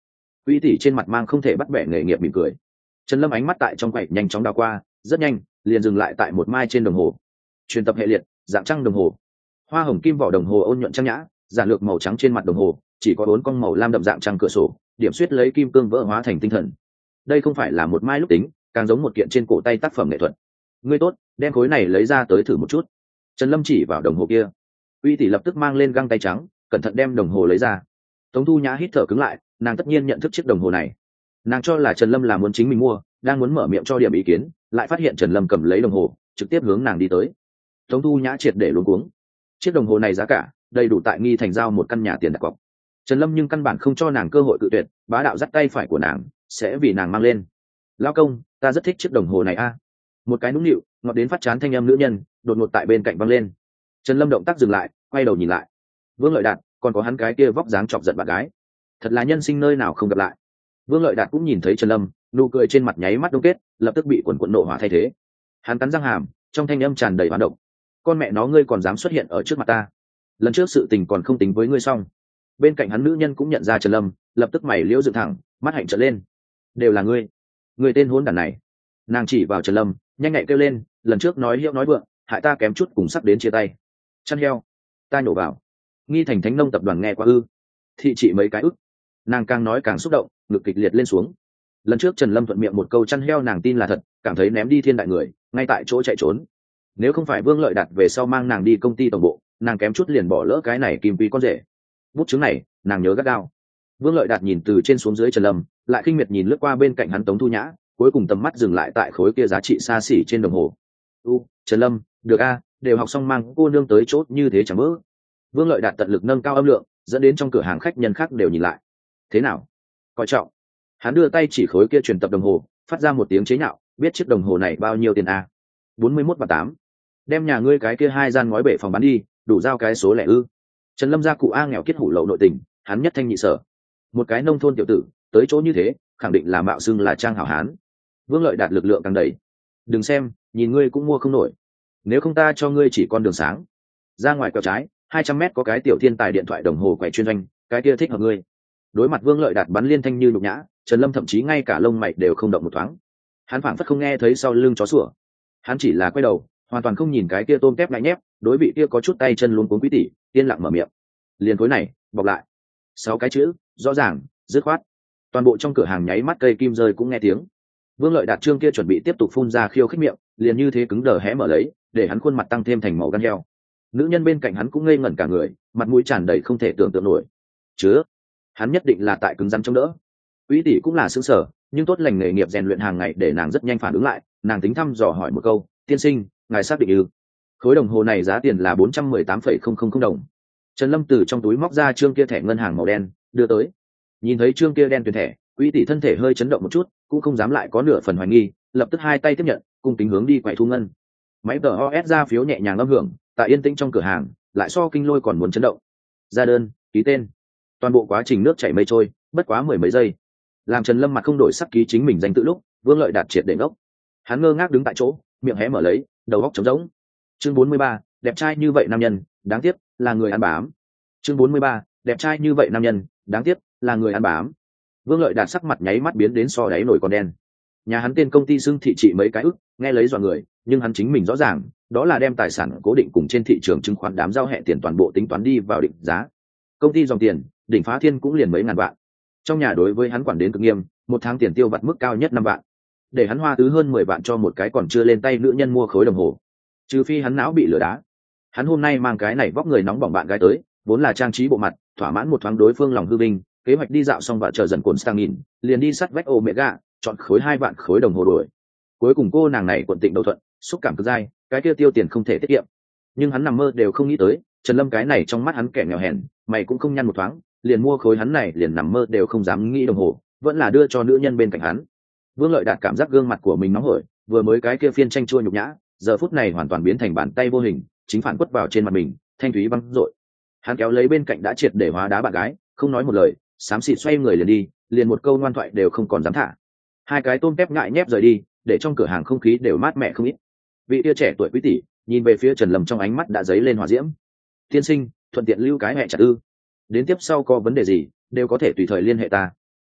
Quý tỷ trên mặt mang không thể bắt bẻ nghề nghiệp mỉm cười. Trần Lâm ánh mắt tại trong quầy nhanh chóng đảo qua, rất nhanh liền dừng lại tại một mai trên đồng hồ. Truyền tập hệ liệt, dạng trăng đồng hồ. Hoa hồng kim vỏ đồng hồ ôn nhuận trang nhã, giản lược màu trắng trên mặt đồng hồ, chỉ có bốn con màu lam đậm dạng trăng cửa sổ, điểm xuyết lấy kim cương vỡ hóa thành tinh thần. Đây không phải là một mai lúc tính, càng giống một kiện trên cổ tay tác phẩm nghệ thuật. Ngươi tốt, đem khối này lấy ra tới thử một chút. Trần Lâm chỉ vào đồng hồ kia. Uy tỷ lập tức mang lên găng tay trắng, cẩn thận đem đồng hồ lấy ra. Tống Thu Nhã hít thở cứng lại, nàng tất nhiên nhận thức chiếc đồng hồ này. Nàng cho là Trần Lâm là muốn chính mình mua, đang muốn mở miệng cho điểm ý kiến, lại phát hiện Trần Lâm cầm lấy đồng hồ, trực tiếp hướng nàng đi tới. Tống Thu Nhã triệt để luống cuống. Chiếc đồng hồ này giá cả đầy đủ tại Nghi Thành giao một căn nhà tiền đặt cọc. Trần Lâm nhưng căn bản không cho nàng cơ hội cự tuyệt, bá đạo dắt tay phải của nàng, sẽ vì nàng mang lên. Lão công, ta rất thích chiếc đồng hồ này a. Một cái nũng nịu, ngọt đến phát chán thanh âm nữ nhân, đột ngột tại bên cạnh văng lên. Trần Lâm động tác dừng lại, quay đầu nhìn lại. Vương Lợi Đạt, còn có hắn cái kia vóc dáng chọc giận bạn gái. Thật là nhân sinh nơi nào không gặp lại. Vương Lợi Đạt cũng nhìn thấy Trần Lâm, nụ cười trên mặt nháy mắt đông kết, lập tức bị quần quần nộ hỏa thay thế. Hắn cắn răng hàm, trong thanh âm tràn đầy hoán độc. Con mẹ nó, ngươi còn dám xuất hiện ở trước mặt ta? Lần trước sự tình còn không tính với ngươi xong. Bên cạnh hắn nữ nhân cũng nhận ra Trần Lâm, lập tức mày liễu dựng thẳng, mắt hạnh trợn lên. Đều là ngươi, ngươi tên hỗn đản này. Nàng chỉ vào Trần Lâm, nhanh nhạy kêu lên, lần trước nói hiệu nói vượng, hại ta kém chút cùng sắp đến chia tay. Chăn heo, ta nhổ vào. Nghi Thành Thánh Nông tập đoàn nghe qua ư? Thị trị mấy cái ức. Nàng càng nói càng xúc động, ngực kịch liệt lên xuống. Lần trước Trần Lâm thuận miệng một câu chăn heo nàng tin là thật, cảm thấy ném đi thiên đại người, ngay tại chỗ chạy trốn. Nếu không phải Vương Lợi Đạt về sau mang nàng đi công ty tổng bộ, nàng kém chút liền bỏ lỡ cái này kim quý con rể. Bút chứng này nàng nhớ gắt gao. Vương Lợi Đạt nhìn từ trên xuống dưới Trần Lâm, lại khinh miệt nhìn lướt qua bên cạnh hắn Tống Thu Nhã, cuối cùng tầm mắt dừng lại tại khối kia giá trị xa xỉ trên đồng hồ. U, Trần Lâm, được a, đều học xong mang cô nương tới chốt như thế chẳng mơ. Vương Lợi Đạt tận lực nâng cao âm lượng, dẫn đến trong cửa hàng khách nhân khác đều nhìn lại. Thế nào? Coi trọng. Hắn đưa tay chỉ khối kia truyền tập đồng hồ, phát ra một tiếng chế nhạo, biết chiếc đồng hồ này bao nhiêu tiền a? bốn mươi mốt và tám. Đem nhà ngươi cái kia hai gian ngói bể phòng bán đi, đủ giao cái số lẻ ư? Trần Lâm gia cụ a nghèo kiết hủ lậu nội tình, hắn nhất thanh nhị sở. Một cái nông thôn tiểu tử, tới chỗ như thế, khẳng định là mạo xưng là trang hảo hán. Vương Lợi Đạt lực lượng càng đầy. Đừng xem, nhìn ngươi cũng mua không nổi. Nếu không ta cho ngươi chỉ con đường sáng. Ra ngoài quẹo trái, hai trăm mét có cái tiểu thiên tài điện thoại đồng hồ quậy chuyên doanh, cái kia thích hợp ngươi. Đối mặt Vương Lợi Đạt bắn liên thanh như nhục nhã, Trần Lâm thậm chí ngay cả lông mày đều không động một thoáng. Hắn phảng phất không nghe thấy sau lưng chó sủa. Hắn chỉ là quay đầu, hoàn toàn không nhìn cái kia tôm tép lại nhép, đối vị kia có chút tay chân luống cuống quý tỷ, yên lặng mở miệng. Liền khối này, bọc lại. Sáu cái chữ, rõ ràng, dứt khoát. Toàn bộ trong cửa hàng nháy mắt cây kim rơi cũng nghe tiếng. Vương Lợi Đạt trương kia chuẩn bị tiếp tục phun ra khiêu khích miệng, liền như thế cứng đờ hé mở lấy, để hắn khuôn mặt tăng thêm thành màu gan heo. Nữ nhân bên cạnh hắn cũng ngây ngẩn cả người, mặt mũi tràn đầy không thể tưởng tượng nổi. Chứa, hắn nhất định là tại cứng rắn chống đỡ. Quý tỷ cũng là sững sờ, nhưng tốt lành nghề nghiệp rèn luyện hàng ngày để nàng rất nhanh phản ứng lại, nàng tính thăm dò hỏi một câu, tiên sinh, ngài xác định ư? Khối đồng hồ này giá tiền là bốn trăm mười tám phẩy không không không đồng. Trần Lâm từ trong túi móc ra trương kia thẻ ngân hàng màu đen, đưa tới. Nhìn thấy trương kia đen tuyền thẻ, Quý tỷ thân thể hơi chấn động một chút, cũng không dám lại có nửa phần hoài nghi, lập tức hai tay tiếp nhận, cung kính hướng đi quầy thu ngân. Máy tờ o ét ra phiếu nhẹ nhàng âm hưởng, tại yên tĩnh trong cửa hàng, lại so kinh lôi còn muốn chấn động. Ra đơn, ký tên. Toàn bộ quá trình nước chảy mây trôi, bất quá mười mấy giây. Làm Trần Lâm mặt không đổi sắc ký chính mình danh tự lúc, Vương Lợi Đạt triệt để ngốc. Hắn ngơ ngác đứng tại chỗ, miệng hé mở lấy, đầu óc trống rỗng. Chương bốn mươi ba, đẹp trai như vậy nam nhân, đáng tiếc là người ăn bám. Chương bốn mươi ba, đẹp trai như vậy nam nhân, đáng tiếc là người ăn bám. Vương Lợi Đạt sắc mặt nháy mắt biến đến so đáy nổi còn đen. Nhà hắn tên công ty xưng thị trị mấy cái ức, nghe lấy dọa người, nhưng hắn chính mình rõ ràng, đó là đem tài sản cố định cùng trên thị trường chứng khoán đám giao hẹ tiền toàn bộ tính toán đi vào định giá. Công ty dòng tiền, đỉnh phá thiên cũng liền mấy ngàn vạn. Trong nhà đối với hắn quản đến cực nghiêm, một tháng tiền tiêu vặt mức cao nhất năm vạn. Để hắn hoa tứ hơn mười vạn cho một cái còn chưa lên tay nữ nhân mua khối đồng hồ. Trừ phi hắn não bị lửa đá. Hắn hôm nay mang cái này vóc người nóng bỏng bạn gái tới, vốn là trang trí bộ mặt, thỏa mãn một thoáng đối phương lòng hư vinh, kế hoạch đi dạo xong và chờ dần cồn stang nghìn, liền đi sắt vách Omega, chọn khối hai vạn khối đồng hồ đổi. Cuối cùng cô nàng này quận tịnh đầu thuận, xúc cảm cực dai, cái kia tiêu tiền không thể tiết kiệm. Nhưng hắn nằm mơ đều không nghĩ tới, Trần Lâm cái này trong mắt hắn kẻ nghèo hèn, mày cũng không nhăn một thoáng, liền mua khối hắn này liền nằm mơ đều không dám nghĩ đồng hồ, vẫn là đưa cho nữ nhân bên cạnh hắn. Vương Lợi Đạt cảm giác gương mặt của mình nóng hổi, vừa mới cái kia phiên tranh chua nhục nhã, giờ phút này hoàn toàn biến thành bàn tay vô hình, chính phản quất vào trên mặt mình, thanh thúy băng rội. Hắn kéo lấy bên cạnh đã triệt để hóa đá bạn gái, không nói một lời, xám xịt xoay người liền đi, liền một câu ngoan thoại đều không còn dám thả. Hai cái tôm tép ngại nhép rời đi, để trong cửa hàng không khí đều mát mẻ không ít. Vị tia trẻ tuổi quý tỷ nhìn về phía Trần Lâm, trong ánh mắt đã dấy lên hỏa diễm. Tiên sinh, thuận tiện lưu cái hẹ chặt ư? Đến tiếp sau có vấn đề gì đều có thể tùy thời liên hệ ta.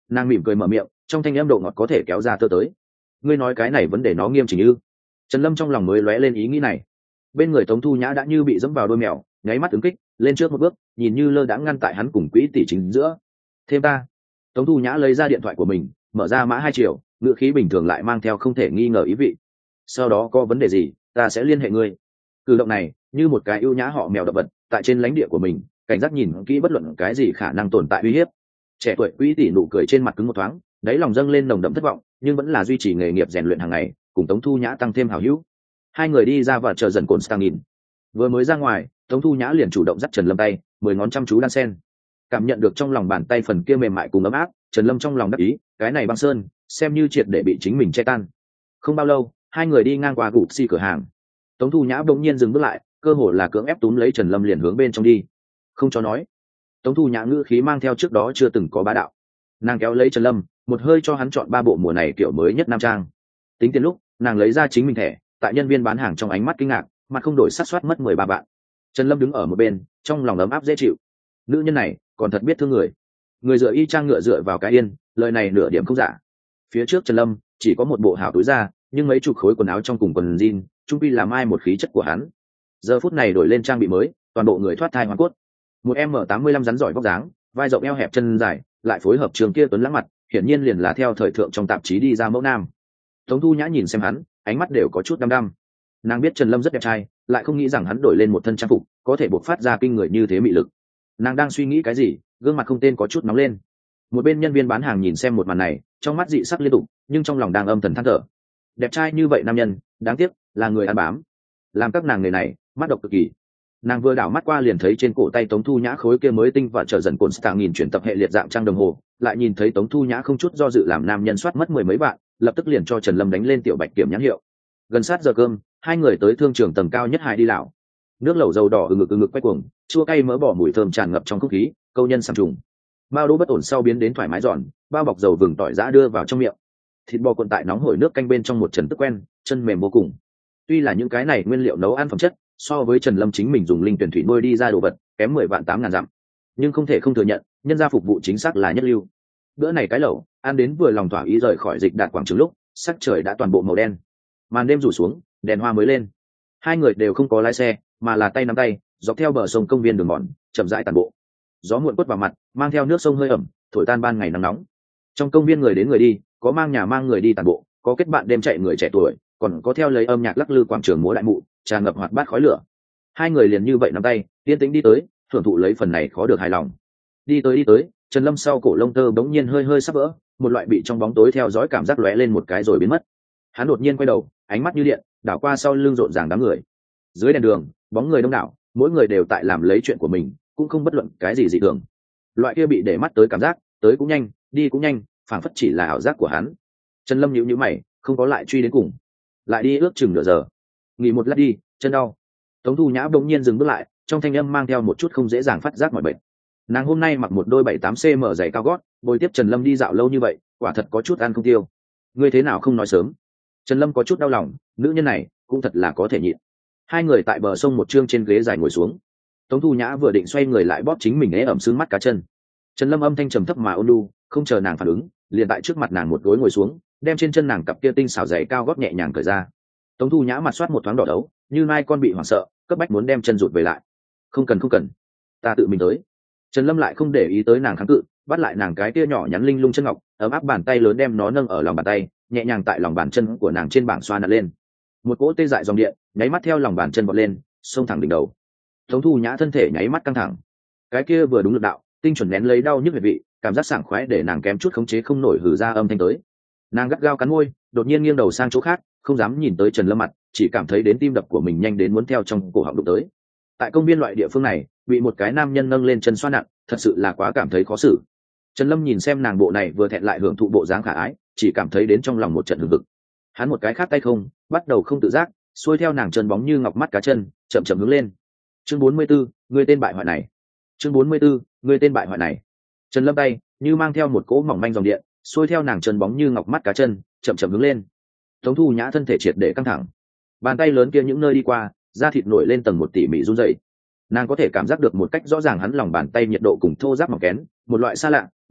Nàng mỉm cười mở miệng, trong thanh âm độ ngọt có thể kéo ra tơ tới. Ngươi nói cái này vấn đề nó nghiêm chỉnh ư? Trần Lâm trong lòng mới lóe lên ý nghĩ này. Bên người Tống Thu Nhã đã như bị dẫm vào đôi mèo, nháy mắt ứng kích lên trước một bước, nhìn như lơ đãng ngăn tại hắn cùng quỹ tỷ chính giữa. Thêm ta. Tống Thu Nhã lấy ra điện thoại của mình, mở ra mã hai triệu, ngữ khí bình thường lại mang theo không thể nghi ngờ ý vị. Sau đó có vấn đề gì, ta sẽ liên hệ ngươi. Cử động này như một cái ưu nhã họ mèo đập vật tại trên lãnh địa của mình, cảnh giác nhìn kỹ bất luận cái gì khả năng tồn tại uy hiếp. Trẻ tuổi quỹ tỷ nụ cười trên mặt cứng một thoáng, đáy lòng dâng lên nồng đậm thất vọng, nhưng vẫn là duy trì nghề nghiệp rèn luyện hàng ngày, cùng Tống Thu Nhã tăng thêm hảo hữu. Hai người đi ra và chờ dần cồn stang nhìn. Vừa mới ra ngoài, Tống Thu Nhã liền chủ động dắt Trần Lâm tay, mười ngón chăm chú đan sen. Cảm nhận được trong lòng bàn tay phần kia mềm mại cùng ấm áp, Trần Lâm trong lòng đắc ý, cái này băng sơn xem như triệt để bị chính mình che tan. Không bao lâu, hai người đi ngang qua gục xi cửa hàng. Tống Thu Nhã bỗng nhiên dừng bước lại, cơ hồ là cưỡng ép túm lấy Trần Lâm liền hướng bên trong đi. Không cho nói. Tống Thu Nhã ngữ khí mang theo trước đó chưa từng có bá đạo. Nàng kéo lấy Trần Lâm, một hơi cho hắn chọn ba bộ mùa này kiểu mới nhất nam trang. Tính tiền lúc, nàng lấy ra chính mình thẻ, tại nhân viên bán hàng trong ánh mắt kinh ngạc, mặt không đổi sát soát mất mười ba bạn. Trần Lâm đứng ở một bên, trong lòng ấm áp dễ chịu. Nữ nhân này còn thật biết thương người. Người dựa y chang ngựa dựa vào cái yên, lời này nửa điểm không giả. Phía trước Trần Lâm chỉ có một bộ hảo túi da, nhưng mấy chục khối quần áo trong cùng quần jean, trung quy làm ai một khí chất của hắn. Giờ phút này đổi lên trang bị mới, toàn bộ người thoát thai hoàn cốt. Một em tám mươi lăm rắn giỏi vóc dáng, vai rộng eo hẹp chân dài, lại phối hợp trường kia tuấn lãng mặt, hiển nhiên liền là theo thời thượng trong tạp chí đi ra mẫu nam. Tống Thu Nhã nhìn xem hắn, ánh mắt đều có chút đăm đăm. Nàng biết Trần Lâm rất đẹp trai, lại không nghĩ rằng hắn đổi lên một thân trang phục có thể bộc phát ra kinh người như thế mị lực. Nàng đang suy nghĩ cái gì, gương mặt không tên có chút nóng lên. Một bên nhân viên bán hàng nhìn xem một màn này, trong mắt dị sắc liên tục, nhưng trong lòng đang âm thầm than thở. Đẹp trai như vậy nam nhân, đáng tiếc là người ăn bám. Làm các nàng người này mắt độc cực kỳ. Nàng vừa đảo mắt qua liền thấy trên cổ tay Tống Thu Nhã khối kia mới tinh và trở dần cồn stạng nghìn chuyển tập hệ liệt dạng trang đồng hồ, lại nhìn thấy Tống Thu Nhã không chút do dự làm nam nhân soát mất mười mấy bạn, lập tức liền cho Trần Lâm đánh lên tiểu bạch kiểm nhãn hiệu. Gần sát giờ cơm, hai người tới thương trường tầng cao nhất hải đi lão. Nước lẩu dầu đỏ ừ ngực ừ ngực quay cuồng, chua cay mỡ bỏ mùi thơm tràn ngập trong không khí, câu nhân sảng trùng. Bao đỗ bất ổn sau biến đến thoải mái giòn, bao bọc dầu vừng tỏi giã đưa vào trong miệng. Thịt bò cuộn tại nóng hổi nước canh bên trong một trần tức quen, chân mềm vô cùng. Tuy là những cái này nguyên liệu nấu ăn phẩm chất, so với Trần Lâm chính mình dùng linh tuyển thủy nuôi đi ra đồ vật, kém mười vạn tám ngàn dặm. Nhưng không thể không thừa nhận, nhân gia phục vụ chính xác là nhất lưu. Bữa này cái lẩu, ăn đến vừa lòng thỏa ý rời khỏi dịch đạt quảng trường lúc, sắc trời đã toàn bộ màu đen. Màn đêm rủ xuống, đèn hoa mới lên. Hai người đều không có lái xe, mà là tay nắm tay, dọc theo bờ sông công viên đường mòn, chậm rãi tản bộ. Gió muộn quất vào mặt, mang theo nước sông hơi ẩm, thổi tan ban ngày nắng nóng. Trong công viên người đến người đi, có mang nhà mang người đi tản bộ, có kết bạn đêm chạy người trẻ tuổi, còn có theo lấy âm nhạc lắc lư quảng trường múa đại mụ, tràn ngập hoạt bát khói lửa. Hai người liền như vậy nắm tay, yên tĩnh đi tới, thưởng thụ lấy phần này khó được hài lòng. Đi tới đi tới, Trần Lâm sau cổ lông tơ bỗng nhiên hơi hơi sắp vỡ, một loại bị trong bóng tối theo dõi cảm giác lóe lên một cái rồi biến mất. Hắn đột nhiên quay đầu, ánh mắt như điện, đảo qua sau lưng rộn ràng đám người. Dưới đèn đường, bóng người đông đảo, mỗi người đều tại làm lấy chuyện của mình, cũng không bất luận cái gì dị thường. Loại kia bị để mắt tới cảm giác, tới cũng nhanh, đi cũng nhanh, phảng phất chỉ là ảo giác của hắn. Trần Lâm nhíu nhíu mày, không có lại truy đến cùng. Lại đi ước chừng nửa giờ. Nghỉ một lát đi, chân đau. Tống Thu Nhã bỗng nhiên dừng bước lại, trong thanh âm mang theo một chút không dễ dàng phát giác mọi bệnh. Nàng hôm nay mặc một đôi bảy tám cm giày cao gót, bồi tiếp Trần Lâm đi dạo lâu như vậy, quả thật có chút ăn không tiêu. Ngươi thế nào không nói sớm? Trần Lâm có chút đau lòng, nữ nhân này cũng thật là có thể nhịn. Hai người tại bờ sông một trương trên ghế dài ngồi xuống. Tống Thu Nhã vừa định xoay người lại bóp chính mình ế ẩm sưng mắt cá chân. Trần Lâm âm thanh trầm thấp mà ôn nhu, không chờ nàng phản ứng, liền tại trước mặt nàng một gối ngồi xuống, đem trên chân nàng cặp kia tinh xảo giày cao gót nhẹ nhàng cởi ra. Tống Thu Nhã mặt soát một thoáng đỏ đấu, như mai con bị hoảng sợ, cấp bách muốn đem chân rụt về lại. Không cần không cần, ta tự mình tới. Trần Lâm lại không để ý tới nàng kháng cự, bắt lại nàng cái kia nhỏ nhắn linh lung chân ngọc, ấm áp bàn tay lớn đem nó nâng ở lòng bàn tay, nhẹ nhàng tại lòng bàn chân của nàng trên bảng xoa nặn lên. Một cỗ tê dại dòng điện nháy mắt theo lòng bàn chân vọt lên, xông thẳng đỉnh đầu. Tống Thu Nhã thân thể nháy mắt căng thẳng, cái kia vừa đúng lực đạo, tinh chuẩn nén lấy đau nhức huyệt vị, cảm giác sảng khoái để nàng kém chút khống chế không nổi hừ ra âm thanh tới. Nàng gắt gao cắn môi, đột nhiên nghiêng đầu sang chỗ khác, không dám nhìn tới Trần Lâm mặt, chỉ cảm thấy đến tim đập của mình nhanh đến muốn theo trong cổ họng đụng tới. Tại công viên loại địa phương này, bị một cái nam nhân nâng lên chân xoa nặng, thật sự là quá cảm thấy khó xử. Trần Lâm nhìn xem nàng bộ này vừa thẹn lại hưởng thụ bộ dáng khả ái, chỉ cảm thấy đến trong lòng một trận hừng hực. Hắn một cái khác tay không, bắt đầu không tự giác, xuôi theo nàng chân bóng như ngọc mắt cá chân, chậm chậm hướng lên. Chương bốn mươi 44, người tên bại hoại này. Chương bốn mươi 44, người tên bại hoại này. Trần Lâm tay như mang theo một cỗ mỏng manh dòng điện, xuôi theo nàng chân bóng như ngọc mắt cá chân, chậm chậm hướng lên. Tống Thu Nhã thân thể triệt để căng thẳng, bàn tay lớn kia những nơi đi qua, da thịt nổi lên tầng một tỉ mỉ run rẩy. Nàng có thể cảm giác được một cách rõ ràng hắn lòng bàn tay nhiệt độ cùng thô ráp mỏng kén, một loại xa lạ, bá đạo,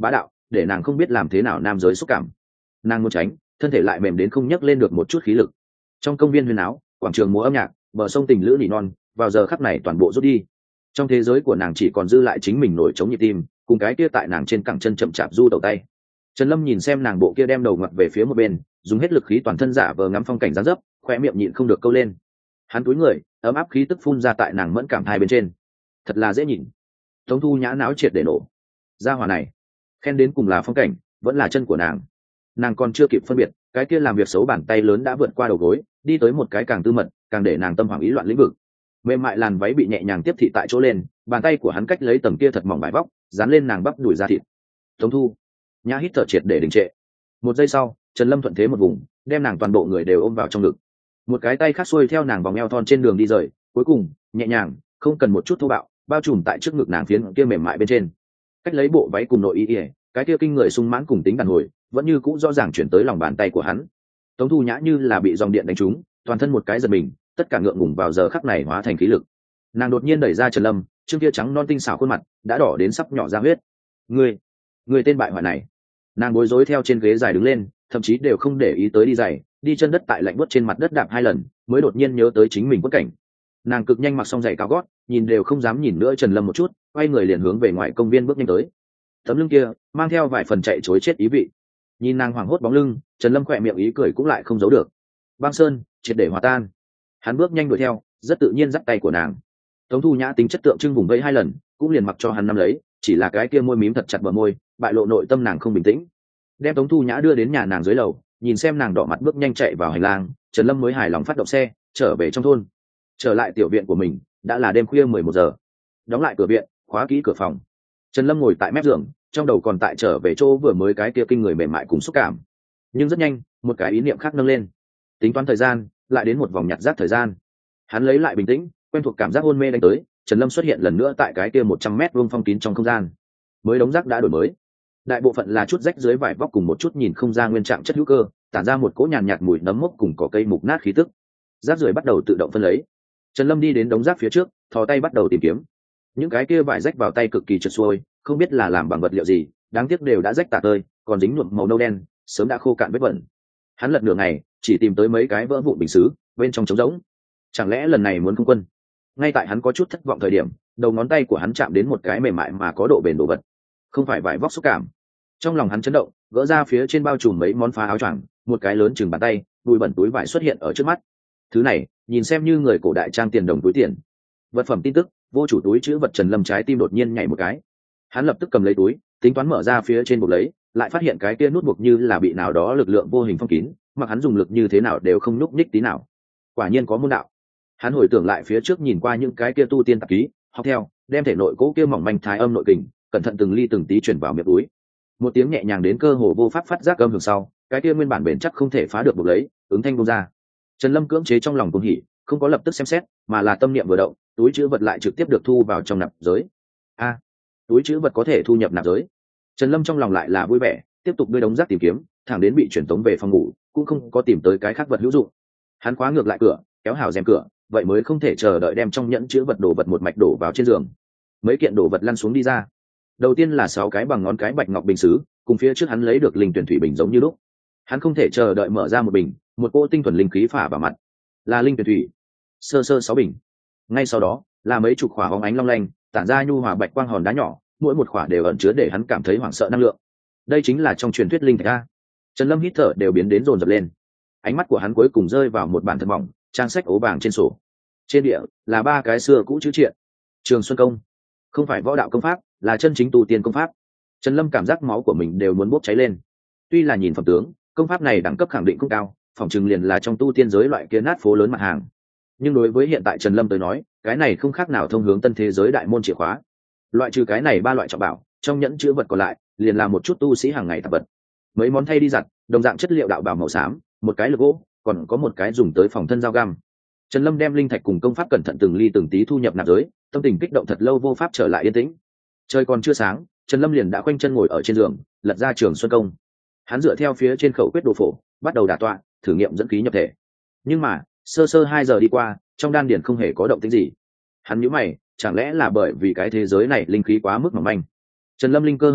để nàng không biết làm thế nào nam giới xúc cảm. Nàng muốn tránh, thân thể lại mềm đến không nhấc lên được một chút khí lực. Trong công viên huyền áo, quảng trường múa âm nhạc, bờ sông tình lữ nỉ non, vào giờ khắc này toàn bộ rút đi. Trong thế giới của nàng chỉ còn dư lại chính mình nổi trống nhịp tim, cùng cái kia tại nàng trên cẳng chân chậm chạp du đầu tay. Trần Lâm nhìn xem nàng bộ kia đem đầu ngặt về phía một bên, dùng hết lực khí toàn thân giả vờ ngắm phong cảnh dáng dấp, khoe miệng nhịn không được câu lên. Hắn cúi người, ấm áp khí tức phun ra tại nàng mẫn cảm hai bên trên, thật là dễ nhìn. Tống Thu Nhã não triệt để nổ. Gia hỏa này, khen đến cùng là phong cảnh, vẫn là chân của nàng. Nàng còn chưa kịp phân biệt, cái kia làm việc xấu bàn tay lớn đã vượt qua đầu gối, đi tới một cái càng tư mật, càng để nàng tâm hoảng ý loạn lĩnh vực. Mềm mại làn váy bị nhẹ nhàng tiếp thị tại chỗ lên, bàn tay của hắn cách lấy tầng kia thật mỏng vải vóc, dán lên nàng bắp đùi da thịt. Tống Thu Nhã hít thở triệt để đình trệ. Một giây sau, Trần Lâm thuận thế một vùng, đem nàng toàn bộ người đều ôm vào trong ngực. Một cái tay khác xuôi theo nàng vòng eo thon trên đường đi rời, cuối cùng nhẹ nhàng, không cần một chút thô bạo, bao trùm tại trước ngực nàng phiến kia mềm mại bên trên. Cách lấy bộ váy cùng nội y, cái kia kinh người sung mãn cùng tính đàn hồi, vẫn như cũ rõ ràng chuyển tới lòng bàn tay của hắn. Tống Thu Nhã như là bị dòng điện đánh trúng, toàn thân một cái giật mình, tất cả ngượng ngùng vào giờ khắc này hóa thành khí lực. Nàng đột nhiên đẩy ra Trần Lâm, trương kia trắng non tinh xảo khuôn mặt đã đỏ đến sắp nhỏ ra huyết. Ngươi, ngươi tên bại hoại này! Nàng bối rối theo trên ghế dài đứng lên, thậm chí đều không để ý tới đi giày, đi chân đất tại lạnh buốt trên mặt đất đạp hai lần, mới đột nhiên nhớ tới chính mình quất cảnh. Nàng cực nhanh mặc xong giày cao gót, nhìn đều không dám nhìn nữa Trần Lâm một chút, quay người liền hướng về ngoài công viên bước nhanh tới. Tấm lưng kia mang theo vài phần chạy chối chết ý vị. Nhìn nàng hoảng hốt bóng lưng, Trần Lâm khỏe miệng ý cười cũng lại không giấu được. Băng sơn triệt để hòa tan. Hắn bước nhanh đuổi theo, rất tự nhiên dắt tay của nàng. Tống Thu Nhã tính chất tượng trưng vùng vẫy hai lần, cũng liền mặc cho hắn nắm lấy, chỉ là cái kia môi mím thật chặt bờ môi, bại lộ nội tâm nàng không bình tĩnh. Đem Tống Thu Nhã đưa đến nhà nàng dưới lầu, nhìn xem nàng đỏ mặt bước nhanh chạy vào hành lang, Trần Lâm mới hài lòng phát động xe trở về trong thôn. Trở lại tiểu viện của mình, đã là đêm khuya mười một giờ. Đóng lại cửa viện, khóa kỹ cửa phòng. Trần Lâm ngồi tại mép giường, trong đầu còn tại trở về chỗ vừa mới cái kia kinh người mềm mại cùng xúc cảm. Nhưng rất nhanh, một cái ý niệm khác nâng lên. Tính toán thời gian, lại đến một vòng nhặt rác thời gian. Hắn lấy lại bình tĩnh, quen thuộc cảm giác hôn mê đánh tới, Trần Lâm xuất hiện lần nữa tại cái kia một trăm mét vuông phong kín trong không gian. Mới đống rác đã đổi mới. Đại bộ phận là chút rách dưới vải vóc cùng một chút nhìn không ra nguyên trạng chất hữu cơ, tản ra một cỗ nhàn nhạt mùi nấm mốc cùng cỏ cây mục nát khí tức. Rác rưởi bắt đầu tự động phân lấy. Trần Lâm đi đến đống rác phía trước, thò tay bắt đầu tìm kiếm. Những cái kia vải rách vào tay cực kỳ trượt xuôi, không biết là làm bằng vật liệu gì, đáng tiếc đều đã rách tả tơi, còn dính nhuộm màu nâu đen, sớm đã khô cạn vết bẩn. Hắn lật nửa ngày, chỉ tìm tới mấy cái vỡ vụn bình sứ, bên trong trống rỗng. Chẳng lẽ lần này muốn không quân? Ngay tại hắn có chút thất vọng thời điểm, đầu ngón tay của hắn chạm đến một cái mềm mại mà có độ bền đồ vật. Không phải vải vóc xúc cảm. Trong lòng hắn chấn động, gỡ ra phía trên bao trùm mấy món phá áo choàng, một cái lớn chừng bàn tay, bụi bẩn túi vải xuất hiện ở trước mắt. Thứ này, nhìn xem như người cổ đại trang tiền đồng túi tiền. Vật phẩm tin tức, vô chủ túi chữ vật. Trần Lâm trái tim đột nhiên nhảy một cái. Hắn lập tức cầm lấy túi, tính toán mở ra phía trên buộc lấy, lại phát hiện cái kia nút buộc như là bị nào đó lực lượng vô hình phong kín, mặc hắn dùng lực như thế nào đều không nhúc nhích tí nào. Quả nhiên có môn đạo. Hắn hồi tưởng lại phía trước nhìn qua những cái kia tu tiên tạp ký, học theo, đem thể nội cố kia mỏng manh thái âm nội kình, cẩn thận từng ly từng tí chuyển vào miệng túi. Một tiếng nhẹ nhàng đến cơ hồ vô pháp phát giác âm hưởng sau, cái kia nguyên bản bền chắc không thể phá được buộc lấy, ứng thanh buông ra. Trần Lâm cưỡng chế trong lòng cuồng hỉ, không có lập tức xem xét, mà là tâm niệm vừa động, túi trữ vật lại trực tiếp được thu vào trong nạp giới. A, à, túi trữ vật có thể thu nhập nạp giới. Trần Lâm trong lòng lại là vui vẻ, tiếp tục đưa đống rác tìm kiếm, thẳng đến bị chuyển tống về phòng ngủ, cũng không có tìm tới cái khác vật hữu dụng. Hắn khóa ngược lại cửa, kéo hào rèm cửa, vậy mới không thể chờ đợi đem trong nhẫn trữ vật đồ vật một mạch đổ vào trên giường. Mấy kiện đồ vật lăn xuống đi ra. Đầu tiên là sáu cái bằng ngón cái bạch ngọc bình sứ, cùng phía trước hắn lấy được linh tuyển thủy bình giống như lúc. Hắn không thể chờ đợi mở ra một bình, một cỗ tinh thuần linh khí phả vào mặt. Là linh tuyển thủy. Sơ sơ sáu bình. Ngay sau đó, là mấy chục khỏa bóng ánh long lanh, tản ra nhu hòa bạch quang hòn đá nhỏ, mỗi một khỏa đều ẩn chứa để hắn cảm thấy hoảng sợ năng lượng. Đây chính là trong truyền thuyết linh thạch a. Trần Lâm hít thở đều biến đến dồn dập lên. Ánh mắt của hắn cuối cùng rơi vào một bản thật mỏng, trang sách ố vàng trên sổ. Trên địa là ba cái xưa cũ chữ triện. Trường Xuân Công. Không phải võ đạo công pháp, là chân chính tu tiên công pháp. Trần Lâm cảm giác máu của mình đều muốn bốc cháy lên. Tuy là nhìn phẩm tướng, công pháp này đẳng cấp khẳng định cũng cao, phòng trừng liền là trong tu tiên giới loại kia nát phố lớn mặt hàng. Nhưng đối với hiện tại Trần Lâm tới nói, cái này không khác nào thông hướng tân thế giới đại môn chìa khóa. Loại trừ cái này ba loại trọng bảo, trong nhẫn chứa vật còn lại, liền là một chút tu sĩ hàng ngày tập vật. Mấy món thay đi giặt, đồng dạng chất liệu đạo bào màu xám, một cái lược gỗ, còn có một cái dùng tới phòng thân dao găm. Trần Lâm đem linh thạch cùng công pháp cẩn thận từng ly từng tí thu nhập nạp giới, tâm tình kích động thật lâu vô pháp trở lại yên tĩnh. Trời còn chưa sáng, Trần Lâm liền đã khoanh chân ngồi ở trên giường, lật ra Trường Xuân Công. Hắn dựa theo phía trên khẩu quyết đồ phổ, bắt đầu đả tọa, thử nghiệm dẫn khí nhập thể. Nhưng mà, sơ sơ hai giờ đi qua, trong đan điền không hề có động tĩnh gì. Hắn nhíu mày, chẳng lẽ là bởi vì cái thế giới này linh khí quá mức mỏng manh? Trần Lâm linh cơ hơi động,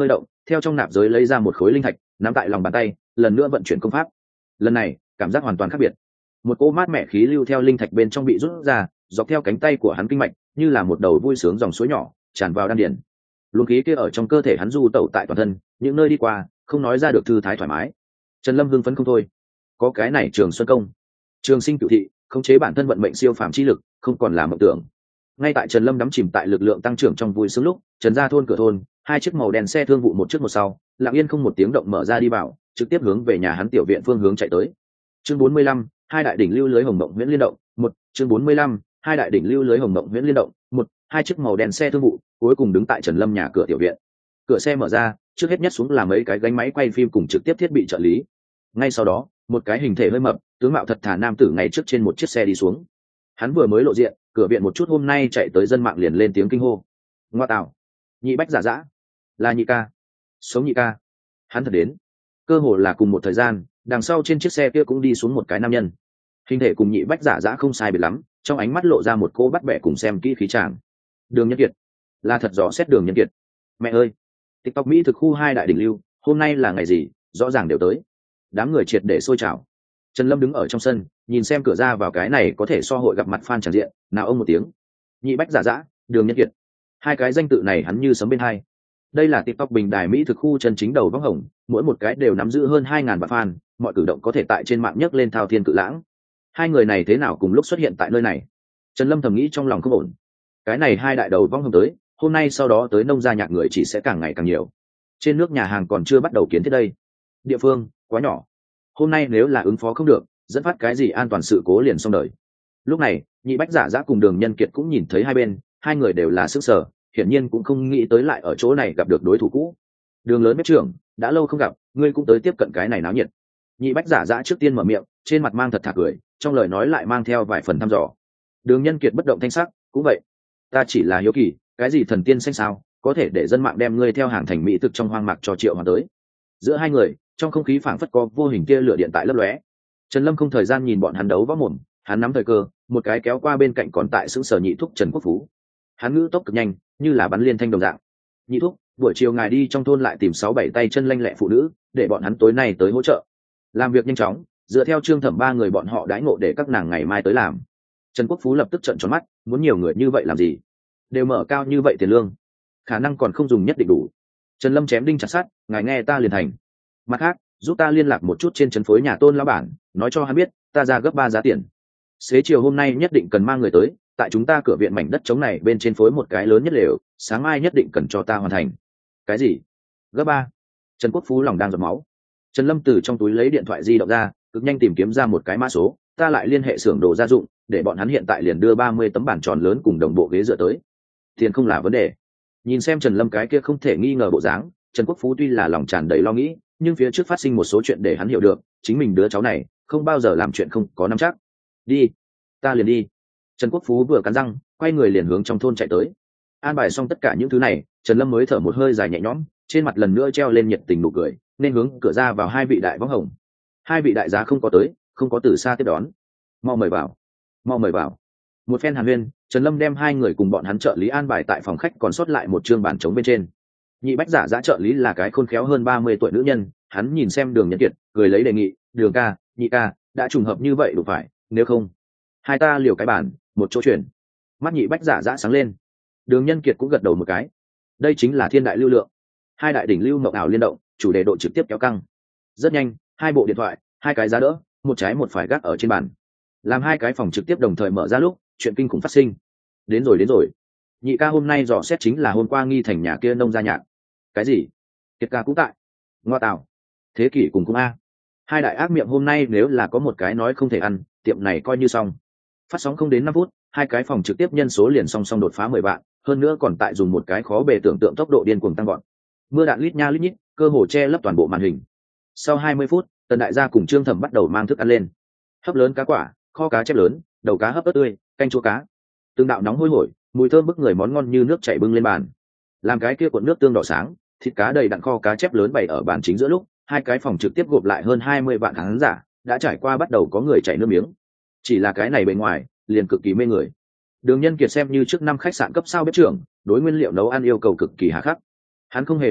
theo trong nạp giới lấy ra một khối linh thạch nắm tại lòng bàn tay, lần nữa vận chuyển công pháp. Lần này cảm giác hoàn toàn khác biệt, một cỗ mát mẻ khí lưu theo linh thạch bên trong bị rút ra, dọc theo cánh tay của hắn kinh mạch như là một đầu vui sướng dòng suối nhỏ tràn vào đan điền. Luồng khí kia ở trong cơ thể hắn du tẩu tại toàn thân, những nơi đi qua không nói ra được thư thái thoải mái. Trần Lâm hưng phấn không thôi, có cái này Trường Xuân công, Trường Sinh Cửu Thị, khống chế bản thân vận mệnh siêu phàm chi lực không còn là mộng tưởng. Ngay tại Trần Lâm đắm chìm tại lực lượng tăng trưởng trong vui sướng lúc, Trần gia thôn cửa thôn, hai chiếc màu đen xe thương vụ một trước một sau, lặng yên không một tiếng động mở ra đi vào, trực tiếp hướng về nhà hắn tiểu viện phương hướng chạy tới. Chương bốn mươi lăm, hai đại đỉnh lưu lưới hồng mộng huyễn liên động, một, chương bốn mươi lăm, hai đại đỉnh lưu lưới hồng mộng huyễn liên động, một, hai chiếc màu đen xe thương vụ, cuối cùng đứng tại Trần Lâm nhà cửa tiểu viện. Cửa xe mở ra, trước hết nhất xuống là mấy cái gánh máy quay phim cùng trực tiếp thiết bị trợ lý. Ngay sau đó, một cái hình thể hơi mập, tướng mạo thật thà nam tử ngay trước trên một chiếc xe đi xuống. Hắn vừa mới lộ diện, cửa viện một chút hôm nay chạy tới dân mạng liền lên tiếng kinh hô. Ngoa tạo, Nhị Bách giả dã, là Nhị ca, sống Nhị ca. Hắn thật đến. Cơ hồ là cùng một thời gian, đằng sau trên chiếc xe kia cũng đi xuống một cái nam nhân. Hình thể cùng Nhị Bách giả dã không sai biệt lắm, trong ánh mắt lộ ra một cô bắt bẻ cùng xem kỹ khí chàng. Đường Nhân Kiệt, là thật rõ xét Đường Nhân Kiệt. Mẹ ơi, TikTok Mỹ thực khu hai đại đỉnh lưu, hôm nay là ngày gì, rõ ràng đều tới. Đám người triệt để sôi trào. Trần Lâm đứng ở trong sân, nhìn xem cửa ra vào cái này có thể so hội gặp mặt fan tràn diện, nào ông một tiếng. Nhị Bách giả dã, Đường Nhân Kiệt. Hai cái danh tự này hắn như sấm bên hai. Đây là TikTok bình đài Mỹ thực khu chân chính đầu vóc hồng, mỗi một cái đều nắm giữ hơn hai ngàn vạn fan, mọi cử động có thể tại trên mạng nhấc lên thao thiên cự lãng. Hai người này thế nào cùng lúc xuất hiện tại nơi này? Trần Lâm thầm nghĩ trong lòng không ổn. Cái này hai đại đầu vóc hồng tới, hôm nay sau đó tới nông gia nhạc người chỉ sẽ càng ngày càng nhiều. Trên nước nhà hàng còn chưa bắt đầu kiến thiết đây. Địa phương quá nhỏ. Hôm nay nếu là ứng phó không được, dẫn phát cái gì an toàn sự cố liền xong đời. Lúc này, Nhị Bách giả dã cùng Đường Nhân Kiệt cũng nhìn thấy hai bên, hai người đều là sức sở, hiển nhiên cũng không nghĩ tới lại ở chỗ này gặp được đối thủ cũ. Đường lớn bếp trưởng, đã lâu không gặp, ngươi cũng tới tiếp cận cái này náo nhiệt. Nhị Bách giả dã trước tiên mở miệng, trên mặt mang thật thà cười, trong lời nói lại mang theo vài phần thăm dò. Đường Nhân Kiệt bất động thanh sắc, cũng vậy, ta chỉ là hiếu kỳ, cái gì thần tiên xanh sao, có thể để dân mạng đem ngươi theo hàng thành mỹ thực trong hoang mạc cho Triệu Hoàn tới. Giữa hai người, trong không khí phảng phất có vô hình kia lửa điện tại lấp lóe. Trần Lâm không thời gian nhìn bọn hắn đấu võ mồm, hắn nắm thời cơ, một cái kéo qua bên cạnh còn tại sững sờ Nhị Thúc Trần Quốc Phú. Hắn ngữ tốc cực nhanh, như là bắn liên thanh đồng dạng. Nhị Thúc, buổi chiều ngài đi trong thôn lại tìm sáu bảy tay chân lanh lẹ phụ nữ, để bọn hắn tối nay tới hỗ trợ. Làm việc nhanh chóng, dựa theo Trương Thẩm ba người bọn họ đãi ngộ để các nàng ngày mai tới làm. Trần Quốc Phú lập tức trợn tròn mắt, muốn nhiều người như vậy làm gì? Đều mở cao như vậy tiền lương, khả năng còn không dùng nhất định đủ. Trần Lâm chém đinh chặt sắt, ngài nghe ta liền thành. Mặt khác, giúp ta liên lạc một chút trên trấn phối nhà Tôn lão bản, nói cho hắn biết, ta ra gấp ba giá tiền. Xế chiều hôm nay nhất định cần mang người tới, tại chúng ta cửa viện mảnh đất trống này bên trên phối một cái lớn nhất lều, sáng mai nhất định cần cho ta hoàn thành. Cái gì? Gấp ba? Trần Quốc Phú lòng đang giọt máu. Trần Lâm từ trong túi lấy điện thoại di động ra, cực nhanh tìm kiếm ra một cái mã số, ta lại liên hệ xưởng đồ gia dụng, để bọn hắn hiện tại liền đưa ba mươi tấm bản tròn lớn cùng đồng bộ ghế dựa tới. Tiền không là vấn đề. Nhìn xem Trần Lâm cái kia không thể nghi ngờ bộ dáng, Trần Quốc Phú tuy là lòng tràn đầy lo nghĩ, nhưng phía trước phát sinh một số chuyện để hắn hiểu được, chính mình đứa cháu này không bao giờ làm chuyện không có nắm chắc. Đi, ta liền đi. Trần Quốc Phú vừa cắn răng, quay người liền hướng trong thôn chạy tới. An bài xong tất cả những thứ này, Trần Lâm mới thở một hơi dài nhẹ nhõm, trên mặt lần nữa treo lên nhiệt tình nụ cười, nên hướng cửa ra vào hai vị đại võng hồng. Hai vị đại giá không có tới, không có từ xa tiếp đón. Mau mời vào, mau mời vào. Một phen hàn huyên, Trần Lâm đem hai người cùng bọn hắn trợ lý an bài tại phòng khách còn sót lại một chương bàn trống bên trên. Nhị Bách giả dã trợ lý là cái khôn khéo hơn ba mươi tuổi nữ nhân, hắn nhìn xem Đường Nhân Kiệt, cười lấy đề nghị, Đường ca, Nhị ca, đã trùng hợp như vậy đủ phải, nếu không, hai ta liều cái bàn, một chỗ chuyển. Mắt Nhị Bách giả dã sáng lên. Đường Nhân Kiệt cũng gật đầu một cái. Đây chính là thiên đại lưu lượng. Hai đại đỉnh lưu mộng ảo liên động, chủ đề độ trực tiếp kéo căng. Rất nhanh, hai bộ điện thoại, hai cái giá đỡ, một trái một phải gác ở trên bàn. Làm hai cái phòng trực tiếp đồng thời mở ra lúc, chuyện kinh khủng phát sinh. Đến rồi đến rồi. Nhị ca hôm nay dò xét chính là hôm qua nghi thành nhà kia nông gia nhạc. Cái gì? Kiệt ca cũng tại. Ngoa tạo. Thế kỷ cùng cung a. Hai đại ác miệng hôm nay nếu là có một cái nói không thể ăn, tiệm này coi như xong. Phát sóng không đến năm phút, hai cái phòng trực tiếp nhân số liền song song đột phá mười vạn, hơn nữa còn tại dùng một cái khó bề tưởng tượng tốc độ điên cuồng tăng gọn. Mưa đạn lít nha lít nhít, cơ hồ che lấp toàn bộ màn hình. Sau hai mươi phút, Tần đại gia cùng Trương Thẩm bắt đầu mang thức ăn lên. Hấp lớn cá quả, kho cá chép lớn, đầu cá hấp ớt tươi, canh chua cá. Từng đạo nóng hôi hổi, mùi thơm bức người món ngon như nước chảy bưng lên bàn. Làm cái kia cuộn nước tương đỏ sáng, thịt cá đầy đặn kho cá chép lớn bày ở bàn chính giữa lúc, hai cái phòng trực tiếp gộp lại hơn hai mươi vạn khán giả, đã trải qua bắt đầu có người chảy nước miếng. Chỉ là cái này bề ngoài, liền cực kỳ mê người. Đường Nhân Kiệt xem như trước năm khách sạn cấp sao bếp trưởng, đối nguyên liệu nấu ăn yêu cầu cực kỳ hà khắc. Hắn không hề động đũa,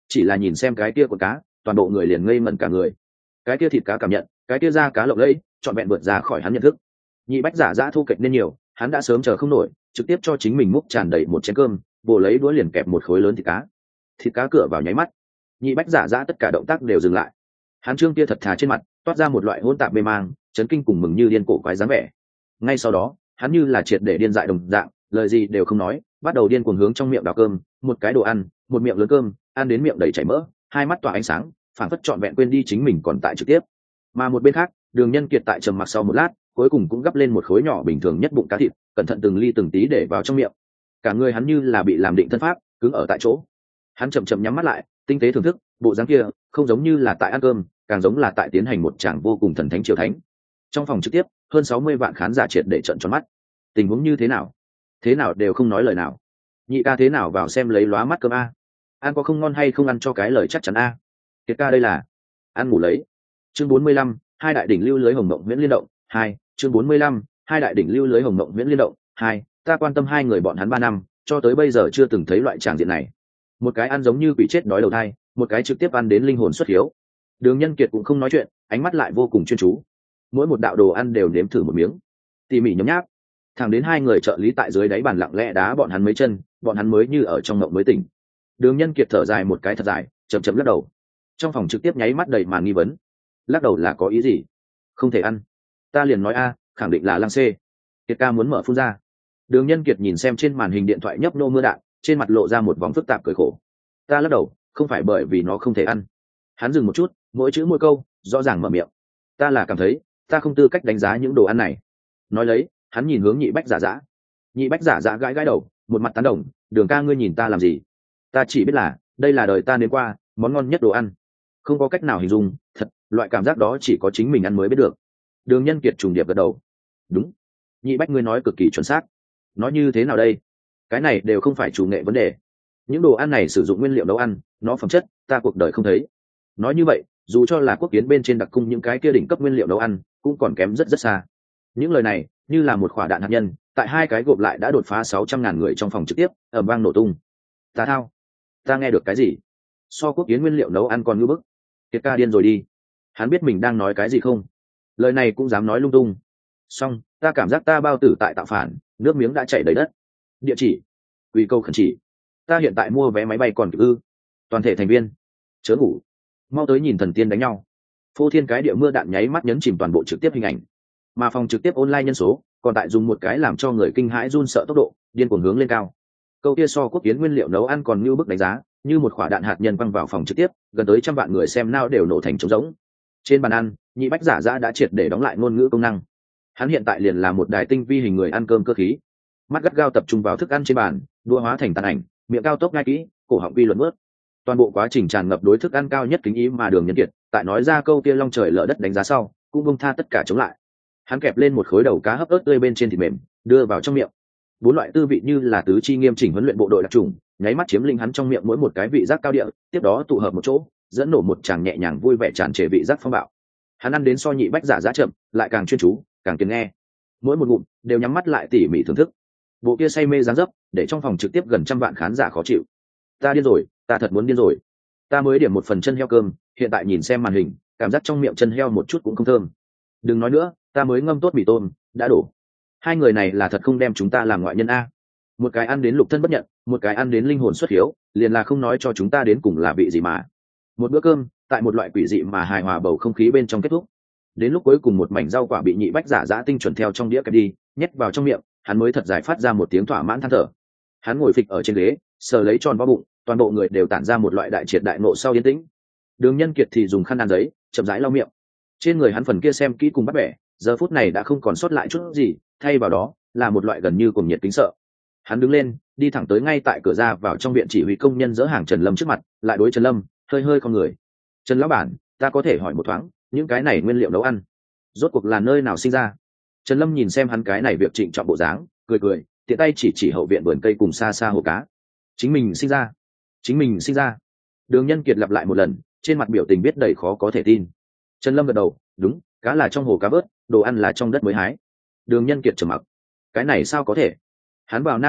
chỉ là nhìn xem cái kia của cá, toàn bộ người liền ngây mẩn cả người. Cái kia thịt cá cảm nhận, cái kia da cá lộng lẫy, trọn vẹn vượt ra khỏi hắn nhận thức. Nhị bách giả dã thu kịch nên nhiều, hắn đã sớm chờ không nổi, trực tiếp cho chính mình múc tràn đầy một chén cơm, bồ lấy đũa liền kẹp một khối lớn thịt cá. Thịt cá cửa vào nháy mắt, nhị bách giả dã tất cả động tác đều dừng lại. Hắn trương kia thật thà trên mặt toát ra một loại hỗn tạp mê mang, chấn kinh cùng mừng như điên cổ quái dáng vẻ. Ngay sau đó, hắn như là triệt để điên dại đồng dạng, lời gì đều không nói, bắt đầu điên cuồng hướng trong miệng đào cơm, một cái đồ ăn, một miệng lớn cơm, ăn đến miệng đầy chảy mỡ, hai mắt tỏa ánh sáng, phản phất trọn vẹn quên đi chính mình còn tại trực tiếp. Mà một bên khác, Đường Nhân Kiệt tại trầm mặc sau một lát, cuối cùng cũng gắp lên một khối nhỏ bình thường nhất bụng cá thịt, cẩn thận từng ly từng tí để vào trong miệng. Cả người hắn như là bị làm định thân pháp, cứng ở tại chỗ. Hắn chậm chậm nhắm mắt lại, tinh tế thưởng thức, bộ dáng kia không giống như là tại ăn cơm, càng giống là tại tiến hành một tràng vô cùng thần thánh triều thánh. Trong phòng trực tiếp, hơn sáu mươi vạn khán giả triệt để trợn tròn mắt. Tình huống như thế nào? Thế nào đều không nói lời nào. Nhị ca thế nào vào xem lấy lóa mắt cơm a? Ăn có không ngon hay không ăn cho cái lời chắc chắn a? Kiệt ca đây là ăn ngủ lấy. Chương bốn mươi lăm, hai đại đỉnh lưu lưới hồng mộng huyễn liên động, hai, chương bốn mươi lăm, hai đại đỉnh lưu lưới hồng mộng huyễn liên động, hai, ta quan tâm hai người bọn hắn ba năm, cho tới bây giờ chưa từng thấy loại tràng diện này. Một cái ăn giống như quỷ chết đói đầu thai, một cái trực tiếp ăn đến linh hồn xuất hiếu. Đường Nhân Kiệt cũng không nói chuyện, ánh mắt lại vô cùng chuyên chú. Mỗi một đạo đồ ăn đều nếm thử một miếng, tỉ mỉ nhấm nháp. Thẳng đến hai người trợ lý tại dưới đáy bàn lặng lẽ đá bọn hắn mấy chân, bọn hắn mới như ở trong mộng mới tỉnh. Đường Nhân Kiệt thở dài một cái thật dài, chậm chậm lắc đầu. Trong phòng trực tiếp nháy mắt đầy màn nghi vấn. Lắc đầu là có ý gì? Không thể ăn. Ta liền nói a, khẳng định là lăng xê. Kiệt ca muốn mở phun ra. Đường Nhân Kiệt nhìn xem trên màn hình điện thoại nhấp nô mưa đạn, trên mặt lộ ra một vòng phức tạp cười khổ. Ta lắc đầu, không phải bởi vì nó không thể ăn. Hắn dừng một chút, mỗi chữ mỗi câu rõ ràng mở miệng. Ta là cảm thấy, ta không tư cách đánh giá những đồ ăn này. Nói lấy, hắn nhìn hướng nhị bách giả dã. Nhị bách giả dã gãi gãi đầu, một mặt tán đồng. Đường ca ngươi nhìn ta làm gì? Ta chỉ biết là, đây là đời ta nếm qua món ngon nhất đồ ăn. Không có cách nào hình dung, thật, loại cảm giác đó chỉ có chính mình ăn mới biết được. Đường Nhân Kiệt trùng điệp gật đầu. Đúng. Nhị bách ngươi nói cực kỳ chuẩn xác. Nói như thế nào đây? Cái này đều không phải chủ nghệ vấn đề. Những đồ ăn này sử dụng nguyên liệu nấu ăn, nó phẩm chất, ta cuộc đời không thấy. Nói như vậy, dù cho là quốc kiến bên trên đặc cung những cái kia đỉnh cấp nguyên liệu nấu ăn, cũng còn kém rất rất xa. Những lời này, như là một quả đạn hạt nhân, tại hai cái gộp lại đã đột phá sáu trăm ngàn người trong phòng trực tiếp, ầm vang nổ tung. Ta thao, ta nghe được cái gì? So quốc kiến nguyên liệu nấu ăn còn ngưỡng bức. Kiệt ca điên rồi đi. Hắn biết mình đang nói cái gì không? Lời này cũng dám nói lung tung. Xong, ta cảm giác ta bao tử tại tạo phản, nước miếng đã chảy đầy đất. Địa chỉ, quy câu khẩn chỉ. Ta hiện tại mua vé máy bay còn kịp ư? Toàn thể thành viên, chớ ngủ, mau tới nhìn thần tiên đánh nhau. Phô thiên cái địa mưa đạn nháy mắt nhấn chìm toàn bộ trực tiếp hình ảnh, mà phòng trực tiếp online nhân số còn tại dùng một cái làm cho người kinh hãi run sợ tốc độ điên cuồng hướng lên cao. Câu kia so quốc kiến nguyên liệu nấu ăn còn như bức đánh giá, như một quả đạn hạt nhân văng vào phòng trực tiếp, gần tới trăm vạn người xem nao đều nổ thành trống rỗng. Trên bàn ăn, nhị bách giả dã đã triệt để đóng lại ngôn ngữ công năng. Hắn hiện tại liền là một đài tinh vi hình người ăn cơm cơ khí, mắt gắt gao tập trung vào thức ăn trên bàn, đua hóa thành tàn ảnh, miệng cao tốc ngay kỹ, cổ họng quy luật bớt. Toàn bộ quá trình tràn ngập đối thức ăn cao nhất kính ý mà Đường Nhân Kiệt tại nói ra câu kia long trời lở đất đánh giá sau, cũng buông tha tất cả chống lại. Hắn kẹp lên một khối đầu cá hấp ớt tươi bên trên thịt mềm, đưa vào trong miệng. Bốn loại tư vị như là tứ chi nghiêm chỉnh huấn luyện bộ đội đặc trùng, nháy mắt chiếm lĩnh hắn trong miệng mỗi một cái vị giác cao địa, tiếp đó tụ hợp một chỗ, dẫn nổ một tràng nhẹ nhàng vui vẻ tràn trề vị giác phong bạo. Hắn ăn đến so nhị bách giả giá chậm, lại càng chuyên chú, càng kiêng nghe. Mỗi một ngụm đều nhắm mắt lại tỉ mỉ thưởng thức. Bộ kia say mê dáng dấp, để trong phòng trực tiếp gần trăm vạn khán giả khó chịu. Ta điên rồi, ta thật muốn điên rồi. Ta mới điểm một phần chân heo cơm, hiện tại nhìn xem màn hình, cảm giác trong miệng chân heo một chút cũng không thơm. Đừng nói nữa, ta mới ngâm tốt mì tôm, đã đổ. Hai người này là thật không đem chúng ta làm ngoại nhân a. Một cái ăn đến lục thân bất nhận, một cái ăn đến linh hồn xuất hiếu, liền là không nói cho chúng ta đến cùng là vị gì mà. Một bữa cơm, tại một loại quỷ dị mà hài hòa bầu không khí bên trong kết thúc. Đến lúc cuối cùng một mảnh rau quả bị nhị bách giả dã tinh chuẩn theo trong đĩa kẹp đi, nhét vào trong miệng, hắn mới thật dài phát ra một tiếng thỏa mãn than thở. Hắn ngồi phịch ở trên ghế, sờ lấy tròn vo bụng, toàn bộ người đều tản ra một loại đại triệt đại nộ sau yên tĩnh. Đường Nhân Kiệt thì dùng khăn ăn giấy, chậm rãi lau miệng. Trên người hắn phần kia xem kỹ cùng bắt bẻ, giờ phút này đã không còn sót lại chút gì, thay vào đó là một loại gần như cuồng nhiệt kính sợ. Hắn đứng lên, đi thẳng tới ngay tại cửa ra vào trong viện chỉ huy công nhân dỡ hàng Trần Lâm trước mặt, lại đối Trần Lâm, hơi hơi con người. Trần lão bản, ta có thể hỏi một thoáng, những cái này nguyên liệu nấu ăn, rốt cuộc là nơi nào sinh ra? Trần Lâm nhìn xem hắn cái này việc trịnh trọng bộ dáng, cười cười, tiện tay chỉ chỉ hậu viện vườn cây cùng xa xa hồ cá. Chính mình sinh ra, chính mình sinh ra. Đường Nhân Kiệt lặp lại một lần, trên mặt biểu tình biết đầy khó có thể tin. Trần Lâm gật đầu, đúng, cá là trong hồ cá vớt, đồ ăn là trong đất mới hái. Đường Nhân Kiệt trầm mặc, cái này sao có thể? Hắn vào Nam ra Bắc,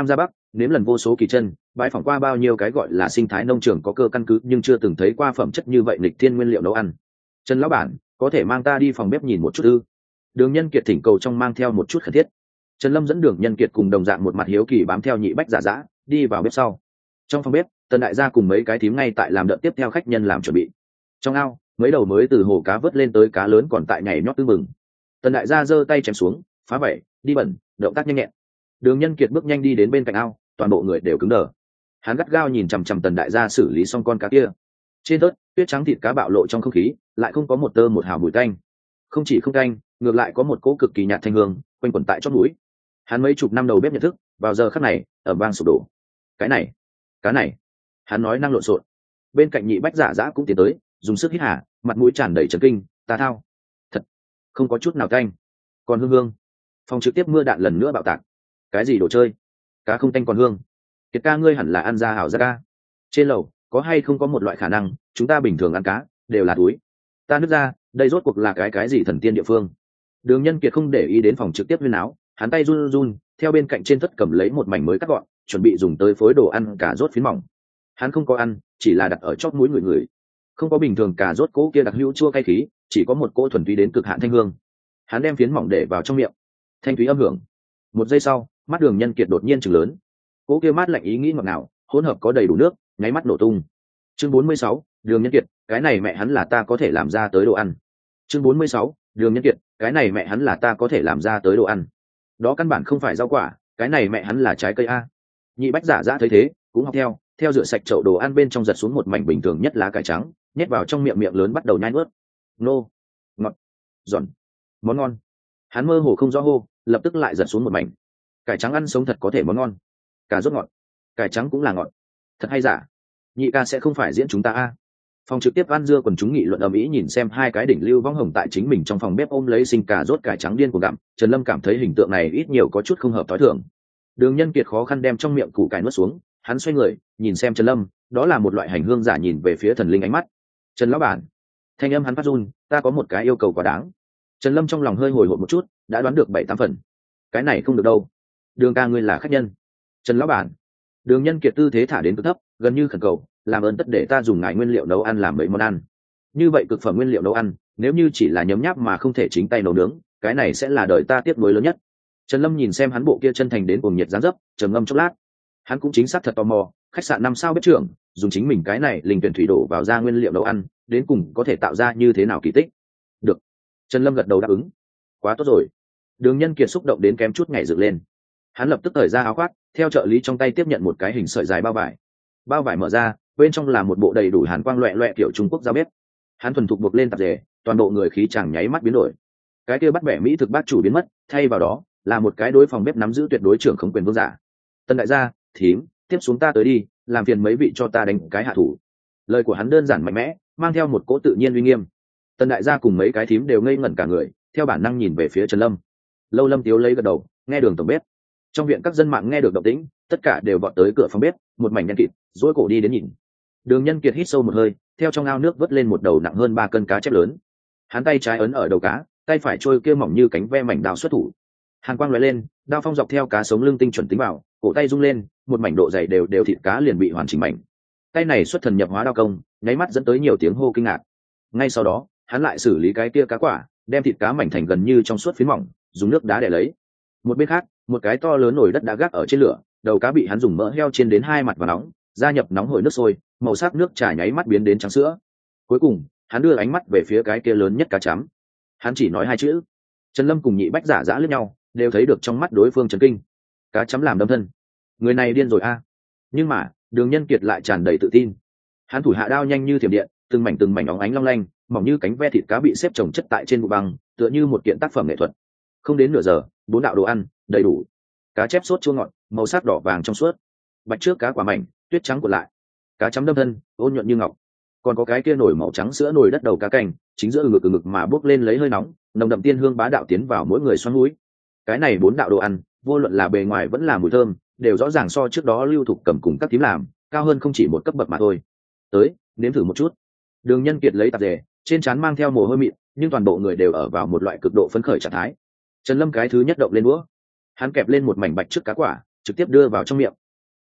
nếm lần vô số kỳ chân, bãi phỏng qua bao nhiêu cái gọi là sinh thái nông trường có cơ căn cứ nhưng chưa từng thấy qua phẩm chất như vậy lịch thiên nguyên liệu nấu ăn. Trần lão bản, có thể mang ta đi phòng bếp nhìn một chút ư? Đường Nhân Kiệt thỉnh cầu trong mang theo một chút khẩn thiết. Trần Lâm dẫn Đường Nhân Kiệt cùng đồng dạng một mặt hiếu kỳ bám theo Nhị Bách Giả Dã đi vào bếp sau. Trong phòng bếp, Tần đại gia cùng mấy cái thím ngay tại làm đợt tiếp theo khách nhân làm chuẩn bị. Trong ao, mấy đầu mới từ hồ cá vớt lên tới cá lớn còn tại nhảy nhót tưng mừng. Tần đại gia giơ tay chém xuống, phá vẩy, đi bẩn, động tác nhanh nhẹn. Đường Nhân Kiệt bước nhanh đi đến bên cạnh ao, toàn bộ người đều cứng đờ. Hắn gắt gao nhìn chằm chằm Tần đại gia xử lý xong con cá kia. Trên tớt, tuyết trắng thịt cá bạo lộ trong không khí, lại không có một tơ một hào mùi tanh. Không chỉ không tanh, ngược lại có một cỗ cực kỳ nhạt thanh hương quanh quẩn tại chót mũi. Hắn mấy chục năm đầu bếp nhận thức, vào giờ khắc này, ở vang sụp đổ. Cái này, cá này, hắn nói năng lộn xộn. Bên cạnh Nhị Bách Giả Dã cũng tiến tới, dùng sức hít hà, mặt mũi tràn đầy chấn kinh, ta thao, thật, không có chút nào tanh, còn hương hương. Phòng trực tiếp mưa đạn lần nữa bạo tạc. Cái gì đồ chơi? Cá không tanh còn hương? Kiệt ca ngươi hẳn là ăn ra hảo ra ca. Trên lầu có hay không có một loại khả năng chúng ta bình thường ăn cá đều là túi? Ta nứt ra, đây rốt cuộc là cái cái gì thần tiên địa phương? Đường Nhân Kiệt không để ý đến phòng trực tiếp huyên áo, hắn tay run run theo bên cạnh trên thất cầm lấy một mảnh mới cắt gọn, chuẩn bị dùng tới phối đồ ăn cà rốt phiến mỏng. Hắn không có ăn, chỉ là đặt ở chóp mũi người người. Không có bình thường cà rốt cỗ kia đặc hữu chua cay khí, chỉ có một cỗ thuần túy đến cực hạn thanh hương. Hắn đem phiến mỏng để vào trong miệng, thanh thúy âm hưởng. Một giây sau, mắt Đường Nhân Kiệt đột nhiên trừng lớn. Cỗ kia mát lạnh ý nghĩ ngọt ngào, hỗn hợp có đầy đủ nước, nháy mắt nổ tung. Chương bốn mươi sáu, Đường Nhân Kiệt, cái này mẹ hắn là ta có thể làm ra tới đồ ăn. Chương bốn mươi sáu, Đường Nhân Kiệt, cái này mẹ hắn là ta có thể làm ra tới đồ ăn. Đó căn bản không phải rau quả, cái này mẹ hắn là trái cây a. Nhị Bách Giả Dã thấy thế, cũng học theo, theo rửa sạch chậu đồ ăn bên trong giật xuống một mảnh bình thường nhất lá cải trắng, nhét vào trong miệng miệng lớn bắt đầu nhai nuốt. Nô, ngọt, giòn, món ngon. Hắn mơ hồ không rõ hô, lập tức lại giật xuống một mảnh. Cải trắng ăn sống thật có thể món ngon. Cà rốt ngọt, cải trắng cũng là ngọt. Thật hay giả? Nhị ca sẽ không phải diễn chúng ta a? Phòng trực tiếp ăn dưa quần chúng nghị luận ầm ĩ nhìn xem hai cái đỉnh lưu vong hồng tại chính mình trong phòng bếp ôm lấy sinh cà rốt cải trắng điên cuồng gặm. Trần Lâm cảm thấy hình tượng này ít nhiều có chút không hợp tối thường. Đường Nhân Kiệt khó khăn đem trong miệng củ cải nuốt xuống, hắn xoay người, nhìn xem Trần Lâm, đó là một loại hành hương giả nhìn về phía thần linh ánh mắt. Trần lão bản, thanh âm hắn phát run, ta có một cái yêu cầu quá đáng. Trần Lâm trong lòng hơi hồi hộp một chút, đã đoán được bảy tám phần. Cái này không được đâu. Đường ca ngươi là khách nhân. Trần lão bản. Đường Nhân Kiệt tư thế thả đến cực thấp, gần như khẩn cầu, làm ơn tất để ta dùng ngài nguyên liệu nấu ăn làm mấy món ăn. Như vậy cực phẩm nguyên liệu nấu ăn, nếu như chỉ là nhấm nháp mà không thể chính tay nấu nướng, cái này sẽ là đời ta tiếc nuối lớn nhất. Trần Lâm nhìn xem hắn bộ kia chân thành đến cuồng nhiệt dáng dấp, trầm ngâm chốc lát. Hắn cũng chính xác thật tò mò, khách sạn năm sao bếp trưởng, dùng chính mình cái này linh tuyển thủy đổ vào ra nguyên liệu nấu ăn, đến cùng có thể tạo ra như thế nào kỳ tích. Được. Trần Lâm gật đầu đáp ứng. Quá tốt rồi. Đường Nhân Kiệt xúc động đến kém chút nhảy dựng lên. Hắn lập tức cởi ra áo khoác, theo trợ lý trong tay tiếp nhận một cái hình sợi dài bao vải. Bao vải mở ra, bên trong là một bộ đầy đủ hàn quang loẹt loẹt kiểu Trung Quốc dao bếp. Hắn thuần thục buộc lên tạp dề, toàn bộ người khí chàng nháy mắt biến đổi. Cái kia bắt bẻ mỹ thực bác chủ biến mất, thay vào đó là một cái đối phòng bếp nắm giữ tuyệt đối trưởng khống quyền vương giả. Tân đại gia, thím, tiếp xuống ta tới đi, làm phiền mấy vị cho ta đánh cái hạ thủ. Lời của hắn đơn giản mạnh mẽ, mang theo một cỗ tự nhiên uy nghiêm. Tân đại gia cùng mấy cái thím đều ngây ngẩn cả người, theo bản năng nhìn về phía Trần Lâm. Lâu Lâm Tiếu lấy gật đầu, nghe Đường tổng bếp. Trong viện các dân mạng nghe được động tĩnh, tất cả đều vọt tới cửa phòng bếp, một mảnh đen kịt, rối cổ đi đến nhìn. Đường Nhân Kiệt hít sâu một hơi, theo trong ao nước vớt lên một đầu nặng hơn ba cân cá chép lớn. Hắn tay trái ấn ở đầu cá, tay phải trôi kia mỏng như cánh ve mảnh đào xuất thủ. Hàn quang lóe lên, đao phong dọc theo cá sống lưng tinh chuẩn tính vào, cổ tay rung lên, một mảnh độ dày đều đều thịt cá liền bị hoàn chỉnh mảnh. Tay này xuất thần nhập hóa đao công, nháy mắt dẫn tới nhiều tiếng hô kinh ngạc. Ngay sau đó, hắn lại xử lý cái kia cá quả, đem thịt cá mảnh thành gần như trong suốt phiến mỏng, dùng nước đá để lấy. Một bên khác, một cái to lớn nồi đất đã gác ở trên lửa, đầu cá bị hắn dùng mỡ heo chiên đến hai mặt và nóng, gia nhập nóng hổi nước sôi, màu sắc nước trà nháy mắt biến đến trắng sữa. Cuối cùng, hắn đưa ánh mắt về phía cái kia lớn nhất cá chấm. Hắn chỉ nói hai chữ. Trần Lâm cùng Nhị Bách Giả Dã liếc nhau, đều thấy được trong mắt đối phương chấn kinh. Cá chấm làm đâm thân, người này điên rồi a. Nhưng mà, Đường Nhân Kiệt lại tràn đầy tự tin. Hắn thủ hạ đao nhanh như thiểm điện, từng mảnh từng mảnh óng ánh long lanh, mỏng như cánh ve thịt cá bị xếp chồng chất tại trên vụ băng, tựa như một kiện tác phẩm nghệ thuật. Không đến nửa giờ, bốn đạo đồ ăn đầy đủ. Cá chép sốt chua ngọt, màu sắc đỏ vàng trong suốt. Bạch trước cá quả mảnh, tuyết trắng cuộn lại. Cá chấm đâm thân, ôn nhuận như ngọc. Còn có cái kia nổi màu trắng sữa nồi đất đầu cá canh, chính giữa ngực ngực mà bốc lên lấy hơi nóng, nồng đậm tiên hương bá đạo tiến vào mỗi người xoắn mũi. Cái này bốn đạo đồ ăn, vô luận là bề ngoài vẫn là mùi thơm, đều rõ ràng so trước đó Lưu Thục Cầm cùng các thím làm, cao hơn không chỉ một cấp bậc mà thôi. Tới, nếm thử một chút. Đường Nhân Kiệt lấy tạp dề, trên trán mang theo mồ hôi mịn, nhưng toàn bộ người đều ở vào một loại cực độ phấn khởi trạng thái. Trần Lâm cái thứ nhất động lên đũa, hắn kẹp lên một mảnh bạch trước cá quả, trực tiếp đưa vào trong miệng.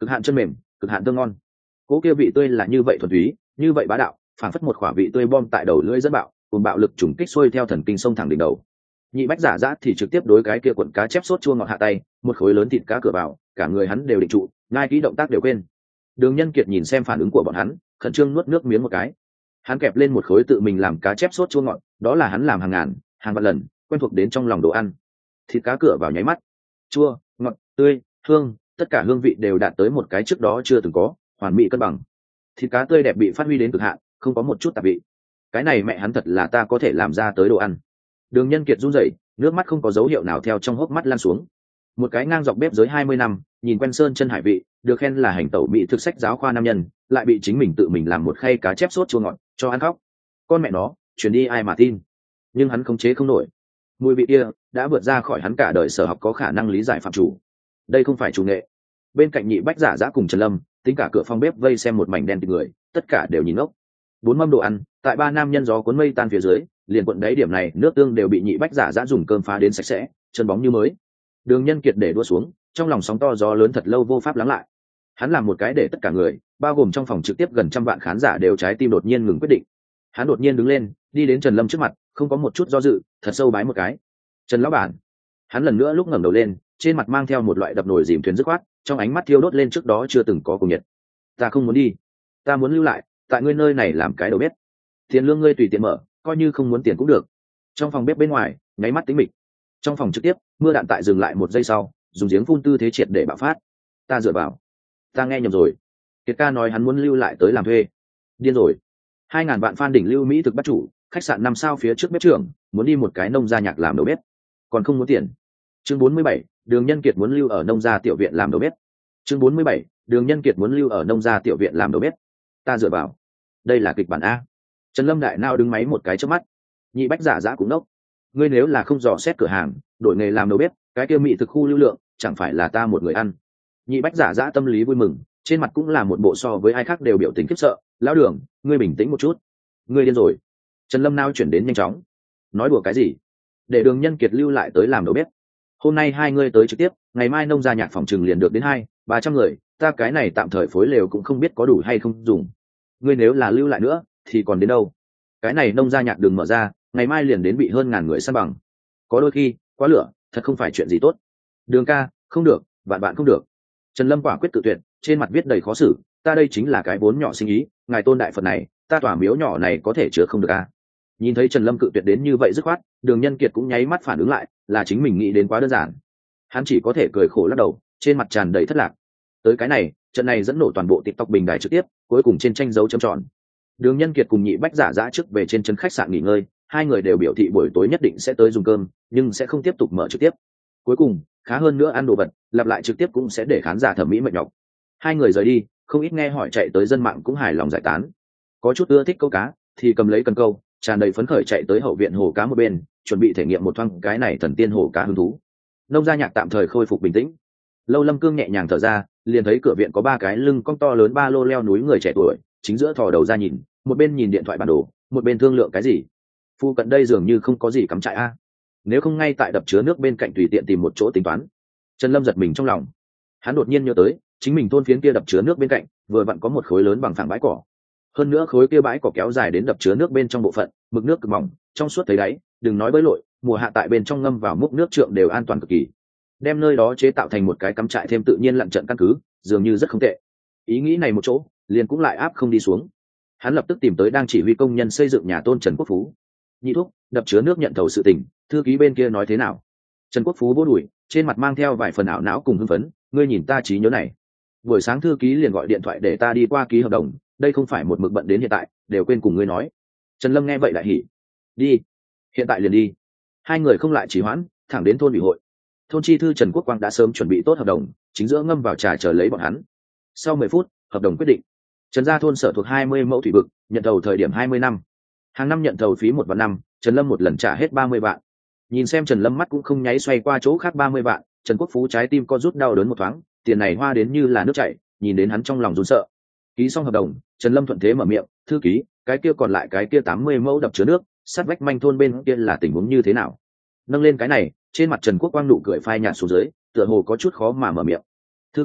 cực hạn chân mềm, cực hạn tương ngon. Cố kia vị tươi là như vậy thuần túy, như vậy bá đạo, phản phất một quả vị tươi bom tại đầu lưỡi dẫn bạo, cùng bạo lực trùng kích xuôi theo thần kinh sông thẳng đỉnh đầu. Nhị bách giả dã thì trực tiếp đối cái kia cuộn cá chép sốt chua ngọt hạ tay, một khối lớn thịt cá cửa vào, cả người hắn đều định trụ, ngay kỹ động tác đều quên. Đường Nhân Kiệt nhìn xem phản ứng của bọn hắn, khẩn trương nuốt nước miếng một cái. Hắn kẹp lên một khối tự mình làm cá chép sốt chua ngọt, đó là hắn làm hàng ngàn, hàng vạn lần, quen thuộc đến trong lòng đồ ăn. Thịt cá cửa vào nháy mắt, chua, ngọt, tươi, hương, tất cả hương vị đều đạt tới một cái trước đó chưa từng có, hoàn mỹ cân bằng. Thịt cá tươi đẹp bị phát huy đến cực hạn, không có một chút tạp vị. Cái này mẹ hắn thật là ta có thể làm ra tới đồ ăn. Đường Nhân Kiệt run rẩy, nước mắt không có dấu hiệu nào theo trong hốc mắt lan xuống. Một cái ngang dọc bếp giới hai mươi năm, nhìn quen sơn chân hải vị, được khen là hành tẩu mỹ thực sách giáo khoa nam nhân, lại bị chính mình tự mình làm một khay cá chép sốt chua ngọt cho ăn khóc. Con mẹ nó, truyền đi ai mà tin. Nhưng hắn khống chế không nổi. Mùi vị kia đã vượt ra khỏi hắn cả đời sở học có khả năng lý giải phạm chủ. Đây không phải chủ nghệ. Bên cạnh nhị bách giả dã cùng Trần Lâm, tính cả cửa phòng bếp vây xem một mảnh đen kịt người, tất cả đều nhìn ngốc. Bốn mâm đồ ăn, tại ba nam nhân gió cuốn mây tan phía dưới, liền quận đáy điểm này nước tương đều bị nhị bách giả dã dùng cơm phá đến sạch sẽ, chân bóng như mới. Đường Nhân Kiệt để đua xuống, trong lòng sóng to gió lớn thật lâu vô pháp lắng lại. Hắn làm một cái để tất cả người, bao gồm trong phòng trực tiếp gần trăm vạn khán giả đều trái tim đột nhiên ngừng quyết định. Hắn đột nhiên đứng lên, đi đến Trần Lâm trước mặt, không có một chút do dự, thật sâu bái một cái. Trần lão bản. Hắn lần nữa lúc ngẩng đầu lên, trên mặt mang theo một loại đập nồi dìm thuyền dứt khoát, trong ánh mắt thiêu đốt lên trước đó chưa từng có cùng nhiệt. Ta không muốn đi, ta muốn lưu lại, tại ngươi nơi này làm cái đầu bếp. Tiền lương ngươi tùy tiện mở, coi như không muốn tiền cũng được. Trong phòng bếp bên ngoài, nháy mắt tĩnh mịch. Trong phòng trực tiếp, mưa đạn tại dừng lại một giây sau, dùng giếng phun tư thế triệt để bạo phát. Ta dựa vào, ta nghe nhầm rồi. Kiệt ca nói hắn muốn lưu lại tới làm thuê. Điên rồi. Hai ngàn vạn fan đỉnh lưu Mỹ thực bắt chủ, khách sạn năm sao phía trước bếp trưởng, muốn đi một cái nông gia nhạc làm đầu bếp, còn không muốn tiền. Chương bốn mươi bảy, Đường Nhân Kiệt muốn lưu ở nông gia tiểu viện làm đầu bếp. Chương bốn mươi bảy, Đường Nhân Kiệt muốn lưu ở nông gia tiểu viện làm đầu bếp. Ta dựa vào, đây là kịch bản a. Trần Lâm đại nao đứng máy một cái chớp mắt. Nhị bách giả dã cũng nốc. Ngươi nếu là không dò xét cửa hàng, đổi nghề làm đầu bếp, cái kia mỹ thực khu lưu lượng, chẳng phải là ta một người ăn. Nhị bách giả dã tâm lý vui mừng, trên mặt cũng là một bộ so với ai khác đều biểu tình khiếp sợ. Lão Đường, ngươi bình tĩnh một chút. Ngươi điên rồi. Trần Lâm nao chuyển đến nhanh chóng. Nói đùa cái gì? Để Đường Nhân Kiệt lưu lại tới làm đầu bếp. Hôm nay hai ngươi tới trực tiếp, ngày mai nông gia nhạc phòng trừng liền được đến hai ba trăm người, ta cái này tạm thời phối lều cũng không biết có đủ hay không dùng. Ngươi nếu là lưu lại nữa thì còn đến đâu? Cái này nông gia nhạc đừng mở ra, ngày mai liền đến bị hơn ngàn người săn bằng. Có đôi khi quá lửa thật không phải chuyện gì tốt. Đường ca, không được, bạn bạn không được. Trần Lâm quả quyết tự tuyệt, trên mặt viết đầy khó xử. Ta đây chính là cái vốn nhỏ sinh ý, ngài tôn đại Phật này, ta tỏa miếu nhỏ này có thể chứa không được à? Nhìn thấy Trần Lâm cự tuyệt đến như vậy dứt khoát, Đường Nhân Kiệt cũng nháy mắt phản ứng lại, là chính mình nghĩ đến quá đơn giản. Hắn chỉ có thể cười khổ lắc đầu, trên mặt tràn đầy thất lạc. Tới cái này, trận này dẫn nổ toàn bộ TikTok bình đài trực tiếp, cuối cùng trên tranh dấu chấm tròn. Đường Nhân Kiệt cùng nhị bách giả dã trước về trên chân khách sạn nghỉ ngơi, hai người đều biểu thị buổi tối nhất định sẽ tới dùng cơm, nhưng sẽ không tiếp tục mở trực tiếp. Cuối cùng, khá hơn nữa ăn đồ vật, lặp lại trực tiếp cũng sẽ để khán giả thẩm mỹ mệt nhọc. Hai người rời đi, không ít nghe hỏi chạy tới dân mạng cũng hài lòng giải tán. Có chút ưa thích câu cá, thì cầm lấy cần câu, tràn đầy phấn khởi chạy tới hậu viện hồ cá một bên, chuẩn bị thể nghiệm một thoáng cái này thần tiên hồ cá hứng thú. Nông gia nhạc tạm thời khôi phục bình tĩnh. Lâu Lâm Cương nhẹ nhàng thở ra, liền thấy cửa viện có ba cái lưng cong to lớn ba lô leo núi người trẻ tuổi, chính giữa thò đầu ra nhìn, một bên nhìn điện thoại bản đồ, một bên thương lượng cái gì. Phu cận đây dường như không có gì cắm trại a. Nếu không ngay tại đập chứa nước bên cạnh tùy tiện tìm một chỗ tính toán. Trần Lâm giật mình trong lòng. Hắn đột nhiên nhớ tới, chính mình thôn phiến kia đập chứa nước bên cạnh, vừa vặn có một khối lớn bằng phẳng bãi cỏ. Hơn nữa khối kia bãi cỏ kéo dài đến đập chứa nước bên trong bộ phận, mực nước cực mỏng, trong suốt thấy đáy, đừng nói bơi lội, mùa hạ tại bên trong ngâm vào múc nước trượng đều an toàn cực kỳ. Đem nơi đó chế tạo thành một cái cắm trại thêm tự nhiên lặn trận căn cứ, dường như rất không tệ. Ý nghĩ này một chỗ, liền cũng lại áp không đi xuống. Hắn lập tức tìm tới đang chỉ huy công nhân xây dựng nhà tôn Trần Quốc Phú. Nhị thúc, đập chứa nước nhận thầu sự tình, thư ký bên kia nói thế nào? Trần Quốc Phú vỗ đùi, trên mặt mang theo vài phần ảo não cùng hưng phấn, ngươi nhìn ta trí nhớ này. Buổi sáng thư ký liền gọi điện thoại để ta đi qua ký hợp đồng, đây không phải một mực bận đến hiện tại, đều quên cùng ngươi nói. Trần Lâm nghe vậy đại hỉ. Đi, hiện tại liền đi. Hai người không lại trì hoãn, thẳng đến thôn ủy hội. Thôn chi thư Trần Quốc Quang đã sớm chuẩn bị tốt hợp đồng, chính giữa ngâm vào trà chờ lấy bọn hắn. Sau mười phút, hợp đồng quyết định. Trần gia thôn sở thuộc hai mươi mẫu thủy vực, nhận thầu thời điểm hai mươi năm. Hàng năm nhận thầu phí một vạn năm, Trần Lâm một lần trả hết ba mươi vạn. Nhìn xem Trần Lâm mắt cũng không nháy xoay qua chỗ khác ba mươi vạn, Trần Quốc Phú trái tim co rút đau đớn một thoáng, tiền này hoa đến như là nước chảy, nhìn đến hắn trong lòng run sợ. Ký xong hợp đồng, Trần Lâm thuận thế mở miệng, thư ký, cái kia còn lại cái kia tám mươi mẫu đập chứa nước, sát vách manh thôn bên kia là tình huống như thế nào? Nâng lên cái này, trên mặt Trần Quốc Quang nụ cười phai nhạt xuống dưới, tựa hồ có chút khó mà mở miệng. Thư ký,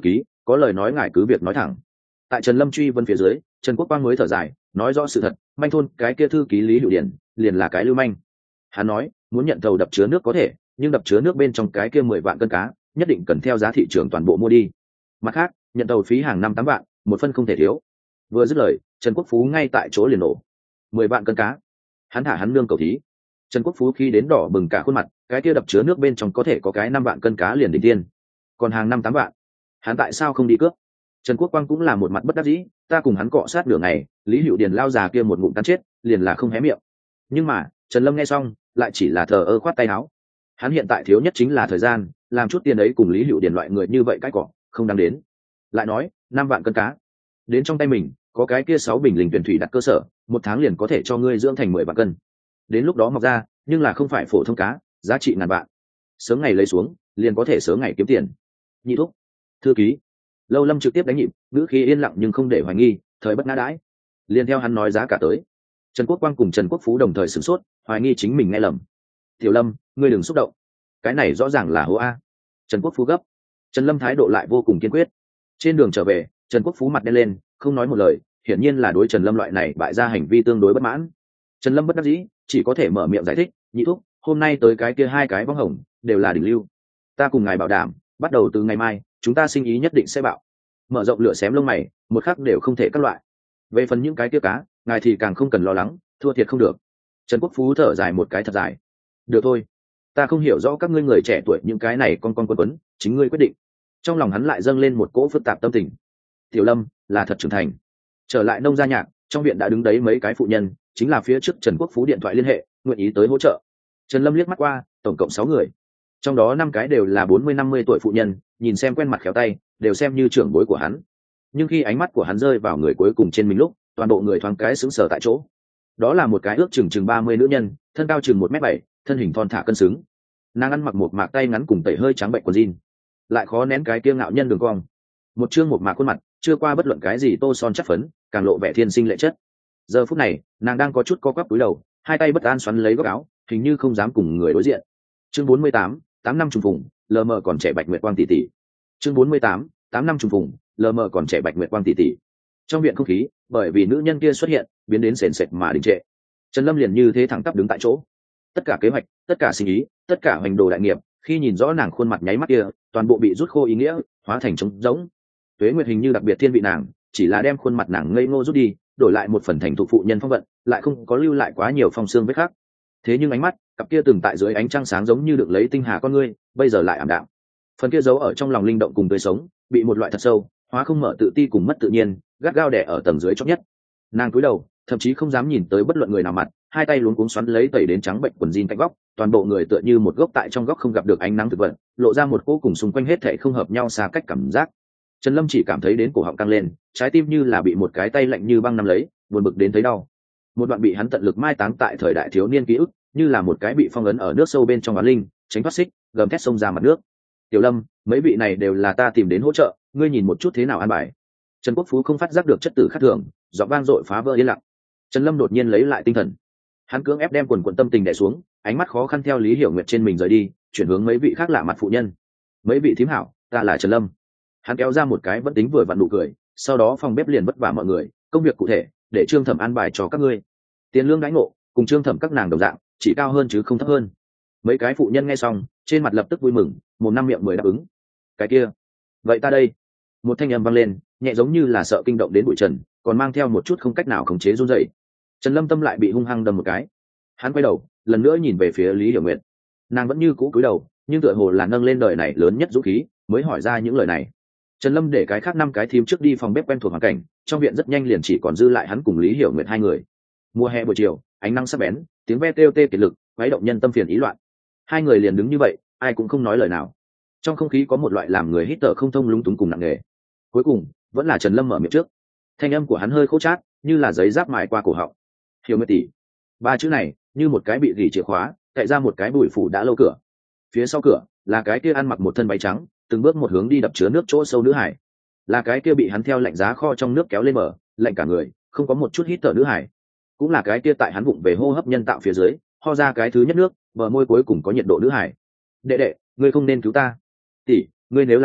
có lời nói ngài cứ việc nói thẳng. Tại Trần Lâm truy vấn phía dưới, Trần Quốc Quang mới thở dài, nói rõ sự thật, manh thôn cái kia thư ký Lý Hữu Điển liền là cái lưu manh. Hắn nói muốn nhận thầu đập chứa nước có thể, nhưng đập chứa nước bên trong cái kia mười vạn cân cá nhất định cần theo giá thị trường toàn bộ mua đi. Mặt khác nhận thầu phí hàng năm tám vạn, một phân không thể thiếu. Vừa dứt lời, Trần Quốc Phú ngay tại chỗ liền nổ. Mười vạn cân cá, hắn thả hắn nương cầu thí. Trần Quốc Phú khi đến đỏ bừng cả khuôn mặt, cái kia đập chứa nước bên trong có thể có cái năm vạn cân cá liền đỉnh tiên, còn hàng năm tám vạn, hắn tại sao không đi cướp? Trần Quốc Quang cũng là một mặt bất đắc dĩ, ta cùng hắn cọ sát nửa ngày, Lý Hữu Điền lao già kia một ngụm cắn chết, liền là không hé miệng. Nhưng mà Trần Lâm nghe xong lại chỉ là thờ ơ khoát tay áo. Hắn hiện tại thiếu nhất chính là thời gian, làm chút tiền ấy cùng Lý Hữu Điền loại người như vậy cái cỏ không đáng đến. Lại nói năm vạn cân cá đến trong tay mình, có cái kia sáu bình linh tuyển thủy đặt cơ sở, một tháng liền có thể cho ngươi dưỡng thành mười vạn cân. Đến lúc đó mọc ra, nhưng là không phải phổ thông cá, giá trị ngàn vạn. Sớm ngày lấy xuống, liền có thể sớm ngày kiếm tiền. Nhị thúc, thư ký. Lâu Lâm trực tiếp đánh nhịp, ngữ khí yên lặng nhưng không để hoài nghi, thời bất ngã đãi. Liền theo hắn nói giá cả tới. Trần Quốc Quang cùng Trần Quốc Phú đồng thời sửng sốt, hoài nghi chính mình nghe lầm. Tiểu Lâm, ngươi đừng xúc động, cái này rõ ràng là hố a. Trần Quốc Phú gấp. Trần Lâm thái độ lại vô cùng kiên quyết. Trên đường trở về, Trần Quốc Phú mặt đen lên, không nói một lời, hiển nhiên là đối Trần Lâm loại này bại ra hành vi tương đối bất mãn. Trần Lâm bất đắc dĩ, chỉ có thể mở miệng giải thích, nhị thúc, hôm nay tới cái kia hai cái bóng hồng đều là đỉnh lưu, ta cùng ngài bảo đảm, bắt đầu từ ngày mai chúng ta sinh ý nhất định sẽ bạo, mở rộng lửa xém lông mày, một khắc đều không thể các loại. Về phần những cái kia cá, ngài thì càng không cần lo lắng, thua thiệt không được. Trần Quốc Phú thở dài một cái thật dài. Được thôi, ta không hiểu rõ các ngươi người trẻ tuổi những cái này con con quấn quấn, chính ngươi quyết định. Trong lòng hắn lại dâng lên một cỗ phức tạp tâm tình. Tiểu Lâm là thật trưởng thành. Trở lại nông gia nhạc, trong viện đã đứng đấy mấy cái phụ nhân, chính là phía trước Trần Quốc Phú điện thoại liên hệ, nguyện ý tới hỗ trợ. Trần Lâm liếc mắt qua, tổng cộng sáu người, trong đó năm cái đều là bốn mươi năm mươi tuổi phụ nhân, nhìn xem quen mặt khéo tay, đều xem như trưởng bối của hắn. Nhưng khi ánh mắt của hắn rơi vào người cuối cùng trên mình lúc, toàn bộ người thoáng cái sững sờ tại chỗ. Đó là một cái ước chừng chừng ba mươi nữ nhân, thân cao chừng một mét bảy, thân hình thon thả cân xứng. Nàng ăn mặc một mạc tay ngắn cùng tẩy hơi trắng bệnh quần jean, lại khó nén cái kiêu ngạo nhân đường cong. Một trương một mạc khuôn mặt, chưa qua bất luận cái gì tô son chắc phấn, càng lộ vẻ thiên sinh lệ chất. Giờ phút này, nàng đang có chút co quắp cúi đầu, hai tay bất an xoắn lấy góc áo, hình như không dám cùng người đối diện. Chương bốn mươi tám, tám năm trùng phùng, lờ mờ còn trẻ bạch nguyệt quang tỷ tỷ. Chương bốn mươi tám, tám năm trùng phùng, lờ mờ còn trẻ bạch nguyệt quang tỷ tỷ. Trong viện không khí, bởi vì nữ nhân kia xuất hiện, biến đến sền sệt mà đình trệ. Trần Lâm liền như thế thẳng tắp đứng tại chỗ. Tất cả kế hoạch, tất cả suy nghĩ, tất cả hành đồ đại nghiệp, khi nhìn rõ nàng khuôn mặt nháy mắt kia, toàn bộ bị rút khô ý nghĩa, hóa thành trống rỗng. Tuế Nguyệt hình như đặc biệt thiên vị nàng, chỉ là đem khuôn mặt nàng ngây ngô rút đi, đổi lại một phần thành thục phụ nhân phong vận, lại không có lưu lại quá nhiều phong xương vết khác. Thế nhưng ánh mắt, cặp kia từng tại dưới ánh trăng sáng giống như được lấy tinh hà con ngươi, bây giờ lại ảm đạm. Phần kia giấu ở trong lòng linh động cùng tươi sống, bị một loại thật sâu, hóa không mở tự ti cùng mất tự nhiên, gắt gao đè ở tầng dưới chót nhất. Nàng cúi đầu, thậm chí không dám nhìn tới bất luận người nào mặt, hai tay luống cuống xoắn lấy tẩy đến trắng bệnh quần jean cạnh góc, toàn bộ người tựa như một gốc tại trong góc không gặp được ánh nắng thực vật, lộ ra một cỗ cùng xung quanh hết thảy không hợp nhau xa cách cảm giác. Trần Lâm chỉ cảm thấy đến cổ họng căng lên, trái tim như là bị một cái tay lạnh như băng nắm lấy, buồn bực đến thấy đau. Một đoạn bị hắn tận lực mai táng tại thời đại thiếu niên ký ức, như là một cái bị phong ấn ở nước sâu bên trong oán linh, tránh thoát xích, gầm thét xông ra mặt nước. Tiểu Lâm, mấy vị này đều là ta tìm đến hỗ trợ, ngươi nhìn một chút thế nào an bài. Trần Quốc Phú không phát giác được chất tử khác thường, giọng vang dội phá vỡ yên lặng. Trần Lâm đột nhiên lấy lại tinh thần, hắn cưỡng ép đem quần quần tâm tình đè xuống, ánh mắt khó khăn theo Lý Hiểu Nguyệt trên mình rời đi, chuyển hướng mấy vị khác lạ mặt phụ nhân. Mấy vị thím hảo, ta là Trần Lâm. Hắn kéo ra một cái vẫn tính vừa vặn nụ cười, sau đó phòng bếp liền vất vả mọi người, công việc cụ thể để Trương Thẩm an bài cho các ngươi. Tiền lương đãi ngộ cùng Trương Thẩm các nàng đồng dạng, chỉ cao hơn chứ không thấp hơn. Mấy cái phụ nhân nghe xong, trên mặt lập tức vui mừng, một năm miệng mười đáp ứng. Cái kia, vậy ta đây. Một thanh âm vang lên, nhẹ giống như là sợ kinh động đến bụi trần, còn mang theo một chút không cách nào khống chế run rẩy. Trần Lâm tâm lại bị hung hăng đâm một cái. Hắn quay đầu, lần nữa nhìn về phía Lý Hiểu Nguyệt. Nàng vẫn như cũ cúi đầu, nhưng tựa hồ là nâng lên đời này lớn nhất dũng khí, mới hỏi ra những lời này. Trần Lâm để cái khác năm cái thím trước đi phòng bếp quen thuộc hoàn cảnh, trong viện rất nhanh liền chỉ còn dư lại hắn cùng Lý Hiểu Nguyệt hai người. Mùa hè buổi chiều, ánh nắng sắc bén, tiếng ve kêu tê kiệt lực, quấy động nhân tâm phiền ý loạn. Hai người liền đứng như vậy, ai cũng không nói lời nào. Trong không khí có một loại làm người hít thở không thông lúng túng cùng nặng nề. Cuối cùng, vẫn là Trần Lâm mở miệng trước. Thanh âm của hắn hơi khô chát, như là giấy giáp mài qua cổ họng. Hiểu Nguyệt tỷ. Ba chữ này, như một cái bị gỉ chìa khóa, cạy ra một cái bụi phủ đã lâu cửa. Phía sau cửa, là cái kia ăn mặc một thân váy trắng, từng bước một hướng đi đập chứa nước chỗ sâu nữ hải. Là cái kia bị hắn theo lạnh giá kho trong nước kéo lên bờ, lạnh cả người, không có một chút hít thở nữ hải. Cũng là cái kia tại hắn vụng về hô hấp nhân tạo phía dưới, ho ra cái thứ nhất nước, bờ môi cuối cùng có nhiệt độ nữ hải. Đệ đệ, ngươi không nên cứu ta. Tỷ, ngươi nếu là chết,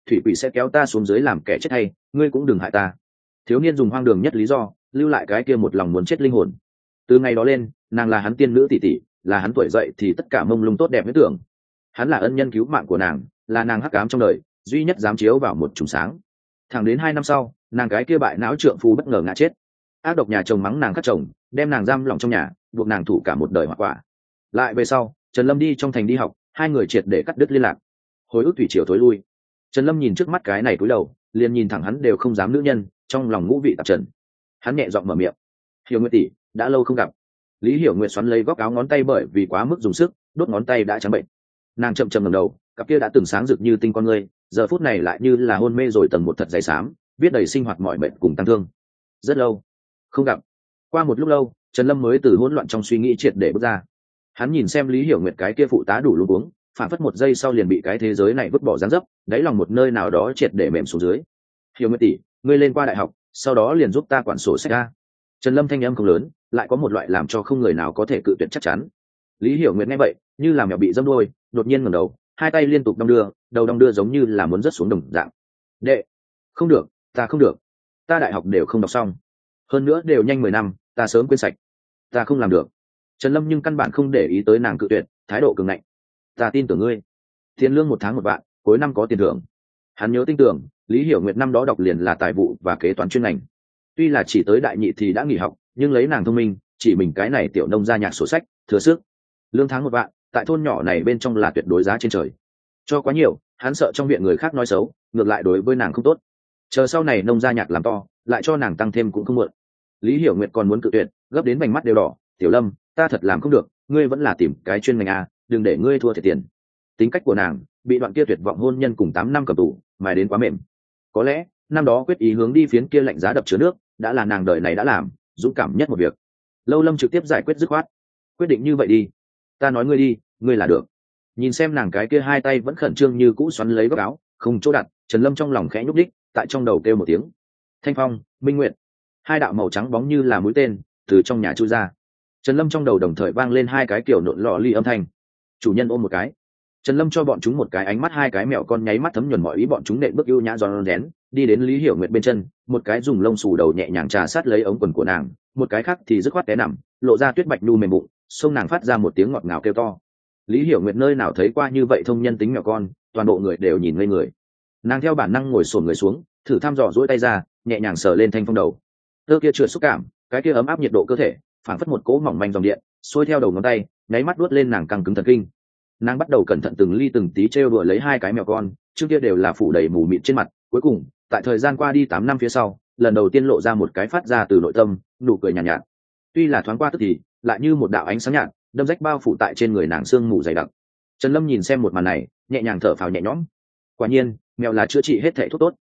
thủy quỷ sẽ kéo ta xuống dưới làm kẻ chết hay, ngươi cũng đừng hại ta. Thiếu niên dùng hoang đường nhất lý do lưu lại cái kia một lòng muốn chết linh hồn. Từ ngày đó lên, nàng là hắn tiên nữ tỷ tỷ, là hắn tuổi dậy thì tất cả mông lung tốt đẹp huyết tưởng. Hắn là ân nhân cứu mạng của nàng, là nàng hắc ám trong đời duy nhất dám chiếu vào một chùm sáng. Thẳng đến hai năm sau, nàng cái kia bại não trượng phu bất ngờ ngã chết. Ác độc nhà chồng mắng nàng cắt chồng, đem nàng giam lỏng trong nhà, buộc nàng thủ cả một đời hỏa quả. Lại về sau, Trần Lâm đi trong thành đi học, hai người triệt để cắt đứt liên lạc. Hồi ức thủy triều thối lui. Trần Lâm nhìn trước mắt cái này cúi đầu, liền nhìn thẳng hắn đều không dám nữ nhân, trong lòng ngũ vị tạp trần. Hắn nhẹ giọng mở miệng: "Hiểu Nguyệt tỷ, đã lâu không gặp." Lý Hiểu Nguyệt xoắn lấy góc áo ngón tay bởi vì quá mức dùng sức, đốt ngón tay đã trắng bệnh. Nàng chậm chậm ngẩng đầu, cặp kia đã từng sáng rực như tinh con ngươi, giờ phút này lại như là hôn mê rồi tầng một thật dày xám, viết đầy sinh hoạt mọi mệnh cùng tăng thương. Rất lâu không gặp. Qua một lúc lâu, Trần Lâm mới từ hỗn loạn trong suy nghĩ triệt để bước ra. Hắn nhìn xem Lý Hiểu Nguyệt cái kia phụ tá đủ luống cuống, phản phất một giây sau liền bị cái thế giới này vứt bỏ giáng dấp, đáy lòng một nơi nào đó triệt để mềm xuống dưới. "Hiểu Nguyệt tỷ, ngươi lên qua đại học, sau đó liền giúp ta quản sổ sách a." Trần Lâm thanh âm không lớn, lại có một loại làm cho không người nào có thể cự tuyệt chắc chắn. Lý Hiểu Nguyệt nghe vậy, như là mèo bị dẫm đuôi, đột nhiên ngẩng đầu, hai tay liên tục đong đưa, đầu đong đưa giống như là muốn rớt xuống đồng dạng. "Đệ, không được, ta không được. Ta đại học đều không đọc xong. Hơn nữa đều nhanh mười năm, ta sớm quên sạch. Ta không làm được." Trần Lâm nhưng căn bản không để ý tới nàng cự tuyệt, thái độ cường ngạnh. "Ta tin tưởng ngươi. Tiền lương một tháng một vạn, cuối năm có tiền thưởng." Hắn nhớ tin tưởng, Lý Hiểu Nguyệt năm đó đọc liền là tài vụ và kế toán chuyên ngành. Tuy là chỉ tới đại nhị thì đã nghỉ học, nhưng lấy nàng thông minh, chỉ mình cái này tiểu nông gia nhạc sổ sách, thừa sức. Lương tháng một vạn, tại thôn nhỏ này bên trong là tuyệt đối giá trên trời. Cho quá nhiều, hắn sợ trong viện người khác nói xấu, ngược lại đối với nàng không tốt. Chờ sau này nông gia nhạc làm to, lại cho nàng tăng thêm cũng không muộn. Lý Hiểu Nguyệt còn muốn cự tuyệt, gấp đến vành mắt đều đỏ. "Tiểu Lâm, ta thật làm không được, ngươi vẫn là tìm cái chuyên ngành a, đừng để ngươi thua thiệt tiền." Tính cách của nàng bị đoạn kia tuyệt vọng hôn nhân cùng tám năm cầm tù mài đến quá mềm. Có lẽ năm đó quyết ý hướng đi phiến kia lạnh giá đập chứa nước đã là nàng đời này đã làm dũng cảm nhất một việc. Lâu Lâm trực tiếp giải quyết dứt khoát: "Quyết định như vậy đi, ta nói ngươi đi, ngươi là được." Nhìn xem nàng cái kia hai tay vẫn khẩn trương như cũ xoắn lấy góc áo, không chỗ đặt, Trần Lâm trong lòng khẽ nhúc đích, tại trong đầu kêu một tiếng: "Thanh Phong, Minh Nguyệt." Hai đạo màu trắng bóng như là mũi tên từ trong nhà chui ra. Trần Lâm trong đầu đồng thời vang lên hai cái kiểu nộn lọ ly âm thanh. "Chủ nhân ôm một cái." Trần Lâm cho bọn chúng một cái ánh mắt, hai cái mèo con nháy mắt thấm nhuần mọi ý, bọn chúng nện bước ưu nhã giòn rén đi đến Lý Hiểu Nguyệt bên chân, một cái dùng lông xù đầu nhẹ nhàng trà sát lấy ống quần của nàng, một cái khác thì dứt khoát té nằm, lộ ra tuyết bạch nu mềm bụng, xông nàng phát ra một tiếng ngọt ngào kêu to. Lý Hiểu Nguyệt nơi nào thấy qua như vậy thông nhân tính mèo con, toàn bộ người đều nhìn ngây người. Nàng theo bản năng ngồi xổm người xuống, thử thăm dò duỗi tay ra, nhẹ nhàng sờ lên Thanh Phong đầu. Tơ kia trượt xúc cảm, cái kia ấm áp nhiệt độ cơ thể, phảng phất một cỗ mỏng manh dòng điện, xuôi theo đầu ngón tay, nháy mắt đuốt lên nàng căng cứng thần kinh. Nàng bắt đầu cẩn thận từng ly từng tí trêu đùa lấy hai cái mèo con, trước kia đều là phủ đầy mù mịt trên mặt, cuối cùng, tại thời gian qua đi tám năm phía sau, lần đầu tiên lộ ra một cái phát ra từ nội tâm, nụ cười nhàn nhạt, nhạt. Tuy là thoáng qua tức thì, lại như một đạo ánh sáng nhạt, đâm rách bao phủ tại trên người nàng sương mù dày đặc. Trần Lâm nhìn xem một màn này, nhẹ nhàng thở phào nhẹ nhõm. Quả nhiên, mèo là chữa trị hết thảy thuốc tốt,